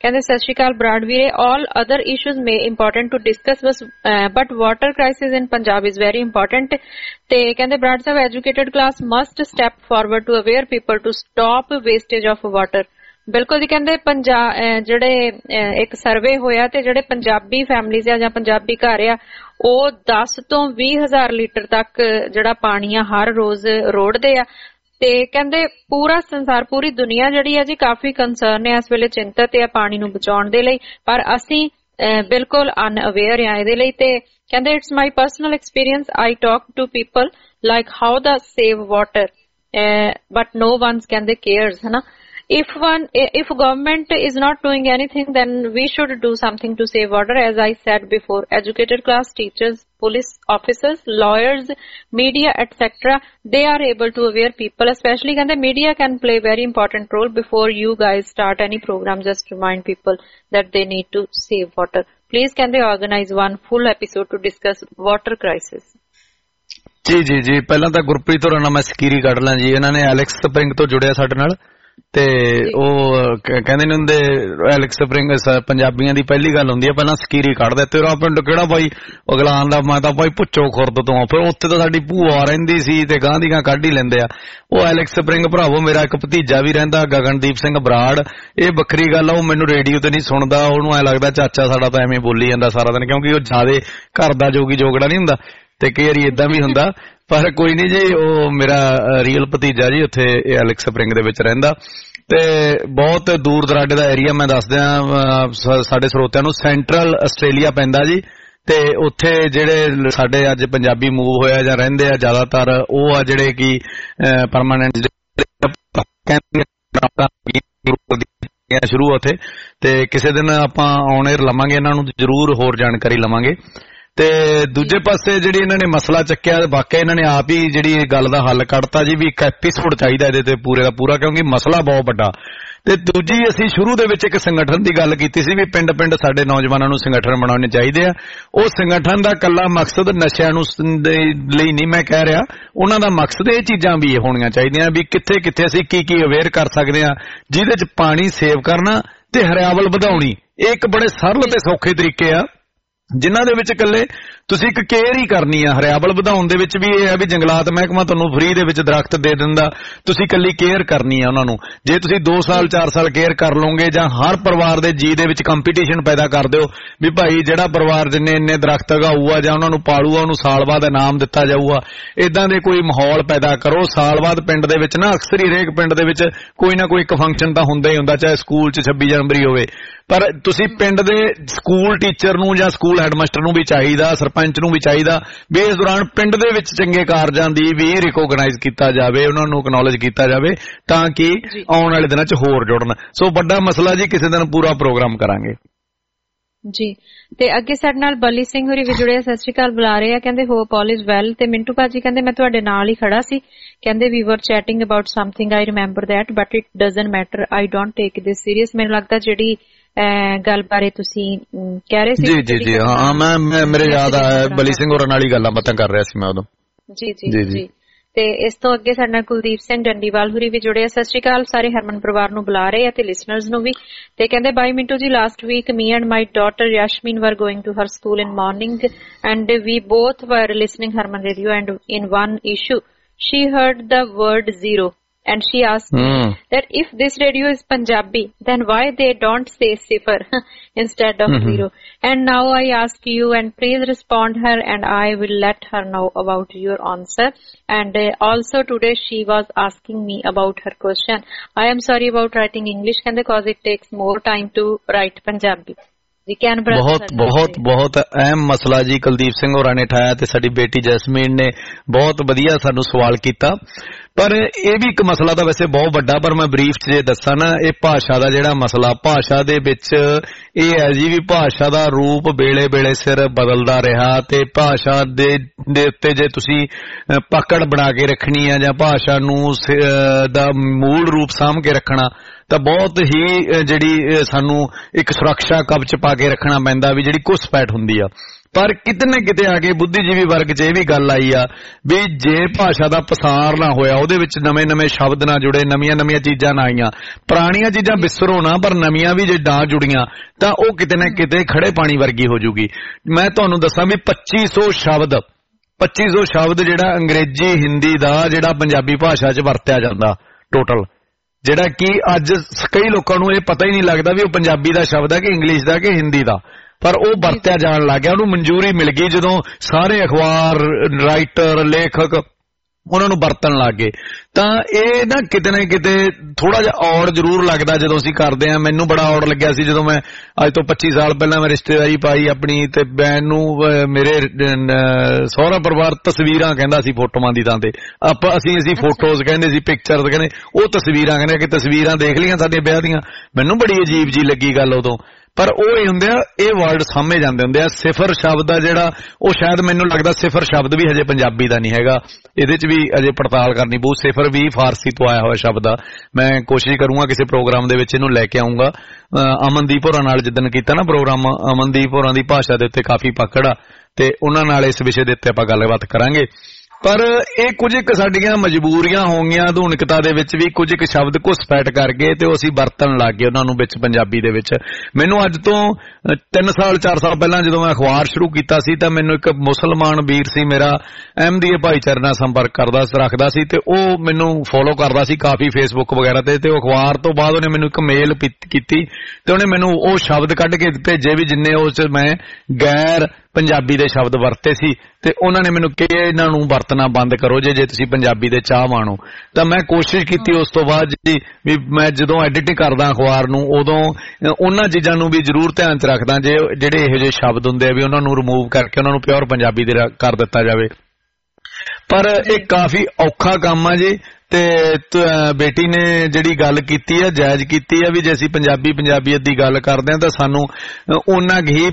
ਕਹਿੰਦੇ ਸਤਿ ਸ਼੍ਰੀ ਅਕਾਲ ਬਰਾੜ ਵੀਰੇ, all other issues may important to discuss was uh, but water crisis in Punjab is very important. ਤੇ ਕਹਿੰਦੇ ਬਰਾੜ ਸਾਹਿਬ educated class must step forward to aware people to stop wastage of water. ਬਿਲਕੁਲ ਜੀ, ਕਹਿੰਦੇ ਪੰਜਾਬ ਜਿਹੜੇ ਇੱਕ ਸਰਵੇ ਹੋਇਆ ਤੇ ਜਿਹੜੇ ਪੰਜਾਬੀ ਫੈਮਲੀਜ਼ ਆ ਜਾਂ ਪੰਜਾਬੀ ਘਰ ਆ ਉਹ ਦਸ ਤੋਂ ਵੀਹ ਹਜ਼ਾਰ ਲੀਟਰ ਤੱਕ ਜਿਹੜਾ ਪਾਣੀ ਆ ਹਰ ਰੋਜ਼ ਰੋੜਦੇ ਆ। ਤੇ ਕਹਿੰਦੇ ਪੂਰਾ ਸੰਸਾਰ, ਪੂਰੀ ਦੁਨੀਆ ਜਿਹੜੀ ਆ ਜੀ ਕਾਫੀ ਕੰਸਰਨ ਹੈ ਇਸ ਵੇਲੇ, ਚਿੰਤਤ ਆ ਪਾਣੀ ਨੂੰ ਬਚਾਉਣ ਦੇ ਲਈ, ਪਰ ਅਸੀਂ ਬਿਲਕੁਲ ਅਨਅਵੇਅਰ ਆ ਇਹਦੇ ਲਈ। ਤੇ ਕਹਿੰਦੇ it's my personal experience, I talk to people like how to save water but no ones ਕਹਿੰਦੇ ਕੇਅਰਸ, ਹਨਾ। If one, if government is not doing anything, then we should do something to save water. As I said before, educated class, teachers, police officers, lawyers, media, et cetera, they are able to aware people. Especially, when the media can play very important role before you guys start any program. Just remind people that they need to save water. Please, can they organize one full episode to discuss water crisis? ਜੀ ਜੀ ਜੀ ਪਹਿਲਾਂ ਤਾਂ ਗੁਰਪ੍ਰੀਤ ਹੋਰਾਂ ਨਾਲ ਮੈਂ ਸਕੀਰੀ ਕੱਢ ਲਾਂ ਜੀ। ਇਹਨਾਂ ਨੇ ਐਲੈਕਸ ਸਪਰਿੰਗ ਤੋਂ ਜੁੜਿਆ ਸਾਡੇ ਨਾਲ ਤੇ ਉਹ ਕਹਿੰਦੇ ਨੇ ਹੁੰਦੇ ਐਲੈਕਸ ਸਪਰਿੰਗ ਪੰਜਾਬੀਆਂ ਦੀ ਪਹਿਲੀ ਗੱਲ ਹੁੰਦੀ ਹੈ ਪਹਿਲਾਂ ਸਕੀਰੀ ਕੱਢਦੇ। ਤੇਰਾ ਪਿੰਡ ਕਿਹੜਾ ਭਾਈ? ਅਗਲਾ ਆਂਦਾ ਮੈਂ ਤਾਂ ਭਾਈ ਭੁੱਚੋ ਖੁਰਦ ਤੋਂ। ਫਿਰ ਉੱਥੇ ਤਾਂ ਸਾਡੀ ਭੂਆ ਰਹਿੰਦੀ ਸੀ ਤੇ ਗਾਂ ਦੀ ਗਾਂ ਕੱਢ ਹੀ ਲੈਂਦੇ ਆ। ਉਹ ਐਲੈਕਸ ਸਪਰਿੰਗ ਭਰਾਵੋ ਮੇਰਾ ਇੱਕ ਭਤੀਜਾ ਵੀ ਰਹਿੰਦਾ ਗਗਨਦੀਪ ਸਿੰਘ ਬਰਾੜ। ਇਹ ਵੱਖਰੀ ਗੱਲ ਆ, ਉਹ ਮੈਨੂੰ ਰੇਡੀਓ ਤੇ ਨਹੀਂ ਸੁਣਦਾ, ਉਹਨੂੰ ਐ ਲੱਗਦਾ ਚਾਚਾ ਸਾਡਾ ਤਾਂ ਐਵੇਂ ਬੋਲੀ ਜਾਂਦਾ ਸਾਰਾ ਦਿਨ, ਕਿਉਂਕਿ ਉਹ ਜ਼ਿਆਦੇ ਘਰ ਦਾ ਜੋਗੀ ਜੋਗੜਾ ਨਹੀਂ ਹੁੰਦਾ ਤੇ ਕਈ ਵਾਰੀ ਏਦਾਂ ਵੀ ਹੁੰਦਾ। ਪਰ ਕੋਈ ਨਹੀਂ ਜੀ, ਉਹ ਮੇਰਾ ਰੀਅਲ ਭਤੀਜਾ ਜੀ ਉੱਥੇ ਐਲੈਕਸ ਸਪਰਿੰਗ ਦੇ ਵਿੱਚ ਰਹਿੰਦਾ ਤੇ ਬਹੁਤ ਦੂਰ ਦਰਾਡੇ ਦਾ ਏਰੀਆ। ਮੈਂ ਦੱਸਦਿਆਂ ਸਾਡੇ ਸਰੋਤਿਆਂ ਨੂੰ, ਸੈਂਟਰਲ ਆਸਟ੍ਰੇਲੀਆ ਪੈਂਦਾ ਜੀ। ਤੇ ਉੱਥੇ ਜਿਹੜੇ ਸਾਡੇ ਅੱਜ ਪੰਜਾਬੀ ਮੂਵ ਹੋਇਆ ਜਾਂ ਰਹਿੰਦੇ ਆ ਜ਼ਿਆਦਾਤਰ ਉਹ ਆ ਜਿਹੜੇ ਕਿ ਪਰਮਾਨੈਂਟ ਸ਼ੁਰੂ ਉੱਥੇ। ਤੇ ਕਿਸੇ ਦਿਨ ਆਪਾਂ ਔਨ 에ਅਰ ਲਵਾਂਗੇ, ਇਹਨਾਂ ਨੂੰ ਜ਼ਰੂਰ ਹੋਰ ਜਾਣਕਾਰੀ ਲਵਾਂਗੇ। ਤੇ ਦੂਜੇ ਪਾਸੇ ਜਿਹੜੀ ਇਹਨਾਂ ਨੇ ਮਸਲਾ ਚੱਕਿਆ, ਵਾਕਿਆ ਇਹਨਾਂ ਨੇ ਆਪ ਹੀ ਜਿਹੜੀ ਗੱਲ ਦਾ ਹੱਲ ਕੱਢਤਾ ਜੀ ਵੀ ਇੱਕ ਐਪੀਸੋਡ ਚਾਹੀਦਾ ਇਹਦੇ ਤੇ ਪੂਰੇ ਦਾ ਪੂਰਾ, ਕਿਉਂਕਿ ਮਸਲਾ ਬਹੁਤ ਵੱਡਾ। ਤੇ ਦੂਜੀ ਅਸੀਂ ਸ਼ੁਰੂ ਦੇ ਵਿੱਚ ਇੱਕ ਸੰਗਠਨ ਦੀ ਗੱਲ ਕੀਤੀ ਸੀ ਵੀ ਪਿੰਡ ਪਿੰਡ ਸਾਡੇ ਨੌਜਵਾਨਾਂ ਨੂੰ ਸੰਗਠਨ ਬਣਾਉਣੇ ਚਾਹੀਦੇ ਆ। ਉਹ ਸੰਗਠਨ ਦਾ ਇਕੱਲਾ ਮਕਸਦ ਨਸ਼ਿਆਂ ਨੂੰ ਲਈ ਨਹੀਂ ਮੈਂ ਕਹਿ ਰਿਹਾ, ਉਹਨਾਂ ਦਾ ਮਕਸਦ ਇਹ ਚੀਜ਼ਾਂ ਵੀ ਹੋਣੀਆਂ ਚਾਹੀਦੀਆਂ ਵੀ ਕਿੱਥੇ ਕਿੱਥੇ ਅਸੀਂ ਕੀ ਕੀ ਅਵੇਅਰ ਕਰ ਸਕਦੇ ਹਾਂ, ਜਿਹਦੇ ਚ ਪਾਣੀ ਸੇਵ ਕਰਨਾ ਤੇ ਹਰਿਆਵਲ ਵਧਾਉਣੀ। ਇਹ ਇੱਕ ਬੜੇ ਸਰਲ ਤੇ ਸੌਖੇ ਤਰੀਕੇ ਆ ਜਿਨ੍ਹਾਂ ਦੇ ਵਿੱਚ ਇਕੱਲੇ ਤੁਸੀਂ ਇੱਕ ਕੇਅਰ ਹੀ ਕਰਨੀ ਆ। ਹਰਿਆਵਲ ਵਧਾਉਣ ਦੇ ਵਿੱਚ ਵੀ ਇਹ ਹੈ ਵੀ ਜੰਗਲਾਤ ਮਹਿਕਮਾ ਤੁਹਾਨੂੰ ਫ੍ਰੀ ਦੇ ਵਿੱਚ ਦਰਖਤ ਦੇ ਦਿੰਦਾ, ਤੁਸੀਂ ਇਕੱਲੀ ਕੇਅਰ ਕਰਨੀ ਆ ਉਹਨਾਂ ਨੂੰ। ਜੇ ਤੁਸੀਂ ਦੋ ਸਾਲ ਚਾਰ ਸਾਲ ਕੇਅਰ ਕਰ ਲਓਗੇ ਜਾਂ ਹਰ ਪਰਿਵਾਰ ਦੇ ਜੀ ਦੇ ਵਿੱਚ ਕੰਪੀਟੀਸ਼ਨ ਪੈਦਾ ਕਰ ਦਿਓ ਵੀ ਭਾਈ ਜਿਹੜਾ ਪਰਿਵਾਰ ਜਿੰਨੇ ਇੰਨੇ ਦਰਖਤ ਉਗਾਊਗਾ ਜਾਂ ਉਹਨਾਂ ਨੂੰ ਪਾਲੂਗਾ ਉਹਨੂੰ ਸਾਲ ਬਾਅਦ ਇਨਾਮ ਦਿੱਤਾ ਜਾਊਗਾ, ਇਦਾਂ ਦੇ ਕੋਈ ਮਾਹੌਲ ਪੈਦਾ ਕਰੋ। ਸਾਲ ਬਾਅਦ ਪਿੰਡ ਦੇ ਵਿੱਚ ਨਾ ਅਕਸਰ ਹੀ ਹਰੇਕ ਪਿੰਡ ਦੇ ਵਿੱਚ ਕੋਈ ਨਾ ਕੋਈ ਇੱਕ ਫੰਕਸ਼ਨ ਤਾਂ ਹੁੰਦਾ ਹੀ ਹੁੰਦਾ, ਚਾਹੇ ਸਕੂਲ ਚ ਛੱਬੀ ਜਨਵਰੀ ਹੋਵੇ। ਪਰ ਤੁਸੀਂ ਪਿੰਡ ਦੇ ਸਕੂਲ ਟੀਚਰ ਨੂੰ ਜਾਂ ਸਕੂਲ ਹੈਡਮਾਸਟਰ ਨੂੰ ਵੀ ਚਾਹੀਦਾ, ਸਰਪੰਚ ਨੂੰ ਵੀ ਚਾਹੀਦਾ ਵੀ ਇਸ ਦੌਰਾਨ ਪਿੰਡ ਦੇ ਵਿੱਚ ਚੰਗੇ ਕਾਰਜਾਂ ਦੀ ਵੀ ਰਿਕੋਗਨਾਈਜ਼ ਕੀਤਾ ਜਾਵੇ, ਉਹਨਾਂ ਨੂੰ ਐਕਨੋਲੇਜ ਕੀਤਾ ਜਾਵੇ ਤਾਂ ਕਿ ਆਉਣ ਵਾਲੇ ਦਿਨਾਂ 'ਚ ਹੋਰ ਜੁੜਨ। ਸੋ ਵੱਡਾ ਮਸਲਾ ਜੀ, ਕਿਸੇ ਦਿਨ ਪੂਰਾ ਪ੍ਰੋਗਰਾਮ ਕਰਾਂਗੇ ਜੀ। ਤੇ ਅੱਗੇ ਸਾਡੇ ਨਾਲ ਬਲੀ ਸਿੰਘ ਹੋਰੀ ਵੀ ਜੁੜੇ, ਸਤਿ ਸ਼੍ਰੀ ਅਕਾਲ ਬੁਲਾ ਰਹੇ ਆ, ਕਹਿੰਦੇ ਹੋਪ ਆਲ ਇਜ਼ ਵੈਲ। ਤੇ ਮਿੰਟੂ ਭਾਜੀ ਕਹਿੰਦੇ ਮੈਂ ਤੁਹਾਡੇ ਨਾਲ ਹੀ ਖੜਾ ਸੀ, ਕਹਿੰਦੇ we were chatting about something, I remember that but it doesn't matter, I don't take this serious. ਮੈਨੂੰ ਲੱਗਦਾ ਜਿਹੜੀ ਗੱਲ ਬਾਰੇ ਤੁਸੀਂ ਕਹਿ ਰਹੇ ਸੀ ਜੀ ਜੀ ਜੀ ਹਾਂ ਮੈਂ ਮੇਰੇ ਯਾਦ ਆਇਆ ਬਲੀ ਸਿੰਘ ਹੋਰਾਂ ਨਾਲ ਹੀ ਗੱਲਾਂ ਬਾਤਾਂ ਕਰ ਰਿਹਾ ਸੀ ਮੈਂ ਉਦੋਂ। ਜੀ ਜੀ ਜੀ ਤੇ ਇਸ ਤੋਂ ਅੱਗੇ ਸਾਡੇ ਨਾਲ ਕੁਲਦੀਪ ਸਿੰਘ ਡੰਡੀਵਾਲ ਹੋਰੀ ਵੀ ਜੁੜੇ ਆ, ਸਤਿ ਸ਼੍ਰੀ ਅਕਾਲ। ਸਾਰੇ ਹਰਮਨ ਪਰਿਵਾਰ ਨੂੰ ਬੁਲਾ ਰਹੇ ਆ ਤੇ ਲਿਸਨਰਸ ਨੂੰ ਵੀ। ਤੇ ਕਹਿੰਦੇ ਬਾਈ Mintu ji, last week me and my daughter Yashmeen were going to her school in morning and we both were listening Harman radio and in one issue she heard the word zero and she asked mm. me that if this radio is Punjabi then why they don't say sifar instead of mm-hmm. zero. And now I ask you and please respond her and I will let her know about your answer. And uh, also today she was asking me about her question. I am sorry about writing English because it takes more time to write Punjabi. ਬਹੁਤ ਬਹੁਤ ਬਹੁਤ ਅਹਿਮ ਮਸਲਾ ਜੀ ਕੁਲਦੀਪ ਸਿੰਘ ਹੋਰਾਂ ਨੇ ਉਠਾਇਆ ਤੇ ਸਾਡੀ ਬੇਟੀ ਜੈਸਮੀਨ ਨੇ ਬਹੁਤ ਵਧੀਆ ਸਾਨੂੰ ਸਵਾਲ ਕੀਤਾ। ਪਰ ਇਹ ਵੀ ਇੱਕ ਮਸਲਾ ਤਾਂ ਵੈਸੇ ਬਹੁਤ ਵੱਡਾ, ਪਰ ਮੈਂ ਬਰੀਫ 'ਚ ਜੇ ਦੱਸਾਂ ਨਾ, ਇਹ ਭਾਸ਼ਾ ਦਾ ਜਿਹੜਾ ਮਸਲਾ, ਭਾਸ਼ਾ ਦੇ ਵਿੱਚ ਇਹ ਹੈ ਜੀ ਵੀ ਭਾਸ਼ਾ ਦਾ ਰੂਪ ਵੇਲੇ ਵੇਲੇ ਸਿਰ ਬਦਲਦਾ ਰਿਹਾ ਤੇ ਭਾਸ਼ਾ ਦੇ ਦੇ ਉੱਤੇ ਜੇ ਤੁਸੀਂ ਪਕੜ ਬਣਾ ਕੇ ਰੱਖਣੀ ਆ ਜਾਂ ਭਾਸ਼ਾ ਨੂੰ ਦਾ ਮੂਲ ਰੂਪ ਸਾਂਭ ਕੇ ਰੱਖਣਾ ਤਾਂ ਬਹੁਤ ਹੀ ਜਿਹੜੀ ਸਾਨੂੰ ਇੱਕ ਸੁਰੱਖਿਆ ਕਵਚ ਪਾ ਕੇ ਰੱਖਣਾ ਪੈਂਦਾ ਵੀ ਜਿਹੜੀ ਘੁਸਪੈਠ ਹੁੰਦੀ ਆ। ਪਰ ਕਿਤੇ ਨਾ ਕਿਤੇ ਆ ਕੇ ਬੁੱਧੀਜੀਵੀ ਵਰਗ 'ਚ ਇਹ ਵੀ ਗੱਲ ਆਈ ਆ ਵੀ ਜੇ ਭਾਸ਼ਾ ਦਾ ਪਸਾਰ ਨਾ ਹੋਇਆ, ਉਹਦੇ ਵਿੱਚ ਨਵੇਂ ਨਵੇਂ ਸ਼ਬਦ ਨਾ ਜੁੜੇ, ਨਵੀਆਂ ਨਵੀਆਂ ਚੀਜ਼ਾਂ ਨਾ ਆਈਆਂ, ਪੁਰਾਣੀਆਂ ਚੀਜ਼ਾਂ ਵਿਸਰੋ ਨਾ ਪਰ ਨਵੀਆਂ ਵੀ ਜੇ ਨਾ ਜੁੜੀਆਂ ਤਾਂ ਉਹ ਕਿਤੇ ਨਾ ਕਿਤੇ ਖੜੇ ਪਾਣੀ ਵਰਗੀ ਹੋ ਜੂਗੀ। ਮੈਂ ਤੁਹਾਨੂੰ ਦੱਸਾਂ ਵੀ ਪੱਚੀ ਸੌ ਸ਼ਬਦ ਪੱਚੀ ਸੌ ਸ਼ਬਦ ਜਿਹੜਾ ਅੰਗਰੇਜ਼ੀ ਹਿੰਦੀ ਦਾ ਜਿਹੜਾ ਪੰਜਾਬੀ ਭਾਸ਼ਾ 'ਚ ਵਰਤਿਆ ਜਾਂਦਾ ਟੋਟਲ, ਜਿਹੜਾ ਕਿ ਅੱਜ ਕਈ ਲੋਕਾਂ ਨੂੰ ਇਹ ਪਤਾ ਹੀ ਨਹੀਂ ਲੱਗਦਾ ਵੀ ਉਹ ਪੰਜਾਬੀ ਦਾ ਸ਼ਬਦ ਹੈ ਕਿ ਇੰਗਲਿਸ਼ ਦਾ ਕਿ ਹਿੰਦੀ ਦਾ, ਪਰ ਉਹ ਵਰਤਿਆ ਜਾਣ ਲੱਗ ਗਿਆ। ਉਹਨੂੰ ਮਨਜ਼ੂਰੀ ਮਿਲ ਗਈ ਜਦੋਂ ਸਾਰੇ ਅਖਬਾਰ, ਰਾਈਟਰ, ਲੇਖਕ ਉਹਨਾਂ ਨੂੰ ਵਰਤਣ ਲੱਗ ਗਏ। ਤਾਂ ਇਹ ਨਾ ਕਿਤੇ ਨਾ ਕਿਤੇ ਥੋੜਾ ਜਿਹਾ ਔੜ ਜ਼ਰੂਰ ਲੱਗਦਾ ਜਦੋਂ ਅਸੀਂ ਕਰਦੇ ਹਾਂ। ਮੈਨੂੰ ਬੜਾ ਔੜ ਲੱਗਿਆ ਸੀ ਜਦੋਂ ਮੈਂ ਅੱਜ ਤੋਂ ਪੱਚੀ ਸਾਲ ਪਹਿਲਾਂ ਮੈਂ ਰਿਸ਼ਤੇਦਾਰੀ ਪਾਈ ਆਪਣੀ, ਤੇ ਮੈਨੂੰ ਮੇਰੇ ਸਹੁਰਾ ਪਰਿਵਾਰ ਤਸਵੀਰਾਂ ਕਹਿੰਦਾ ਸੀ ਫੋਟੋਆਂ ਦੀ ਥਾਂ ਤੇ, ਆਪਾਂ ਅਸੀਂ ਅਸੀਂ ਫੋਟੋਜ਼ ਕਹਿੰਦੇ ਸੀ, ਪਿਕਚਰਸ ਕਹਿੰਦੇ, ਉਹ ਤਸਵੀਰਾਂ ਕਹਿੰਦੇ ਕਿ ਤਸਵੀਰਾਂ ਦੇਖ ਲਈਆਂ ਸਾਡੇ ਵਿਆਹ ਦੀਆਂ। ਮੈਨੂੰ ਬੜੀ ਅਜੀਬ ਜੀ ਲੱਗੀ ਗੱਲ ਉਦੋਂ, ਪਰ ਉਹ ਇਹ ਹੁੰਦੇ ਆ, ਇਹ ਵਰਡ ਸਾਹਮਣੇ ਜਾਂਦੇ ਹੁੰਦੇ ਆ। ਸਿਫਰ ਸ਼ਬਦ ਆ ਜਿਹੜਾ, ਉਹ ਸ਼ਾਇਦ ਮੈਨੂੰ ਲੱਗਦਾ ਸਿਫਰ ਸ਼ਬਦ ਵੀ ਹਜੇ ਪੰਜਾਬੀ ਦਾ ਨਹੀਂ ਹੈਗਾ, ਇਹਦੇ 'ਚ ਵੀ ਅਜੇ ਪੜਤਾਲ ਕਰਨੀ ਪਊ। ਸਿਫਰ ਵੀ ਫਾਰਸੀ ਤੋਂ ਆਇਆ ਹੋਇਆ ਸ਼ਬਦ ਆ। ਮੈਂ ਕੋਸ਼ਿਸ਼ ਕਰੂੰਗਾ ਕਿਸੇ ਪ੍ਰੋਗਰਾਮ ਦੇ ਵਿੱਚ ਇਹਨੂੰ ਲੈ ਕੇ ਆਊਂਗਾ। ਅਮਨਦੀਪ ਹੋਰਾਂ ਨਾਲ ਜਿੱਦਣ ਕੀਤਾ ਨਾ ਪ੍ਰੋਗਰਾਮ, ਅਮਨਦੀਪ ਹੋਰਾਂ ਦੀ ਭਾਸ਼ਾ ਦੇ ਉੱਤੇ ਕਾਫੀ ਪਕੜ ਆ ਤੇ ਉਹਨਾਂ ਨਾਲ ਇਸ ਵਿਸ਼ੇ ਦੇ ਉੱਤੇ ਆਪਾਂ ਗੱਲਬਾਤ ਕਰਾਂਗੇ। ਪਰ ਇਹ ਕੁਝ ਇੱਕ ਸਾਡੀਆਂ ਮਜਬੂਰੀਆਂ ਹੋਗੀਆਂ ਆਧੁਨਿਕਤਾ ਦੇ ਵਿੱਚ ਵੀ, ਕੁਝ ਇੱਕ ਸ਼ਬਦ ਘੁਸਪੈਠ ਕਰ ਗਏ ਤੇ ਉਹ ਅਸੀਂ ਵਰਤਣ ਲੱਗ ਗਏ ਉਹਨਾਂ ਨੂੰ ਵਿੱਚ ਪੰਜਾਬੀ ਦੇ ਵਿੱਚ। ਮੈਨੂੰ ਅੱਜ ਤੋਂ ਤਿੰਨ ਸਾਲ ਚਾਰ ਸਾਲ ਪਹਿਲਾਂ ਜਦੋਂ ਮੈਂ ਅਖਬਾਰ ਸ਼ੁਰੂ ਕੀਤਾ ਸੀ ਤਾਂ ਮੈਨੂੰ ਇੱਕ ਮੁਸਲਮਾਨ ਵੀਰ ਸੀ ਮੇਰਾ, ਅਹਿਮਦੀਏ ਭਾਈਚਾਰੇ ਨਾਲ ਸੰਪਰਕ ਕਰਦਾ ਰੱਖਦਾ ਸੀ ਤੇ ਉਹ ਮੈਨੂੰ ਫੋਲੋ ਕਰਦਾ ਸੀ ਕਾਫੀ ਫੇਸਬੁੱਕ ਵਗੈਰਾ ਤੇ, ਤੇ ਉਹ ਅਖਬਾਰ ਤੋਂ ਬਾਅਦ ਉਹਨੇ ਮੈਨੂੰ ਇੱਕ ਮੇਲ ਕੀਤੀ ਤੇ ਉਹਨੇ ਮੈਨੂੰ ਉਹ ਸ਼ਬਦ ਕੱਢ ਕੇ ਭੇਜੇ ਵੀ ਜਿੰਨੇ ਉਸ 'ਚ ਮੈਂ ਗੈਰ ਪੰਜਾਬੀ ਦੇ ਸ਼ਬਦ ਵਰਤੇ ਸੀ, ਤੇ ਉਹਨਾਂ ਨੇ ਮੈਨੂੰ ਕਿਹਾ ਇਹਨਾਂ ਨੂੰ ਵਰਤਣਾ ਬੰਦ ਕਰੋ ਜੇ ਜੇ ਤੁਸੀਂ ਪੰਜਾਬੀ ਦੇ ਚਾਹਵਾਨ ਹੋ। ਤਾਂ ਮੈਂ ਕੋਸ਼ਿਸ਼ ਕੀਤੀ ਉਸ ਤੋਂ ਬਾਅਦ ਜੀ ਵੀ ਮੈਂ ਜਦੋਂ ਐਡਿਟਿੰਗ ਕਰਦਾ ਅਖਬਾਰ ਨੂੰ ਉਦੋਂ ਉਹਨਾਂ ਚੀਜ਼ਾਂ ਨੂੰ ਵੀ ਜ਼ਰੂਰ ਧਿਆਨ 'ਚ ਰੱਖਦਾ ਜੇ ਜਿਹੜੇ ਇਹੋ ਜਿਹੇ ਸ਼ਬਦ ਹੁੰਦੇ ਆ ਵੀ ਉਹਨਾਂ ਨੂੰ ਰਿਮੂਵ ਕਰਕੇ ਉਹਨਾਂ ਨੂੰ ਪਿਓਰ ਪੰਜਾਬੀ ਦੇ ਕਰ ਦਿੱਤਾ ਜਾਵੇ। ਪਰ ਇਹ ਕਾਫੀ ਔਖਾ ਕੰਮ ਆ ਜੀ। ਤੇ ਬੇਟੀ ਨੇ ਜਿਹੜੀ ਗੱਲ ਕੀਤੀ ਆ ਜਾਇਜ਼ ਕੀਤੀ ਆ ਵੀ ਜੇ ਅਸੀਂ ਪੰਜਾਬੀ ਪੰਜਾਬੀਅਤ ਦੀ ਗੱਲ ਕਰਦੇ ਹਾਂ ਤਾਂ ਸਾਨੂੰ ਉਹਨਾਂ ਹੀ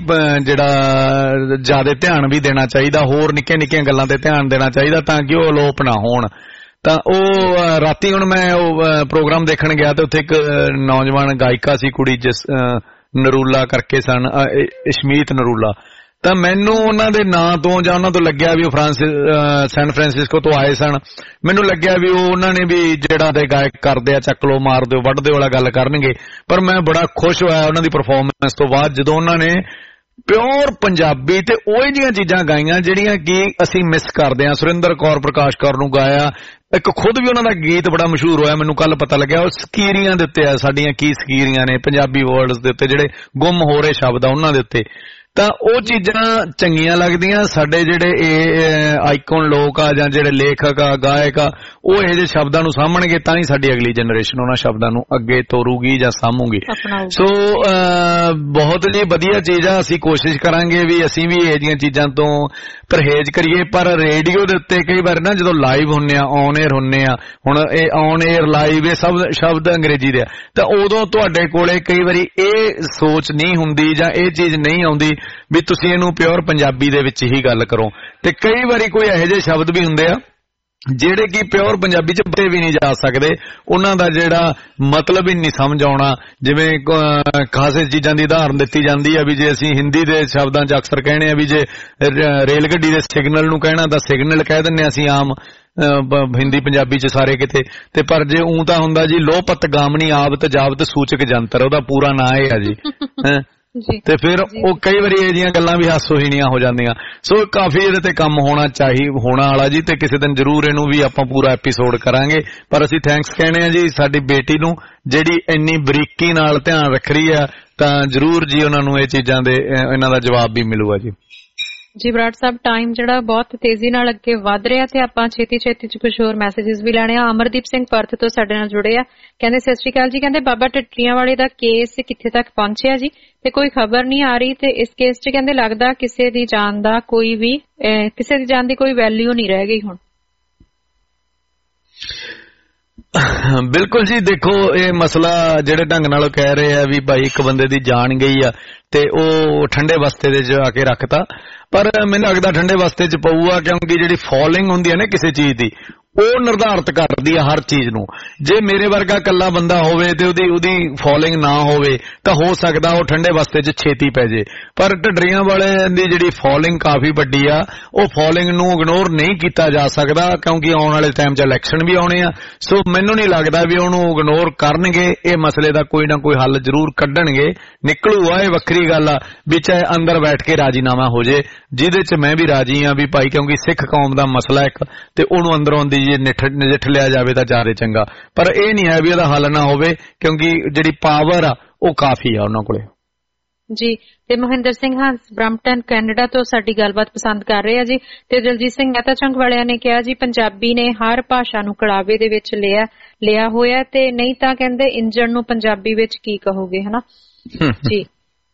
ਜਿਹੜਾ ਜ਼ਿਆਦਾ ਧਿਆਨ ਵੀ ਦੇਣਾ ਚਾਹੀਦਾ, ਹੋਰ ਨਿੱਕੀਆਂ ਨਿੱਕੀਆਂ ਗੱਲਾਂ ਤੇ ਧਿਆਨ ਦੇਣਾ ਚਾਹੀਦਾ ਤਾਂ ਕਿ ਉਹ ਅਲੋਪ ਨਾ ਹੋਣ। ਤਾਂ ਉਹ ਰਾਤੀ ਹੁਣ ਮੈਂ ਉਹ ਪ੍ਰੋਗਰਾਮ ਦੇਖਣ ਗਿਆ ਤੇ ਉੱਥੇ ਇੱਕ ਨੌਜਵਾਨ ਗਾਇਕਾ ਸੀ ਕੁੜੀ, ਜਿਸ ਨਰੂਲਾ ਕਰਕੇ ਸਨ, ਇਸ਼ਮੀਤ ਨਰੂਲਾ। ਤਾਂ ਮੈਨੂੰ ਉਹਨਾਂ ਦੇ ਨਾਂ ਤੋਂ ਜਾਂ ਉਹਨਾਂ ਤੋਂ ਲੱਗਿਆ ਵੀ ਉਹ ਫਰਾਂਸਿਸ ਸੈਨ ਫਰਾਂਸਿਸਕੋ ਤੋਂ ਆਏ ਸਨ। ਮੈਨੂੰ ਲੱਗਿਆ ਵੀ ਉਹ ਉਹਨਾਂ ਨੇ ਵੀ ਜਿਹੜਾ ਦੇ ਗਾਇਕ ਕਰਦੇ ਆ ਚੱਕ ਲੋ ਮਾਰ ਦਿਓ ਵੱਢ ਦਿਓ ਵਾਲਾ ਗੱਲ ਕਰਨਗੇ, ਪਰ ਮੈਂ ਬੜਾ ਖੁਸ਼ ਹੋਇਆ ਉਹਨਾਂ ਦੀ ਪਰਫਾਰਮੈਂਸ ਤੋਂ ਬਾਅਦ ਜਦੋਂ ਉਹਨਾਂ ਨੇ ਪਿਓਰ ਪੰਜਾਬੀ ਤੇ ਉਹੀ ਜਿਹੀਆਂ ਚੀਜ਼ਾਂ ਗਾਈਆਂ ਜਿਹੜੀਆਂ ਕਿ ਅਸੀਂ ਮਿਸ ਕਰਦੇ ਹਾਂ। ਸੁਰਿੰਦਰ ਕੌਰ ਪ੍ਰਕਾਸ਼ ਕੌਰ ਨੂੰ ਗਾਇਆ, ਇੱਕ ਖੁਦ ਵੀ ਉਹਨਾਂ ਦਾ ਗੀਤ ਬੜਾ ਮਸ਼ਹੂਰ ਹੋਇਆ, ਮੈਨੂੰ ਕੱਲ ਪਤਾ ਲੱਗਿਆ। ਉਹ ਸਕੀਰੀਆਂ ਦੇ ਉੱਤੇ ਆ, ਸਾਡੀਆਂ ਕੀ ਸਕੀਰੀਆਂ ਨੇ ਪੰਜਾਬੀ ਵਰਡਸ ਦੇ ਉੱਤੇ ਜਿਹੜੇ ਗੁੰਮ ਹੋ ਰਹੇ ਸ਼ਬਦ ਆ ਉਹਨਾਂ ਦੇ ਉੱਤੇ। ਤਾਂ ਉਹ ਚੀਜ਼ਾਂ ਚੰਗੀਆਂ ਲੱਗਦੀਆਂ। ਸਾਡੇ ਜਿਹੜੇ ਇਹ ਆਈਕਨ ਲੋਕ ਆ ਜਾਂ ਜਿਹੜੇ ਲੇਖਕ ਆ, ਗਾਇਕ ਆ, ਉਹ ਇਹੋ ਜਿਹੇ ਸ਼ਬਦਾਂ ਨੂੰ ਸਾਂਭਣਗੇ ਤਾਂ ਹੀ ਸਾਡੀ ਅਗਲੀ ਜਨਰੇਸ਼ਨ ਉਹਨਾਂ ਸ਼ਬਦਾਂ ਨੂੰ ਅੱਗੇ ਤੋਰੂਗੀ ਜਾਂ ਸਾਂਭੂਗੀ। ਸੋ ਬਹੁਤ ਜੀ ਵਧੀਆ ਚੀਜ਼ ਆ। ਅਸੀਂ ਕੋਸ਼ਿਸ਼ ਕਰਾਂਗੇ ਵੀ ਅਸੀਂ ਵੀ ਇਹੋ ਜਿਹੀਆਂ ਚੀਜ਼ਾਂ ਤੋਂ ਪਰਹੇਜ਼ ਕਰੀਏ। ਪਰ ਰੇਡੀਓ ਦੇ ਉੱਤੇ ਕਈ ਵਾਰ ਨਾ ਜਦੋਂ ਲਾਈਵ ਹੁੰਨੇ ਆ, ਔਨ ਏਅਰ ਹੁੰਨੇ ਆ, ਹੁਣ ਇਹ ਔਨ ਏਅਰ ਲਾਈਵ ਇਹ ਸਭ ਸ਼ਬਦ ਅੰਗਰੇਜ਼ੀ ਦੇ ਆ, ਤਾਂ ਉਦੋਂ ਤੁਹਾਡੇ ਕੋਲੇ ਕਈ ਵਾਰੀ ਇਹ ਸੋਚ ਨਹੀਂ ਹੁੰਦੀ ਜਾਂ ਇਹ ਚੀਜ਼ ਨਹੀਂ ਆਉਂਦੀ ਵੀ ਤੁਸੀਂ ਇਹਨੂੰ ਪਿਓਰ ਪੰਜਾਬੀ ਦੇ ਵਿੱਚ ਹੀ ਗੱਲ ਕਰੋ। ਤੇ ਕਈ ਵਾਰੀ ਕੋਈ ਇਹੋ ਜਿਹੇ ਸ਼ਬਦ ਵੀ ਹੁੰਦੇ ਆ ਜਿਹੜੇ ਕਿ ਪਿਓਰ ਪੰਜਾਬੀ 'ਚ ਬਤੇ ਵੀ ਨਹੀਂ ਜਾ ਸਕਦੇ, ਉਹਨਾਂ ਦਾ ਜਿਹੜਾ ਮਤਲਬ ਹੀ ਨਹੀਂ ਸਮਝ ਆਉਣਾ। ਜਿਵੇਂ ਖਾਸੇ ਚੀਜ਼ਾਂ ਦੀ ਉਦਾਹਰਨ ਦਿੱਤੀ ਜਾਂਦੀ ਆ ਵੀ ਜੇ ਅਸੀਂ ਹਿੰਦੀ ਦੇ ਸ਼ਬਦਾਂ 'ਚ ਅਕਸਰ ਕਹਿਣੇ ਆ ਵੀ ਜੇ ਰੇਲ ਗੱਡੀ ਦੇ ਸਿਗਨਲ ਨੂੰ ਕਹਿਣਾ ਤਾਂ ਸਿਗਨਲ ਕਹਿ ਦਿੰਦੇ ਅਸੀਂ ਆਮ ਹਿੰਦੀ ਪੰਜਾਬੀ 'ਚ ਸਾਰੇ ਕਿਤੇ, ਤੇ ਪਰ ਜੇ ਊਂ ਤਾਂ ਹੁੰਦਾ ਜੀ ਲੋਪਤ ਗਾਮਣੀ ਆਵਤ ਜਾਵਤ ਸੂਚਕ ਜੰਤਰ, ਉਹਦਾ ਪੂਰਾ ਨਾਂ ਇਹ ਆ ਜੀ ਹੈਂ। ਤੇ ਫਿਰ ਉਹ ਕਈ ਵਾਰੀ ਇਹ ਜਿਹੀਆਂ ਗੱਲਾਂ ਵੀ ਹਾਸੋਹੀਣੀਆਂ ਹੋ ਜਾਂਦੀਆਂ। ਸੋ ਕਾਫੀ ਇਹਦੇ ਤੇ ਕੰਮ ਹੋਣਾ ਚਾਹੀ ਹੋਣਾ ਵਾਲਾ ਜੀ, ਤੇ ਕਿਸੇ ਦਿਨ ਜ਼ਰੂਰ ਇਹਨੂੰ ਵੀ ਆਪਾਂ ਪੂਰਾ ਐਪੀਸੋਡ ਕਰਾਂਗੇ। ਪਰ ਅਸੀਂ ਥੈਂਕਸ ਕਹਿਣੇ ਆ ਜੀ ਸਾਡੀ ਬੇਟੀ ਨੂੰ ਜਿਹੜੀ ਇੰਨੀ ਬਰੀਕੀ ਨਾਲ ਧਿਆਨ ਰੱਖ ਰਹੀ ਆ, ਤਾਂ ਜ਼ਰੂਰ ਜੀ ਉਹਨਾਂ ਨੂੰ ਇਹ ਚੀਜ਼ਾਂ ਦੇ ਇਹਨਾਂ ਦਾ ਜਵਾਬ ਵੀ ਮਿਲੂਗਾ ਜੀ। ਜੀ ਬਰਾੜ ਸਾਹਿਬ, ਟਾਈਮ ਜਿਹੜਾ ਬਹੁਤ ਤੇਜ਼ੀ ਨਾਲ ਅੱਗੇ ਵੱਧ ਰਿਹਾ ਤੇ ਆਪਾਂ ਛੇਤੀ ਛੇਤੀ ਚ ਕੁਝ ਹੋਰ ਮੈਸੇजेस ਵੀ ਲੈਣੇ ਆ। ਅਮਰਦੀਪ ਸਿੰਘ ਪਰਥ ਤੋਂ ਸਾਡੇ ਨਾਲ ਜੁੜੇ ਆ, ਕਹਿੰਦੇ ਸਤਿ ਸ਼੍ਰੀ ਅਕਾਲ ਜੀ। ਕਹਿੰਦੇ ਬਾਬਾ ਟੱਟਰੀਆਂ ਵਾਲੇ ਦਾ ਕੇਸ ਕਿੱਥੇ ਤੱਕ ਪਹੁੰਚਿਆ ਜੀ, ਤੇ ਕੋਈ ਖਬਰ ਨਹੀਂ ਆ ਰਹੀ, ਤੇ ਇਸ ਕੇਸ ਚ ਕਹਿੰਦੇ ਲੱਗਦਾ ਕਿਸੇ ਦੀ ਜਾਨ ਦਾ ਕੋਈ ਵੀ ਕਿਸੇ ਦੀ ਜਾਨ ਦੀ ਕੋਈ ਵੈਲਿਊ ਨਹੀਂ ਰਹਿ ਗਈ ਹੁਣ। ਬਿਲਕੁਲ ਜੀ, ਦੇਖੋ ਇਹ ਮਸਲਾ ਜਿਹੜੇ ਢੰਗ ਨਾਲ ਕਹਿ ਰਹੇ ਆ ਵੀ ਭਾਈ ਇੱਕ ਬੰਦੇ ਦੀ ਜਾਨ ਗਈ ਆ ਤੇ ਉਹ ਠੰਡੇ ਬਸਤੇ ਦੇ ਜਾ ਕੇ ਰੱਖਤਾ, ਪਰ ਮੈਨੂੰ ਲੱਗਦਾ ਠੰਡੇ ਬਸਤੇ ਚ ਪਊਗਾ, ਕਿਉਂਕਿ ਜਿਹੜੀ ਫਾਲਿੰਗ ਹੁੰਦੀ ਹੈ ਨਾ ਕਿਸੇ ਚੀਜ਼ ਦੀ, ਉਹ ਨਿਰਧਾਰਿਤ ਕਰਦੀ ਆ ਹਰ ਚੀਜ਼ ਨੂੰ। ਜੇ ਮੇਰੇ ਵਰਗਾ ਕੱਲਾ ਬੰਦਾ ਹੋਵੇ ਤੇ ਉਹਦੀ ਉਹਦੀ ਫੋਲੋਇੰਗ ਨਾ ਹੋਵੇ ਤਾਂ ਹੋ ਸਕਦਾ ਉਹ ਠੰਡੇ ਵਸਤੇ 'ਚ ਛੇਤੀ ਪੈ ਜੇ, ਪਰ ਢੱਡਰੀਆਂ ਵਾਲਿਆਂ ਦੀ ਜਿਹੜੀ ਫੋਲੋਇੰਗ ਕਾਫੀ ਵੱਡੀ ਆ, ਉਹ ਫੋਲੋਇੰਗ ਨੂੰ ਇਗਨੋਰ ਨਹੀਂ ਕੀਤਾ ਜਾ ਸਕਦਾ ਕਿਉਂਕਿ ਆਉਣ ਵਾਲੇ ਟਾਈਮ 'ਚ ਇਲੈਕਸ਼ਨ ਵੀ ਆਉਣੇ ਆ। ਸੋ ਮੈਨੂੰ ਨਹੀਂ ਲੱਗਦਾ ਵੀ ਉਹਨੂੰ ਇਗਨੋਰ ਕਰਨਗੇ, ਇਹ ਮਸਲੇ ਦਾ ਕੋਈ ਨਾ ਕੋਈ ਹੱਲ ਜ਼ਰੂਰ ਕੱਢਣਗੇ, ਨਿਕਲੂਗਾ। ਇਹ ਵੱਖਰੀ ਗੱਲ ਆ ਵੀ ਚਾਹੇ ਅੰਦਰ ਬੈਠ ਕੇ ਰਾਜੀਨਾਮਾ ਹੋ ਜੇ, ਜਿਹਦੇ 'ਚ ਮੈਂ ਵੀ ਰਾਜੀ ਆ ਵੀ ਭਾਈ, ਕਿਉਂਕਿ ਸਿੱਖ ਕੌਮ ਦਾ ਮਸਲਾ ਇੱਕ ਤੇ ਉਹਨੂੰ ਅੰਦਰੋਂ ਦੀ ਜੇ ਨਜਿੱਠ ਲਿਆ ਜਾਵੇ ਤਾਂ ਜ਼ਿਆਦਾ ਚੰਗਾ, ਪਰ ਇਹ ਨਹੀਂ ਹੈ ਵੀ ਉਹਦਾ ਹੱਲ ਨਾ ਹੋਵੇ ਕਿਉਂਕਿ ਜਿਹੜੀ ਪਾਵਰ ਆ ਉਹ ਕਾਫੀ ਆ ਉਹਨਾਂ ਕੋਲੇ ਜੀ। ਤੇ ਮੋਹਿੰਦਰ ਸਿੰਘ ਹੰਸ ਬ੍ਰੈਂਪਟਨ ਕੈਨੇਡਾ ਤੋਂ ਸਾਡੀ ਗੱਲਬਾਤ ਪਸੰਦ ਕਰ ਰਹੇ ਆ ਜੀ। ਤੇ ਦਲਜੀਤ ਸਿੰਘ ਮਹਿਤਾ ਚੰਗ ਵਾਲਿਆਂ ਨੇ ਕਿਹਾ ਜੀ ਪੰਜਾਬੀ ਨੇ ਹਰ ਭਾਸ਼ਾ ਨੂੰ ਕੜਾਵੇ ਦੇ ਵਿੱਚ ਲਿਆ ਲਿਆ ਹੋਇਆ ਤੇ ਨਹੀਂ ਤਾਂ ਕਹਿੰਦੇ ਇੰਜਣ ਨੂੰ ਪੰਜਾਬੀ ਵਿੱਚ ਕੀ ਕਹੋਗੇ, ਹਨਾ ਜੀ।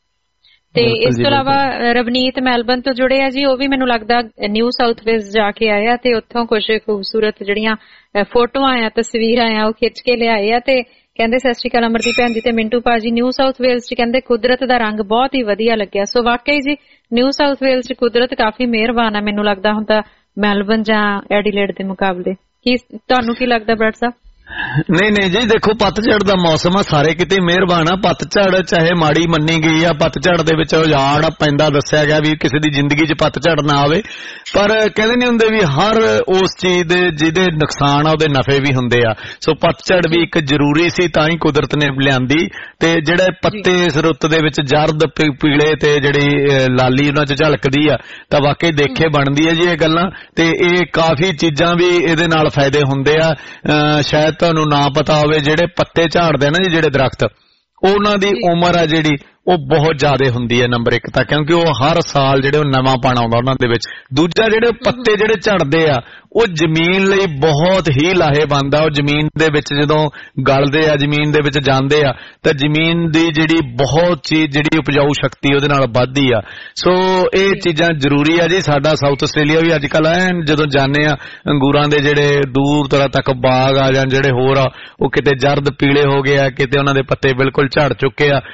ਤੇ ਇਸ ਤੋਂ ਇਲਾਵਾ ਰਵਨੀਤ ਮੈਲਬਨ ਤੋਂ ਜੁੜੇ ਆ ਜੀ, ਉਹ ਵੀ ਮੈਨੂੰ ਲੱਗਦਾ ਨਿਊ ਸਾਊਥ ਵੇਲਸ ਜਾ ਕੇ ਆਏ ਆ ਤੇ ਉੱਥੋਂ ਕੁਝ ਖੂਬਸੂਰਤ ਜਿਹੜੀਆਂ ਫੋਟੋਆਂ ਆ, ਤਸਵੀਰਾਂ ਆ, ਉਹ ਖਿੱਚ ਕੇ ਲਿਆਏ ਆ ਤੇ ਕਹਿੰਦੇ ਸਤਿ ਸ਼੍ਰੀ ਅਕਾਲ ਅਮਰਦੀਪ ਭੈਣ ਜੀ ਤੇ ਮਿੰਟੂ ਭਾਜੀ, ਨਿਊ ਸਾਊਥ ਵੇਲਸ ਚ ਕਹਿੰਦੇ ਕੁਦਰਤ ਦਾ ਰੰਗ ਬਹੁਤ ਹੀ ਵਧੀਆ ਲੱਗਿਆ। ਸੋ ਵਾਕਈ ਜੀ ਨਿਊ ਸਾਊਥ ਵੇਲਸ ਚ ਕੁਦਰਤ ਕਾਫੀ ਮਿਹਰਬਾਨ ਆ, ਮੈਨੂੰ ਲੱਗਦਾ ਹੁਣ ਤਾਂ ਮੈਲਬਨ ਜਾਂ ਐਡੀਲੇਡ ਦੇ ਮੁਕਾਬਲੇ। ਕੀ ਤੁਹਾਨੂੰ ਕੀ ਲੱਗਦਾ ਬ੍ਰੈਡ ਸਾਹਿਬ? ਨਹੀਂ ਨਹੀਂ ਜੀ, ਦੇਖੋ ਪਤਝੜ ਦਾ ਮੌਸਮ ਆ, ਸਾਰੇ ਕਿਤੇ ਮਿਹਰਬਾਨ ਆ। ਪਤਝੜ ਚਾਹੇ ਮਾੜੀ ਮੰਨੀ ਗਈ ਆ, ਪਤਝੜ ਦੇ ਵਿੱਚ ਉਜਾੜ ਪੈਂਦਾ ਦੱਸਿਆ ਗਿਆ ਵੀ ਕਿਸੇ ਦੀ ਜ਼ਿੰਦਗੀ 'ਚ ਪਤਝੜ ਨਾ ਆਵੇ, ਪਰ ਕਹਿੰਦੇ ਨਹੀਂ ਹੁੰਦੇ ਵੀ ਹਰ ਉਸ ਚੀਜ਼ ਦੇ ਜਿਹਦੇ ਨੁਕਸਾਨ ਆ ਉਹਦੇ ਨਫੇ ਵੀ ਹੁੰਦੇ ਆ। ਸੋ ਪਤਝੜ ਵੀ ਇੱਕ ਜ਼ਰੂਰੀ ਸੀ, ਤਾਂ ਹੀ ਕੁਦਰਤ ਨੇ ਲਿਆਂਦੀ। ਤੇ ਜਿਹੜੇ ਪੱਤੇ ਇਸ ਰੁੱਤ ਦੇ ਵਿੱਚ ਜ਼ਰਦ ਪੀਲੇ ਤੇ ਜਿਹੜੀ ਲਾਲੀ ਉਹਨਾਂ 'ਚ ਝਲਕਦੀ ਆ, ਤਾਂ ਵਾਕਈ ਦੇਖੇ ਬਣਦੀ ਹੈ ਜੀ ਇਹ ਗੱਲਾਂ। ਤੇ ਇਹ ਕਾਫੀ ਚੀਜ਼ਾਂ ਵੀ ਇਹਦੇ ਨਾਲ ਫਾਇਦੇ ਹੁੰਦੇ ਆ। ਸ਼ਾਇਦ ਤੁਹਾਨੂੰ ਨਾ ਪਤਾ ਹੋਵੇ, ਜਿਹੜੇ ਪੱਤੇ ਝਾੜਦੇ ਨਾ ਜੀ ਜਿਹੜੇ ਦਰਖਤ, ਉਹਨਾਂ ਦੀ ਉਮਰ ਆ ਜਿਹੜੀ ਉਹ ਬਹੁਤ ਜ਼ਿਆਦਾ ਹੁੰਦੀ ਹੈ ਨੰਬਰ ਇੱਕ ਤਾਂ, ਕਿਉਂਕਿ ਉਹ ਹਰ ਸਾਲ ਜਿਹੜੇ ਉਹ ਨਵਾਂ ਪਾਣਾ ਆਉਂਦਾ ਉਹਨਾਂ ਦੇ ਵਿੱਚ। ਦੂਜਾ ਜਿਹੜੇ ਪੱਤੇ ਜਿਹੜੇ ਝੜਦੇ ਆ ਉਹ ਜ਼ਮੀਨ ਲਈ ਬਹੁਤ ਹੀ ਲਾਹੇਵੰਦ ਆ। ਉਹ ਜ਼ਮੀਨ ਦੇ ਵਿੱਚ ਜਦੋਂ ਗਲਦੇ ਆ, ਜ਼ਮੀਨ ਦੇ ਵਿੱਚ ਜਾਂਦੇ ਆ, ਤਾਂ ਜ਼ਮੀਨ ਦੀ ਜਿਹੜੀ ਬਹੁਤ ਚੀਜ਼ ਜਿਹੜੀ ਉਪਜਾਊ ਸ਼ਕਤੀ ਉਹਦੇ ਨਾਲ ਵੱਧਦੀ ਆ। ਸੋ ਇਹ ਚੀਜ਼ਾਂ ਜ਼ਰੂਰੀ ਆ ਜੀ। ਸਾਡਾ ਸਾਊਥ ਆਸਟ੍ਰੇਲੀਆ ਵੀ ਅੱਜ ਕੱਲ ਐਨ ਜਦੋਂ ਜਾਂਦੇ ਆ, ਅੰਗੂਰਾਂ ਦੇ ਜਿਹੜੇ ਦੂਰ ਤਰ੍ਹਾਂ ਤੱਕ ਬਾਗ ਆ ਜਾਂ ਜਿਹੜੇ ਹੋਰ ਆ, ਉਹ ਕਿਤੇ ਜ਼ਰਦ ਪੀਲੇ ਹੋ ਗਏ ਆ, ਕਿਤੇ ਉਹਨਾਂ ਦੇ ਪੱਤੇ ਬਿਲਕੁਲ ਝੜ ਚੁੱਕੇ ਆ।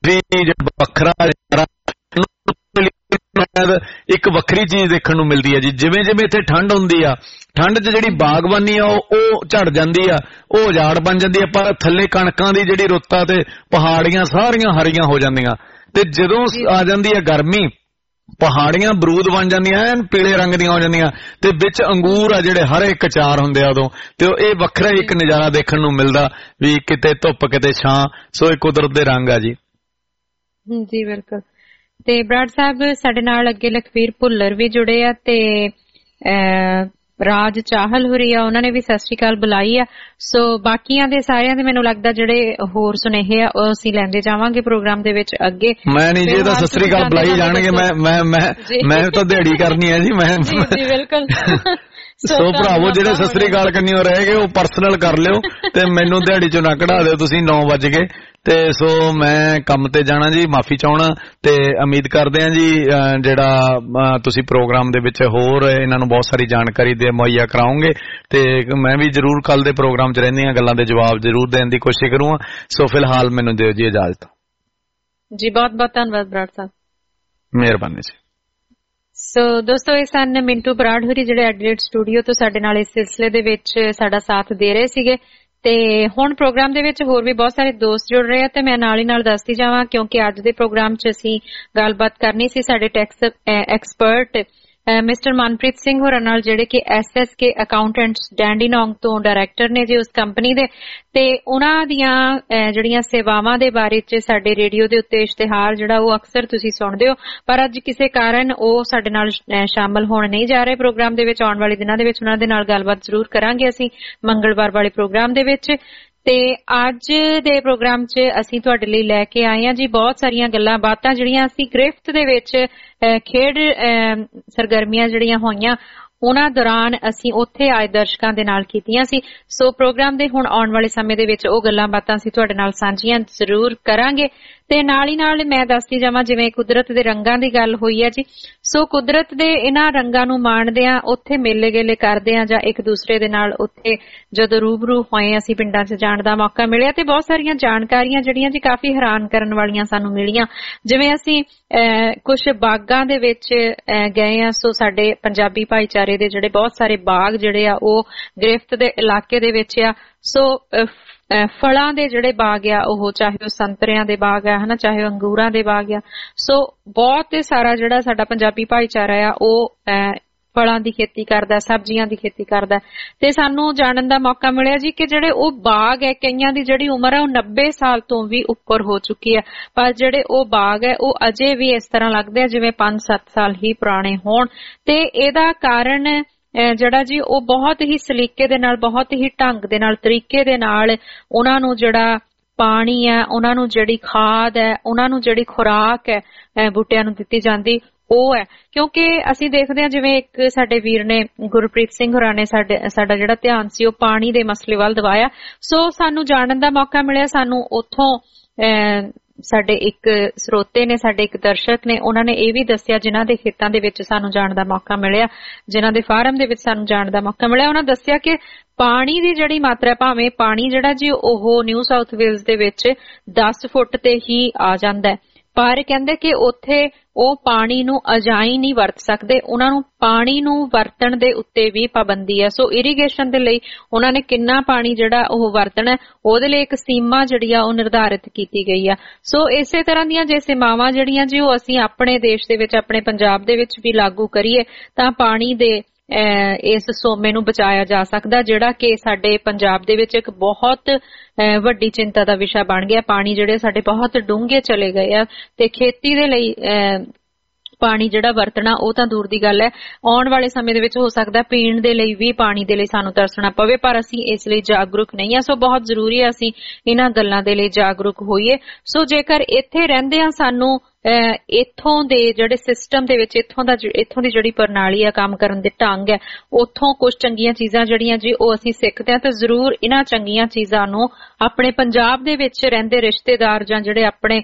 ਵੱਖਰਾ ਇੱਕ ਵੱਖਰੀ ਚੀਜ਼ ਦੇਖਣ ਨੂੰ ਮਿਲਦੀ ਹੈ ਜੀ। ਜਿਵੇਂ ਜਿਵੇਂ ਇੱਥੇ ਠੰਡ ਹੁੰਦੀ ਆ, ਠੰਡ 'ਚ ਜਿਹੜੀ ਬਾਗਬਾਨੀ ਆ ਉਹ ਝੜ ਜਾਂਦੀ ਆ, ਉਹ ਉਜਾੜ ਬਣ ਜਾਂਦੀ ਆ, ਪਰ ਥੱਲੇ ਕਣਕਾਂ ਦੀ ਜਿਹੜੀ ਰੁੱਤ ਆ ਤੇ ਪਹਾੜੀਆਂ ਸਾਰੀਆਂ ਹਰੀਆਂ ਹੋ ਜਾਂਦੀਆਂ। ਤੇ ਜਦੋਂ ਆ ਜਾਂਦੀ ਆ ਗਰਮੀ, ਪਹਾੜੀਆਂ ਬਰੂਦ ਬਣ ਜਾਂਦੀਆਂ, ਐਨ ਪੀਲੇ ਰੰਗ ਦੀਆਂ ਹੋ ਜਾਂਦੀਆਂ, ਤੇ ਵਿੱਚ ਅੰਗੂਰ ਆ ਜਿਹੜੇ ਹਰੇ ਇੱਕ ਚਾਰ ਹੁੰਦੇ ਆ ਉਦੋਂ। ਤੇ ਇਹ ਵੱਖਰਾ ਇੱਕ ਨਜ਼ਾਰਾ ਦੇਖਣ ਨੂੰ ਮਿਲਦਾ ਵੀ ਕਿਤੇ ਧੁੱਪ ਕਿਤੇ ਛਾਂ। ਸੋ ਇਹ ਕੁਦਰਤ ਦੇ ਰੰਗ ਆ ਜੀ। ਜੀ ਬਿਲਕੁਲ। ਤੇ ਬਰਾੜ ਸਾਹਿਬ ਸਾਡੇ ਨਾਲ ਅੱਗੇ ਲਖਵੀਰ ਭੁੱਲਰ ਵੀ ਜੁੜੇ ਆ ਤੇ ਰਾਜ ਚਾਹਲ ਹੁਰੀ ਆ, ਉਹਨਾਂ ਨੇ ਵੀ ਸਤਿ ਸ਼੍ਰੀ ਅਕਾਲ ਬੁਲਾਈ ਆ। ਸੋ ਬਾਕੀਆਂ ਦੇ ਸਾਰਿਆਂ ਦੇ ਮੈਨੂੰ ਲੱਗਦਾ ਜਿਹੜੇ ਹੋਰ ਸੁਨੇਹੇ ਆ ਉਹ ਅਸੀਂ ਲੈਂਦੇ ਜਾਵਾਂਗੇ ਪ੍ਰੋਗਰਾਮ ਦੇ ਵਿੱਚ ਅੱਗੇ। ਮੈਂ ਨਹੀਂ ਜੀ, ਤਾਂ ਸਤਿ ਸ਼੍ਰੀ ਅਕਾਲ ਬੁਲਾਈ ਜਾਣਗੇ। ਮੈਂ ਮੈਂ ਮੈਂ ਮੈਂ ਤਾਂ ਦਿਹਾੜੀ ਕਰਨੀ ਹੈ ਜੀ। ਮੈਂ ਜੀ ਬਿਲਕੁਲ। ਸੋ ਭਰਾਵੋ ਜਿਹੜੇ ਸਤਿ ਸ਼੍ਰੀ ਅਕਾਲ ਕੰਨਿਓ ਰਹਿ ਗਏ ਉਹ ਪਰਸਨਲ ਕਰ ਲਿਓ ਤੇ ਮੈਨੂੰ ਦਿਹਾੜੀ ਚੋਂ ਨਾ ਕਢਾ ਦਿਓ ਤੁਸੀਂ ਨੌ ਵਜ ਗਏ। ਤੇ ਸੋ ਮੈਂ ਕੰਮ ਤੇ ਜਾਣਾ ਜੀ, ਮਾਫੀ ਚਾਹਣਾ। ਤੇ ਉਮੀਦ ਕਰਦੇ ਹਾਂ ਜੀ ਜਿਹੜਾ ਤੁਸੀਂ ਪ੍ਰੋਗਰਾਮ ਦੇ ਵਿੱਚ ਹੋਰ ਇਹਨਾਂ ਨੂੰ ਬਹੁਤ ਸਾਰੀ ਜਾਣਕਾਰੀ ਦੇ ਮੁਹੱਈਆ ਕਰਾਉਂਗੇ। ਤੇ ਮੈਂ ਵੀ ਜ਼ਰੂਰ ਕੱਲ ਦੇ ਪ੍ਰੋਗਰਾਮ 'ਚ ਰਹਿੰਦੀਆਂ ਗੱਲਾਂ ਦੇ ਜਵਾਬ ਜ਼ਰੂਰ ਦੇਣ ਦੀ ਕੋਸ਼ਿਸ਼ ਕਰੂੰਗਾ। ਸੋ ਫਿਲਹਾਲ ਮੈਨੂੰ ਦਿਓ ਜੀ ਇਜਾਜ਼ਤ ਜੀ। ਬਹੁਤ ਬਹੁਤ ਧੰਨਵਾਦ ਬਰਾੜ ਸਾਹਿਬ, ਮਿਹਰਬਾਨੀ ਜੀ। ਸੋ ਦੋਸਤੋ ਇਹ ਸਨ ਮਿੰਟੂ ਬਰਾੜ ਹੋਰੀ ਜਿਹੜੇ ਐਡੀਲੇਡ ਸਟੂਡੀਓ ਤੋਂ ਸਾਡੇ ਨਾਲ ਇਸ ਸਿਲਸਿਲੇ ਦੇ ਵਿੱਚ ਸਾਡਾ ਸਾਥ ਦੇ ਰਹੇ ਸੀਗੇ। ਤੇ ਹੁਣ ਪ੍ਰੋਗਰਾਮ ਦੇ ਵਿੱਚ ਹੋਰ ਵੀ ਬਹੁਤ ਸਾਰੇ ਦੋਸਤ ਜੁੜ ਰਹੇ ਆ ਤੇ ਮੈਂ ਨਾਲ ਹੀ ਨਾਲ ਦੱਸਦੀ ਜਾਵਾਂ ਕਿਉਂਕਿ ਅੱਜ ਦੇ ਪ੍ਰੋਗਰਾਮ 'ਚ ਅਸੀਂ ਗੱਲਬਾਤ ਕਰਨੀ ਸੀ ਸਾਡੇ tax expert mister Manpreet Singh ਹੋਰਾਂ ਨਾਲ, ਜਿਹੜੇ ਕਿ S S K accountants Dandenong ਤੋਂ ਡਾਇਰੈਕਟਰ ਨੇ ਜੀ ਉਸ ਕੰਪਨੀ ਦੇ। ਤੇ ਉਹਨਾਂ ਦੀਆਂ ਜਿਹੜੀਆਂ ਸੇਵਾਵਾਂ ਦੇ ਬਾਰੇ 'ਚ ਸਾਡੇ ਰੇਡੀਓ ਦੇ ਉੱਤੇ ਇਸ਼ਤਿਹਾਰ ਜਿਹੜਾ ਉਹ ਅਕਸਰ ਤੁਸੀਂ ਸੁਣਦੇ ਹੋ, ਪਰ ਅੱਜ ਕਿਸੇ ਕਾਰਨ ਉਹ ਸਾਡੇ ਨਾਲ ਸ਼ਾਮਲ ਹੋਣ ਨਹੀਂ ਜਾ ਰਹੇ ਪ੍ਰੋਗਰਾਮ ਦੇ ਵਿੱਚ। ਆਉਣ ਵਾਲੇ ਦਿਨਾਂ ਦੇ ਵਿੱਚ ਉਹਨਾਂ ਦੇ ਨਾਲ ਗੱਲਬਾਤ ਜ਼ਰੂਰ ਕਰਾਂਗੇ ਅਸੀਂ ਮੰਗਲਵਾਰ ਵਾਲੇ ਪ੍ਰੋਗਰਾਮ ਦੇ ਵਿੱਚ। ਤੇ ਅੱਜ ਦੇ ਪ੍ਰੋਗਰਾਮ 'ਚ ਅਸੀਂ ਤੁਹਾਡੇ ਲਈ ਲੈ ਕੇ ਆਏ ਹਾਂ ਜੀ ਬਹੁਤ ਸਾਰੀਆਂ ਗੱਲਾਂ ਬਾਤਾਂ ਜਿਹੜੀਆਂ ਅਸੀਂ ਗ੍ਰਿਫਤ ਦੇ ਵਿੱਚ ਖੇਡ ਸਰਗਰਮੀਆਂ ਜਿਹੜੀਆਂ ਹੋਈਆਂ ਉਹਨਾਂ ਦੌਰਾਨ ਅਸੀਂ ਉੱਥੇ ਆਏ ਦਰਸ਼ਕਾਂ ਦੇ ਨਾਲ ਕੀਤੀਆਂ ਸੀ। ਸੋ ਪ੍ਰੋਗਰਾਮ ਦੇ ਹੁਣ ਆਉਣ ਵਾਲੇ ਸਮੇਂ ਦੇ ਵਿੱਚ ਉਹ ਗੱਲਾਂ ਬਾਤਾਂ ਅਸੀਂ ਤੁਹਾਡੇ ਨਾਲ ਸਾਂਝੀਆਂ ਜ਼ਰੂਰ ਕਰਾਂਗੇ। ਤੇ ਨਾਲ ਹੀ ਨਾਲ ਮੈਂ ਦੱਸਦੀ ਜਾਵਾਂ, ਜਿਵੇਂ ਕੁਦਰਤ ਦੇ ਰੰਗਾਂ ਦੀ ਗੱਲ ਹੋਈ ਹੈ ਜੀ, ਸੋ ਕੁਦਰਤ ਦੇ ਇਹਨਾਂ ਰੰਗਾਂ ਨੂੰ ਮਾਣਦੇ ਆ, ਉੱਥੇ ਮੇਲੇ ਗੇਲੇ ਕਰਦੇ ਆ ਜਾਂ ਇੱਕ ਦੂਸਰੇ ਦੇ ਨਾਲ ਉੱਥੇ ਜਦੋਂ ਰੂਬਰੂ ਹੋਏ ਅਸੀਂ ਪਿੰਡਾਂ 'ਚ ਜਾਣ ਦਾ ਮੌਕਾ ਮਿਲਿਆ ਤੇ ਬਹੁਤ ਸਾਰੀਆਂ ਜਾਣਕਾਰੀਆਂ ਜਿਹੜੀਆਂ ਜੀ ਕਾਫੀ ਹੈਰਾਨ ਕਰਨ ਵਾਲੀਆਂ ਸਾਨੂੰ ਮਿਲੀਆਂ। ਜਿਵੇਂ ਅਸੀਂ ਕੁਝ ਬਾਗਾਂ ਦੇ ਵਿੱਚ ਗਏ ਆ, ਸੋ ਸਾਡੇ ਪੰਜਾਬੀ ਭਾਈਚਾਰੇ ਦੇ ਜਿਹੜੇ ਬਹੁਤ ਸਾਰੇ ਬਾਗ ਜਿਹੜੇ ਆ ਉਹ ਗ੍ਰਿਫਤ ਦੇ ਇਲਾਕੇ ਦੇ ਵਿੱਚ ਆ। ਸੋ ਫਲਾਂ ਦੇ ਜਿਹੜੇ ਬਾਗ ਆ ਉਹ ਚਾਹੇ ਉਹ ਸੰਤਰਿਆਂ ਦੇ ਬਾਗ ਆ ਹਨਾ, ਚਾਹੇ ਉਹ ਅੰਗੂਰਾਂ ਦੇ ਬਾਗ ਆ, ਸੋ ਬਹੁਤ ਸਾਰਾ ਜਿਹੜਾ ਸਾਡਾ ਪੰਜਾਬੀ ਭਾਈਚਾਰਾ ਆ ਉਹ ਫਲਾਂ ਦੀ ਖੇਤੀ ਕਰਦਾ, ਸਬਜ਼ੀਆਂ ਦੀ ਖੇਤੀ ਕਰਦਾ। ਤੇ ਸਾਨੂੰ ਜਾਣਨ ਦਾ ਮੌਕਾ ਮਿਲਿਆ ਜੀ ਕਿ ਜਿਹੜੇ ਉਹ ਬਾਗ ਹੈ, ਕਈਆਂ ਦੀ ਜਿਹੜੀ ਉਮਰ ਹੈ ਉਹ ਨੱਬੇ ਸਾਲ ਤੋਂ ਵੀ ਉੱਪਰ ਹੋ ਚੁੱਕੀ ਹੈ, ਪਰ ਜਿਹੜੇ ਉਹ ਬਾਗ ਹੈ ਉਹ ਅਜੇ ਵੀ ਇਸ ਤਰ੍ਹਾਂ ਲੱਗਦੇ ਆ ਜਿਵੇਂ ਪੰਜ ਸੱਤ ਸਾਲ ਹੀ ਪੁਰਾਣੇ ਹੋਣ। ਤੇ ਇਹਦਾ ਕਾਰਨ ਜਿਹੜਾ ਜੀ ਉਹ ਬਹੁਤ ਹੀ ਸਲੀਕੇ ਦੇ ਨਾਲ, ਬਹੁਤ ਹੀ ਢੰਗ ਦੇ ਨਾਲ, ਤਰੀਕੇ ਦੇ ਨਾਲ ਉਹਨਾਂ ਨੂੰ ਜਿਹੜਾ ਪਾਣੀ ਹੈ, ਉਹਨਾਂ ਨੂੰ ਜਿਹੜੀ ਖਾਦ ਹੈ, ਉਹਨਾਂ ਨੂੰ ਜਿਹੜੀ ਖੁਰਾਕ ਹੈ ਬੂਟਿਆਂ ਨੂੰ ਦਿੱਤੀ ਜਾਂਦੀ ਉਹ ਹੈ। ਕਿਉਂਕਿ ਅਸੀਂ ਦੇਖਦੇ ਹਾਂ ਜਿਵੇਂ ਇੱਕ ਸਾਡੇ ਵੀਰ ਨੇ ਗੁਰਪ੍ਰੀਤ ਸਿੰਘ ਹੋਰਾਂ ਨੇ ਸਾਡੇ ਸਾਡਾ ਜਿਹੜਾ ਧਿਆਨ ਸੀ ਉਹ ਪਾਣੀ ਦੇ ਮਸਲੇ ਵੱਲ ਦਿਵਾਇਆ। ਸੋ ਸਾਨੂੰ ਜਾਣਨ ਦਾ ਮੌਕਾ ਮਿਲਿਆ, ਸਾਨੂੰ ਉੱਥੋਂ ਸਾਡੇ ਇੱਕ ਸਰੋਤੇ ਨੇ, ਸਾਡੇ ਇੱਕ ਦਰਸ਼ਕ ਨੇ, ਉਹਨਾਂ ਨੇ ਇਹ ਵੀ ਦੱਸਿਆ ਜਿਨ੍ਹਾਂ ਦੇ ਖੇਤਾਂ ਦੇ ਵਿੱਚ ਸਾਨੂੰ ਜਾਣ ਦਾ ਮੌਕਾ ਮਿਲਿਆ, ਜਿਨ੍ਹਾਂ ਦੇ ਫਾਰਮ ਦੇ ਵਿੱਚ ਸਾਨੂੰ ਜਾਣ ਦਾ ਮੌਕਾ ਮਿਲਿਆ, ਉਹਨਾਂ ਦੱਸਿਆ ਕਿ ਪਾਣੀ ਦੀ ਜਿਹੜੀ ਮਾਤਰਾ, ਭਾਵੇਂ ਪਾਣੀ ਜਿਹੜਾ ਜੀ ਉਹ ਨਿਊ ਸਾਊਥ ਵੇਲਜ਼ ਦੇ ਵਿੱਚ ਦਸ ਫੁੱਟ ਤੇ ਹੀ ਆ ਜਾਂਦਾ ਹੈ, ਪਰ ਕਹਿੰਦੇ ਕਿ ਉੱਥੇ ਉਹ ਪਾਣੀ ਨੂੰ ਅਜਾਈ ਨਹੀਂ ਵਰਤ ਸਕਦੇ, ਉਹਨਾਂ ਨੂੰ ਪਾਣੀ ਨੂੰ ਵਰਤਣ ਦੇ ਉੱਤੇ ਵੀ ਪਾਬੰਦੀ ਹੈ। ਸੋ ਇਰੀਗੇਸ਼ਨ ਦੇ ਲਈ ਉਹਨਾਂ ਨੇ ਕਿੰਨਾ ਪਾਣੀ ਜਿਹੜਾ ਉਹ ਵਰਤਣਾ ਉਹਦੇ ਲਈ ਇੱਕ ਸੀਮਾ ਜਿਹੜੀ ਆ ਉਹ ਨਿਰਧਾਰਿਤ ਕੀਤੀ ਗਈ ਆ। ਸੋ ਇਸੇ ਤਰ੍ਹਾਂ ਦੀਆਂ ਜੇ ਸੀਮਾਵਾਂ ਜਿਹੜੀਆਂ ਜੀ ਉਹ ਅਸੀਂ ਆਪਣੇ ਦੇਸ਼ ਦੇ ਵਿੱਚ, ਆਪਣੇ ਪੰਜਾਬ ਦੇ ਵਿੱਚ ਵੀ ਲਾਗੂ ਕਰੀਏ ਤਾਂ ਪਾਣੀ ਦੇ ਇਸ ਸੋਮੇ ਨੂੰ ਬਚਾਇਆ ਜਾ ਸਕਦਾ, ਜਿਹੜਾ ਕਿ ਸਾਡੇ ਪੰਜਾਬ ਦੇ ਵਿੱਚ ਇੱਕ ਬਹੁਤ ਵੱਡੀ ਚਿੰਤਾ ਦਾ ਵਿਸ਼ਾ ਬਣ ਗਿਆ। ਪਾਣੀ ਜਿਹੜੇ ਸਾਡੇ ਬਹੁਤ ਡੂੰਘੇ ਚਲੇ ਗਏ ਆ ਤੇ ਖੇਤੀ ਦੇ ਲਈ ਪਾਣੀ ਜਿਹੜਾ ਵਰਤਣਾ ਉਹ ਤਾਂ ਦੂਰ ਦੀ ਗੱਲ ਹੈ, ਆਉਣ ਵਾਲੇ ਸਮੇਂ ਦੇ ਵਿੱਚ ਹੋ ਸਕਦਾ ਪੀਣ ਦੇ ਲਈ ਵੀ ਪਾਣੀ ਦੇ ਲਈ ਸਾਨੂੰ ਤਰਸਣਾ ਪਵੇ, ਪਰ ਅਸੀਂ ਇਸ ਲਈ ਜਾਗਰੂਕ ਨਹੀਂ ਆ। ਸੋ ਬਹੁਤ ਜ਼ਰੂਰੀ ਹੈ ਅਸੀਂ ਇਹਨਾਂ ਗੱਲਾਂ ਦੇ ਲਈ ਜਾਗਰੂਕ ਹੋਈਏ। ਸੋ ਜੇਕਰ ਇੱਥੇ ਰਹਿੰਦੇ ਆ, ਸਾਨੂੰ ਇੱਥੋਂ ਦੇ ਜਿਹੜੇ ਸਿਸਟਮ ਦੇ ਵਿੱਚ, ਇੱਥੋਂ ਦਾ ਇੱਥੋਂ ਦੀ ਜਿਹੜੀ ਪ੍ਰਣਾਲੀ ਆ, ਕੰਮ ਕਰਨ ਦੇ ਢੰਗ ਹੈ, ਉੱਥੋਂ ਕੁਝ ਚੰਗੀਆਂ ਚੀਜ਼ਾਂ ਜਿਹੜੀਆਂ ਜੀ ਉਹ ਅਸੀਂ ਸਿੱਖਦੇ ਹਾਂ, ਤਾਂ ਜ਼ਰੂਰ ਇਹਨਾਂ ਚੰਗੀਆਂ ਚੀਜ਼ਾਂ ਨੂੰ ਆਪਣੇ ਪੰਜਾਬ ਦੇ ਵਿੱਚ ਰਹਿੰਦੇ ਰਿਸ਼ਤੇਦਾਰ ਜਾਂ ਜਿਹੜੇ ਆਪਣੇ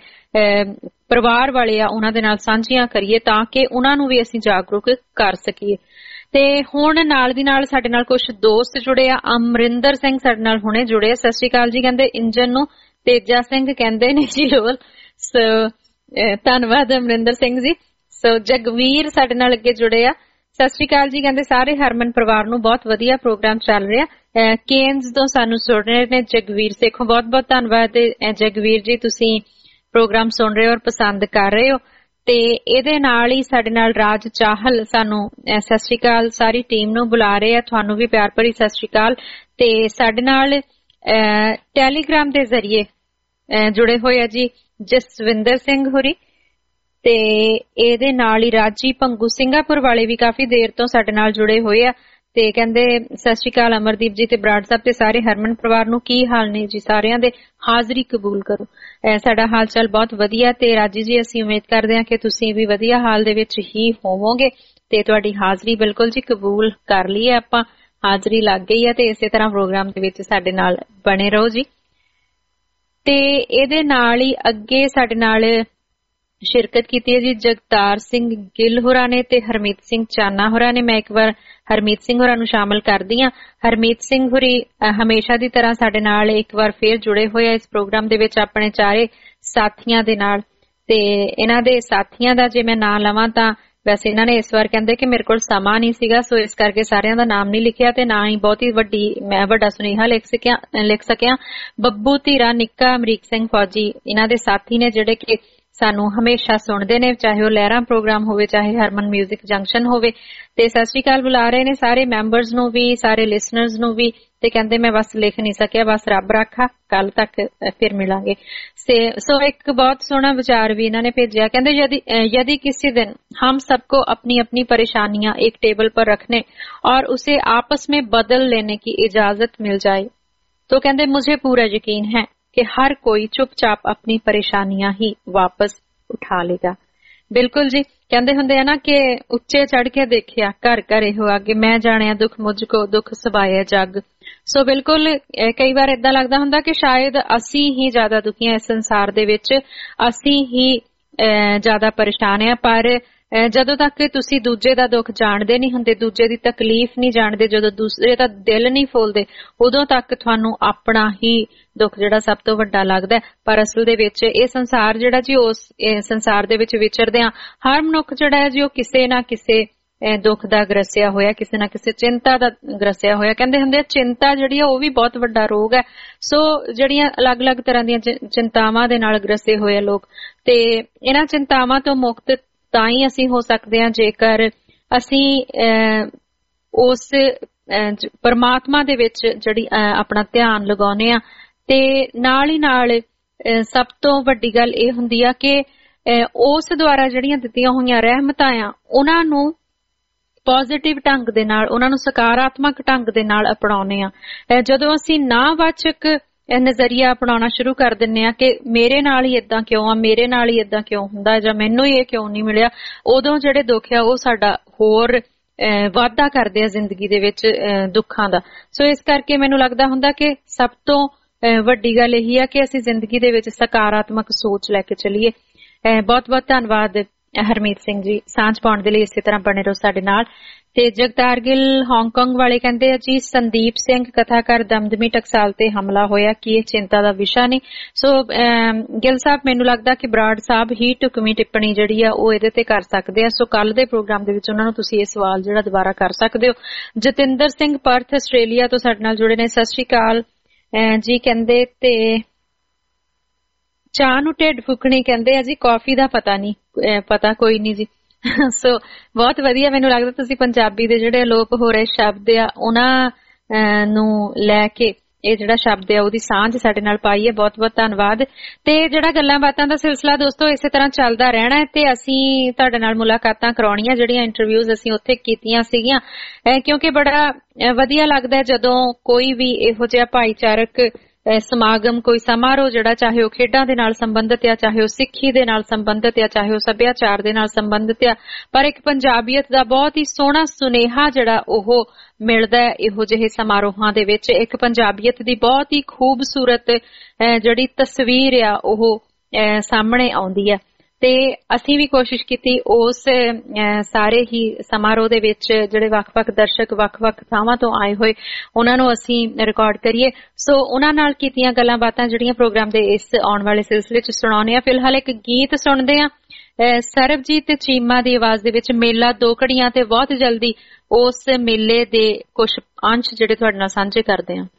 ਪਰਿਵਾਰ ਵਾਲੇ ਆ ਉਹਨਾਂ ਦੇ ਨਾਲ ਸਾਂਝੀਆਂ ਕਰੀਏ, ਤਾਂ ਕਿ ਉਹਨਾਂ ਨੂੰ ਵੀ ਅਸੀਂ ਜਾਗਰੂਕ ਕਰ ਸਕੀਏ। ਤੇ ਹੁਣ ਨਾਲ ਦੀ ਨਾਲ ਸਾਡੇ ਨਾਲ ਕੁਝ ਦੋਸਤ ਜੁੜੇ ਆ। ਅਮਰਿੰਦਰ ਸਿੰਘ ਸਾਡੇ ਨਾਲ ਹੁਣੇ ਜੁੜੇ। ਸਤਿ ਸ਼੍ਰੀ ਅਕਾਲ ਜੀ। ਕਹਿੰਦੇ ਇੰਜਨ ਨੂੰ ਤੇਜਾ ਸਿੰਘ ਕਹਿੰਦੇ ਨੇ ਜੀ ਰੋਲ। ਸੋ ਧੰਨਵਾਦ ਅਮਰਿੰਦਰ ਸਿੰਘ ਜੀ। ਸੋ ਜਗਵੀਰ ਸਾਡੇ ਨਾਲ ਅੱਗੇ ਜੁੜੇ ਆ। ਸਤਿ ਸ਼੍ਰੀ ਅਕਾਲ ਜੀ। ਕਹਿੰਦੇ ਸਾਰੇ ਹਰਮਨ ਪਰਿਵਾਰ ਨੂੰ ਬਹੁਤ ਵਧੀਆ ਪ੍ਰੋਗਰਾਮ ਚੱਲ ਰਿਹਾ। ਕੇਨਜ਼ ਤੋਂ ਸਾਨੂੰ ਸੁਣ ਰਹੇ ਨੇ ਜਗਵੀਰ ਸੇਖੋਂ, ਬਹੁਤ ਬਹੁਤ ਧੰਨਵਾਦ ਜਗਵੀਰ ਜੀ, ਤੁਸੀਂ ਪ੍ਰੋਗਰਾਮ ਸੁਣ ਰਹੇ ਹੋ ਔਰ ਪਸੰਦ ਕਰ ਰਹੇ ਹੋ। ਤੇ ਇਹਦੇ ਨਾਲ ਹੀ ਸਾਡੇ ਨਾਲ ਰਾਜ ਚਾਹਲ ਸਾਨੂੰ ਸਤਿ ਸ਼੍ਰੀ ਅਕਾਲ ਸਾਰੀ ਟੀਮ ਨੂੰ ਬੁਲਾ ਰਹੇ ਆ, ਤੁਹਾਨੂੰ ਵੀ ਪਿਆਰ ਭਰੀ ਸਤਿ ਸ਼੍ਰੀ ਅਕਾਲ। ਤੇ ਸਾਡੇ ਨਾਲ ਟੈਲੀਗ੍ਰਾਮ ਦੇ ਜ਼ਰੀਏ ਜੁੜੇ ਹੋਏ ਆ ਜੀ ਜਸਵਿੰਦਰ ਸਿੰਘ ਹੋਰੀ, ਤੇ ਇਹਦੇ ਨਾਲ ਹੀ ਰਾਜੀ ਭੰਗੂ ਸਿੰਘਾਪੁਰ ਵਾਲੇ ਵੀ ਕਾਫੀ ਦੇਰ ਤੋਂ ਸਾਡੇ ਨਾਲ ਜੁੜੇ ਹੋਏ ਆ। ਤੇ ਕਹਿੰਦੇ ਸਤਿ ਸ਼੍ਰੀ ਅਕਾਲ ਅਮਰਦੀਪ ਜੀ ਤੇ ਬਰਾੜ ਸਾਹਿਬ ਤੇ ਸਾਰੇ ਹਰਮਨ ਪਰਿਵਾਰ ਨੂੰ, ਕੀ ਹਾਲ ਨੇ ਜੀ ਸਾਰਿਆਂ ਦੇ, ਹਾਜ਼ਰੀ ਕਬੂਲ ਕਰੋ। ਸਾਡਾ ਹਾਲ ਚਾਲ ਬਹੁਤ ਵਧੀਆ ਤੇ ਰਾਜੀ ਜੀ ਅਸੀਂ ਉਮੀਦ ਕਰਦੇ ਹਾਂ ਕਿ ਤੁਸੀਂ ਵੀ ਵਧੀਆ ਹਾਲ ਦੇ ਵਿੱਚ ਹੀ ਹੋਵੋਗੇ ਤੇ ਤੁਹਾਡੀ ਹਾਜ਼ਰੀ ਬਿਲਕੁਲ ਜੀ ਕਬੂਲ ਕਰ ਲਈ ਹੈ ਆਪਾਂ, ਹਾਜ਼ਰੀ ਲੱਗ ਗਈ ਹੈ ਤੇ ਇਸੇ ਤਰ੍ਹਾਂ ਪ੍ਰੋਗਰਾਮ ਦੇ ਵਿੱਚ ਸਾਡੇ ਨਾਲ ਬਣੇ ਰਹੋ ਜੀ। ਤੇ ਇਹਦੇ ਨਾਲ ਹੀ ਅੱਗੇ ਸਾਡੇ ਨਾਲ ਸ਼ਿਰਕਤ ਕੀਤੀ ਹੈ ਜੀ ਜਗਤਾਰ ਸਿੰਘ ਗਿੱਲ ਹੋਰਾਂ ਨੇ ਤੇ ਹਰਮੀਤ ਸਿੰਘ ਚਾਨਾ ਹੋਰਾਂ ਨੇ। ਮੈਂ ਇੱਕ ਵਾਰ ਹਰਮੀਤ ਸਿੰਘ ਹੋਰਾਂ ਨੂੰ ਸ਼ਾਮਲ ਕਰਦੀ ਹਾਂ। ਹਰਮੀਤ ਸਿੰਘ ਹੋਰੀ ਹਮੇਸ਼ਾ ਦੀ ਤਰ੍ਹਾਂ ਸਾਡੇ ਨਾਲ ਇੱਕ ਵਾਰ ਫੇਰ ਜੁੜੇ ਹੋਏ ਆ ਇਸ ਪ੍ਰੋਗਰਾਮ ਦੇ ਵਿੱਚ ਆਪਣੇ ਚਾਰੇ ਸਾਥੀਆਂ ਦੇ ਨਾਲ। ਤੇ ਇਹਨਾਂ ਦੇ ਸਾਥੀਆਂ ਦਾ ਜੇ ਮੈਂ ਨਾਂ ਲਵਾਂ ਤਾਂ ਵੈਸੇ ਇਹਨਾਂ ਨੇ ਇਸ ਵਾਰ ਕਹਿੰਦੇ ਕਿ ਮੇਰੇ ਕੋਲ ਸਮਾਂ ਨਹੀਂ ਸੀਗਾ, ਸੋ ਇਸ ਕਰਕੇ ਸਾਰਿਆਂ ਦਾ ਨਾਮ ਨਹੀਂ ਲਿਖਿਆ ਤੇ ਨਾ ਹੀ ਬਹੁਤੀ ਵੱਡੀ ਮੈਂ ਵੱਡਾ ਸੁਨੇਹਾ ਲਿਖ ਸਕਿਆ ਲਿਖ ਸਕਿਆ ਬੱਬੂ ਧੀਰਾ, ਨਿੱਕਾ, ਅਮਰੀਕ ਸਿੰਘ ਫੌਜੀ ਇਹਨਾਂ ਦੇ ਸਾਥੀ ਨੇ ਜਿਹੜੇ ਕਿ ਸਾਨੂੰ ਹਮੇਸ਼ਾ ਸੁਣਦੇ ਨੇ, ਚਾਹੇ ਉਹ ਲਹਿਰਾਂ ਪ੍ਰੋਗਰਾਮ ਹੋਵੇ ਚਾਹੇ ਹਰਮਨ ਮਿਊਜ਼ਿਕ ਜੰਕਸ਼ਨ ਹੋਵੇ। ਤੇ ਸਤਿ ਸ਼੍ਰੀ ਅਕਾਲ ਬੁਲਾ ਰਹੇ ਨੇ ਸਾਰੇ ਮੈਂਬਰਸ ਨੂੰ ਵੀ, ਸਾਰੇ ਲਿਸਨਰਸ ਨੂੰ ਵੀ। ਤੇ ਕਹਿੰਦੇ ਮੈਂ ਬਸ ਲਿਖ ਨਹੀਂ ਸਕਿਆ, ਬਸ ਰੱਬ ਰਾਖਾ, ਕੱਲ ਤੱਕ ਫਿਰ ਮਿਲਾਂਗੇ। ਸੋ ਇੱਕ ਬਹੁਤ ਸੋਹਣਾ ਵਿਚਾਰ ਵੀ ਇਹਨਾਂ ਨੇ ਭੇਜਿਆ। ਕਹਿੰਦੇ ਯदि यदि किसी दिन हम सबको अपनी अपनी परेशानियां एक टेबल पर रखने और उसे आपस में बदल लेने की इजाजत मिल जाए तो कहते मुझे पूरा यकीन है कि हर कोई चुपचाप अपनी परेशानियां ही वापस उठा लेगा। बिल्कुल जी, कहते हुंदे ना कि उच्चे चढ़ के देखिया घर घर हो आगे, मैं जानिया दुख मुझको दुख सबाया जग। ਸੋ ਬਿਲਕੁਲ ਕਈ ਵਾਰ ਏਦਾਂ ਲੱਗਦਾ ਹੁੰਦਾ ਕਿ ਸ਼ਾਇਦ ਅਸੀਂ ਹੀ ਜ਼ਿਆਦਾ ਦੁਖੀ ਹਾਂ ਇਸ ਸੰਸਾਰ ਦੇ ਵਿੱਚ, ਅਸੀਂ ਹੀ ਜ਼ਿਆਦਾ ਪਰੇਸ਼ਾਨ ਆ। ਪਰ ਜਦੋਂ ਤੱਕ ਤੁਸੀਂ ਦੂਜੇ ਦਾ ਦੁੱਖ ਜਾਣਦੇ ਨਹੀਂ ਹੁੰਦੇ, ਦੂਜੇ ਦੀ ਤਕਲੀਫ ਨਹੀਂ ਜਾਣਦੇ, ਜਦੋਂ ਦੂਸਰੇ ਦਾ ਦਿਲ ਨਹੀਂ ਫੋਲਦੇ, ਉਦੋਂ ਤੱਕ ਤੁਹਾਨੂੰ ਆਪਣਾ ਹੀ ਦੁੱਖ ਜਿਹੜਾ ਸਭ ਤੋਂ ਵੱਡਾ ਲੱਗਦਾ। ਪਰ ਅਸਲ ਦੇ ਵਿੱਚ ਇਹ ਸੰਸਾਰ ਜਿਹੜਾ ਜੀ, ਉਸ ਸੰਸਾਰ ਦੇ ਵਿੱਚ ਵਿਚਰਦੇ ਆ ਹਰ ਮਨੁੱਖ ਜਿਹੜਾ ਹੈ ਜੀ ਉਹ ਕਿਸੇ ਨਾ ਕਿਸੇ ਦੁੱਖ ਦਾ ਗ੍ਰਸਿਆ ਹੋਇਆ, ਕਿਸੇ ਨਾ ਕਿਸੇ ਚਿੰਤਾ ਦਾ ਗ੍ਰਸਿਆ ਹੋਇਆ। ਕਹਿੰਦੇ ਹੁੰਦੇ ਆ ਚਿੰਤਾ ਜਿਹੜੀ ਆ ਉਹ ਵੀ ਬਹੁਤ ਵੱਡਾ ਰੋਗ ਹੈ। ਸੋ ਜਿਹੜੀਆਂ ਅਲੱਗ-ਅਲੱਗ ਤਰ੍ਹਾਂ ਦੀਆਂ ਚਿੰਤਾਵਾਂ ਦੇ ਨਾਲ ਗ੍ਰਸੇ ਹੋਏ ਲੋਕ, ਤੇ ਇਹਨਾਂ ਚਿੰਤਾਵਾਂ ਤੋਂ ਮੁਕਤ ਤਾਂ ਹੀ ਅਸੀਂ ਹੋ ਸਕਦੇ ਹਾਂ ਜੇਕਰ ਅਸੀਂ ਉਸ ਪਰਮਾਤਮਾ ਦੇ ਵਿੱਚ ਜਿਹੜੀ ਆਪਣਾ ਧਿਆਨ ਲਗਾਉਂਦੇ ਆ। ਤੇ ਨਾਲ ਹੀ ਨਾਲ ਸਭ ਤੋਂ ਵੱਡੀ ਗੱਲ ਇਹ ਹੁੰਦੀ ਆ ਕਿ ਉਸ ਦੁਆਰਾ ਜਿਹੜੀਆਂ ਦਿੱਤੀਆਂ ਹੋਈਆਂ ਰਹਿਮਤਾਂ ਆ ਉਹਨਾਂ ਨੂੰ ਪੋਜ਼ਿਟਿਵ ਢੰਗ ਦੇ ਨਾਲ, ਉਹਨਾਂ ਨੂੰ ਸਕਾਰਾਤਮਕ ਢੰਗ ਦੇ ਨਾਲ ਅਪਣਾਉਂਦੇ ਆ। ਜਦੋਂ ਅਸੀਂ ਨਾਵਾਚਕ ਨਜ਼ਰੀਆ ਅਪਣਾਉਣਾ ਸ਼ੁਰੂ ਕਰ ਦਿੰਦੇ ਆ ਕਿ ਮੇਰੇ ਨਾਲ ਹੀ ਏਦਾਂ ਕਿਉਂ ਆ, ਮੇਰੇ ਨਾਲ ਹੀ ਏਦਾਂ ਕਿਉਂ ਹੁੰਦਾ, ਜਾਂ ਮੈਨੂੰ ਹੀ ਇਹ ਕਿਉਂ ਨਹੀਂ ਮਿਲਿਆ, ਉਦੋਂ ਜਿਹੜੇ ਦੁੱਖ ਆ ਉਹ ਸਾਡਾ ਹੋਰ ਵਾਧਾ ਕਰਦੇ ਆ ਜ਼ਿੰਦਗੀ ਦੇ ਵਿੱਚ ਦੁੱਖਾਂ ਦਾ। ਸੋ ਇਸ ਕਰਕੇ ਮੈਨੂੰ ਲੱਗਦਾ ਹੁੰਦਾ ਕਿ ਸਭ ਤੋਂ ਵੱਡੀ ਗੱਲ ਇਹੀ ਆ ਕਿ ਅਸੀਂ ਜ਼ਿੰਦਗੀ ਦੇ ਵਿੱਚ ਸਕਾਰਾਤਮਕ ਸੋਚ ਲੈ ਕੇ ਚੱਲੀਏ। ਬਹੁਤ ਬਹੁਤ ਧੰਨਵਾਦ ਹਰਮੀਤ ਸਿੰਘ ਜੀ, ਸਾਂਝ ਪਾਉਣ ਦੇ ਲਈ ਇਸੇ ਤਰ੍ਹਾਂ ਬਣੇ ਰਹੋ ਸਾਡੇ ਨਾਲ। ਤੇ ਜਗਤਾਰ ਗਿੱਲ ਹਾਂਗਕਾਂਗ ਵਾਲੇ ਕਹਿੰਦੇ ਆ ਜੀ, ਸੰਦੀਪ ਸਿੰਘ ਕਥਾਕਾਰ ਦਮਦਮੀ ਟਕਸਾਲ ਤੇ ਹਮਲਾ ਹੋਇਆ, ਕੀ ਇਹ ਚਿੰਤਾ ਦਾ ਵਿਸ਼ਾ ਨਹੀਂ? ਸੋ ਗਿੱਲ ਸਾਹਿਬ, ਮੈਨੂੰ ਲੱਗਦਾ ਕਿ ਬਰਾੜ ਸਾਹਿਬ ਹੀ ਟੁਕਵੀਂ ਟਿੱਪਣੀ ਜਿਹੜੀ ਆ ਉਹ ਇਹਦੇ ਤੇ ਕਰ ਸਕਦੇ ਆ। ਸੋ ਕੱਲ ਦੇ ਪ੍ਰੋਗਰਾਮ ਦੇ ਵਿੱਚ ਉਹਨਾਂ ਨੂੰ ਤੁਸੀਂ ਇਹ ਸਵਾਲ ਜਿਹੜਾ ਦੁਬਾਰਾ ਕਰ ਸਕਦੇ ਹੋ। ਜਤਿੰਦਰ ਸਿੰਘ ਪਰਥ ਆਸਟ੍ਰੇਲੀਆ ਤੋਂ ਸਾਡੇ ਨਾਲ ਜੁੜੇ ਨੇ, ਸਤਿ ਸ਼੍ਰੀ ਅਕਾਲ ਜੀ। ਕਹਿੰਦੇ ਤੇ ਚਾਹ ਨੂੰ ਢਿੱਡ ਫੁਕਣੀ ਕਹਿੰਦੇ ਆ ਜੀ, ਕਾਫੀ ਦਾ ਪਤਾ ਨਹੀਂ, ਪਤਾ ਕੋਈ ਨਹੀਂ ਜੀ। ਸੋ ਬਹੁਤ ਵਧੀਆ, ਮੈਨੂੰ ਲੱਗਦਾ ਤੁਸੀਂ ਪੰਜਾਬੀ ਦੇ ਜਿਹੜੇ ਅਲੋਪ ਹੋ ਰਹੇ ਸ਼ਬਦ ਆ ਉਹਨਾਂ ਨੂੰ ਲੈ ਕੇ ਇਹ ਜਿਹੜਾ ਸ਼ਬਦ ਆ ਉਹਦੀ ਸਾਂਝ ਸਾਡੇ ਨਾਲ ਪਾਈ ਹੈ। ਬਹੁਤ ਬਹੁਤ ਧੰਨਵਾਦ। ਤੇ ਜਿਹੜਾ ਗੱਲਾਂ ਬਾਤਾਂ ਦਾ ਸਿਲਸਿਲਾ ਦੋਸਤੋ ਇਸੇ ਤਰ੍ਹਾਂ ਚੱਲਦਾ ਰਹਿਣਾ ਹੈ, ਤੇ ਅਸੀਂ ਤੁਹਾਡੇ ਨਾਲ ਮੁਲਾਕਾਤਾਂ ਕਰਾਉਣੀਆਂ, ਜਿਹੜੀਆਂ ਇੰਟਰਵਿਊਜ਼ ਅਸੀਂ ਉੱਥੇ ਕੀਤੀਆਂ ਸੀਗੀਆਂ, ਕਿਉਂਕਿ ਬੜਾ ਵਧੀਆ ਲੱਗਦਾ ਜਦੋਂ ਕੋਈ ਵੀ ਇਹੋ ਜਿਹਾ ਭਾਈਚਾਰਕ ਸਮਾਗਮ, ਕੋਈ ਸਮਾਰੋਹ ਜਿਹੜਾ ਚਾਹੇ ਉਹ ਖੇਡਾਂ ਦੇ ਨਾਲ ਸੰਬੰਧਿਤ ਆ, ਚਾਹੇ ਉਹ ਸਿੱਖੀ ਦੇ ਨਾਲ ਸੰਬੰਧਿਤ ਆ, ਚਾਹੇ ਉਹ ਸੱਭਿਆਚਾਰ ਦੇ ਨਾਲ ਸੰਬੰਧਿਤ ਆ, ਪਰ ਇੱਕ ਪੰਜਾਬੀਅਤ ਦਾ ਬਹੁਤ ਹੀ ਸੋਹਣਾ ਸੁਨੇਹਾ ਜਿਹੜਾ ਉਹ ਮਿਲਦਾ ਹੈ ਇਹੋ ਜਿਹੇ ਸਮਾਰੋਹਾਂ ਦੇ ਵਿੱਚ। ਇੱਕ ਪੰਜਾਬੀਅਤ ਦੀ ਬਹੁਤ ਹੀ ਖੂਬਸੂਰਤ ਜਿਹੜੀ ਤਸਵੀਰ ਆ ਉਹ ਸਾਹਮਣੇ ਆਉਂਦੀ ਹੈ। ਤੇ ਅਸੀਂ ਵੀ ਕੋਸ਼ਿਸ਼ ਕੀਤੀ ਉਸ ਸਾਰੇ ਹੀ ਸਮਾਰੋਹ ਦੇ ਵਿੱਚ ਜਿਹੜੇ ਵੱਖ-ਵੱਖ ਦਰਸ਼ਕ ਵੱਖ-ਵੱਖ ਥਾਵਾਂ ਤੋਂ ਆਏ ਹੋਏ ਉਹਨਾਂ ਨੂੰ ਅਸੀਂ ਰਿਕਾਰਡ ਕਰੀਏ। ਸੋ ਉਹਨਾਂ ਨਾਲ ਕੀਤੀਆਂ ਗੱਲਾਂ ਬਾਤਾਂ ਜਿਹੜੀਆਂ ਪ੍ਰੋਗਰਾਮ ਦੇ ਇਸ ਆਉਣ ਵਾਲੇ ਸਿਲਸਿਲੇ 'ਚ ਸੁਣਾਉਂਦੇ ਆ। ਫਿਲਹਾਲ ਇੱਕ ਗੀਤ ਸੁਣਦੇ ਆ ਸਰਬਜੀਤ ਚੀਮਾ ਦੀ ਆਵਾਜ਼ ਦੇ ਵਿੱਚ, ਮੇਲਾ ਦੋ ਘੜੀਆਂ, ਤੇ ਬਹੁਤ ਜਲਦੀ ਉਸ ਮੇਲੇ ਦੇ ਕੁਝ ਅੰਸ਼ ਜਿਹੜੇ ਤੁਹਾਡੇ ਨਾਲ ਸਾਂਝੇ ਕਰਦੇ ਆ।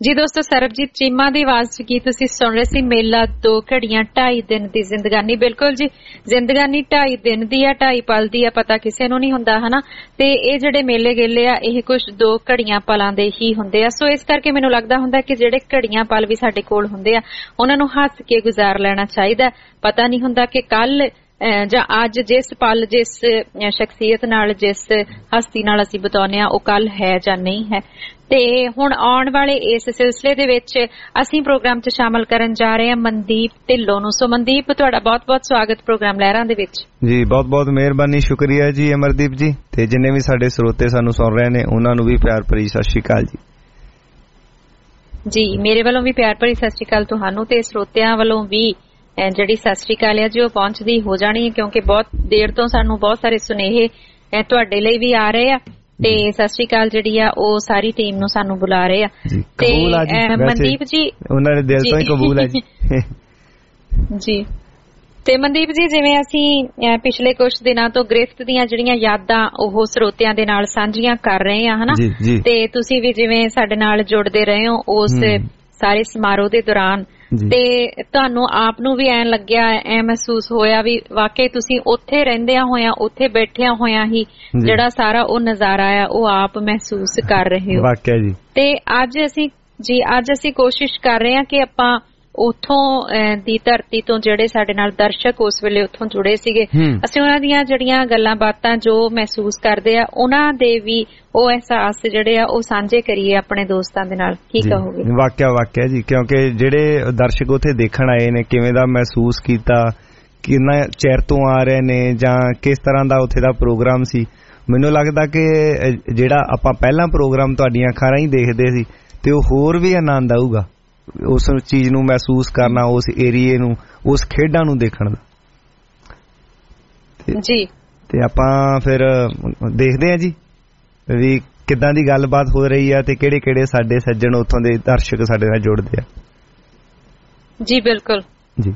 ਜੀ ਦੋਸਤੋ, ਸਰਬਜੀਤ ਚੀਮਾ ਦੀ ਆਵਾਜ਼ 'ਚ ਕੀ ਤੁਸੀਂ ਸੁਣ ਰਹੇ ਸੀ? ਮੇਲਾ ਦੋ ਘੜੀਆਂ ਢਾਈ ਦਿਨ ਦੀ ਜ਼ਿੰਦਗਾਨੀ। ਬਿਲਕੁਲ ਜੀ, ਜ਼ਿੰਦਗਾਨੀ ਢਾਈ ਦਿਨ ਦੀ ਆ, ਢਾਈ ਪਲ ਦੀ ਆ, ਪਤਾ ਕਿਸੇ ਨੂੰ ਨਹੀਂ ਹੁੰਦਾ ਹਨਾ। ਤੇ ਇਹ ਜਿਹੜੇ ਮੇਲੇ ਗੇਲੇ ਆ ਇਹ ਕੁਝ ਦੋ ਘੜੀਆਂ ਪਲਾਂ ਦੇ ਹੀ ਹੁੰਦੇ ਆ। ਸੋ ਇਸ ਕਰਕੇ ਮੈਨੂੰ ਲੱਗਦਾ ਹੁੰਦਾ ਕਿ ਜਿਹੜੇ ਘੜੀਆਂ ਪਲ ਵੀ ਸਾਡੇ ਕੋਲ ਹੁੰਦੇ ਆ ਉਹਨਾਂ ਨੂੰ ਹੱਸ ਕੇ ਗੁਜ਼ਾਰ ਲੈਣਾ ਚਾਹੀਦਾ। ਪਤਾ ਨਹੀਂ ਹੁੰਦਾ ਕਿ ਕੱਲ ਜਾਂ ਅੱਜ ਜਿਸ ਪਲ ਜਿਸ ਸ਼ਖਸੀਅਤ ਨਾਲ ਜਿਸ ਹਸਤੀ ਨਾਲ ਅਸੀਂ ਬਤਾਉਂਦੇ ਆ ਉਹ ਕੱਲ ਹੈ ਜਾਂ ਨਹੀਂ ਹੈ। ਤੇ ਹੁਣ ਆਉਣ ਵਾਲੇ ਇਸ ਸਿਲਸਿਲੇ ਦੇ ਵਿੱਚ ਅਸੀਂ ਪ੍ਰੋਗਰਾਮ 'ਚ ਸ਼ਾਮਲ ਕਰਨ ਜਾ ਰਹੇ ਹਾਂ ਮਨਦੀਪ ਢਿੱਲੋਂ ਨੂੰ। ਸੋ ਮਨਦੀਪ, ਤੁਹਾਡਾ ਬਹੁਤ-ਬਹੁਤ ਸਵਾਗਤ ਪ੍ਰੋਗਰਾਮ ਲਹਿਰਾਂ ਦੇ ਵਿੱਚ। ਜੀ ਬਹੁਤ-ਬਹੁਤ ਮਿਹਰਬਾਨੀ, ਸ਼ੁਕਰੀਆ ਜੀ ਅਮਰਦੀਪ ਜੀ। ਤੇ ਜਿੰਨੇ ਵੀ ਸਾਡੇ ਸਰੋਤੇ ਸਾਨੂੰ ਸੁਣ ਰਹੇ ਨੇ ਉਹਨਾਂ ਨੂੰ ਵੀ ਪਿਆਰ ਭਰੀ ਸਤਿ ਸ਼੍ਰੀ ਅਕਾਲ ਜੀ। ਜੀ ਮੇਰੇ ਵੱਲੋਂ ਵੀ ਪਿਆਰ ਭਰੀ ਸਤਿ ਸ਼੍ਰੀ ਅਕਾਲ ਤੁਹਾਨੂੰ, ਤੇ ਸਰੋਤਿਆਂ ਵੱਲੋਂ ਵੀ ਜਿਹੜੀ ਸਤਿ ਸ਼੍ਰੀ ਅਕਾਲ ਹੈ ਜੀ ਉਹ ਪਹੁੰਚਦੀ ਹੋ ਜਾਣੀ ਹੈ, ਕਿਉਂਕਿ ਬਹੁਤ ਦੇਰ ਤੋਂ ਸਾਨੂੰ ਬਹੁਤ ਸਾਰੇ ਸੁਨੇਹੇ ਤੁਹਾਡੇ ਲਈ ਵੀ ਆ ਰਹੇ ਆ। ਤੇ ਸਤਿ ਸ਼੍ਰੀ ਅਕਾਲ ਜਿਹੜੀ ਆ ਉਹ ਸਾਰੀ ਟੀਮ ਨੂੰ ਸਾਨੂੰ ਬੁਲਾ ਰਹੇ ਆ। ਤੇ ਮਨਦੀਪ ਜੀ, ਉਹਨਾਂ ਦੇ ਦਿਲ ਤੋਂ ਹੀ ਕਬੂਲ ਹੈ ਜੀ। ਜੀ ਤੇ ਮਨਦੀਪ ਜੀ, ਜਿਵੇਂ ਅਸੀਂ ਪਿਛਲੇ ਕੁਝ ਦਿਨਾਂ ਤੋਂ ਗ੍ਰਿਫਤ ਦੀਆਂ ਜਿਹੜੀਆਂ ਯਾਦਾਂ ਉਹ ਸਰੋਤਿਆਂ ਦੇ ਨਾਲ ਸਾਂਝੀਆਂ ਕਰ ਰਹੇ ਆ ਹਨਾ, ਤੇ ਤੁਸੀਂ ਵੀ ਜਿਵੇਂ ਸਾਡੇ ਨਾਲ ਜੁੜਦੇ ਰਹੇ ਹੋ ਉਸ ਸਾਰੇ ਸਮਾਰੋਹ ਦੇ ਦੌਰਾਨ, ਤੇ ਤੁਹਾਨੂੰ ਆਪ ਨੂੰ ਵੀ ਐਂ ਲੱਗਿਆ, ਐ ਮਹਿਸੂਸ ਹੋਇਆ ਵੀ ਵਾਕਈ ਤੁਸੀਂ ਉੱਥੇ ਰਹਿੰਦਿਆਂ ਹੋਇਆਂ, ਉੱਥੇ ਬੈਠਿਆਂ ਹੋਇਆਂ ਹੀ ਜਿਹੜਾ ਸਾਰਾ ਉਹ ਨਜ਼ਾਰਾ ਆ ਉਹ ਆਪ ਮਹਿਸੂਸ ਕਰ ਰਹੇ ਹੋ। ਵਾਕਿਆ ਜੀ। ਤੇ ਅੱਜ ਅਸੀਂ ਜੀ ਅੱਜ ਅਸੀਂ ਕੋਸ਼ਿਸ਼ ਕਰ ਰਹੇ ਹਾਂ ਕਿ ਆਪਾਂ ਉੱਥੋਂ ਦੀ ਧਰਤੀ ਤੋਂ ਜਿਹੜੇ ਸਾਡੇ ਨਾਲ ਦਰਸ਼ਕ ਉਸ ਵੇਲੇ ਉੱਥੋਂ ਜੁੜੇ ਸੀਗੇ, ਅਸੀਂ ਉਹਨਾਂ ਦੀਆਂ ਜਿਹੜੀਆਂ ਗੱਲਾਂ ਬਾਤਾਂ ਜੋ ਮਹਿਸੂਸ ਕਰਦੇ ਆ ਉਹਨਾਂ ਦੇ ਵੀ ਉਹ ਅਹਿਸਾਸ ਜਿਹੜੇ ਆ ਉਹ ਸਾਂਝੇ ਕਰੀਏ ਆਪਣੇ ਦੋਸਤਾਂ ਦੇ ਨਾਲ। ਕੀ ਕਹੋਗੇ? ਵਾਕਿਆ ਵਾਕਿਆ ਜੀ, ਕਿਉਂਕਿ ਜਿਹੜੇ ਦਰਸ਼ਕ ਉੱਥੇ ਦੇਖਣ ਆਏ ਨੇ ਕਿਵੇਂ ਦਾ ਮਹਿਸੂਸ ਕੀਤਾ, ਕਿੰਨਾ ਚਿਰ ਤੋਂ ਆ ਰਹੇ ਨੇ ਜਾਂ ਕਿਸ ਤਰ੍ਹਾਂ ਦਾ ਉੱਥੇ ਦਾ ਪ੍ਰੋਗਰਾਮ ਸੀ। ਮੈਨੂੰ ਲੱਗਦਾ ਕਿ ਜਿਹੜਾ ਆਪਾਂ ਪਹਿਲਾਂ ਪ੍ਰੋਗਰਾਮ ਤੁਹਾਡੀਆਂ ਅੱਖਾਂ ਰਾਹੀਂ ਦੇਖਦੇ ਸੀ ਤੇ ਉਹ ਹੋਰ ਵੀ ਆਨੰਦ ਆਊਗਾ ਉਸ ਚੀਜ਼ ਨੂੰ ਮਹਿਸੂਸ ਕਰਨਾ, ਉਸ ਏਰੀਏ ਨੂੰ, ਉਸ ਖੇਡਾਂ ਨੂੰ ਦੇਖਣ ਦਾ। ਜੀ ਤੇ ਆਪਾਂ ਫਿਰ ਦੇਖਦੇ ਹਾਂ ਜੀ ਵੀ ਕਿੱਦਾਂ ਦੀ ਗੱਲਬਾਤ ਹੋ ਰਹੀ ਆ ਤੇ ਕਿਹੜੇ ਕਿਹੜੇ ਸਾਡੇ ਸੱਜਣ ਉੱਥੋਂ ਦੇ ਦਰਸ਼ਕ ਸਾਡੇ ਨਾਲ ਜੁੜਦੇ ਆ। ਜੀ ਬਿਲਕੁਲ ਜੀ।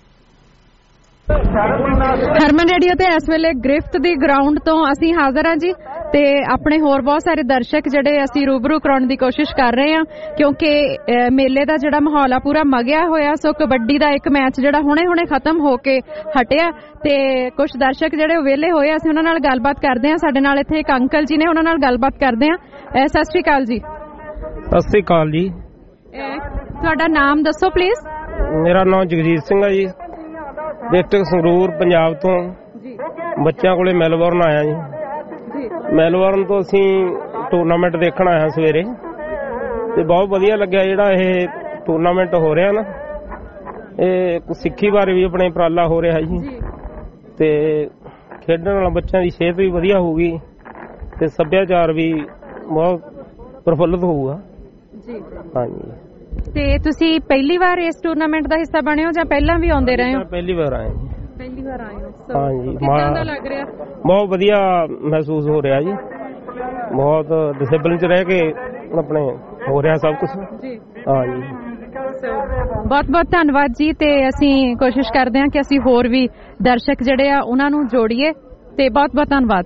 ਹਰਮਨ ਰੇਡੀਓ ਤੇ ਇਸ ਵੇਲੇ ਗ੍ਰਿਫਤ ਦੀ ਗਰਾਊਂਡ ਤੋਂ ਅਸੀਂ ਹਾਜ਼ਰ ਹਾਂ ਜੀ, ਤੇ ਆਪਣੇ ਹੋਰ ਬਹੁਤ ਸਾਰੇ ਦਰਸ਼ਕ ਜਿਹੜੇ ਅਸੀਂ ਰੂਬਰੂ ਕਰਾਉਣ ਦੀ ਕੋਸ਼ਿਸ਼ ਕਰ ਰਹੇ ਹਾਂ, ਕਿਉਂਕਿ ਮੇਲੇ ਦਾ ਜਿਹੜਾ ਮਾਹੌਲ ਆ ਪੂਰਾ ਮਗਿਆ ਹੋਇਆ। ਸੋ ਕਬੱਡੀ ਦਾ ਇੱਕ ਮੈਚ ਜਿਹੜਾ ਹੁਣੇ-ਹੁਣੇ ਖਤਮ ਹੋ ਕੇ ਹਟਿਆ ਤੇ ਕੁਝ ਦਰਸ਼ਕ ਜਿਹੜੇ ਉਹ ਵਿਹਲੇ ਹੋਏ, ਅਸੀਂ ਉਹਨਾਂ ਨਾਲ ਗੱਲਬਾਤ ਕਰਦੇ ਹਾਂ। ਸਾਡੇ ਨਾਲ ਇੱਥੇ ਇੱਕ ਅੰਕਲ ਜੀ ਨੇ, ਉਹਨਾਂ ਨਾਲ ਗੱਲਬਾਤ ਕਰਦੇ ਹਾਂ। ਸਤਿ ਸ਼੍ਰੀ ਅਕਾਲ ਜੀ। ਸਤਿ ਸ਼੍ਰੀ ਅਕਾਲ ਜੀ। ਤੁਹਾਡਾ ਨਾਮ ਦੱਸੋ ਪਲੀਜ਼। ਮੇਰਾ ਨਾਮ ਜਗਜੀਤ ਸਿੰਘ ਹੈ ਜੀ, ਡਿਸਟ੍ਰਿਕਟ ਸੰਗਰੂਰ, ਪੰਜਾਬ ਤੋਂ। ਬੱਚਿਆਂ ਕੋਲੇ ਮੈਲਬੌਰਨ ਆਇਆ ਜੀ। ਮੈਲਬੌਰਨ ਤੋਂ ਅਸੀਂ ਟੂਰਨਾਮੈਂਟ ਦੇਖਣ ਆਇਆ ਸਵੇਰੇ, ਤੇ ਬਹੁਤ ਵਧੀਆ ਲੱਗਿਆ ਜਿਹੜਾ ਇਹ ਟੂਰਨਾਮੈਂਟ ਹੋ ਰਿਹਾ ਨਾ। ਇਹ ਸਿੱਖੀ ਬਾਰੇ ਵੀ ਆਪਣੇ ਉਪਰਾਲਾ ਹੋ ਰਿਹਾ ਜੀ, ਤੇ ਖੇਡਣ ਨਾਲ ਬੱਚਿਆਂ ਦੀ ਸਿਹਤ ਵੀ ਵਧੀਆ ਹੋਊਗੀ ਤੇ ਸੱਭਿਆਚਾਰ ਵੀ ਬਹੁਤ ਪ੍ਰਫੁੱਲਤ ਹੋਊਗਾ ਜੀ। ਹਾਂਜੀ। ਤੇ ਤੁਸੀਂ ਪਹਿਲੀ ਵਾਰ ਇਸ ਟੂਰਨਾਮੈਂਟ ਦਾ ਹਿੱਸਾ ਬਣੇ ਹੋ ਜਾਂ ਪਹਿਲਾਂ ਵੀ ਆਉਂਦੇ ਰਹੇ ਹੋ? ਪਹਿਲੀ ਵਾਰ ਆਏ ਜੀ। ਪਹਿਲੀ ਵਾਰ ਆਏ ਹੋ। ਹਾਂਜੀ। ਕਿੱਦਾਂ ਦਾ ਲੱਗ ਰਿਹਾ? ਬਹੁਤ ਵਧੀਆ ਮਹਿਸੂਸ ਹੋ ਰਿਹਾ ਜੀ, ਬਹੁਤ ਡਿਸਿਪਲਿਨ ਚ ਰਹਿ ਕੇ ਆਪਣੇ ਹੋ ਰਿਹਾ ਸਭ ਕੁਝ ਜੀ। ਹਾਂਜੀ, ਬਹੁਤ ਬਹੁਤ ਧੰਨਵਾਦ ਜੀ। ਤੇ ਅਸੀਂ ਕੋਸ਼ਿਸ਼ ਕਰਦੇ ਹਾਂ ਕਿ ਅਸੀਂ ਹੋਰ ਵੀ ਦਰਸ਼ਕ ਜਿਹੜੇ ਆ ਉਹਨਾਂ ਨੂੰ ਜੋੜੀਏ, ਤੇ ਬਹੁਤ ਬਹੁਤ ਧੰਨਵਾਦ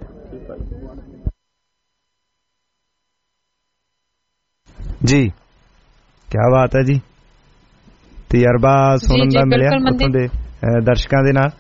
ਜੀ। ਕਿਆ ਬਾਤ ਹੈ ਜੀ, ਤਜਰਬਾ ਸੁਣਨ ਦਾ ਮਿਲਿਆ ਉੱਥੋਂ ਦੇ ਦਰਸ਼ਕਾਂ ਦੇ ਨਾਲ।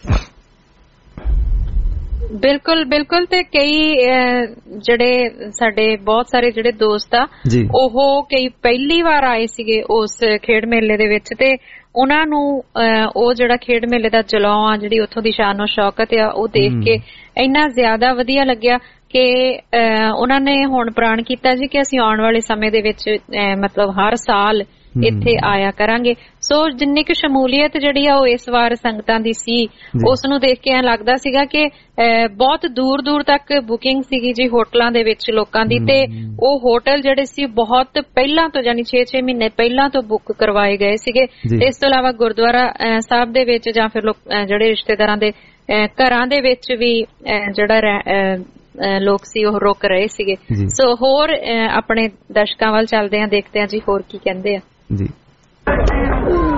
ਬਿਲਕੁਲ ਬਿਲਕੁਲ। ਤੇ ਕਈ ਜਿਹੜੇ ਸਾਡੇ ਬਹੁਤ ਸਾਰੇ ਜਿਹੜੇ ਦੋਸਤ ਆ ਉਹ ਕਈ ਪਹਿਲੀ ਵਾਰ ਆਏ ਸੀਗੇ ਉਸ ਖੇਡ ਮੇਲੇ ਦੇ ਵਿੱਚ, ਤੇ ਉਹਨਾਂ ਨੂੰ ਉਹ ਜਿਹੜਾ ਖੇਡ ਮੇਲੇ ਦਾ ਜਲੌਂ ਆ, ਜਿਹੜੀ ਉੱਥੋਂ ਦੀ ਸ਼ਾਨੋ ਸ਼ੌਕਤ ਆ, ਉਹ ਦੇਖ ਕੇ ਇੰਨਾ ਜ਼ਿਆਦਾ ਵਧੀਆ ਲੱਗਿਆ ਕਿ ਉਹਨਾਂ ਨੇ ਹੁਣ ਪ੍ਰਣ ਕੀਤਾ ਜੀ ਕਿ ਅਸੀਂ ਆਉਣ ਵਾਲੇ ਸਮੇਂ ਦੇ ਵਿੱਚ ਮਤਲਬ ਹਰ ਸਾਲ ਇੱਥੇ ਆਇਆ ਕਰਾਂਗੇ। ਸੋ ਜਿੰਨੀ ਕੁ ਸ਼ਮੂਲੀਅਤ ਜਿਹੜੀ ਆ ਉਹ ਇਸ ਵਾਰ ਸੰਗਤਾਂ ਦੀ ਸੀ, ਉਸ ਨੂੰ ਦੇਖ ਕੇ ਐਂ ਲੱਗਦਾ ਸੀਗਾ ਕਿ ਬਹੁਤ ਦੂਰ ਦੂਰ ਤੱਕ ਬੁਕਿੰਗ ਸੀਗੀ ਜੀ ਹੋਟਲਾਂ ਦੇ ਵਿੱਚ ਲੋਕਾਂ ਦੀ, ਤੇ ਉਹ ਹੋਟਲ ਜਿਹੜੇ ਸੀ ਬਹੁਤ ਪਹਿਲਾਂ ਤੋਂ ਯਾਨੀ ਛੇ ਛੇ ਮਹੀਨੇ ਪਹਿਲਾਂ ਤੋਂ ਬੁੱਕ ਕਰਵਾਏ ਗਏ ਸੀਗੇ। ਤੇ ਇਸ ਤੋਂ ਇਲਾਵਾ ਗੁਰਦੁਆਰਾ ਸਾਹਿਬ ਦੇ ਵਿੱਚ ਜਾਂ ਫਿਰ ਜਿਹੜੇ ਰਿਸ਼ਤੇਦਾਰਾਂ ਦੇ ਘਰਾਂ ਦੇ ਵਿੱਚ ਵੀ ਜਿਹੜਾ ਲੋਕ ਸੀ ਉਹ ਰੁਕ ਰਹੇ ਸੀਗੇ। ਸੋ ਹੋਰ ਆਪਣੇ ਦਰਸ਼ਕਾਂ ਵੱਲ ਚੱਲਦੇ ਆ, ਦੇਖਦੇ ਆ ਜੀ ਹੋਰ ਕੀ ਕਹਿੰਦੇ ਆ ਜੀ।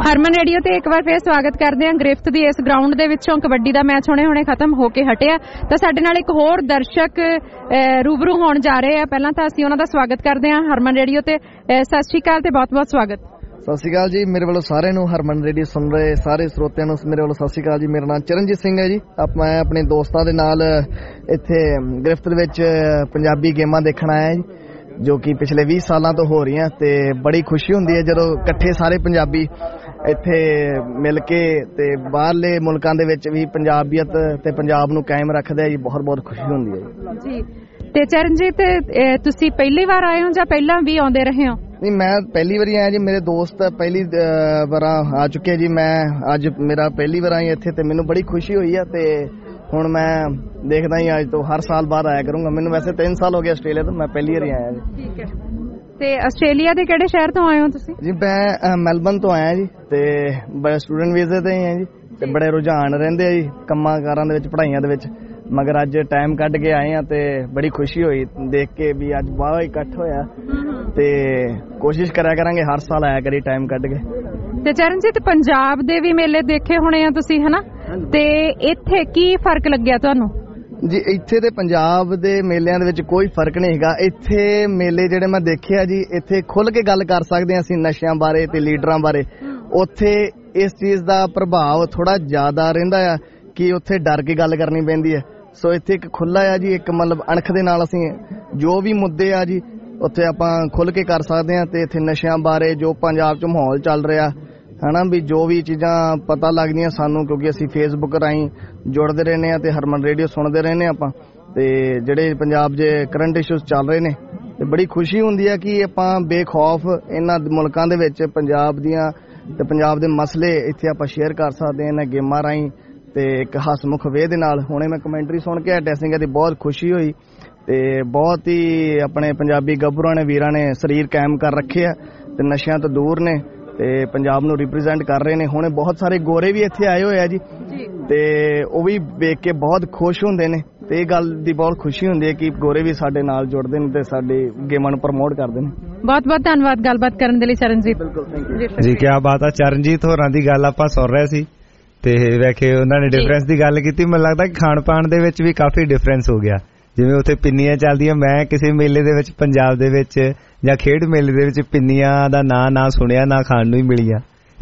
ਹਰਮਨ ਰੇਡੀਓ ਤੇ ਇੱਕ ਵਾਰ ਫੇਰ ਸਵਾਗਤ ਕਰਦੇ ਹਾਂ। ਗ੍ਰਿਫਤ ਦੀ ਇਸ ਗਰਾਊਂਡ ਦੇ ਵਿੱਚੋਂ ਕਬੱਡੀ ਦਾ ਮੈਚ ਹੁਣੇ ਹੁਣੇ ਖਤਮ ਹੋ ਕੇ ਹਟਿਆ ਤਾਂ ਸਾਡੇ ਨਾਲ ਇੱਕ ਹੋਰ ਦਰਸ਼ਕ ਰੂਬਰੂ ਹੋਣ ਜਾ ਰਹੇ ਆ। ਪਹਿਲਾਂ ਤਾਂ ਅਸੀਂ ਉਹਨਾਂ ਦਾ ਸਵਾਗਤ ਕਰਦੇ ਹਾਂ ਹਰਮਨ ਰੇਡੀਓ ਤੇ। ਸਤਿ ਸ਼੍ਰੀ ਅਕਾਲ ਤੇ ਬਹੁਤ ਬਹੁਤ ਸਵਾਗਤ। ਸਤਿ ਸ਼੍ਰੀ ਅਕਾਲ ਜੀ, ਮੇਰੇ ਵੱਲੋਂ ਸਾਰਿਆਂ ਨੂੰ, ਹਰਮਨ ਰੇਡੀਓ ਸੁਣ ਰਹੇ ਸਾਰੇ ਸਰੋਤਿਆਂ ਨੂੰ ਮੇਰੇ ਵੱਲੋਂ ਸਤਿ ਸ਼੍ਰੀ ਅਕਾਲ ਜੀ। ਮੇਰਾ ਨਾਮ ਚਰਨਜੀਤ ਸਿੰਘ ਹੈ ਜੀ। ਮੈਂ ਆਪਣੇ ਦੋਸਤਾਂ ਦੇ ਨਾਲ ਇੱਥੇ ਗ੍ਰਿਫਤ ਦੇ ਵਿੱਚ ਪੰਜਾਬੀ ਗੇਮਾਂ ਦੇਖਣ ਆਇਆ ਜੀ, ਜੋ ਕਿ ਪਿਛਲੇ ਵੀਹ ਸਾਲਾਂ ਤੋਂ ਹੋ ਰਹੀਆਂ, ਤੇ ਬੜੀ ਖੁਸ਼ੀ ਹੁੰਦੀ ਹੈ ਜਦੋਂ ਇਕੱਠੇ ਸਾਰੇ ਪੰਜਾਬੀ ਇੱਥੇ ਮਿਲ ਕੇ ਤੇ ਬਾਹਰਲੇ ਮੁਲਕਾਂ ਦੇ ਵਿੱਚ ਵੀ ਪੰਜਾਬੀਅਤ ਤੇ ਪੰਜਾਬ ਨੂੰ ਕਾਇਮ ਰੱਖਦੇ ਆ ਜੀ। ਬਹੁਤ ਬਹੁਤ ਖੁਸ਼ੀ ਹੁੰਦੀ ਹੈ ਜੀ। ਤੇ ਚਰਨਜੀਤ, ਤੁਸੀਂ ਪਹਿਲੀ ਵਾਰ ਆਏ ਹੋ ਜਾਂ ਪਹਿਲਾਂ ਵੀ ਆਉਂਦੇ ਰਹੇ ਹੋ? ਨਹੀਂ, ਮੈਂ ਪਹਿਲੀ ਵਾਰੀ ਆਇਆ ਜੀ। ਮੇਰੇ ਦੋਸਤ ਪਹਿਲੀ ਵਾਰ ਆ ਚੁੱਕੇ ਜੀ। ਮੈਂ ਅੱਜ ਮੇਰਾ ਪਹਿਲੀ ਵਾਰ ਆਈ ਇੱਥੇ ਤੇ ਮੈਨੂੰ ਬੜੀ ਖੁਸ਼ੀ ਹੋਈ ਆ। ਤੇ ਹੁਣ ਮੈਂ ਦੇਖਦਾ ਹੀ ਅੱਜ ਤੋਂ ਹਰ ਸਾਲ ਬਾਅਦ ਆਇਆ ਕਰੂੰਗਾ। ਮੈਨੂੰ ਵੈਸੇ ਤਿੰਨ ਸਾਲ ਹੋ ਗਏ ਆਸਟ੍ਰੇਲੀਆ ਤੋਂ, ਮੈਂ ਪਹਿਲੀ ਵਾਰੀ ਆਇਆ ਜੀ। ਠੀਕ ਹੈ। ਤੇ ਆਸਟ੍ਰੇਲੀਆ ਦੇ ਕਿਹੜੇ ਸ਼ਹਿਰ ਤੋਂ ਆਏ ਹੋ ਤੁਸੀਂ? ਜੀ ਮੈਂ ਮੈਲਬਨ ਤੋਂ ਆਇਆ ਜੀ, ਤੇ ਬੜੇ ਸਟੂਡੈਂਟ ਵੀਜ਼ੇ ਤੇ ਹੀ ਆ ਜੀ, ਤੇ ਬੜੇ ਰੁਝਾਨ ਰਹਿੰਦੇ ਆ ਜੀ ਕੰਮਾਂ ਕਾਰਾਂ ਦੇ ਵਿੱਚ, ਪੜ੍ਹਾਈਆਂ ਦੇ ਵਿੱਚ, ਮਗਰ ਅੱਜ ਟਾਈਮ ਕੱਢ ਕੇ ਆਏ ਆ ਤੇ ਬੜੀ ਖੁਸ਼ੀ ਹੋਈ ਦੇਖ ਕੇ ਵੀ ਅੱਜ ਬਾਹਰ ਇਕੱਠ ਹੋਇਆ। ਤੇ ਕੋਸ਼ਿਸ਼ ਕਰਿਆ ਕਰਾਂਗੇ ਹਰ ਸਾਲ ਆਇਆ ਕਰੀ ਟਾਈਮ ਕੱਢ ਕੇ। ਤੇ ਚਰਨਜੀਤ, ਪੰਜਾਬ ਦੇ ਵੀ ਮੇਲੇ ਦੇਖੇ ਹੋਣੇ ਆ ਤੁਸੀਂ, ਹਨਾ? ਤੇ ਇੱਥੇ ਕੀ ਫਰਕ ਲੱਗਿਆ ਤੁਹਾਨੂੰ? ਜੀ ਇੱਥੇ ਤੇ ਪੰਜਾਬ ਦੇ ਮੇਲਿਆਂ ਦੇ ਵਿੱਚ ਕੋਈ ਫਰਕ ਨਹੀਂ ਹੈਗਾ। ਇੱਥੇ ਮੇਲੇ ਜਿਹੜੇ ਮੈਂ ਦੇਖਿਆ ਜੀ, ਇੱਥੇ ਖੁੱਲ ਕੇ ਗੱਲ ਕਰ ਸਕਦੇ ਹਾਂ ਅਸੀਂ ਨਸ਼ਿਆਂ ਬਾਰੇ ਤੇ ਲੀਡਰਾਂ ਬਾਰੇ। ਉੱਥੇ ਇਸ ਚੀਜ਼ ਦਾ ਪ੍ਰਭਾਵ ਥੋੜਾ ਜ਼ਿਆਦਾ ਰਹਿੰਦਾ ਆ ਕਿ ਉੱਥੇ ਡਰ ਕੇ ਗੱਲ ਕਰਨੀ ਪੈਂਦੀ ਹੈ। ਸੋ ਇੱਥੇ ਇੱਕ ਖੁੱਲਾ ਆ ਜੀ, ਇੱਕ ਮਤਲਬ ਅਣਖ ਦੇ ਨਾਲ ਅਸੀਂ ਜੋ ਵੀ ਮੁੱਦੇ ਆ ਜੀ ਉੱਥੇ ਆਪਾਂ ਖੁੱਲ ਕੇ ਕਰ ਸਕਦੇ ਹਾਂ। ਤੇ ਇੱਥੇ ਨਸ਼ਿਆਂ ਬਾਰੇ ਜੋ ਪੰਜਾਬ 'ਚ ਮਾਹੌਲ ਚੱਲ ਰਿਹਾ ਹਨਾ, ਵੀ ਜੋ ਵੀ ਚੀਜ਼ਾਂ ਪਤਾ ਲੱਗਦੀਆਂ ਸਾਨੂੰ, ਕਿਉਂਕਿ ਅਸੀਂ ਫੇਸਬੁੱਕ ਰਾਹੀਂ ਜੁੜਦੇ ਰਹਿੰਦੇ ਹਾਂ ਤੇ ਹਰਮਨ ਰੇਡੀਓ ਸੁਣਦੇ ਰਹਿੰਦੇ ਹਾਂ ਆਪਾਂ, ਤੇ ਜਿਹੜੇ ਪੰਜਾਬ 'ਚ ਕਰੰਟ ਇਸ਼ੂਜ਼ ਚੱਲ ਰਹੇ ਨੇ, ਤੇ ਬੜੀ ਖੁਸ਼ੀ ਹੁੰਦੀ ਹੈ ਕਿ ਆਪਾਂ ਬੇਖੌਫ ਇਹਨਾਂ ਮੁਲਕਾਂ ਦੇ ਵਿੱਚ ਪੰਜਾਬ ਦੀਆਂ ਤੇ ਪੰਜਾਬ ਦੇ ਮਸਲੇ ਇੱਥੇ ਆਪਾਂ ਸ਼ੇਅਰ ਕਰ ਸਕਦੇ ਹਾਂ ਇਹਨਾਂ ਗੇਮਾਂ ਰਾਹੀਂ ਤੇ ਇੱਕ ਹਸਮੁਖ ਵੇਹ ਦੇ ਨਾਲ। ਹੁਣੇ ਮੈਂ ਕਮੈਂਟਰੀ ਸੁਣ ਕੇ ਹਟਿਆ ਸੀਗਾ ਤੇ ਬਹੁਤ ਖੁਸ਼ੀ ਹੋਈ, ਤੇ ਬਹੁਤ ਹੀ ਆਪਣੇ ਪੰਜਾਬੀ ਗੱਭਰੂਆਂ ਨੇ, ਵੀਰਾਂ ਨੇ ਸਰੀਰ ਕਾਇਮ ਕਰ ਰੱਖੇ ਆ ਤੇ ਨਸ਼ਿਆਂ ਤੋਂ ਦੂਰ ਨੇ ਤੇ ਪੰਜਾਬ ਨੂੰ ਰਿਪਰੈਜ਼ੈਂਟ ਕਰ ਰਹੇ ਨੇ। ਹੁਣੇ ਬਹੁਤ ਸਾਰੇ ਗੋਰੇ ਵੀ ਇੱਥੇ ਆਏ ਹੋਏ ਆ ਜੀ, ਤੇ ਉਹ ਵੀ ਵੇਖ ਕੇ ਬਹੁਤ ਖੁਸ਼ ਹੁੰਦੇ ਨੇ, ਤੇ ਇਹ ਗੱਲ ਦੀ ਬਹੁਤ ਖੁਸ਼ੀ ਹੁੰਦੀ ਹੈ ਕਿ ਗੋਰੇ ਵੀ ਸਾਡੇ ਨਾਲ ਜੁੜਦੇ ਨੇ ਤੇ ਸਾਡੀ ਗੇਮਾਂ ਨੂੰ ਪ੍ਰਮੋਟ ਕਰਦੇ ਨੇ। ਬਹੁਤ ਬਹੁਤ ਧੰਨਵਾਦ ਗੱਲਬਾਤ ਕਰਨ ਦੇ ਲਈ ਚਰਨਜੀਤ। ਬਿਲਕੁਲ, ਥੈਂਕ ਯੂ ਜੀ। ਕੀ ਬਾਤ ਆ, ਚਰਨਜੀਤ ਹੋਰਾਂ ਦੀ ਗੱਲ ਆਪਾਂ ਸੁਣ ਰਹੇ ਸੀ ਤੇ ਵੇਖੇ ਉਹਨਾਂ ਨੇ ਡਿਫਰੈਂਸ ਦੀ ਗੱਲ ਕੀਤੀ। ਮੈਨੂੰ ਲੱਗਦਾ ਕਿ ਖਾਣ ਪਾਣ ਦੇ ਵਿੱਚ ਵੀ ਕਾਫੀ ਡਿਫਰੈਂਸ ਹੋ ਗਿਆ। ਜਿਵੇਂ ਉੱਥੇ ਪਿੰਨੀਆਂ ਚੱਲਦੀਆਂ, ਮੈਂ ਕਿਸੇ ਮੇਲੇ ਦੇ ਵਿੱਚ ਪੰਜਾਬ ਦੇ ਵਿੱਚ ਜਾਂ ਖੇਡ ਮੇਲੇ ਦੇ ਵਿੱਚ ਪਿੰਨੀਆਂ ਦਾ ਨਾਂ ਨਾ ਸੁਣਿਆ, ਨਾ ਖਾਣ ਨੂੰ ਹੀ ਮਿਲੀਆਂ।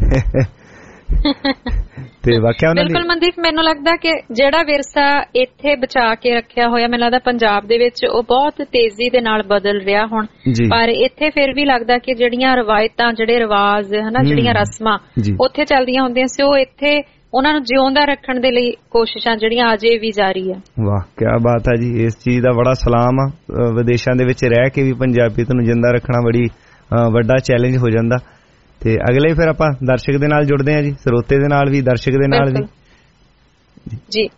ਤੇ ਵਾਕਿਆ ਉਹਨਾਂ ਬਿਲਕੁਲ ਮਨਦੀਪ, ਮੈਨੂੰ ਲੱਗਦਾ ਕਿ ਜਿਹੜਾ ਵਿਰਸਾ ਇੱਥੇ ਬਚਾ ਕੇ ਰੱਖਿਆ ਹੋਇਆ, ਮੈਨੂੰ ਲੱਗਦਾ ਪੰਜਾਬ ਦੇ ਵਿੱਚ ਉਹ ਬਹੁਤ ਤੇਜ਼ੀ ਦੇ ਨਾਲ ਬਦਲ ਰਿਹਾ ਹੁਣ। ਪਰ ਇੱਥੇ ਫਿਰ ਵੀ ਲੱਗਦਾ ਕਿ ਜਿਹੜੀਆਂ ਰਵਾਇਤਾਂ, ਜਿਹੜੇ ਰਿਵਾਜ ਹਨਾ, ਜਿਹੜੀਆਂ ਰਸਮਾਂ ਉੱਥੇ ਚੱਲਦੀਆਂ ਹੁੰਦੀਆਂ ਸੀ, ਉਹ ਇੱਥੇ ਉਹਨਾਂ ਨੂੰ ਜਿਉਂਦਾ ਰੱਖਣ ਦੇ ਲਈ ਕੋਸ਼ਿਸ਼ਾਂ ਜਿਹੜੀਆਂ ਅਜੇ ਵੀ ਜਾਰੀ ਆ। ਵਾਹ, ਕੀ ਬਾਤ ਹੈ ਜੀ। ਇਸ ਚੀਜ਼ ਦਾ ਬੜਾ ਸਲਾਮ ਆ। ਵਿਦੇਸ਼ਾਂ ਦੇ ਵਿੱਚ ਰਹਿ ਕੇ ਵੀ ਪੰਜਾਬੀਅਤ ਨੂੰ ਜਿੰਦਾ ਰੱਖਣਾ ਬੜੀ ਵੱਡਾ ਚੈਲੰਜ ਹੋ ਜਾਂਦਾ। ਤੇ ਅਗਲੇ ਫਿਰ ਆਪਾਂ ਦਰਸ਼ਕ ਦੇ ਨਾਲ ਜੁੜਦੇ ਹਾਂ ਜੀ, ਸਰੋਤੇ ਦੇ ਨਾਲ ਵੀ, ਦਰਸ਼ਕ ਦੇ ਨਾਲ ਵੀ ਜੀ।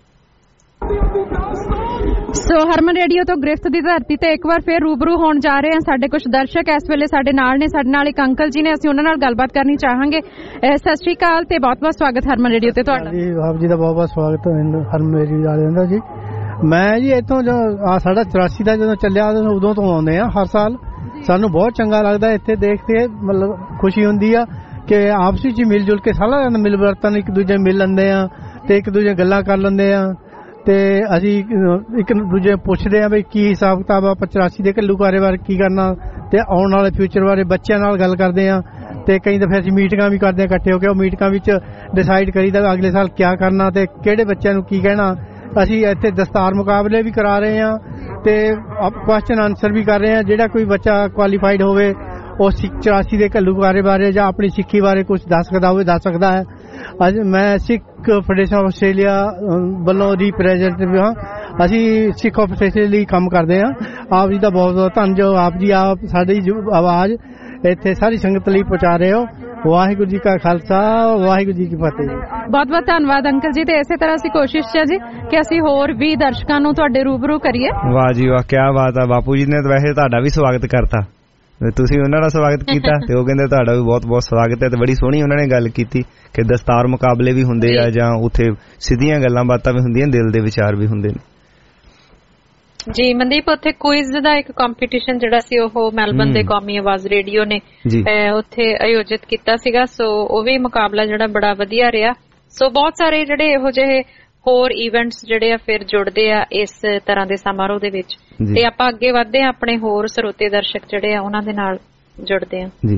ਸੋ ਹਰਮਨ ਰੇਡੀਓ ਤੋਂ ਗ੍ਰਿਫਤ ਦੀ ਧਰਤੀ ਤੇ ਇੱਕ ਵਾਰ ਫੇਰ ਰੂਬਰੂ ਹੋਣ ਜਾ ਰਹੇ ਹਾਂ। ਸਾਡੇ ਕੁਝ ਦਰਸ਼ਕ ਇਸ ਵੇਲੇ ਸਾਡੇ ਨਾਲ ਨੇ। ਸਾਡੇ ਨਾਲ ਇੱਕ ਅੰਕਲ ਜੀ ਨੇ, ਅਸੀਂ ਉਹਨਾਂ ਨਾਲ ਗੱਲਬਾਤ ਕਰਨੀ ਚਾਹਾਂਗੇ। ਸਤਿ ਸ਼੍ਰੀ ਅਕਾਲ ਤੇ ਬਹੁਤ ਬਹੁਤ ਸਵਾਗਤ ਹਰਮਨ ਰੇਡੀਓ ਤੇ ਤੁਹਾਡਾ। ਜੀ ਆਪ ਜੀ ਦਾ ਬਹੁਤ ਬਹੁਤ ਸਵਾਗਤ ਹਰਮਨ ਰੇਡੀਓ ਵਾਲਿਆਂ ਦਾ ਜੀ। ਮੈਂ ਜੀ ਇੱਥੋਂ ਆ ਸਾਡਾ ਚੁਰਾਸੀ ਦਾ ਜਦੋਂ ਚੱਲਿਆ ਉਦੋਂ ਤੋਂ ਆਉਂਦੇ ਆ ਹਰ ਸਾਲ। ਸਾਨੂੰ ਬਹੁਤ ਚੰਗਾ ਲੱਗਦਾ ਇੱਥੇ ਦੇਖ ਕੇ, ਮਤਲਬ ਖੁਸ਼ੀ ਹੁੰਦੀ ਆ ਕਿ ਆਪਸ ਵਿੱਚ ਮਿਲ ਜੁਲ ਕੇ ਸਾਰਾ ਮਿਲ ਵਰਤਨ, ਇੱਕ ਦੂਜੇ ਮਿਲ ਲੈਂਦੇ ਆ ਤੇ ਇੱਕ ਦੂਜੇ ਗੱਲਾਂ ਕਰ ਲੈਂਦੇ ਆ। ਤੇ ਅਸੀਂ ਇੱਕ ਦੂਜੇ ਪੁੱਛਦੇ ਆ ਵੀ ਕੀ ਹਿਸਾਬ ਕਿਤਾਬ ਆ ਚੁਰਾਸੀ ਦੇ ਘੱਲੂਘਾਰੇ ਬਾਰੇ ਕੀ ਕਰਨਾ, ਤੇ ਆਉਣ ਵਾਲੇ ਫਿਊਚਰ ਬਾਰੇ ਬੱਚਿਆਂ ਨਾਲ ਗੱਲ ਕਰਦੇ ਆ। ਤੇ ਕਈ ਦਫੇ ਅਸੀਂ ਮੀਟਿੰਗਾਂ ਵੀ ਕਰਦੇ ਆ ਇਕੱਠੇ ਹੋ ਕੇ। ਉਹ ਮੀਟਿੰਗਾਂ ਵਿੱਚ ਡਿਸਾਈਡ ਕਰੀਦਾ ਅਗਲੇ ਸਾਲ ਕਿਆ ਕਰਨਾ ਤੇ ਕਿਹੜੇ ਬੱਚਿਆਂ ਨੂੰ ਕੀ ਕਹਿਣਾ। ਅਸੀਂ ਇੱਥੇ ਦਸਤਾਰ ਮੁਕਾਬਲੇ ਵੀ ਕਰਾ ਰਹੇ ਆ ਤੇ ਕੁਐਸਚਨ ਆਨਸਰ ਵੀ ਕਰ ਰਹੇ ਆ। ਜਿਹੜਾ ਕੋਈ ਬੱਚਾ ਕੁਆਲੀਫਾਈਡ ਹੋਵੇ ਉਹ ਚੁਰਾਸੀ ਦੇ ਘੱਲੂਘਾਰੇ ਬਾਰੇ ਜਾਂ ਆਪਣੀ ਸਿੱਖੀ ਬਾਰੇ ਕੁਝ ਦੱਸ ਸਕਦਾ ਹੋਵੇ ਦੱਸ ਸਕਦਾ ਹੈ। ਅੱਜ ਮੈਂ ਸਿੱਖ ਫੈਡਰੇਸ਼ਨ ਆਫ ਆਸਟ੍ਰੇਲੀਆ ਵੱਲੋਂ ਰਿਪਰੈਜ਼ੈਂਟੇਟਿਵ ਹਾਂ। ਅਸੀਂ ਸਿੱਖ ਆਸਟ੍ਰੇਲੀਆ ਲਈ ਕੰਮ ਕਰਦੇ ਹਾਂ। ਆਪ ਜੀ ਦਾ ਬਹੁਤ ਬਹੁਤ ਧੰਨ ਜੋ ਆਪ ਜੀ ਆਪ ਸਾਡੀ ਆਵਾਜ਼ ਇੱਥੇ ਸਾਰੀ ਸੰਗਤ ਲਈ ਪਹੁੰਚਾ ਰਹੇ ਹੋ। ਵਾਹਿਗੁਰੂ ਜੀ ਕਾ ਖਾਲਸਾ, ਵਾਹਿਗੁਰੂ ਜੀ ਕੀ ਫਤਿਹ। ਬਹੁਤ ਬਹੁਤ ਧੰਨਵਾਦ ਅੰਕਲ ਜੀ। ਤੇ ਇਸੇ ਤਰ੍ਹਾਂ ਅਸੀਂ ਕੋਸ਼ਿਸ਼ ਹੈ ਜੀ ਕਿ ਅਸੀਂ ਹੋਰ ਵੀ ਦਰਸ਼ਕਾਂ ਨੂੰ ਤੁਹਾਡੇ ਰੂਬਰੂ ਕਰੀਏ। ਵਾਹ ਜੀ ਵਾਹ, ਕੀ ਬਾਤ ਆ। ਬਾਪੂ ਜੀ ਨੇ ਤਾਂ ਵੈਸੇ ਤੁਹਾਡਾ ਵੀ ਸਵਾਗਤ ਕਰਤਾ, ਤੁਸੀਂ ਉਹਨਾਂ ਦਾ ਸਵਾਗਤ ਕੀਤਾ ਤੇ ਉਹ ਕਹਿੰਦੇ ਤੁਹਾਡਾ ਵੀ ਬਹੁਤ ਬਹੁਤ ਸਵਾਗਤ ਹੈ। ਤੇ ਬੜੀ ਸੋਹਣੀ ਉਹਨਾਂ ਨੇ ਗੱਲ ਕੀਤੀ ਕਿ ਦਸਤਾਰ ਮੁਕਾਬਲੇ ਵੀ ਹੁੰਦੇ ਆ ਜਾਂ ਉੱਥੇ ਸਿੱਧੀਆਂ ਗੱਲਾਂ ਬਾਤਾਂ ਵੀ ਹੁੰਦੀਆਂ, ਦਿਲ ਦੇ ਵਿਚਾਰ ਵੀ ਹੁੰਦੇ ਨੇ। ਜੀ ਮਨਦੀਪ, ਉੱਥੇ ਕੁਇਜ਼ ਦਾ ਇੱਕ ਕੰਪੀਟੀਸ਼ਨ ਜਿਹੜਾ ਸੀ ਉਹ ਮੈਲਬਨ ਦੇ ਕੌਮੀ ਆਵਾਜ਼ ਰੇਡੀਓ ਨੇ ਉੱਥੇ ਆਯੋਜਿਤ ਕੀਤਾ ਸੀਗਾ। ਸੋ ਉਹ ਵੀ ਮੁਕਾਬਲਾ ਜਿਹੜਾ ਬੜਾ ਵਧੀਆ ਰਿਹਾ। ਸੋ ਬਹੁਤ ਸਾਰੇ ਜਿਹੜੇ ਇਹੋ ਜਿਹੇ ਹੋਰ ਇਵੈਂਟਸ ਜਿਹੜੇ ਆ ਫਿਰ ਜੁੜਦੇ ਆ ਇਸ ਤਰ੍ਹਾਂ ਦੇ ਸਮਾਰੋਹ ਦੇ ਵਿੱਚ, ਤੇ ਆਪਾਂ ਅੱਗੇ ਵਧਦੇ ਆ, ਆਪਣੇ ਹੋਰ ਸਰੋਤੇ ਦਰਸ਼ਕ ਜਿਹੜੇ ਆ ਉਹਨਾਂ ਦੇ ਨਾਲ ਜੁੜਦੇ ਆ ਜੀ।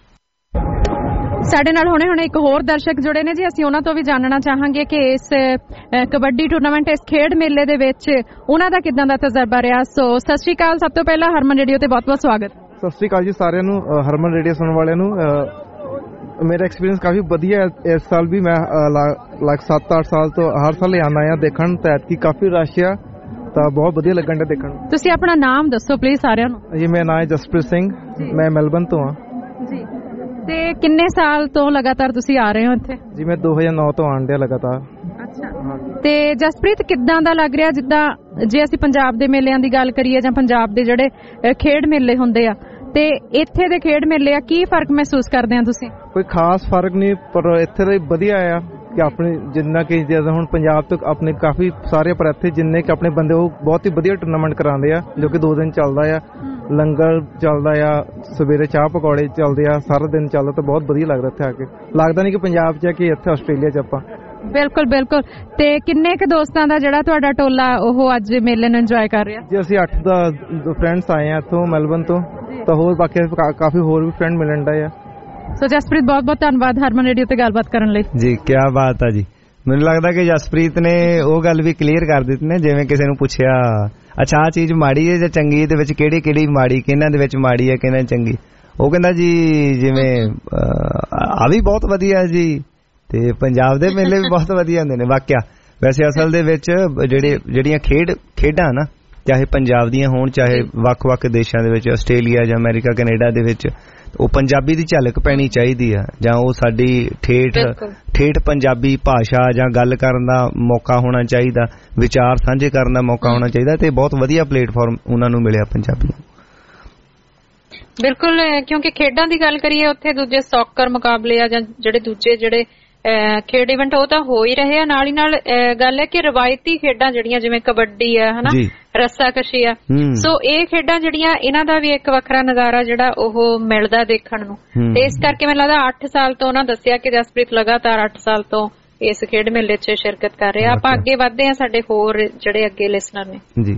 ਸਾਡੇ ਨਾਲ ਹੁਣੇ ਹੁਣੇ ਇੱਕ ਹੋਰ ਦਰਸ਼ਕ ਜੁੜੇ ਨੇ ਜੀ, ਅਸੀਂ ਉਹਨਾਂ ਤੋਂ ਵੀ ਜਾਣਨਾ ਚਾਹਾਂਗੇ ਕਿ ਇਸ ਕਬੱਡੀ ਟੂਰਨਾਮੈਂਟ, ਇਸ ਖੇਡ ਮੇਲੇ ਦੇ ਵਿੱਚ ਉਹਨਾਂ ਦਾ ਕਿੱਦਾਂ ਦਾ ਤਜਰਬਾ ਰਿਹਾ। ਸੋ ਸਤਿ ਸ਼੍ਰੀ ਅਕਾਲ, ਸਭ ਤੋਂ ਪਹਿਲਾਂ ਹਰਮਨ ਰੇਡੀਓ ਤੇ ਬਹੁਤ ਬਹੁਤ ਸਵਾਗਤ। ਸਤਿ ਸ਼੍ਰੀ ਅਕਾਲ ਜੀ ਸਾਰਿਆਂ ਨੂੰ, ਹਰਮਨ ਰੇਡੀਓ ਸੁਣਨ ਵਾਲਿਆਂ ਨੂੰ। ਮੇਰਾ ਐਕਸਪੀਰੀਅੰਸ ਕਾਫੀ ਵਧੀਆ ਹੈ। ਇਸ ਸਾਲ ਵੀ ਮੈਂ ਲੱਗ ਸੱਤ ਅੱਠ ਸਾਲ ਤੋਂ ਹਰ ਸਾਲ ਆਉਣਾ ਆ ਦੇਖਣ, ਤੇ ਐਤਕੀ ਕਾਫੀ ਰਸ਼ ਆ, ਤਾਂ ਬਹੁਤ ਵਧੀਆ ਲੱਗਣ ਡਿਆ ਦੇਖਣ। ਤੁਸੀਂ ਆਪਣਾ ਨਾਮ ਦੱਸੋ ਪਲੀਜ਼ ਸਾਰਿਆਂ ਨੂੰ। ਜੀ ਮੇਰਾ ਨਾਮ ਹੈ ਜਸਪ੍ਰੀਤ ਸਿੰਘ, ਮੈਂ ਮੈਲਬਨ ਤੋਂ ਹਾਂ ਜੀ। ਤੇ ਕਿੰਨੇ ਸਾਲ ਤੋਂ ਲਗਾਤਾਰ ਤੁਸੀਂ ਆ ਰਹੇ ਹੋ ਇੱਥੇ? ਜੀ ਮੈਂ ਦੋ ਹਜ਼ਾਰ ਨੌ ਤੋਂ ਆਉਣ ਡਿਆ ਲਗਾਤਾਰ। ਅੱਛਾ। ਤੇ ਜਸਪ੍ਰੀਤ, ਕਿੱਦਾਂ ਦਾ ਲੱਗ ਰਿਹਾ, ਜਿੱਦਾਂ ਜੇ ਅਸੀਂ ਪੰਜਾਬ ਦੇ ਮੇਲਿਆਂ ਦੀ ਗੱਲ ਕਰੀਏ ਜਾਂ ਪੰਜਾਬ ਦੇ ਜਿਹੜੇ ਖੇਡ ਮੇਲੇ ਹੁੰਦੇ ਆ ਤੇ ਇੱਥੇ ਦੇ ਖੇਡ ਮੇਲੇ ਆ, ਕੀ ਫਰਕ ਮਹਿਸੂਸ ਕਰਦੇ ਆ ਤੁਸੀਂ? ਕੋਈ ਖਾਸ ਫਰਕ ਨਹੀਂ, ਪਰ ਇੱਥੇ ਦਾ ਵਧੀਆ ਆ ਕਿ ਆਪਣੇ ਜਿੰਨਾ ਕਿ ਜਦੋਂ ਹੁਣ ਪੰਜਾਬ ਤੋਂ ਆਪਣੇ ਕਾਫੀ ਸਾਰੇ, ਪਰ ਇੱਥੇ ਜਿੰਨੇ ਕਿ ਆਪਣੇ ਬੰਦੇ ਉਹ ਬਹੁਤ ਹੀ ਵਧੀਆ ਟੂਰਨਾਮੈਂਟ ਕਰਾਉਂਦੇ ਆ, ਜੋ ਕਿ ਦੋ ਦਿਨ ਚੱਲਦਾ ਆ। ਲੰਗਰ ਚੱਲਦਾ ਆ, ਸਵੇਰੇ ਚਾਹ ਪਕੌੜੇ ਚੱਲਦੇ ਆ, ਸਾਰਾ ਦਿਨ ਚੱਲਦਾ, ਤਾਂ ਬਹੁਤ ਵਧੀਆ ਲੱਗਦਾ ਇੱਥੇ ਆ ਕੇ। ਲੱਗਦਾ ਨਹੀਂ ਕਿ ਪੰਜਾਬ 'ਚ ਆ ਕਿ ਇੱਥੇ ਆਸਟ੍ਰੇਲੀਆ 'ਚ ਆਪਾਂ। ਬਿਲਕੁਲ ਬਿਲਕੁਲ। ਤੇ ਕਿੰਨੇ ਕੁ ਦੋਸਤਾਂ ਦਾ ਜਿਹੜਾ ਤੁਹਾਡਾ ਟੋਲਾ ਉਹ ਅੱਜ ਮੇਲੇ ਨੂੰ ਇੰਜੋਏ ਕਰ ਰਿਹਾ? ਜੀ ਅਸੀਂ ਅੱਠ ਦਾ ਫਰੈਂਡਸ ਆਏ ਆ ਇੱਥੋਂ ਮੈਲਬਨ ਤੋਂ, ਤਾਂ ਹੋਰ ਬਾਕੀ ਕਾਫੀ ਹੋਰ ਵੀ ਫਰੈਂਡ ਮਿਲਣ ਡਏ ਆ। ਸੋ ਜਸਪ੍ਰੀਤ, ਬਹੁਤ ਬਹੁਤ ਧੰਨਵਾਦ ਹਰਮਨ ਰੇਡੀਓ ਤੇ ਗੱਲਬਾਤ ਕਰਨ ਲਈ। ਜੀ ਕੀ ਬਾਤ ਆ ਜੀ। ਮੈਨੂੰ ਲੱਗਦਾ ਕਿ ਜਸਪ੍ਰੀਤ ਨੇ ਉਹ ਗੱਲ ਵੀ ਕਲੀਅਰ ਕਰ ਦਿੱਤੀ ਨੇ, ਜਿਵੇਂ ਕਿਸੇ ਨੂੰ ਪੁੱਛਿਆ ਅੱਛਾ ਆਹ ਚੀਜ਼ ਮਾੜੀ ਹੈ ਜਾਂ ਚੰਗੀ, ਇਹਦੇ ਵਿੱਚ ਕਿਹੜੀ ਕਿਹੜੀ ਮਾੜੀ, ਕਿਹਨਾਂ ਦੇ ਵਿੱਚ ਮਾੜੀ ਹੈ ਕਿਹਨਾਂ ਚੰਗੀ, ਉਹ ਕਹਿੰਦਾ ਜੀ ਜਿਵੇਂ ਆ ਵੀ ਬਹੁਤ ਵਧੀਆ ਜੀ, ਤੇ ਪੰਜਾਬ ਦੇ ਮੇਲੇ ਵੀ ਬਹੁਤ ਵਧੀਆ ਹੁੰਦੇ ਨੇ ਵਾਕਿਆ। ਵੈਸੇ ਅਸਲ ਦੇ ਵਿੱਚ ਜਿਹੜੇ ਜਿਹੜੀਆਂ ਖੇਡ ਖੇਡਾਂ ਨਾ, ਚਾਹੇ ਪੰਜਾਬ ਦੀਆਂ ਹੋਣ ਚਾਹੇ ਵੱਖ-ਵੱਖ ਦੇਸ਼ਾਂ ਦੇ ਵਿੱਚ, ਆਸਟ੍ਰੇਲੀਆ ਜਾਂ ਅਮਰੀਕਾ ਕੈਨੇਡਾ ਦੇ ਵਿੱਚ, ਉਹ ਪੰਜਾਬੀ ਦੀ ਝਲਕ ਪੈਣੀ ਚਾਹੀਦੀ ਆ, ਜਾਂ ਉਹ ਸਾਡੀ ਠੇਠ ਠੇਠ ਪੰਜਾਬੀ ਭਾਸ਼ਾ ਜਾਂ ਗੱਲ ਕਰਨ ਦਾ ਮੌਕਾ ਹੋਣਾ ਚਾਹੀਦਾ, ਵਿਚਾਰ ਸਾਂਝੇ ਕਰਨ ਦਾ ਮੌਕਾ ਹੋਣਾ ਚਾਹੀਦਾ, ਤੇ ਬਹੁਤ ਵਧੀਆ ਪਲੇਟਫਾਰਮ ਉਹਨਾਂ ਨੂੰ ਮਿਲਿਆ ਪੰਜਾਬੀ ਨੂੰ। ਬਿਲਕੁਲ, ਕਿਉਂਕਿ ਖੇਡਾਂ ਦੀ ਗੱਲ ਕਰੀਏ ਉੱਥੇ ਦੂਜੇ ਸੌਕਰ ਮੁਕਾਬਲੇ ਆ ਜਾਂ ਜਿਹੜੇ ਦੂਜੇ ਜਿਹੜੇ ਖੇਡ ਇਵੈਂਟ ਉਹ ਤਾਂ ਹੋ ਹੀ ਰਹੇ ਆ, ਨਾਲ ਹੀ ਨਾਲ ਗੱਲ ਹੈ ਕਿ ਰਵਾਇਤੀ ਖੇਡਾਂ ਜਿਹੜੀਆਂ ਜਿਵੇਂ ਕਬੱਡੀ ਆ ਹਨਾ, ਰੱਸਾਕਸ਼ੀ ਆ, ਸੋ ਇਹ ਖੇਡਾਂ ਜਿਹੜੀਆਂ ਇਹਨਾਂ ਦਾ ਵੀ ਇੱਕ ਵੱਖਰਾ ਨਜ਼ਾਰਾ ਜਿਹੜਾ ਉਹ ਮਿਲਦਾ ਦੇਖਣ ਨੂੰ। ਤੇ ਇਸ ਕਰਕੇ ਮੈਨੂੰ ਲੱਗਦਾ ਅੱਠ ਸਾਲ ਤੋਂ ਉਹਨਾਂ ਦੱਸਿਆ ਕਿ ਜਸਪ੍ਰੀਤ ਲਗਾਤਾਰ ਅੱਠ ਸਾਲ ਤੋਂ ਇਸ ਖੇਡ ਮੇਲੇ 'ਚ ਸ਼ਿਰਕਤ ਕਰ ਰਿਹਾ। ਆਪਾਂ ਅੱਗੇ ਵਧਦੇ ਆ, ਸਾਡੇ ਹੋਰ ਜਿਹੜੇ ਅੱਗੇ ਲਿਸਨਰ ਨੇ ਜੀ।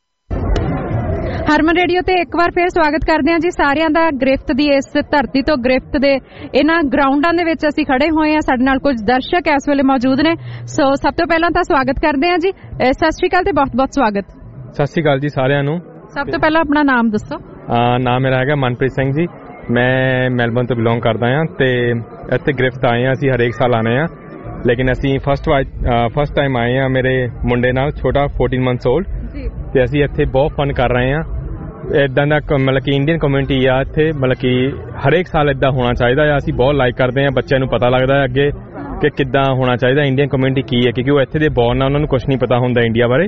ਹਰਮਨ ਰੇਡੀਓ ਤੇ ਇੱਕ ਵਾਰ ਫੇਰ ਸਵਾਗਤ ਕਰਦੇ ਹਾਂ ਜੀ ਸਾਰਿਆਂ ਦਾ। ਗ੍ਰਿਫਤ ਦੀ ਇਸ ਧਰਤੀ ਤੋਂ, ਗ੍ਰਿਫਤ ਦੇ ਇਹਨਾਂ ਗਰਾਊਂਡਾਂ ਦੇ ਵਿੱਚ ਅਸੀਂ ਖੜੇ ਹੋਏ ਹਾਂ। ਸਾਡੇ ਨਾਲ ਕੁਝ ਦਰਸ਼ਕ ਇਸ ਵੇਲੇ ਮੌਜੂਦ ਨੇ, ਸੋ ਸਭ ਤੋਂ ਪਹਿਲਾਂ ਤਾਂ ਸਵਾਗਤ ਕਰਦੇ ਹਾਂ ਜੀ। ਸਤਿ ਸ਼੍ਰੀ ਅਕਾਲ ਤੇ ਬਹੁਤ ਬਹੁਤ ਸਵਾਗਤ। ਸਤਿ ਸ਼੍ਰੀ ਅਕਾਲ ਜੀ ਸਾਰਿਆਂ ਨੂੰ। ਸਭ ਤੋਂ ਪਹਿਲਾਂ ਆਪਣਾ ਨਾਮ ਦੱਸੋ। ਨਾਮ ਮੇਰਾ ਹੈਗਾ ਮਨਪ੍ਰੀਤ ਸਿੰਘ ਜੀ, ਮੈਂ ਮੈਲਬਨ ਤੋਂ ਬਿਲੋਂਗ ਕਰਦਾ ਹਾਂ, ਤੇ ਇੱਥੇ ਗ੍ਰਿਫਤ ਆਏ ਹਾਂ ਅਸੀਂ ਹਰੇਕ ਸਾਲ ਆਉਂਦੇ ਹਾਂ, ਲੇਕਿਨ ਅਸੀਂ ਫਸਟ ਫਸਟ ਟਾਈਮ ਆਏ ਹਾਂ ਮੇਰੇ ਮੁੰਡੇ ਨਾਲ, ਛੋਟਾ ਚੌਦਾਂ ਮੰਥਸ ਓਲਡ, ਤੇ ਅਸੀਂ ਇੱਥੇ ਬਹੁਤ ਫਨ ਕਰ ਰਹੇ ਹਾਂ। ਇਦਾਂ ਦਾ ਮਤਲਬ ਕਿ ਇੰਡੀਅਨ ਕਮਿਊਨਿਟੀ ਆ ਇੱਥੇ, ਮਤਲਬ ਕਿ ਹਰੇਕ ਸਾਲ ਇਦਾਂ ਹੋਣਾ ਚਾਹੀਦਾ ਆ। ਅਸੀਂ ਬਹੁਤ ਲਾਈਕ ਕਰਦੇ ਹਾਂ, ਬੱਚਿਆਂ ਨੂੰ ਪਤਾ ਲੱਗਦਾ ਹੈ ਅੱਗੇ ਕਿ ਕਿੱਦਾਂ ਹੋਣਾ ਚਾਹੀਦਾ, ਇੰਡੀਅਨ ਕਮਿਊਨਿਟੀ ਕੀ ਹੈ, ਕਿਉਂਕਿ ਉਹ ਇੱਥੇ ਦੇ ਬੋਰਨ ਆ, ਉਹਨਾਂ ਨੂੰ ਕੁਝ ਨਹੀਂ ਪਤਾ ਹੁੰਦਾ ਇੰਡੀਆ ਬਾਰੇ,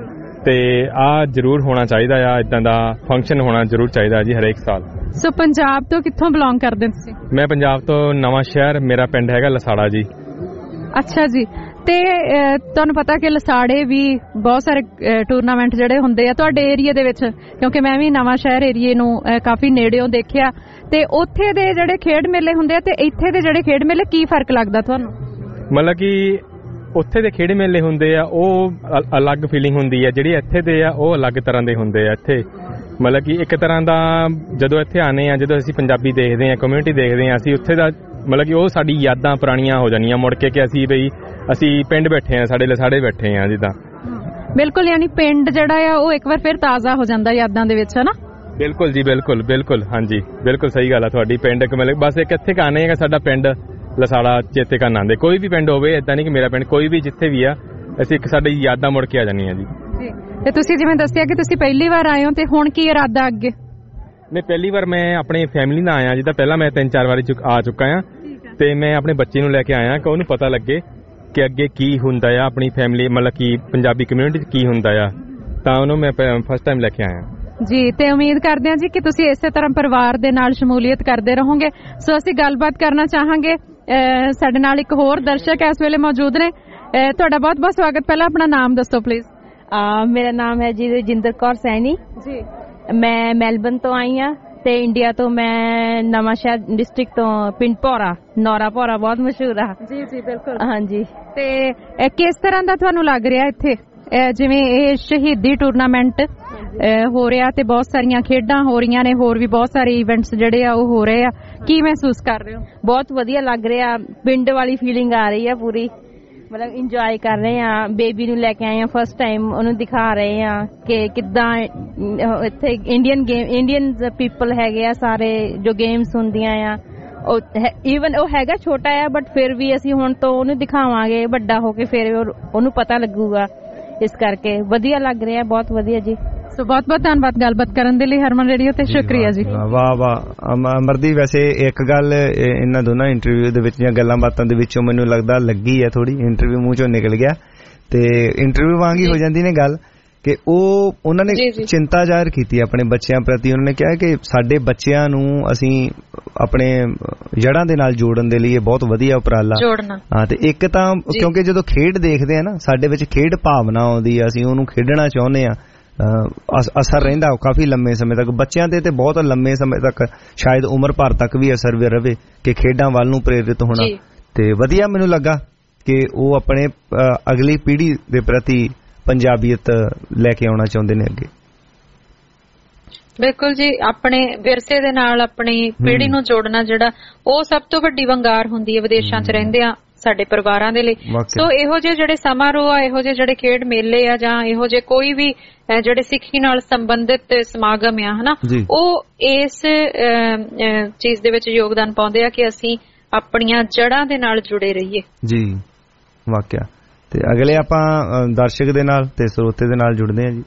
ਤੇ ਆਹ ਜ਼ਰੂਰ ਹੋਣਾ ਚਾਹੀਦਾ ਆ, ਇਦਾਂ ਦਾ ਫੰਕਸ਼ਨ ਹੋਣਾ ਜ਼ਰੂਰ ਚਾਹੀਦਾ ਜੀ ਹਰੇਕ ਸਾਲ। ਸੋ ਪੰਜਾਬ ਤੋਂ ਕਿੱਥੋਂ ਬਿਲੋਂਗ ਕਰਦੇ ਤੁਸੀਂ? ਮੈਂ ਪੰਜਾਬ ਤੋਂ ਨਵਾਂ ਸ਼ਹਿਰ, ਮੇਰਾ ਪਿੰਡ ਹੈਗਾ ਲਸਾੜਾ ਜੀ। ਅੱਛਾ ਜੀ। ਤੇ ਤੁਹਾਨੂੰ ਪਤਾ ਕਿ ਲਸਾੜੇ ਵੀ ਬਹੁਤ ਸਾਰੇ ਟੂਰਨਾਮੈਂਟ ਜਿਹੜੇ ਹੁੰਦੇ ਆ ਤੁਹਾਡੇ ਏਰੀਆ ਦੇ ਵਿੱਚ, ਕਿਉਂਕਿ ਮੈਂ ਵੀ ਨਵਾਂ ਸ਼ਹਿਰ ਏਰੀਏ ਨੂੰ ਕਾਫੀ ਨੇੜਿਓਂ ਦੇਖਿਆ, ਤੇ ਉੱਥੇ ਦੇ ਜਿਹੜੇ ਖੇਡ ਮੇਲੇ ਹੁੰਦੇ ਆ ਤੇ ਇੱਥੇ ਦੇ ਜਿਹੜੇ ਖੇਡ ਮੇਲੇ, ਕੀ ਫਰਕ ਲੱਗਦਾ ਤੁਹਾਨੂੰ? ਮਤਲਬ ਕਿ ਉੱਥੇ ਦੇ ਖੇਡ ਮੇਲੇ ਹੁੰਦੇ ਆ ਉਹ ਅਲੱਗ ਫੀਲਿੰਗ ਹੁੰਦੀ ਹੈ, ਜਿਹੜੀ ਇੱਥੇ ਦੇ ਆ ਉਹ ਅਲੱਗ ਤਰ੍ਹਾਂ ਦੇ ਹੁੰਦੇ ਆ। ਇੱਥੇ ਮਤਲਬ ਕਿ ਇੱਕ ਤਰ੍ਹਾਂ ਦਾ ਜਦੋਂ ਇੱਥੇ ਆਉਂਦੇ ਆ, ਜਦੋਂ ਅਸੀਂ ਪੰਜਾਬੀ ਦੇਖਦੇ ਹਾਂ, ਕਮਿਊਨਿਟੀ ਦੇਖਦੇ ਹਾਂ, ਅਸੀਂ ਉੱਥੇ ਦਾ ਮਤਲਬ ਕਿ ਉਹ ਸਾਡੀ ਯਾਦਾਂ ਪੁਰਾਣੀਆਂ ਹੋ ਜਾਣੀਆਂ ਮੁੜ ਕੇ, ਕਿ ਅਸੀਂ ਬਈ ਅਸੀਂ ਪਿੰਡ ਬੈਠੇ ਆ, ਸਾਡੇ ਲਸਾੜੇ ਬੈਠੇ ਆ ਜਿੱਦਾਂ। ਬਿਲਕੁਲ, ਯਾਨੀ ਪਿੰਡ ਜਿਹੜਾ ਆ ਉਹ ਇੱਕ ਵਾਰ ਫਿਰ ਤਾਜ਼ਾ ਹੋ ਜਾਂਦਾ ਯਾਦਾਂ ਦੇ ਵਿੱਚ, ਹਨਾ? ਬਿਲਕੁਲ ਜੀ, ਬਿਲਕੁਲ ਬਿਲਕੁਲ, ਹਾਂਜੀ ਬਿਲਕੁਲ ਸਹੀ ਗੱਲ ਆ ਤੁਹਾਡੀ। ਪਿੰਡ ਮਤਲਬ ਬਸ ਇੱਕ ਇੱਥੇ ਕਾਨੇ ਹੈਗਾ ਸਾਡਾ ਪਿੰਡ ਲਸਾੜਾ, ਚੇਤੇ ਕਰਨ ਆਉਂਦੇ, ਕੋਈ ਵੀ ਪਿੰਡ ਹੋਵੇ, ਏਦਾਂ ਨਹੀਂ ਕਿ ਮੇਰਾ ਪਿੰਡ, ਕੋਈ ਵੀ ਜਿੱਥੇ ਵੀ ਆ, ਅਸੀਂ ਇੱਕ ਸਾਡੀ ਯਾਦਾਂ ਮੁੜ ਕੇ ਆ ਜਾਂਦੀਆਂ ਜੀ। ਤੇ ਤੁਸੀਂ ਜਿਵੇਂ ਦੱਸਿਆ ਕਿ ਤੁਸੀਂ ਪਹਿਲੀ ਵਾਰ ਆਏ ਹੋ, ਤੇ ਹੁਣ ਕੀ ਇਰਾਦਾ ਅੱਗੇ? ਨਹੀਂ, ਪਹਿਲੀ ਵਾਰ ਮੈਂ ਆਪਣੀ ਫੈਮਿਲੀ ਨਾਲ ਆਇਆ, ਜਿੱਦਾਂ ਪਹਿਲਾਂ ਮੈਂ ਤਿੰਨ ਚਾਰ ਵਾਰੀ ਆ ਚੁੱਕਾ ਆ, ਤੇ ਮੈਂ ਆਪਣੇ ਬੱਚੇ ਨੂੰ ਲੈ ਕੇ ਆਇਆ ਕਿ ਉਹਨੂੰ ਪਤਾ ਲੱਗੇ ਕਿ ਅੱਗੇ ਕੀ ਹੁੰਦਾ ਆ, ਆਪਣੀ ਫੈਮਿਲੀ ਮਤਲਬ ਕਿ ਪੰਜਾਬੀ ਕਮਿਊਨਿਟੀ 'ਚ ਕੀ ਹੁੰਦਾ ਆ, ਤਾਂ ਉਹਨੂੰ ਮੈਂ ਫਸਟ ਟਾਈਮ ਲੈ ਕੇ ਆਇਆ ਜੀ। ਤੇ ਉਮੀਦ ਕਰਦੇ ਹਾਂ ਜੀ ਕਿ ਤੁਸੀਂ ਇਸੇ ਤਰ੍ਹਾਂ ਪਰਿਵਾਰ ਦੇ ਨਾਲ ਸ਼ਮੂਲੀਅਤ ਕਰਦੇ ਰਹੋਗੇ। ਸੋ ਅਸੀਂ ਗੱਲਬਾਤ ਕਰਨਾ ਚਾਹਾਂਗੇ, ਸਾਡੇ ਨਾਲ ਇੱਕ ਹੋਰ ਦਰਸ਼ਕ ਇਸ ਵੇਲੇ ਮੌਜੂਦ ਨੇ। ਤੁਹਾਡਾ ਬਹੁਤ ਬਹੁਤ ਸਵਾਗਤ। ਪਹਿਲਾਂ ਆਪਣਾ ਨਾਮ ਦੱਸੋ ਪਲੀਜ਼। ਮੇਰਾ ਨਾਮ ਹੈ ਜੀ ਰਜਿੰਦਰ ਕੌਰ ਸੈਣੀ ਜੀ। ਮੈਂ ਮੈਲਬਨ ਤੋਂ ਆਈ ਹਾਂ ਤੇ ਇੰਡੀਆ ਤੋਂ ਮੈਂ ਨਵਾਂ ਸ਼ਹਿਰ ਡਿਸਟ੍ਰਿਕਟ ਤੋਂ ਪਿੰਡ ਭੌਰਾ ਨੌਰਾ ਭੌਰਾ ਬਹੁਤ ਮਸ਼ਹੂਰ ਆ ਜੀ ਜੀ ਬਿਲਕੁਲ ਹਾਂਜੀ। ਤੇ ਕਿਸ ਤਰ੍ਹਾਂ ਦਾ ਤੁਹਾਨੂੰ ਲੱਗ ਰਿਹਾ ਇੱਥੇ ਜਿਵੇਂ ਇਹ ਸ਼ਹੀਦੀ ਟੂਰਨਾਮੈਂਟ ਹੋ ਰਿਹਾ ਤੇ ਬਹੁਤ ਸਾਰੀਆਂ ਖੇਡਾਂ ਹੋ ਰਹੀਆਂ ਨੇ, ਹੋਰ ਵੀ ਬਹੁਤ ਸਾਰੇ ਇਵੈਂਟਸ ਜਿਹੜੇ ਆ ਉਹ ਹੋ ਰਹੇ ਆ, ਕੀ ਮਹਿਸੂਸ ਕਰ ਰਹੇ ਹੋ? ਬਹੁਤ ਵਧੀਆ ਲੱਗ ਰਿਹਾ, ਪਿੰਡ ਵਾਲੀ ਫੀਲਿੰਗ ਆ ਰਹੀ ਆ ਪੂਰੀ, ਮਤਲਬ ਇੰਜੋਏ ਕਰ ਰਹੇ ਆ। ਬੇਬੀ ਨੂੰ ਲੈ ਕੇ ਆਏ ਆ ਫਸਟ ਟਾਈਮ, ਉਹਨੂੰ ਦਿਖਾ ਰਹੇ ਆ ਕਿ ਕਿੱਦਾਂ ਇੱਥੇ ਇੰਡੀਅਨ ਗੇਮ ਇੰਡੀਅਨ ਪੀਪਲ ਹੈਗੇ ਆ ਸਾਰੇ, ਜੋ ਗੇਮਸ ਹੁੰਦੀਆਂ ਆ ਉਹ ਈਵਨ ਉਹ ਹੈਗਾ ਛੋਟਾ ਆ ਬਟ ਫਿਰ ਵੀ ਅਸੀਂ ਹੁਣ ਤੋਂ ਉਹਨੂੰ ਦਿਖਾਵਾਂਗੇ, ਵੱਡਾ ਹੋ ਕੇ ਫਿਰ ਉਹਨੂੰ ਪਤਾ ਲੱਗੂਗਾ, ਇਸ ਕਰਕੇ ਵਧੀਆ ਲੱਗ ਰਿਹਾ, ਬਹੁਤ ਵਧੀਆ ਜੀ। ਸੋ ਬਹੁਤ ਬਹੁਤ ਧੰਨਵਾਦ ਗੱਲਬਾਤ ਕਰਨ ਦੇ ਲਈ ਹਰਮਨ ਰੇਡੀਓ ਤੇ, ਸ਼ੁਕਰੀਆ ਜੀ। ਵਾਹ ਵਾਹ ਅਮਰਦੀ, ਵੈਸੇ ਇੱਕ ਗੱਲ ਇਹਨਾਂ ਦੋਨਾਂ ਇੰਟਰਵਿਊ ਦੇ ਵਿੱਚ ਜਾਂ ਗੱਲਾਂ ਬਾਤਾਂ ਦੇ ਵਿੱਚੋਂ ਮੈਨੂੰ ਲੱਗਦਾ ਲੱਗੀ ਹੈ ਥੋੜੀ, ਇੰਟਰਵਿਊ ਮੂੰਹ ਚੋਂ ਨਿਕਲ ਗਿਆ ਤੇ ਇੰਟਰਵਿਊ ਵਾਂਗ ਹੀ ਹੋ ਜਾਂਦੀ ਨੇ ਗੱਲ ਕਿ ਉਹ ਉਹਨਾਂ ਨੇ ਚਿੰਤਾ ਜ਼ਾਹਿਰ ਕੀਤੀ ਆਪਣੇ ਬੱਚਿਆਂ ਪ੍ਰਤੀ। ਉਹਨਾਂ ਨੇ ਕਿਹਾ ਕਿ ਸਾਡੇ ਬੱਚਿਆਂ ਨੂੰ ਅਸੀਂ ਆਪਣੇ ਜੜ੍ਹਾਂ ਦੇ ਨਾਲ ਜੋੜਨ ਦੇ ਲਈ ਇਹ ਬਹੁਤ ਵਧੀਆ ਉਪਰਾਲਾ ਹਾਂ। ਤੇ ਇੱਕ ਤਾਂ ਕਿਉਂਕਿ ਜਦੋਂ ਖੇਡ ਦੇਖਦੇ ਆ ਨਾ, ਸਾਡੇ ਵਿੱਚ ਖੇਡ ਭਾਵਨਾ ਆਉਂਦੀ ਆ, ਅਸੀਂ ਉਹਨੂੰ ਖੇਡਣਾ ਚਾਹੁੰਦੇ ਆ, ਅਸਰ ਰਹਿੰਦਾ ਕਾਫੀ ਲੰਮੇ ਸਮੇਂ ਤੱਕ ਬੱਚਿਆਂ ਤੇ ਤੇ ਬਹੁਤ ਲੰਮੇ ਸਮੇਂ ਤੱਕ, ਸ਼ਾਇਦ ਉਮਰ ਭਰ ਤੱਕ ਵੀ ਅਸਰ ਵੀ ਰਵੇ ਕਿ ਖੇਡਾਂ ਵੱਲ ਨੂੰ ਪ੍ਰੇਰਿਤ ਹੋਣਾ। ਤੇ ਵਧੀਆ ਮੈਨੂੰ ਲੱਗਾ ਕਿ ਉਹ ਆਪਣੇ ਅਗਲੀ ਪੀੜ੍ਹੀ ਦੇ ਪ੍ਰਤੀ ਪੰਜਾਬੀਅਤ ਲੈ ਕੇ ਆਉਣਾ ਚਾਹੁੰਦੇ ਨੇ ਅੱਗੇ। ਬਿਲਕੁਲ ਜੀ, ਆਪਣੇ ਵਿਰਸੇ ਦੇ ਨਾਲ ਆਪਣੀ ਪੀੜ੍ਹੀ ਨੂੰ ਜੋੜਨਾ ਜਿਹੜਾ ਉਹ ਸਭ ਤੋਂ ਵੱਡੀ ਵੰਗਾਰ ਹੁੰਦੀ ਹੈ ਵਿਦੇਸ਼ਾਂ 'ਚ ਰਹਿੰਦੇ ਆ ਸਾਡੇ ਪਰਿਵਾਰਾਂ ਦੇ ਲਈ। ਸੋ ਇਹੋ ਜਿਹੇ ਜਿਹੜੇ ਸਮਾਰੋਹ ਆ, ਇਹੋ ਜਿਹੇ ਜਿਹੜੇ ਖੇਡ ਮੇਲੇ ਆ ਜਾਂ ਇਹੋ ਜਿਹੇ ਕੋਈ ਵੀ ਜਿਹੜੇ ਸਿੱਖੀ ਨਾਲ ਸੰਬੰਧਿਤ ਸਮਾਗਮ ਆ ਹਨਾ, ਉਹ ਇਸ ਚੀਜ਼ ਦੇ ਵਿੱਚ ਯੋਗਦਾਨ ਪਾਉਂਦੇ ਆ ਕਿ ਅਸੀਂ ਆਪਣੀਆਂ ਜੜ੍ਹਾਂ ਦੇ ਨਾਲ ਜੁੜੇ ਰਹੀਏ ਜੀ। ਵਾਕਿਆ। ਤੇ ਅਗਲੇ ਆਪਾਂ ਦਰਸ਼ਕ ਦੇ ਨਾਲ ਤੇ ਸਰੋਤੇ ਦੇ ਨਾਲ ਜੁੜਦੇ ਹਾਂ ਜੀ।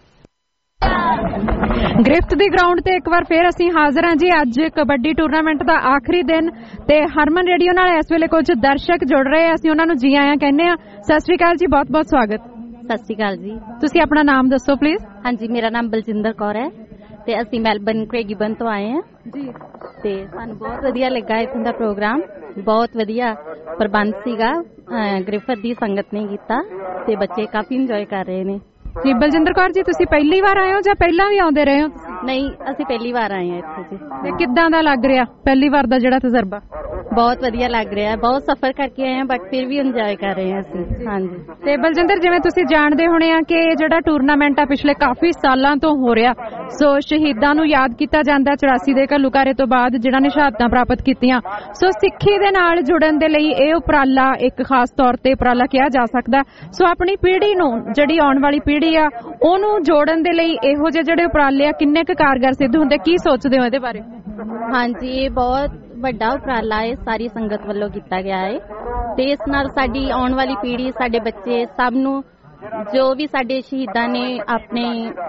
ਗ੍ਰਿਫਤ ਦੀ ਗਰਾਊਂਡ ਤੇ ਇੱਕ ਵਾਰ ਫੇਰ ਅਸੀਂ ਹਾਜ਼ਰ ਹਾਂ ਜੀ। ਅੱਜ ਕਬੱਡੀ ਟੂਰਨਾਮੈਂਟ ਦਾ ਆਖਰੀ ਦਿਨ ਤੇ ਹਰਮਨ ਰੇਡੀਓ ਨਾਲ ਇਸ ਵੇਲੇ ਕੁਝ ਦਰਸ਼ਕ ਜੁੜ ਰਹੇ ਆ, ਅਸੀਂ ਉਹਨਾਂ ਨੂੰ ਜੀ ਆਇਆਂ ਕਹਿੰਦੇ ਆ। ਸਤਿ ਸ਼੍ਰੀ ਅਕਾਲ ਜੀ, ਬਹੁਤ ਬਹੁਤ ਸਵਾਗਤ। ਸਤਿ ਸ਼੍ਰੀ ਅਕਾਲ ਜੀ। ਤੁਸੀਂ ਆਪਣਾ ਨਾਮ ਦੱਸੋ ਪਲੀਜ਼। ਹਾਂਜੀ, ਮੇਰਾ ਨਾਮ ਬਲਜਿੰਦਰ ਕੌਰ ਹੈ ਤੇ ਅਸੀਂ ਮੈਲਬਨ ਕ੍ਰੇਗੀਬਨ ਤੋਂ ਆਏ ਹਾਂ ਜੀ। ਤੇ ਸਾਨੂੰ ਬਹੁਤ ਵਧੀਆ ਲੱਗਾ ਇੱਥੋਂ ਦਾ ਪ੍ਰੋਗਰਾਮ, ਬਹੁਤ ਵਧੀਆ ਪ੍ਰਬੰਧ ਸੀਗਾ, ਗ੍ਰਿਫਤ ਦੀ ਸੰਗਤ ਨੇ ਕੀਤਾ ਤੇ ਬੱਚੇ ਕਾਫੀ ਇੰਜੋਏ ਕਰ ਰਹੇ ਨੇ ਜੀ। ਬਲਜਿੰਦਰ ਕੌਰ ਜੀ, ਤੁਸੀਂ ਪਹਿਲੀ ਵਾਰ ਆਏ ਹੋ ਜਾਂ ਪਹਿਲਾਂ ਵੀ ਆਉਂਦੇ ਰਹੇ ਹੋ? ਨਹੀਂ, ਅਸੀਂ ਪਹਿਲੀ ਵਾਰ ਆਏ ਹਾਂ ਇੱਥੇ ਜੀ। ਤੇ ਕਿੱਦਾਂ ਦਾ ਲੱਗ ਰਿਹਾ ਪਹਿਲੀ ਵਾਰ ਦਾ ਜਿਹੜਾ ਤਜਰਬਾ? ਬਹੁਤ ਵਧੀਆ ਲੱਗ ਰਿਹਾ, ਬਹੁਤ ਸਫ਼ਰ ਕਰਕੇ ਆਏ ਹਾਂ ਬਟ ਫਿਰ ਵੀ ਇੰਜੋਏ ਕਰ ਰਹੇ ਹਾਂ ਅਸੀਂ। ਹਾਂਜੀ। ਤੇ ਬਲਜਿੰਦਰ, ਜਿਵੇਂ ਤੁਸੀਂ ਜਾਣਦੇ ਹੋਣੇ ਆ ਕਿ ਜਿਹੜਾ ਟੂਰਨਾਮੈਂਟ ਆ ਪਿਛਲੇ ਕਾਫੀ ਸਾਲਾਂ ਤੋਂ ਹੋ ਰਿਹਾ, ਸੋ ਸ਼ਹੀਦਾਂ ਨੂੰ ਯਾਦ ਕੀਤਾ ਜਾਂਦਾ ਚੁਰਾਸੀ ਦੇ ਘੱਲੂਘਾਰੇ ਤੋਂ ਬਾਅਦ ਜਿਨ੍ਹਾਂ ਨੇ ਸ਼ਹਾਦਤਾਂ ਪ੍ਰਾਪਤ ਕੀਤੀਆਂ। ਸੋ ਸਿੱਖੀ ਦੇ ਨਾਲ ਜੁੜਨ ਦੇ ਲਈ ਇਹ ਉਪਰਾਲਾ ਇੱਕ ਖਾਸ ਤੌਰ ਤੇ ਉਪਰਾਲਾ ਕਿਹਾ ਜਾ ਸਕਦਾ। ਸੋ ਆਪਣੀ ਪੀੜ੍ਹੀ ਨੂੰ, ਜਿਹੜੀ ਆਉਣ ਵਾਲੀ ਪੀੜ੍ਹੀ ਆ, ਉਹਨੂੰ ਜੋੜਨ ਦੇ ਲਈ ਇਹੋ ਜਿਹੇ ਜਿਹੜੇ ਉਪਰਾਲੇ ਆ ਕਿੰਨੇ ਕੁ ਕਾਰਗਰ ਸਿੱਧ ਹੁੰਦੇ, ਕੀ ਸੋਚਦੇ ਹੋ ਇਹਦੇ ਬਾਰੇ? ਹਾਂਜੀ, ਇਹ ਬਹੁਤ ਵੱਡਾ ਉਪਰਾਲਾ ਹੈ, ਸਾਰੀ ਸੰਗਤ ਵੱਲੋਂ ਕੀਤਾ ਗਿਆ ਹੈ ਤੇ ਇਸ ਨਾਲ ਸਾਡੀ ਆਉਣ ਵਾਲੀ ਪੀੜ੍ਹੀ, ਸਾਡੇ ਬੱਚੇ, ਸਭ ਨੂੰ ਜੋ ਵੀ ਸਾਡੇ ਸ਼ਹੀਦਾਂ ਨੇ ਆਪਣੇ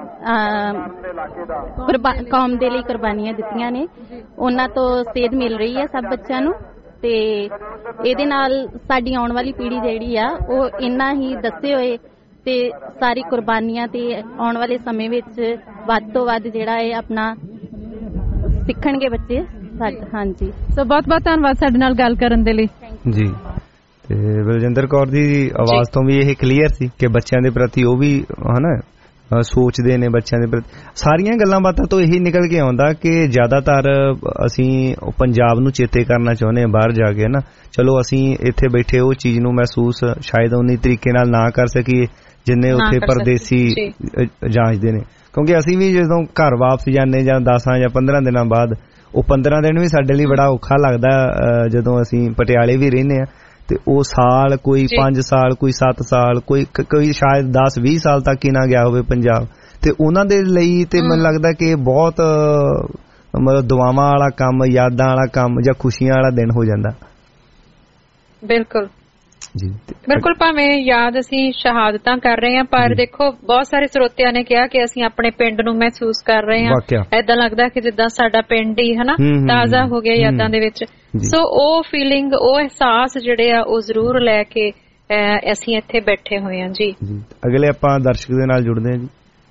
ਕੌਮ ਦੇ ਲਈ ਕੁਰਬਾਨੀਆਂ ਦਿੱਤੀਆਂ ਨੇ, ਉਹਨਾਂ ਤੋਂ ਸੇਧ ਮਿਲ ਰਹੀ ਹੈ ਸਭ ਬੱਚਿਆਂ ਨੂੰ। ਤੇ ਇਹਦੇ ਨਾਲ ਸਾਡੀ ਆਉਣ ਵਾਲੀ ਪੀੜ੍ਹੀ ਜਿਹੜੀ ਆ ਉਹ ਇੰਨਾ ਹੀ ਦੱਸੇ ਹੋਏ ਤੇ ਸਾਰੀ ਕੁਰਬਾਨੀਆਂ ਤੇ ਆਉਣ ਵਾਲੇ ਸਮੇਂ ਵਿੱਚ ਵੱਧ ਤੋਂ ਵੱਧ ਜਿਹੜਾ ਹੈ ਆਪਣਾ ਸਿੱਖਣਗੇ ਬੱਚੇ। ਹਾਂਜੀ, ਸੋ ਬਹੁਤ ਬਹੁਤ ਧੰਨਵਾਦ ਸਾਡੇ ਨਾਲ ਗੱਲ ਕਰਨ ਦੇ ਲਈ ਜੀ। ਤੇ ਬਲਜਿੰਦਰ ਕੌਰ ਦੀ ਆਵਾਜ਼ ਤੋਂ ਵੀ ਇਹ ਕਲੀਅਰ ਸੀ ਕਿ ਬੱਚਿਆਂ ਦੇ ਪ੍ਰਤੀ ਉਹ ਵੀ ਹਨਾ ਸੋਚਦੇ ਨੇ, ਬੱਚਿਆਂ ਦੇ ਪ੍ਰਤੀ। ਸਾਰੀਆਂ ਗੱਲਾਂ ਬਾਤਾਂ ਤੋਂ ਇਹੀ ਨਿਕਲ ਕੇ ਆਉਂਦਾ ਕਿ ਜ਼ਿਆਦਾਤਰ ਅਸੀਂ ਪੰਜਾਬ ਨੂੰ ਚੇਤੇ ਕਰਨਾ ਚਾਹੁੰਦੇ ਹਾਂ ਬਾਹਰ ਜਾ ਕੇ ਨਾ। ਚਲੋ ਅਸੀਂ ਇੱਥੇ ਬੈਠੇ ਉਹ ਚੀਜ਼ ਨੂੰ ਮਹਿਸੂਸ ਸ਼ਾਇਦ ਉਨੀ ਤਰੀਕੇ ਨਾਲ ਨਾ ਕਰ ਸਕੀਏ ਜਿੰਨੇ ਉੱਥੇ ਪਰਦੇਸੀ ਜਾਂਚਦੇ ਨੇ, ਕਿਉਂਕਿ ਅਸੀਂ ਵੀ ਜਦੋਂ ਘਰ ਵਾਪਸ ਜਾਂਦੇ ਜਾਂ ਦਸਾਂ ਜਾਂ ਪੰਦਰਾਂ ਦਿਨਾਂ ਬਾਅਦ, ਉਹ ਪੰਦਰਾਂ ਦਿਨ ਵੀ ਸਾਡੇ ਲਈ ਬੜਾ ਔਖਾ ਲੱਗਦਾ ਜਦੋਂ ਅਸੀਂ ਪਟਿਆਲੇ ਵੀ ਰਹਿੰਦੇ ਹਾਂ। ਤੇ ਉਹ ਸਾਲ, ਕੋਈ ਪੰਜ ਸਾਲ, ਕੋਈ ਸੱਤ ਸਾਲ, ਕੋਈ ਕੋਈ ਸ਼ਾਇਦ ਦਸ ਵੀਹ ਸਾਲ ਤੱਕ ਹੀ ਨਾ ਗਿਆ ਹੋਵੇ ਪੰਜਾਬ। ਤੇ ਉਹਨਾਂ ਦੇ ਲਈ ਤੇ ਮੈਨੂੰ ਲੱਗਦਾ ਕਿ ਬਹੁਤ ਮਤਲਬ ਦੁਆਵਾਂ ਵਾਲਾ ਕੰਮ, ਯਾਦਾਂ ਵਾਲਾ ਕੰਮ ਜਾਂ ਖੁਸ਼ੀਆਂ ਵਾਲਾ ਦਿਨ ਹੋ ਜਾਂਦਾ। ਬਿਲਕੁਲ ਜੀ, ਬਿਲਕੁਲ। ਭਾਵੇਂ ਯਾਦ ਅਸੀਂ ਸ਼ਹਾਦਤਾਂ ਕਰ ਰਹੇ ਹਾਂ, ਪਰ ਦੇਖੋ ਬਹੁਤ ਸਾਰੇ ਸਰੋਤਿਆਂ ਨੇ ਕਿਹਾ ਕਿ ਅਸੀਂ ਆਪਣੇ ਪਿੰਡ ਨੂੰ ਮਹਿਸੂਸ ਕਰ ਰਹੇ ਹਾਂ। ਏਦਾਂ ਲੱਗਦਾ ਕਿ ਜਿੱਦਾਂ ਸਾਡਾ ਪਿੰਡ ਹੀ ਹਨਾ ਤਾਜ਼ਾ ਹੋ ਗਿਆ ਯਾਦਾਂ ਦੇ ਵਿੱਚ। ਸੋ ਉਹ ਫੀਲਿੰਗ, ਉਹ ਅਹਿਸਾਸ ਜਿਹੜੇ ਆ ਉਹ ਜ਼ਰੂਰ ਲੈ ਕੇ ਅਸੀਂ ਇੱਥੇ ਬੈਠੇ ਹੋਏ ਹਾਂ ਜੀ। ਅਗਲੇ ਆਪਾਂ ਦਰਸ਼ਕ ਦੇ ਨਾਲ ਜੁੜਦੇ ਹਾਂ ਜੀ।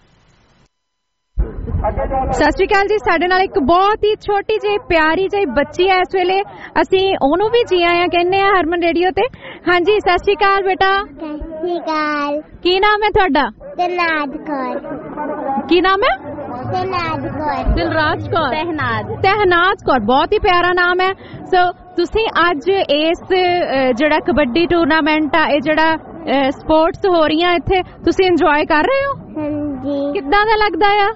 ਸਤਿ ਸ਼੍ਰੀ ਅਕਾਲ ਜੀ। ਸਾਡੇ ਨਾਲ ਇੱਕ ਬਹੁਤ ਹੀ ਛੋਟੀ ਜਿਹੀ ਪਿਆਰੀ ਜਿਹੀ ਬੱਚੀ ਹੈ ਇਸ ਵੇਲੇ, ਅਸੀਂ ਉਹਨੂੰ ਵੀ ਜੀ ਆਇਆਂ ਕਹਿੰਦੇ ਆ ਹਰਮਨ ਰੇਡੀਓ ਤੇ। ਹਾਂਜੀ, ਸਤਿ ਸ਼੍ਰੀ ਅਕਾਲ ਬੇਟਾ, ਸ਼੍ਰੀ ਅਕਾਲ। ਕੀ ਨਾਮ ਹੈ ਤੁਹਾਡਾ? ਦਿਲਰਾਜ ਕੌਰ। ਕੀ ਨਾਮ ਹੈ? ਦਿਲਰਾਜ ਕੌਰ। ਦਿਲਰਾਜ ਕੌਰ। ਤਹਿਨਾਜ਼। ਤਹਿਨਾਜ਼ ਕੌਰ, ਬਹੁਤ ਹੀ ਪਿਆਰਾ ਨਾਮ ਹੈ। ਸੋ ਤੁਸੀਂ ਅੱਜ ਇਸ ਜਿਹੜਾ ਕਬੱਡੀ ਟੂਰਨਾਮੈਂਟ ਆ, ਇਹ ਜਿਹੜਾ ਸਪੋਰਟਸ ਹੋ ਰਹੀਆਂ ਇੱਥੇ, ਤੁਸੀਂ ਇੰਜੋਏ ਕਰ ਰਹੇ ਹੋ? ਹਾਂਜੀ। ਕਿੱਦਾਂ ਦਾ ਲੱਗਦਾ ਆ?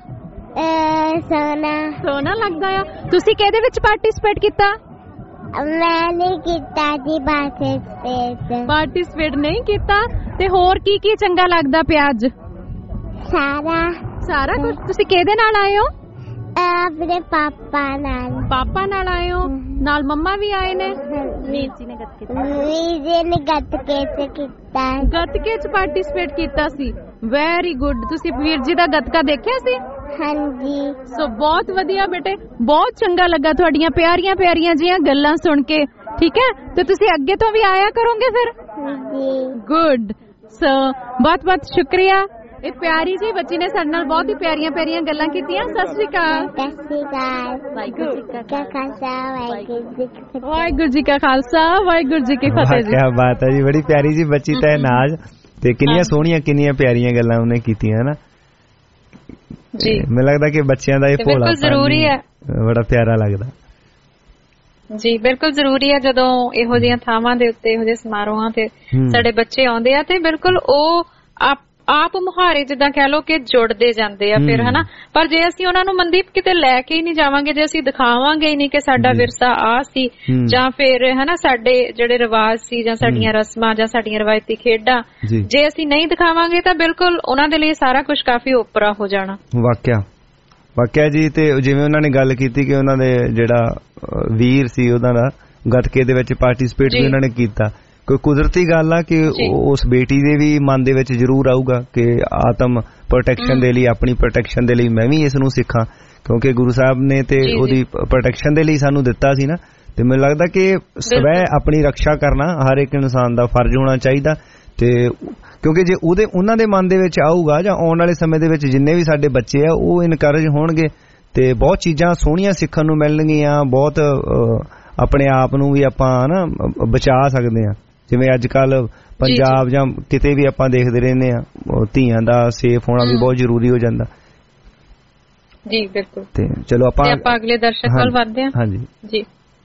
ਸੋਹਣਾ। ਸੋਹਣਾ ਲੱਗਦਾ ਆ। ਤੁਸੀਂ ਕਿਹਦੇ ਵਿੱਚ ਪਾਰਟਿਸਿਪੇਟ ਕੀਤਾ? ਮੈਂ ਨਹੀਂ ਕੀਤਾ ਜੀ ਪਾਰਟਿਸਿਪੇਟ। ਪਾਰਟਿਸਿਪੇਟ ਨਹੀਂ ਕੀਤਾ। ਤੇ ਹੋਰ ਕੀ ਕੀ ਚੰਗਾ ਲੱਗਦਾ ਪਿਆ ਅੱਜ? ਸਾਰਾ ਸਾਰਾ ਕੁਝ। ਤੁਸੀਂ ਕਿਹਦੇ ਨਾਲ ਆਏ ਹੋ? ਆਪਣੇ ਪਾਪਾ ਨਾਲ। ਪਾਪਾ ਨਾਲ ਆਏ ਹੋ? ਨਾਲ ਮੰਮਾ ਵੀ ਆਏ ਨੇ? ਵੀਰ ਜੀ ਨੇ ਗੱਤਕੇ ਵੀਰ ਜੀ ਨੇ ਗੱਤਕੇ ਚ ਕੀਤਾ। ਗੱਤਕੇ ਚ ਪਾਰਟਿਸਿਪੇਟ ਕੀਤਾ ਸੀ। Very good. ਤੁਸੀਂ ਵੀਰ ਜੀ ਦਾ ਗੱਤਕਾ ਦੇਖਿਆ ਸੀ? ਹਾਂਜੀ। ਸੋ ਬਹੁਤ ਵਧੀਆ ਬੇਟੇ, ਬਹੁਤ ਚੰਗਾ ਲੱਗਾ ਤੁਹਾਡੀਆਂ ਪਿਆਰੀਆਂ ਪਿਆਰੀਆਂ ਜੀਆਂ ਗੱਲਾਂ ਸੁਣ ਕੇ। ਠੀਕ ਹੈ, ਤੇ ਤੁਸੀਂ ਅੱਗੇ ਤੋਂ ਵੀ ਆਇਆ ਕਰੋਗੇ ਫਿਰ? ਜੀ। ਗੁੱਡ। ਸੋ ਬਹੁਤ ਬਹੁਤ ਸ਼ੁਕਰੀਆ। ਇਹ ਪਿਆਰੀ ਜੀ ਬੱਚੀ ਨੇ ਸਾਡੇ ਨਾਲ ਬਹੁਤ ਹੀ ਪਿਆਰੀਆਂ ਪਿਆਰੀਆਂ ਗੱਲਾਂ ਕੀਤੀਆਂ। ਸਤਿ ਸ਼੍ਰੀ ਅਕਾਲ। ਸਤਿ ਸ਼੍ਰੀ ਅਕਾਲ। ਵਾਹਿਗੁਰੂ ਜੀ ਕਾ ਖਾਲਸਾ, ਵਾਹਿਗੁਰੂ ਜੀ ਕੀ ਫਤਿਹ। ਵਾਹਿਗੁਰੂ ਜੀ ਕਾ ਖਾਲਸਾ, ਵਾਹਿਗੁਰੂ ਜੀ ਕੀ ਫਤਿਹ ਜੀ। ਕੀ ਬਾਤ ਹੈ ਜੀ, ਬੜੀ ਪਿਆਰੀ ਜੀ ਬੱਚੀ ਤਹਿਨਾਜ਼, ਤੇ ਕਿੰਨੀਆਂ ਸੋਹਣੀਆਂ ਕਿੰਨੀਆਂ ਪਿਆਰੀਆਂ ਗੱਲਾਂ ਉਹਨੇ ਕੀਤੀਆਂ ਨਾ ਜੀ। ਮੈਨੂੰ ਲੱਗਦਾ ਕਿ ਬੱਚਿਆਂ ਦਾ ਇਹ ਭੋਲਾ ਜ਼ਰੂਰੀ ਹੈ, ਬੜਾ ਪਿਆਰਾ ਲੱਗਦਾ ਜੀ। ਬਿਲਕੁਲ ਜ਼ਰੂਰੀ ਹੈ ਜਦੋਂ ਇਹੋ ਜਿਹੀਆਂ ਥਾਵਾਂ ਦੇ ਉੱਤੇ, ਇਹੋ ਜਿਹੇ ਸਮਾਰੋਹਾਂ ਤੇ ਸਾਡੇ ਬੱਚੇ ਆਉਂਦੇ ਆ, ਤੇ ਬਿਲਕੁਲ ਉਹ ਆਪ ਆਪ ਮੁਹਾਰੇ ਜਿੱਦਾਂ ਕਹਿ ਲਓ ਕਿ ਜੁੜਦੇ ਜਾਂਦੇ ਆ ਫਿਰ, ਹਨਾ। ਪਰ ਜੇ ਅਸੀਂ ਉਹਨਾਂ ਨੂੰ ਮਨਦੀਪ ਕਿਤੇ ਲੈ ਕੇ ਹੀ ਨਹੀਂ ਜਾਵਾਂਗੇ, ਜੇ ਅਸੀਂ ਦਿਖਾਵਾਂਗੇ ਹੀ ਨਹੀਂ ਕਿ ਸਾਡਾ ਵਿਰਸਾ ਆ ਸੀ, ਜਾਂ ਫਿਰ ਹਨਾ ਸਾਡੇ ਜਿਹੜੇ ਰਿਵਾਜ ਸੀ, ਜਾਂ ਸਾਡੀਆਂ ਰਸਮਾਂ, ਜਾਂ ਸਾਡੀਆਂ ਰਵਾਇਤੀ ਖੇਡਾਂ, ਜੇ ਅਸੀਂ ਨਹੀਂ ਦਿਖਾਵਾਂਗੇ ਤਾਂ ਬਿਲਕੁਲ ਉਹਨਾਂ ਦੇ ਲਈ ਸਾਰਾ ਕੁਝ ਕਾਫੀ ਓਪਰਾ ਹੋ ਜਾਣਾ। ਵਾਕਿਆ ਵਾਕਿਆ ਜੀ। ਤੇ ਜਿਵੇਂ ਉਹਨਾਂ ਨੇ ਗੱਲ ਕੀਤੀ ਕਿ ਉਹਨਾਂ ਦੇ ਜਿਹੜਾ ਵੀਰ ਸੀ, ਉਹਨਾਂ ਦਾ ਗੱਤਕੇ ਦੇ ਵਿੱਚ ਪਾਰਟਿਸਿਪੇਟ ਵੀ ਉਹਨਾਂ ਨੇ ਕੀਤਾ। ਕੋਈ ਕੁਦਰਤੀ ਗੱਲ ਆ ਕਿ ਉਸ ਬੇਟੀ ਦੇ ਵੀ ਮਨ ਦੇ ਵਿੱਚ ਜ਼ਰੂਰ ਆਊਗਾ ਕਿ ਆਤਮ ਪ੍ਰੋਟੈਕਸ਼ਨ ਦੇ ਲਈ, ਆਪਣੀ ਪ੍ਰੋਟੈਕਸ਼ਨ ਦੇ ਲਈ ਮੈਂ ਵੀ ਇਸ ਨੂੰ ਸਿੱਖਾਂ, ਕਿਉਂਕਿ ਗੁਰੂ ਸਾਹਿਬ ਨੇ ਤੇ ਉਹਦੀ ਪ੍ਰੋਟੈਕਸ਼ਨ ਦੇ ਲਈ ਸਾਨੂੰ ਦਿੱਤਾ ਸੀ ਨਾ। ਤੇ ਮੈਨੂੰ ਲੱਗਦਾ ਕਿ ਸਵੈ ਆਪਣੀ ਰੱਖਿਆ ਕਰਨਾ ਹਰ ਇੱਕ ਇਨਸਾਨ ਦਾ ਫਰਜ਼ ਹੋਣਾ ਚਾਹੀਦਾ। ਤੇ ਕਿਉਂਕਿ ਜੇ ਉਹਦੇ ਉਹਨਾਂ ਦੇ ਮਨ ਦੇ ਵਿੱਚ ਆਊਗਾ, ਜਾਂ ਆਉਣ ਵਾਲੇ ਸਮੇਂ ਦੇ ਵਿੱਚ ਜਿੰਨੇ ਵੀ ਸਾਡੇ ਬੱਚੇ ਆ ਉਹ ਇਨਕਰੇਜ ਹੋਣਗੇ, ਤੇ ਬਹੁਤ ਚੀਜ਼ਾਂ ਸੋਹਣੀਆਂ ਸਿੱਖਣ ਨੂੰ ਮਿਲਣਗੀਆਂ। ਬਹੁਤ ਆਪਣੇ ਆਪ ਨੂੰ ਵੀ ਆਪਾਂ ਨਾ ਬਚਾ ਸਕਦੇ ਹਾਂ। ਜਿਵੇਂ ਅੱਜ ਕੱਲ ਪੰਜਾਬ ਜਾਂ ਕਿਤੇ ਵੀ ਆਪਾਂ ਦੇਖਦੇ ਰਹਿੰਦੇ ਆ, ਧੀਆਂ ਦਾ ਸੇਫ ਹੋਣਾ ਵੀ ਬਹੁਤ ਜ਼ਰੂਰੀ ਹੋ ਜਾਂਦਾ ਜੀ। ਬਿਲਕੁਲ। ਤੇ ਚਲੋ ਆਪਾਂ ਆਪਾਂ ਅਗਲੇ ਦਰਸ਼ਕ ਵੱਲ ਵਧਦੇ ਹਾਂ। ਹਾਂਜੀ ਜੀ।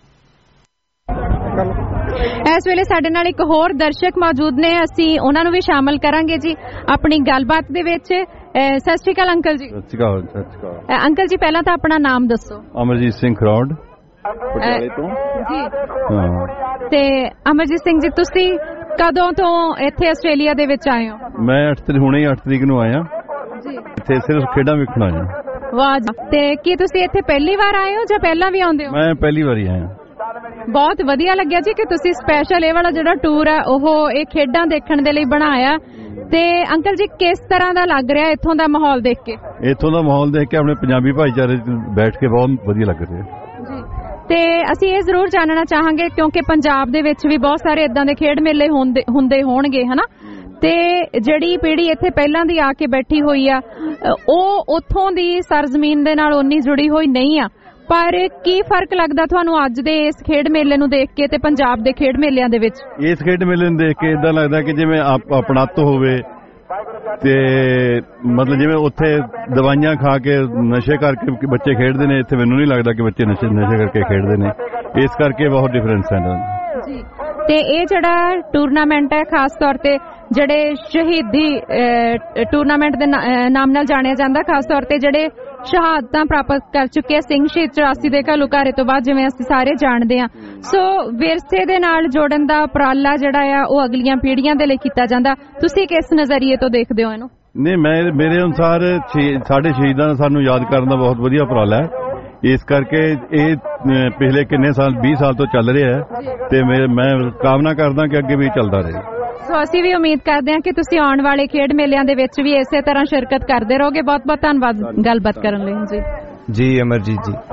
ਇਸ ਵੇਲੇ ਸਾਡੇ ਨਾਲ ਇੱਕ ਹੋਰ ਦਰਸ਼ਕ ਮੌਜੂਦ ਨੇ, ਅਸੀਂ ਉਹਨਾਂ ਨੂੰ ਵੀ ਸ਼ਾਮਲ ਕਰਾਂਗੇ ਜੀ ਆਪਣੀ ਗੱਲਬਾਤ ਦੇ ਵਿੱਚ। ਸਤਿ ਸ਼੍ਰੀ ਅਕਾਲ ਅੰਕਲ ਜੀ। ਸਤਿ ਸ਼੍ਰੀ ਅਕਾਲ। ਸਤਿ ਸ਼੍ਰੀ ਅਕਾਲ ਅੰਕਲ ਜੀ, ਪਹਿਲਾਂ ਤਾਂ ਆਪਣਾ ਨਾਮ ਦੱਸੋ। ਅਮਰਜੀਤ ਸਿੰਘ ਖਰੌੜ, ਪਟਿਆਲੇ ਤੋਂ ਜੀ। ਹਾਂ। ਤੇ ਅਮਰਜੀਤ ਸਿੰਘ ਜੀ, ਤੁਸੀਂ ਕਦੋਂ ਤੋਂ ਇੱਥੇ ਆਸਟ੍ਰੇਲੀਆ ਦੇ ਵਿੱਚ ਆਏ ਹੋ? ਮੈਂ ਅੱਠ ਤਰੀਕ ਹੁਣੇ ਹੀ ਅੱਠ ਤਰੀਕ ਨੂੰ ਆਇਆ ਜੀ। ਇੱਥੇ ਸਿਰਫ ਖੇਡਾਂ ਵੇਖਣ ਆਇਆ। ਵਾਹ ਜੀ। ਤੇ ਕੀ ਤੁਸੀਂ ਇੱਥੇ ਪਹਿਲੀ ਵਾਰ ਆਏ ਹੋ ਜਾਂ ਪਹਿਲਾਂ ਵੀ ਆਉਂਦੇ ਹੋ? ਮੈਂ ਪਹਿਲੀ ਵਾਰੀ ਆਇਆ। ਬਹੁਤ ਵਧੀਆ ਲੱਗਿਆ ਜੀ ਕਿ ਤੁਸੀਂ ਸਪੈਸ਼ਲ ਇਹ ਵਾਲਾ ਜਿਹੜਾ ਟੂਰ ਹੈ ਉਹ ਇਹ ਖੇਡਾਂ ਦੇਖਣ ਦੇ ਲਈ ਬਣਾਇਆ। ਤੇ ਅੰਕਲ ਜੀ, ਕਿਸ ਤਰ੍ਹਾਂ ਦਾ ਲੱਗ ਰਿਹਾ ਇੱਥੋਂ ਦਾ ਮਾਹੌਲ ਦੇਖ ਕੇ? ਇੱਥੋਂ ਦਾ ਮਾਹੌਲ ਦੇਖ ਕੇ ਆਪਣੇ ਪੰਜਾਬੀ ਭਾਈਚਾਰੇ 'ਚ ਬੈਠ ਕੇ ਬਹੁਤ ਵਧੀਆ ਲੱਗ ਰਿਹਾ ਜੀ। ਤੇ ਅਸੀਂ ਇਹ ਜ਼ਰੂਰ ਜਾਣਨਾ ਚਾਹਾਂਗੇ, ਕਿਉਂਕਿ ਪੰਜਾਬ ਦੇ ਵਿੱਚ ਵੀ ਬਹੁਤ ਸਾਰੇ ਇਦਾਂ ਦੇ ਖੇਡ ਮੇਲੇ ਹੁੰਦੇ ਹੋਣਗੇ, ਹਨਾ। ਤੇ ਜਿਹੜੀ ਪੀੜ੍ਹੀ ਇੱਥੇ ਪਹਿਲਾਂ ਦੀ ਆ ਕੇ ਬੈਠੀ ਹੋਈ ਆ, ਉਹ ਉੱਥੋਂ ਦੀ ਸਰਜ਼ਮੀਨ ਦੇ ਨਾਲ ਉਨੀ ਜੁੜੀ ਹੋਈ ਨਹੀਂ ਆ। ਪਰ ਕੀ ਫਰਕ ਲੱਗਦਾ ਤੁਹਾਨੂੰ ਅੱਜ ਦੇ ਇਸ ਖੇਡ ਮੇਲੇ ਨੂੰ ਦੇਖ ਕੇ ਤੇ ਪੰਜਾਬ ਦੇ ਖੇਡ ਮੇਲਿਆਂ ਦੇ ਵਿੱਚ? ਇਸ ਖੇਡ ਮੇਲੇ ਨੂੰ ਦੇਖ ਕੇ ਇਦਾਂ ਲੱਗਦਾ ਕਿ ਜਿਵੇਂ ਆਪਣੱਤ ਹੋਵੇ, ਤੇ ਮਤਲਬ ਜਿਵੇਂ ਉੱਥੇ ਦਵਾਈਆਂ ਖਾ ਕੇ ਨਸ਼ੇ ਕਰਕੇ ਬੱਚੇ ਖੇਡਦੇ ਨੇ, ਇੱਥੇ ਮੈਨੂੰ ਨਹੀਂ ਲੱਗਦਾ ਕਿ ਬੱਚੇ ਨਸ਼ੇ ਨਸ਼ੇ ਕਰਕੇ ਖੇਡਦੇ ਨੇ। ਇਸ ਕਰਕੇ ਬਹੁਤ ਡਿਫਰੈਂਸ ਹੈ ਜੀ। ਤੇ ਇਹ ਜਿਹੜਾ ਟੂਰਨਾਮੈਂਟ ਹੈ, ਖਾਸ ਤੌਰ ਤੇ ਜਿਹੜੇ ਸ਼ਹੀਦੀ ਟੂਰਨਾਮੈਂਟ ਦੇ ਨਾਮ ਨਾਲ ਜਾਣਿਆ ਜਾਂਦਾ, ਖਾਸ ਤੌਰ ਤੇ ਜਿਹੜੇ ਸ਼ਹਾਦਤਾਂ ਪ੍ਰਾਪਤ ਕਰ ਚੁੱਕੇ ਸਿੰਘ ਸ਼ਹੀਦ ਚੁਰਾਸੀ ਦੇ ਘੱਲੂਘਾਰੇ ਤੋਂ ਬਾਅਦ, ਜਿਵੇਂ ਅਸੀਂ ਸਾਰੇ ਜਾਣਦੇ ਹਾਂ। ਸੋ ਵਿਰਸੇ ਦੇ ਨਾਲ ਜੋੜਨ ਦਾ ਉਪਰਾਲਾ ਜਿਹੜਾ ਆ ਉਹ ਅਗਲੀਆਂ ਪੀੜ੍ਹੀਆਂ ਦੇ ਲਈ ਕੀਤਾ ਜਾਂਦਾ। ਤੁਸੀਂ ਕਿਸ ਨਜ਼ਰੀਏ ਤੋਂ ਦੇਖਦੇ ਹੋ ਇਹਨੂੰ? ਨਹੀਂ, ਮੈਂ ਮੇਰੇ ਅਨੁਸਾਰ ਸਾਡੇ ਸ਼ਹੀਦਾਂ ਨੂੰ ਸਾਨੂੰ ਯਾਦ ਕਰਨ ਦਾ ਬਹੁਤ ਵਧੀਆ ਉਪਰਾਲਾ ਹੈ। ਇਸ ਕਰਕੇ ਇਹ ਪਿਛਲੇ ਕਿੰਨੇ ਸਾਲ ਵੀਹ ਸਾਲ ਤੋਂ ਚੱਲ ਰਿਹਾ ਹੈ, ਤੇ ਮੈਂ ਕਾਮਨਾ ਕਰਦਾ ਕਿ ਅੱਗੇ ਵੀ ਚੱਲਦਾ ਰਹੇ। ਸੋ ਅਸੀਂ ਵੀ ਉਮੀਦ ਕਰਦੇ ਹਾਂ ਕਿ ਤੁਸੀਂ ਆਉਣ ਵਾਲੇ ਖੇਡ ਮੇਲਿਆਂ ਦੇ ਵਿੱਚ ਵੀ ਇਸੇ ਤਰ੍ਹਾਂ ਸ਼ਿਰਕਤ ਕਰਦੇ ਰਹੋਗੇ। ਬਹੁਤ ਬਹੁਤ ਧੰਨਵਾਦ ਗੱਲਬਾਤ ਕਰਨ ਲਈ ਜੀ। ਜੀ ਅਮਰਜੀਤ ਜੀ।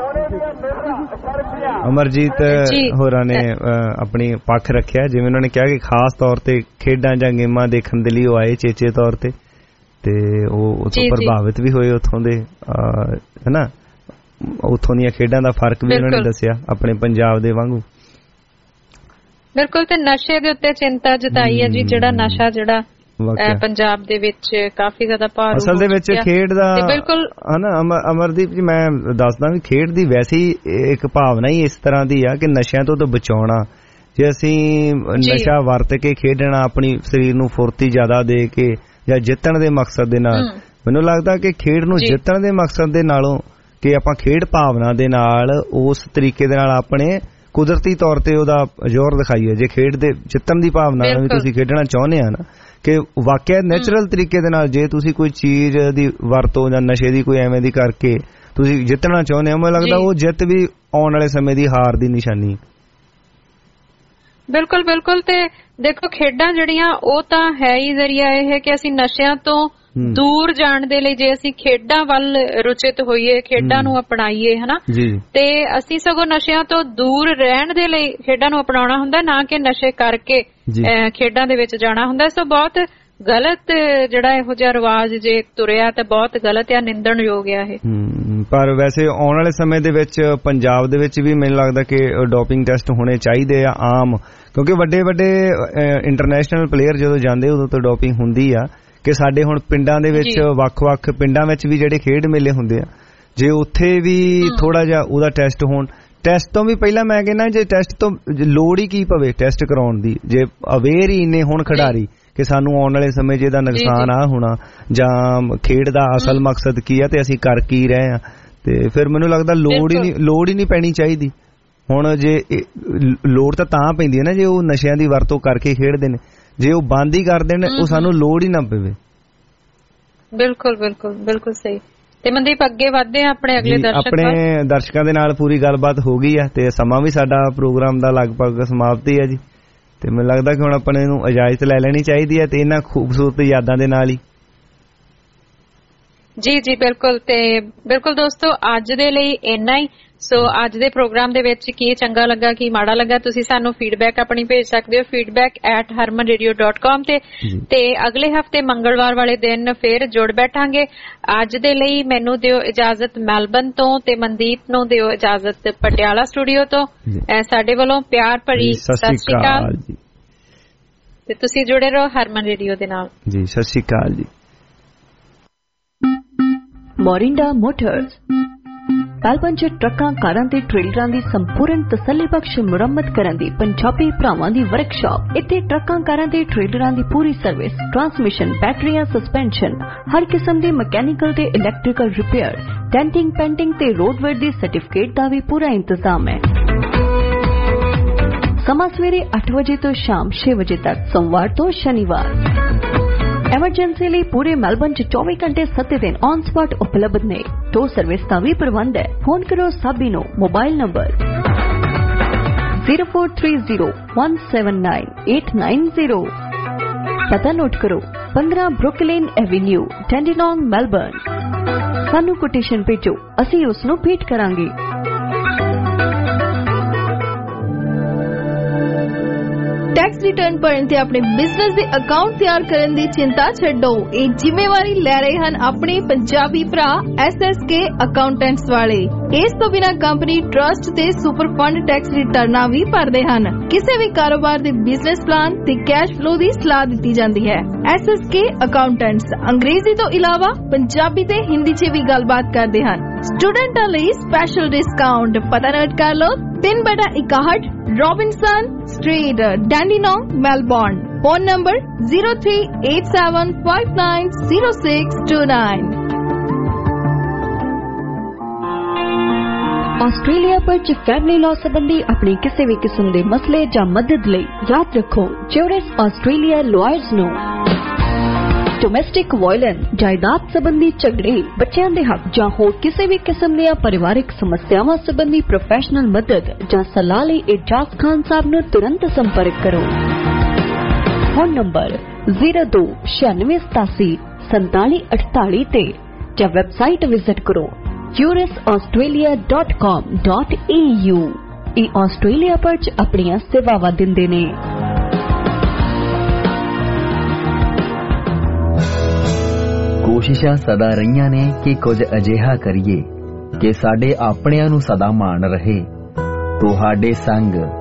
ਅਮਰਜੀਤ ਹੋਰਾਂ ਨੇ ਆਪਣੀ ਪੱਖ ਰੱਖਿਆ, ਜਿਵੇਂ ਉਹਨਾਂ ਨੇ ਕਿਹਾ ਕਿ ਖਾਸ ਤੌਰ ਤੇ ਖੇਡਾਂ ਜਾਂ ਗੇਮਾਂ ਦੇਖਣ ਦੇ ਲਈ ਉਹ ਆਏ ਚੇਚੇ ਤੌਰ ਤੇ, ਤੇ ਉਹ ਉੱਥੋਂ ਪ੍ਰਭਾਵਿਤ ਵੀ ਹੋਏ ਉੱਥੋਂ ਦੇ, ਹਨਾ। ਉੱਥੋਂ ਦੀਆਂ ਖੇਡਾਂ ਦਾ ਫਰਕ ਵੀ ਉਹਨਾਂ ਨੇ ਦੱਸਿਆ ਆਪਣੇ ਪੰਜਾਬ ਦੇ ਵਾਂਗੂ। ਬਿਲਕੁਲ। ਤੇ ਨਸ਼ੇ ਦੇ ਉੱਤੇ ਚਿੰਤਾ ਜਤਾਈ ਹੈ ਜੀ, ਜਿਹੜਾ ਨਸ਼ਾ ਜਿਹੜਾ ਪੰਜਾਬ ਦੇ ਵਿੱਚ ਕਾਫੀ ਜ਼ਿਆਦਾ ਭਾਰੂ ਅਸਲ ਦੇ ਵਿੱਚ ਖੇਡ ਦਾ ਬਿਲਕੁਲ ਹਨਾ ਅਮਰਦੀਪ ਜੀ, ਮੈਂ ਦੱਸਦਾ ਵੀ ਖੇਡ ਦੀ ਵੈਸੇ ਹੀ ਇੱਕ ਭਾਵਨਾ ਹੀ ਇਸ ਤਰ੍ਹਾਂ ਦੀ ਆ ਕਿ ਨਸ਼ਿਆਂ ਤੋਂ ਤਾਂ ਬਚਾਉਣਾ। ਜੇ ਅਸੀਂ ਨਸ਼ਾ ਵਰਤ ਕੇ ਖੇਡਣਾ, ਆਪਣੀ ਸਰੀਰ ਨੂੰ ਫੁਰਤੀ ਜ਼ਿਆਦਾ ਦੇ ਕੇ ਜਾਂ ਜਿੱਤਣ ਦੇ ਮਕਸਦ ਦੇ ਨਾਲ, ਮੈਨੂੰ ਲੱਗਦਾ ਕਿ ਖੇਡ ਨੂੰ ਜਿੱਤਣ ਦੇ ਮਕਸਦ ਦੇ ਨਾਲੋਂ ਕਿ ਆਪਾਂ ਖੇਡ ਭਾਵਨਾ ਦੇ ਨਾਲ ਉਸ ਤਰੀਕੇ ਦੇ ਨਾਲ ਆਪਣੇ ਕੁਦਰਤੀ ਤੌਰ ਤੇ ਉਹਦਾ ਜ਼ੋਰ ਦਿਖਾਈਏ। ਜੇ ਖੇਡ ਦੇ ਜਿੱਤਣ ਦੀ ਭਾਵਨਾ ਨਾਲ ਵੀ ਤੁਸੀਂ ਖੇਡਣਾ ਚਾਹੁੰਦੇ ਆ ਨਾ, ਕਿ ਵਾਕਿਆ ਨੈਚੁਰਲ ਤਰੀਕੇ ਦੇ ਨਾਲ ਜੇ ਤੁਸੀਂ ਕੋਈ ਚੀਜ਼ ਦੀ ਵਰਤੋਂ ਜਾਂ ਨਸ਼ੇ ਦੀ ਕੋਈ ਐਵੇਂ ਦੀ ਕਰਕੇ ਤੁਸੀਂ ਜਿੱਤਣਾ ਚਾਹੁੰਦੇ ਹੋ, ਮੈਨੂੰ ਲੱਗਦਾ ਉਹ ਜਿੱਤ ਵੀ ਆਉਣ ਵਾਲੇ ਸਮੇਂ ਦੀ ਹਾਰ ਦੀ ਨਿਸ਼ਾਨੀ। ਬਿਲਕੁਲ ਬਿਲਕੁਲ। ਤੇ ਦੇਖੋ ਖੇਡਾਂ ਜਿਹੜੀਆਂ ਉਹ ਤਾਂ ਹੈ ਹੀ ਜ਼ਰੀਆ ਇਹ ਹੈ ਕਿ ਅਸੀਂ ਨਸ਼ਿਆਂ ਤੋਂ ਦੂਰ ਜਾਣ ਦੇ ਲਈ ਜੇ ਅਸੀਂ ਖੇਡਾਂ ਵੱਲ ਰੁਚਿਤ ਹੋਈਏ, ਖੇਡਾਂ ਨੂੰ ਅਪਣਾਈਏ, ਹਨਾ, ਤੇ ਅਸੀਂ ਸਗੋਂ ਨਸ਼ਿਆਂ ਤੋਂ ਦੂਰ ਰਹਿਣ ਦੇ ਲਈ ਖੇਡਾਂ ਨੂੰ ਅਪਣਾਉਣਾ ਹੁੰਦਾ, ਨਾ ਕਿ ਨਸ਼ੇ ਕਰਕੇ ਖੇਡਾਂ ਦੇ ਵਿੱਚ ਜਾਣਾ ਹੁੰਦਾ। ਸੋ ਬਹੁਤ ਗਲਤ ਜਿਹੜਾ ਇਹੋ ਜਿਹਾ ਰਿਵਾਜ ਜੇ ਤੁਰਿਆ ਤਾਂ ਬਹੁਤ ਗਲਤ ਆ, ਨਿੰਦਣਯੋਗ ਆ ਇਹ। ਪਰ ਵੈਸੇ ਆਉਣ ਵਾਲੇ ਸਮੇਂ ਦੇ ਵਿੱਚ ਪੰਜਾਬ ਦੇ ਵਿੱਚ ਵੀ ਮੈਨੂੰ ਲੱਗਦਾ ਕਿ ਡੋਪਿੰਗ ਟੈਸਟ ਹੋਣੇ ਚਾਹੀਦੇ ਆ ਆਮ, ਕਿਉਂਕਿ ਵੱਡੇ ਵੱਡੇ ਇੰਟਰਨੈਸ਼ਨਲ ਪਲੇਅਰ ਜਦੋਂ ਜਾਂਦੇ ਉਦੋਂ ਤਾਂ ਡੋਪਿੰਗ ਹੁੰਦੀ ਆ। ਕਿ ਸਾਡੇ ਹੁਣ ਪਿੰਡਾਂ ਦੇ ਵਿੱਚ ਵੱਖ-ਵੱਖ ਪਿੰਡਾਂ ਵਿੱਚ ਵੀ ਜਿਹੜੇ ਖੇਡ ਮੇਲੇ ਹੁੰਦੇ ਆ, ਜੇ ਉੱਥੇ ਵੀ ਥੋੜਾ ਜਿਹਾ ਉਹਦਾ ਟੈਸਟ ਹੋਣ। ਟੈਸਟ ਤੋਂ ਵੀ ਪਹਿਲਾਂ ਮੈਂ ਕਹਿੰਦਾ ਜੇ ਟੈਸਟ ਤੋਂ ਲੋੜ ਹੀ ਕੀ ਪਵੇ ਟੈਸਟ ਕਰਾਉਣ ਦੀ, ਜੇ ਅਵੇਅਰ ਹੀ ਇੰਨੇ ਹੁਣ ਖਿਡਾਰੀ ਕਿ ਸਾਨੂੰ ਆਉਣ ਵਾਲੇ ਸਮੇਂ 'ਚ ਇਹਦਾ ਨੁਕਸਾਨ ਆ ਹੋਣਾ ਜਾਂ ਖੇਡ ਦਾ ਅਸਲ ਮਕਸਦ ਕੀ ਆ ਤੇ ਅਸੀਂ ਕਰ ਕੀ ਰਹੇ ਆ, ਤੇ ਫਿਰ ਮੈਨੂੰ ਲੱਗਦਾ ਲੋੜ ਹੀ ਨਹੀਂ ਲੋੜ ਹੀ ਨਹੀਂ ਪੈਣੀ ਚਾਹੀਦੀ। ਹੁਣ ਜੇ ਲੋੜ ਤਾਂ ਤਾਂ ਪੈਂਦੀ ਹੈ ਨਾ ਜੇ ਉਹ ਨਸ਼ਿਆਂ ਦੀ ਵਰਤੋਂ ਕਰਕੇ ਖੇਡਦੇ ਨੇ, ਜੇ ਉਹ ਬੰਦ ਹੀ ਕਰ ਦੇਣ ਉਹ ਸਾਨੂੰ ਲੋੜ ਹੀ ਨਾ ਪਵੇ। ਬਿਲਕੁਲ ਬਿਲਕੁਲ ਬਿਲਕੁਲ ਸਹੀ। ਤੇ ਮਨਦੀਪ ਅੱਗੇ ਵਧਦੇ ਆ ਆਪਣੇ ਅਗਲੇ ਦਰਸ਼ਕ ਆਪਣੇ ਦਰਸ਼ਕਾਂ ਦੇ ਨਾਲ ਪੂਰੀ ਗੱਲਬਾਤ ਹੋ ਗਈ ਆ ਤੇ ਸਮਾਂ ਵੀ ਸਾਡਾ ਪ੍ਰੋਗਰਾਮ ਦਾ ਲਗਭਗ ਸਮਾਪਤੀ ਆ ਜੀ, ਤੇ ਮੈਨੂੰ ਲੱਗਦਾ ਕਿ ਹੁਣ ਆਪਣੇ ਨੂੰ ਇਜਾਜ਼ਤ ਲੈ ਲੈਣੀ ਚਾਹੀਦੀ ਹੈ ਤੇ ਇਹਨਾਂ ਖੂਬਸੂਰਤ ਯਾਦਾਂ ਦੇ ਨਾਲ ਹੀ। ਜੀ ਜੀ ਬਿਲਕੁਲ। ਤੇ ਬਿਲਕੁਲ ਦੋਸਤੋ ਅੱਜ ਦੇ ਲਈ ਇੰਨਾ ਹੀ। ਸੋ ਅੱਜ ਦੇ ਪ੍ਰੋਗਰਾਮ ਦੇ ਵਿੱਚ ਕੀ ਚੰਗਾ ਲੱਗਾ ਕੀ ਮਾੜਾ ਲੱਗਾ ਤੁਸੀਂ ਸਾਨੂੰ ਫੀਡਬੈਕ ਆਪਣੀ ਭੇਜ ਸਕਦੇ ਹੋ feedback at Harman radio dot com ਤੇ ਤੇ ਅਗਲੇ ਹਫਤੇ ਮੰਗਲਵਾਰ ਵਾਲੇ ਦਿਨ ਫੇਰ ਜੁੜ ਬੈਠਾਂਗੇ। ਅੱਜ ਦੇ ਲਈ ਮੈਨੂੰ ਦਿਓ ਇਜਾਜ਼ਤ ਮੈਲਬਨ ਤੋਂ ਤੇ ਮਨਦੀਪ ਨੂੰ ਦਿਓ ਇਜਾਜ਼ਤ ਪਟਿਆਲਾ ਸਟੂਡੀਓ ਤੋਂ। ਸਾਡੇ ਵੱਲੋਂ ਪਿਆਰ ਭਰੀ ਸਤਿ ਸ਼੍ਰੀ ਅਕਾਲ ਤੇ ਤੁਸੀਂ ਜੁੜੇ ਰਹੋ ਹਰਮਨ ਰੇਡੀਓ ਦੇ ਨਾਲ ਜੀ। ਸਤਿ ਸ਼੍ਰੀ ਅਕਾਲ ਜੀ। ਮੋਰਿੰਡਾ ਮੋਟਰਸ ਮੈਲਬਨ 'ਚ ਟਰੱਕਾਂ ਕਾਰਾਂ ਤੇ ਟ੍ਰੇਲਰਾਂ ਦੀ ਸੰਪੂਰਨ ਤਸੱਲੀਬਖਸ਼ ਮੁਰੰਮਤ ਕਰਨ ਦੀ ਪੰਜਾਬੀ ਭਰਾਵਾਂ ਦੀ ਵਰਕਸ਼ਾਪ। ਇੱਥੇ ਟਰੱਕਾਂ ਕਾਰਾਂ ਤੇ ਟ੍ਰੇਲਰਾਂ ਦੀ ਪੂਰੀ ਸਰਵਿਸ, ਟਰਾਂਸਮਿਸ਼ਨ, ਬੈਟਰੀਆਂ, ਸਸਪੈਂਸ਼ਨ, ਹਰ ਕਿਸਮ ਦੀ ਮਕੈਨੀਕਲ ਤੇ ਇਲੈਕਟ੍ਰੀਕਲ ਰਿਪੇਅਰ, ਡੈਂਟਿੰਗ, ਪੈਂਟਿੰਗ ਤੇ ਰੋਡਵੇਅਰ ਦੀ ਸਰਟੀਫਿਕੇਟ ਦਾ ਵੀ ਪੂਰਾ ਇੰਤਜ਼ਾਮ ਹੈ। ਸਮਾਂ ਸਵੇਰੇ ਅੱਠ ਵਜੇ ਤੋਂ ਸ਼ਾਮ ਛੇ ਵਜੇ ਤੱਕ, ਸੋਮਵਾਰ ਤੋਂ ਸ਼ਨੀਵਾਰ। ਐਮਰਜੈਂਸੀ ਲਈ ਪੂਰੇ ਮੈਲਬਨ 'ਚ ਚੌਵੀ ਘੰਟੇ ਸੱਤ ਦਿਨ ਔਨ ਸਪਾਟ ਉਪਲਬਧ ਨੇ। ਟੋ ਸਰਵਿਸ ਦਾ ਵੀ ਪ੍ਰਬੰਧ ਹੈ। ਫੋਨ ਕਰੋ ਸਾਬੀ ਨੂੰ। Mobile number zero four three zero one seven nine eight nine zero. ਪਤਾ ਨੋਟ ਕਰੋ ਪੰਦਰਾਂ ਬਰੁਕਲਿਨ ਐਵੇਨਿਊ, ਡੈਂਡੀਨੋਂਗ, ਮੈਲਬਨ। ਸਾਨੂੰ ਕੋਟੇਸ਼ਨ ਭੇਜੋ, ਅਸੀਂ ਉਸ ਨੂੰ ਭੇਟ ਕਰਾਂਗੇ। ਟੈਕਸ ਰਿਟਰਨ ਭਰਨ ਤੇ ਆਪਣੇ ਬਿਜ਼ਨਸ ਦੇ ਅਕਾਊਂਟ ਤਿਆਰ ਕਰਨ ਦੀ ਚਿੰਤਾ ਛੱਡੋ। ਇਹ ਜ਼ਿੰਮੇਵਾਰੀ ਲੈ ਰਹੇ ਹਨ ਆਪਣੇ ਪੰਜਾਬੀ ਭਰਾ ਐਸ ਐਸ ਕੇ ਅਕਾਊਂਟੈਂਟਸ ਵਾਲੇ। ਇਸ ਤੋਂ ਬਿਨਾਂ ਕੰਪਨੀ ਟਰਸਟ ਤੇ ਸੁਪਰ ਫੰਡ ਟੈਕਸ ਰਿਟਰਨਾਂ ਵੀ ਭਰਦੇ ਹਨ। ਕਿਸੇ ਵੀ ਕਾਰੋਬਾਰ ਦੇ ਬਿਜ਼ਨਸ ਪਲਾਨ ਤੇ ਕੈਸ਼ ਫਲੋ ਦੀ ਸਲਾਹ ਦਿੱਤੀ ਜਾਂਦੀ ਹੈ। ਐਸ ਐਸ ਕੇ ਅਕਾਊਂਟੈਂਟਸ ਅੰਗਰੇਜ਼ੀ ਤੋਂ ਇਲਾਵਾ ਪੰਜਾਬੀ ਤੇ ਹਿੰਦੀ 'ਚ ਵੀ ਗੱਲਬਾਤ ਕਰਦੇ ਹਨ। ਸਟੂਡੈਂਟਾਂ ਲਈ ਸਪੈਸ਼ਲ ਡਿਸਕਾਊਂਟ। ਪਤਾ ਨੋਟ ਕਰ ਲਓ ਤਿੰਨ ਬਟਾ ਇਕਾਹਠ Robinson Street, Dandenong, Melbourne. Phone number zero three eight seven five nine zero six two nine. Australia ਵਿੱਚ ਫੈਮਿਲੀ ਲਾਅ ਸੰਬੰਧੀ ਆਪਣੀ ਕਿਸੇ ਵੀ ਕਿਸਮ ਦੇ ਮਸਲੇ ਜਾਂ ਮਦਦ ਲਈ ਯਾਦ ਰੱਖੋ ਜੂਰਿਸ ਆਸਟ੍ਰੇਲੀਆ ਲਾਇਰਸ ਨੂੰ। ਡੋਮੈਸਟਿਕ ਵਾਇਲੈਂਸ, ਜਾਇਦਾਦ ਸੰਬੰਧੀ ਝਗੜੇ, ਬੱਚਿਆਂ ਦੇ ਹੱਕ ਜਾਂ ਹੋਰ ਕਿਸੇ ਵੀ ਕਿਸਮ ਦੀਆਂ ਪਰਿਵਾਰਕ ਸਮੱਸਿਆਵਾਂ ਸੰਬੰਧੀ ਪ੍ਰੋਫੈਸ਼ਨਲ ਮਦਦ ਜਾਂ ਸਲਾਹ ਲਈ ਇਜਾਜ਼ ਖਾਨ ਸਾਹਿਬ ਨੂੰ ਤੁਰੰਤ ਸੰਪਰਕ ਕਰੋ। फोन नंबर जीरो दो छियानवे सतासी संताली अठताली ते या वेबसाइट विजिट करो Juris Australia dot com dot A U. ये ऑस्ट्रेलिया पर अपनी सेवावां दिंदे ने। कोशिशां सदा रहीआं ने कि कुछ अजिहा करिए कि साडे आपणिआं नूं सदा मान रहे। तुहाडे संग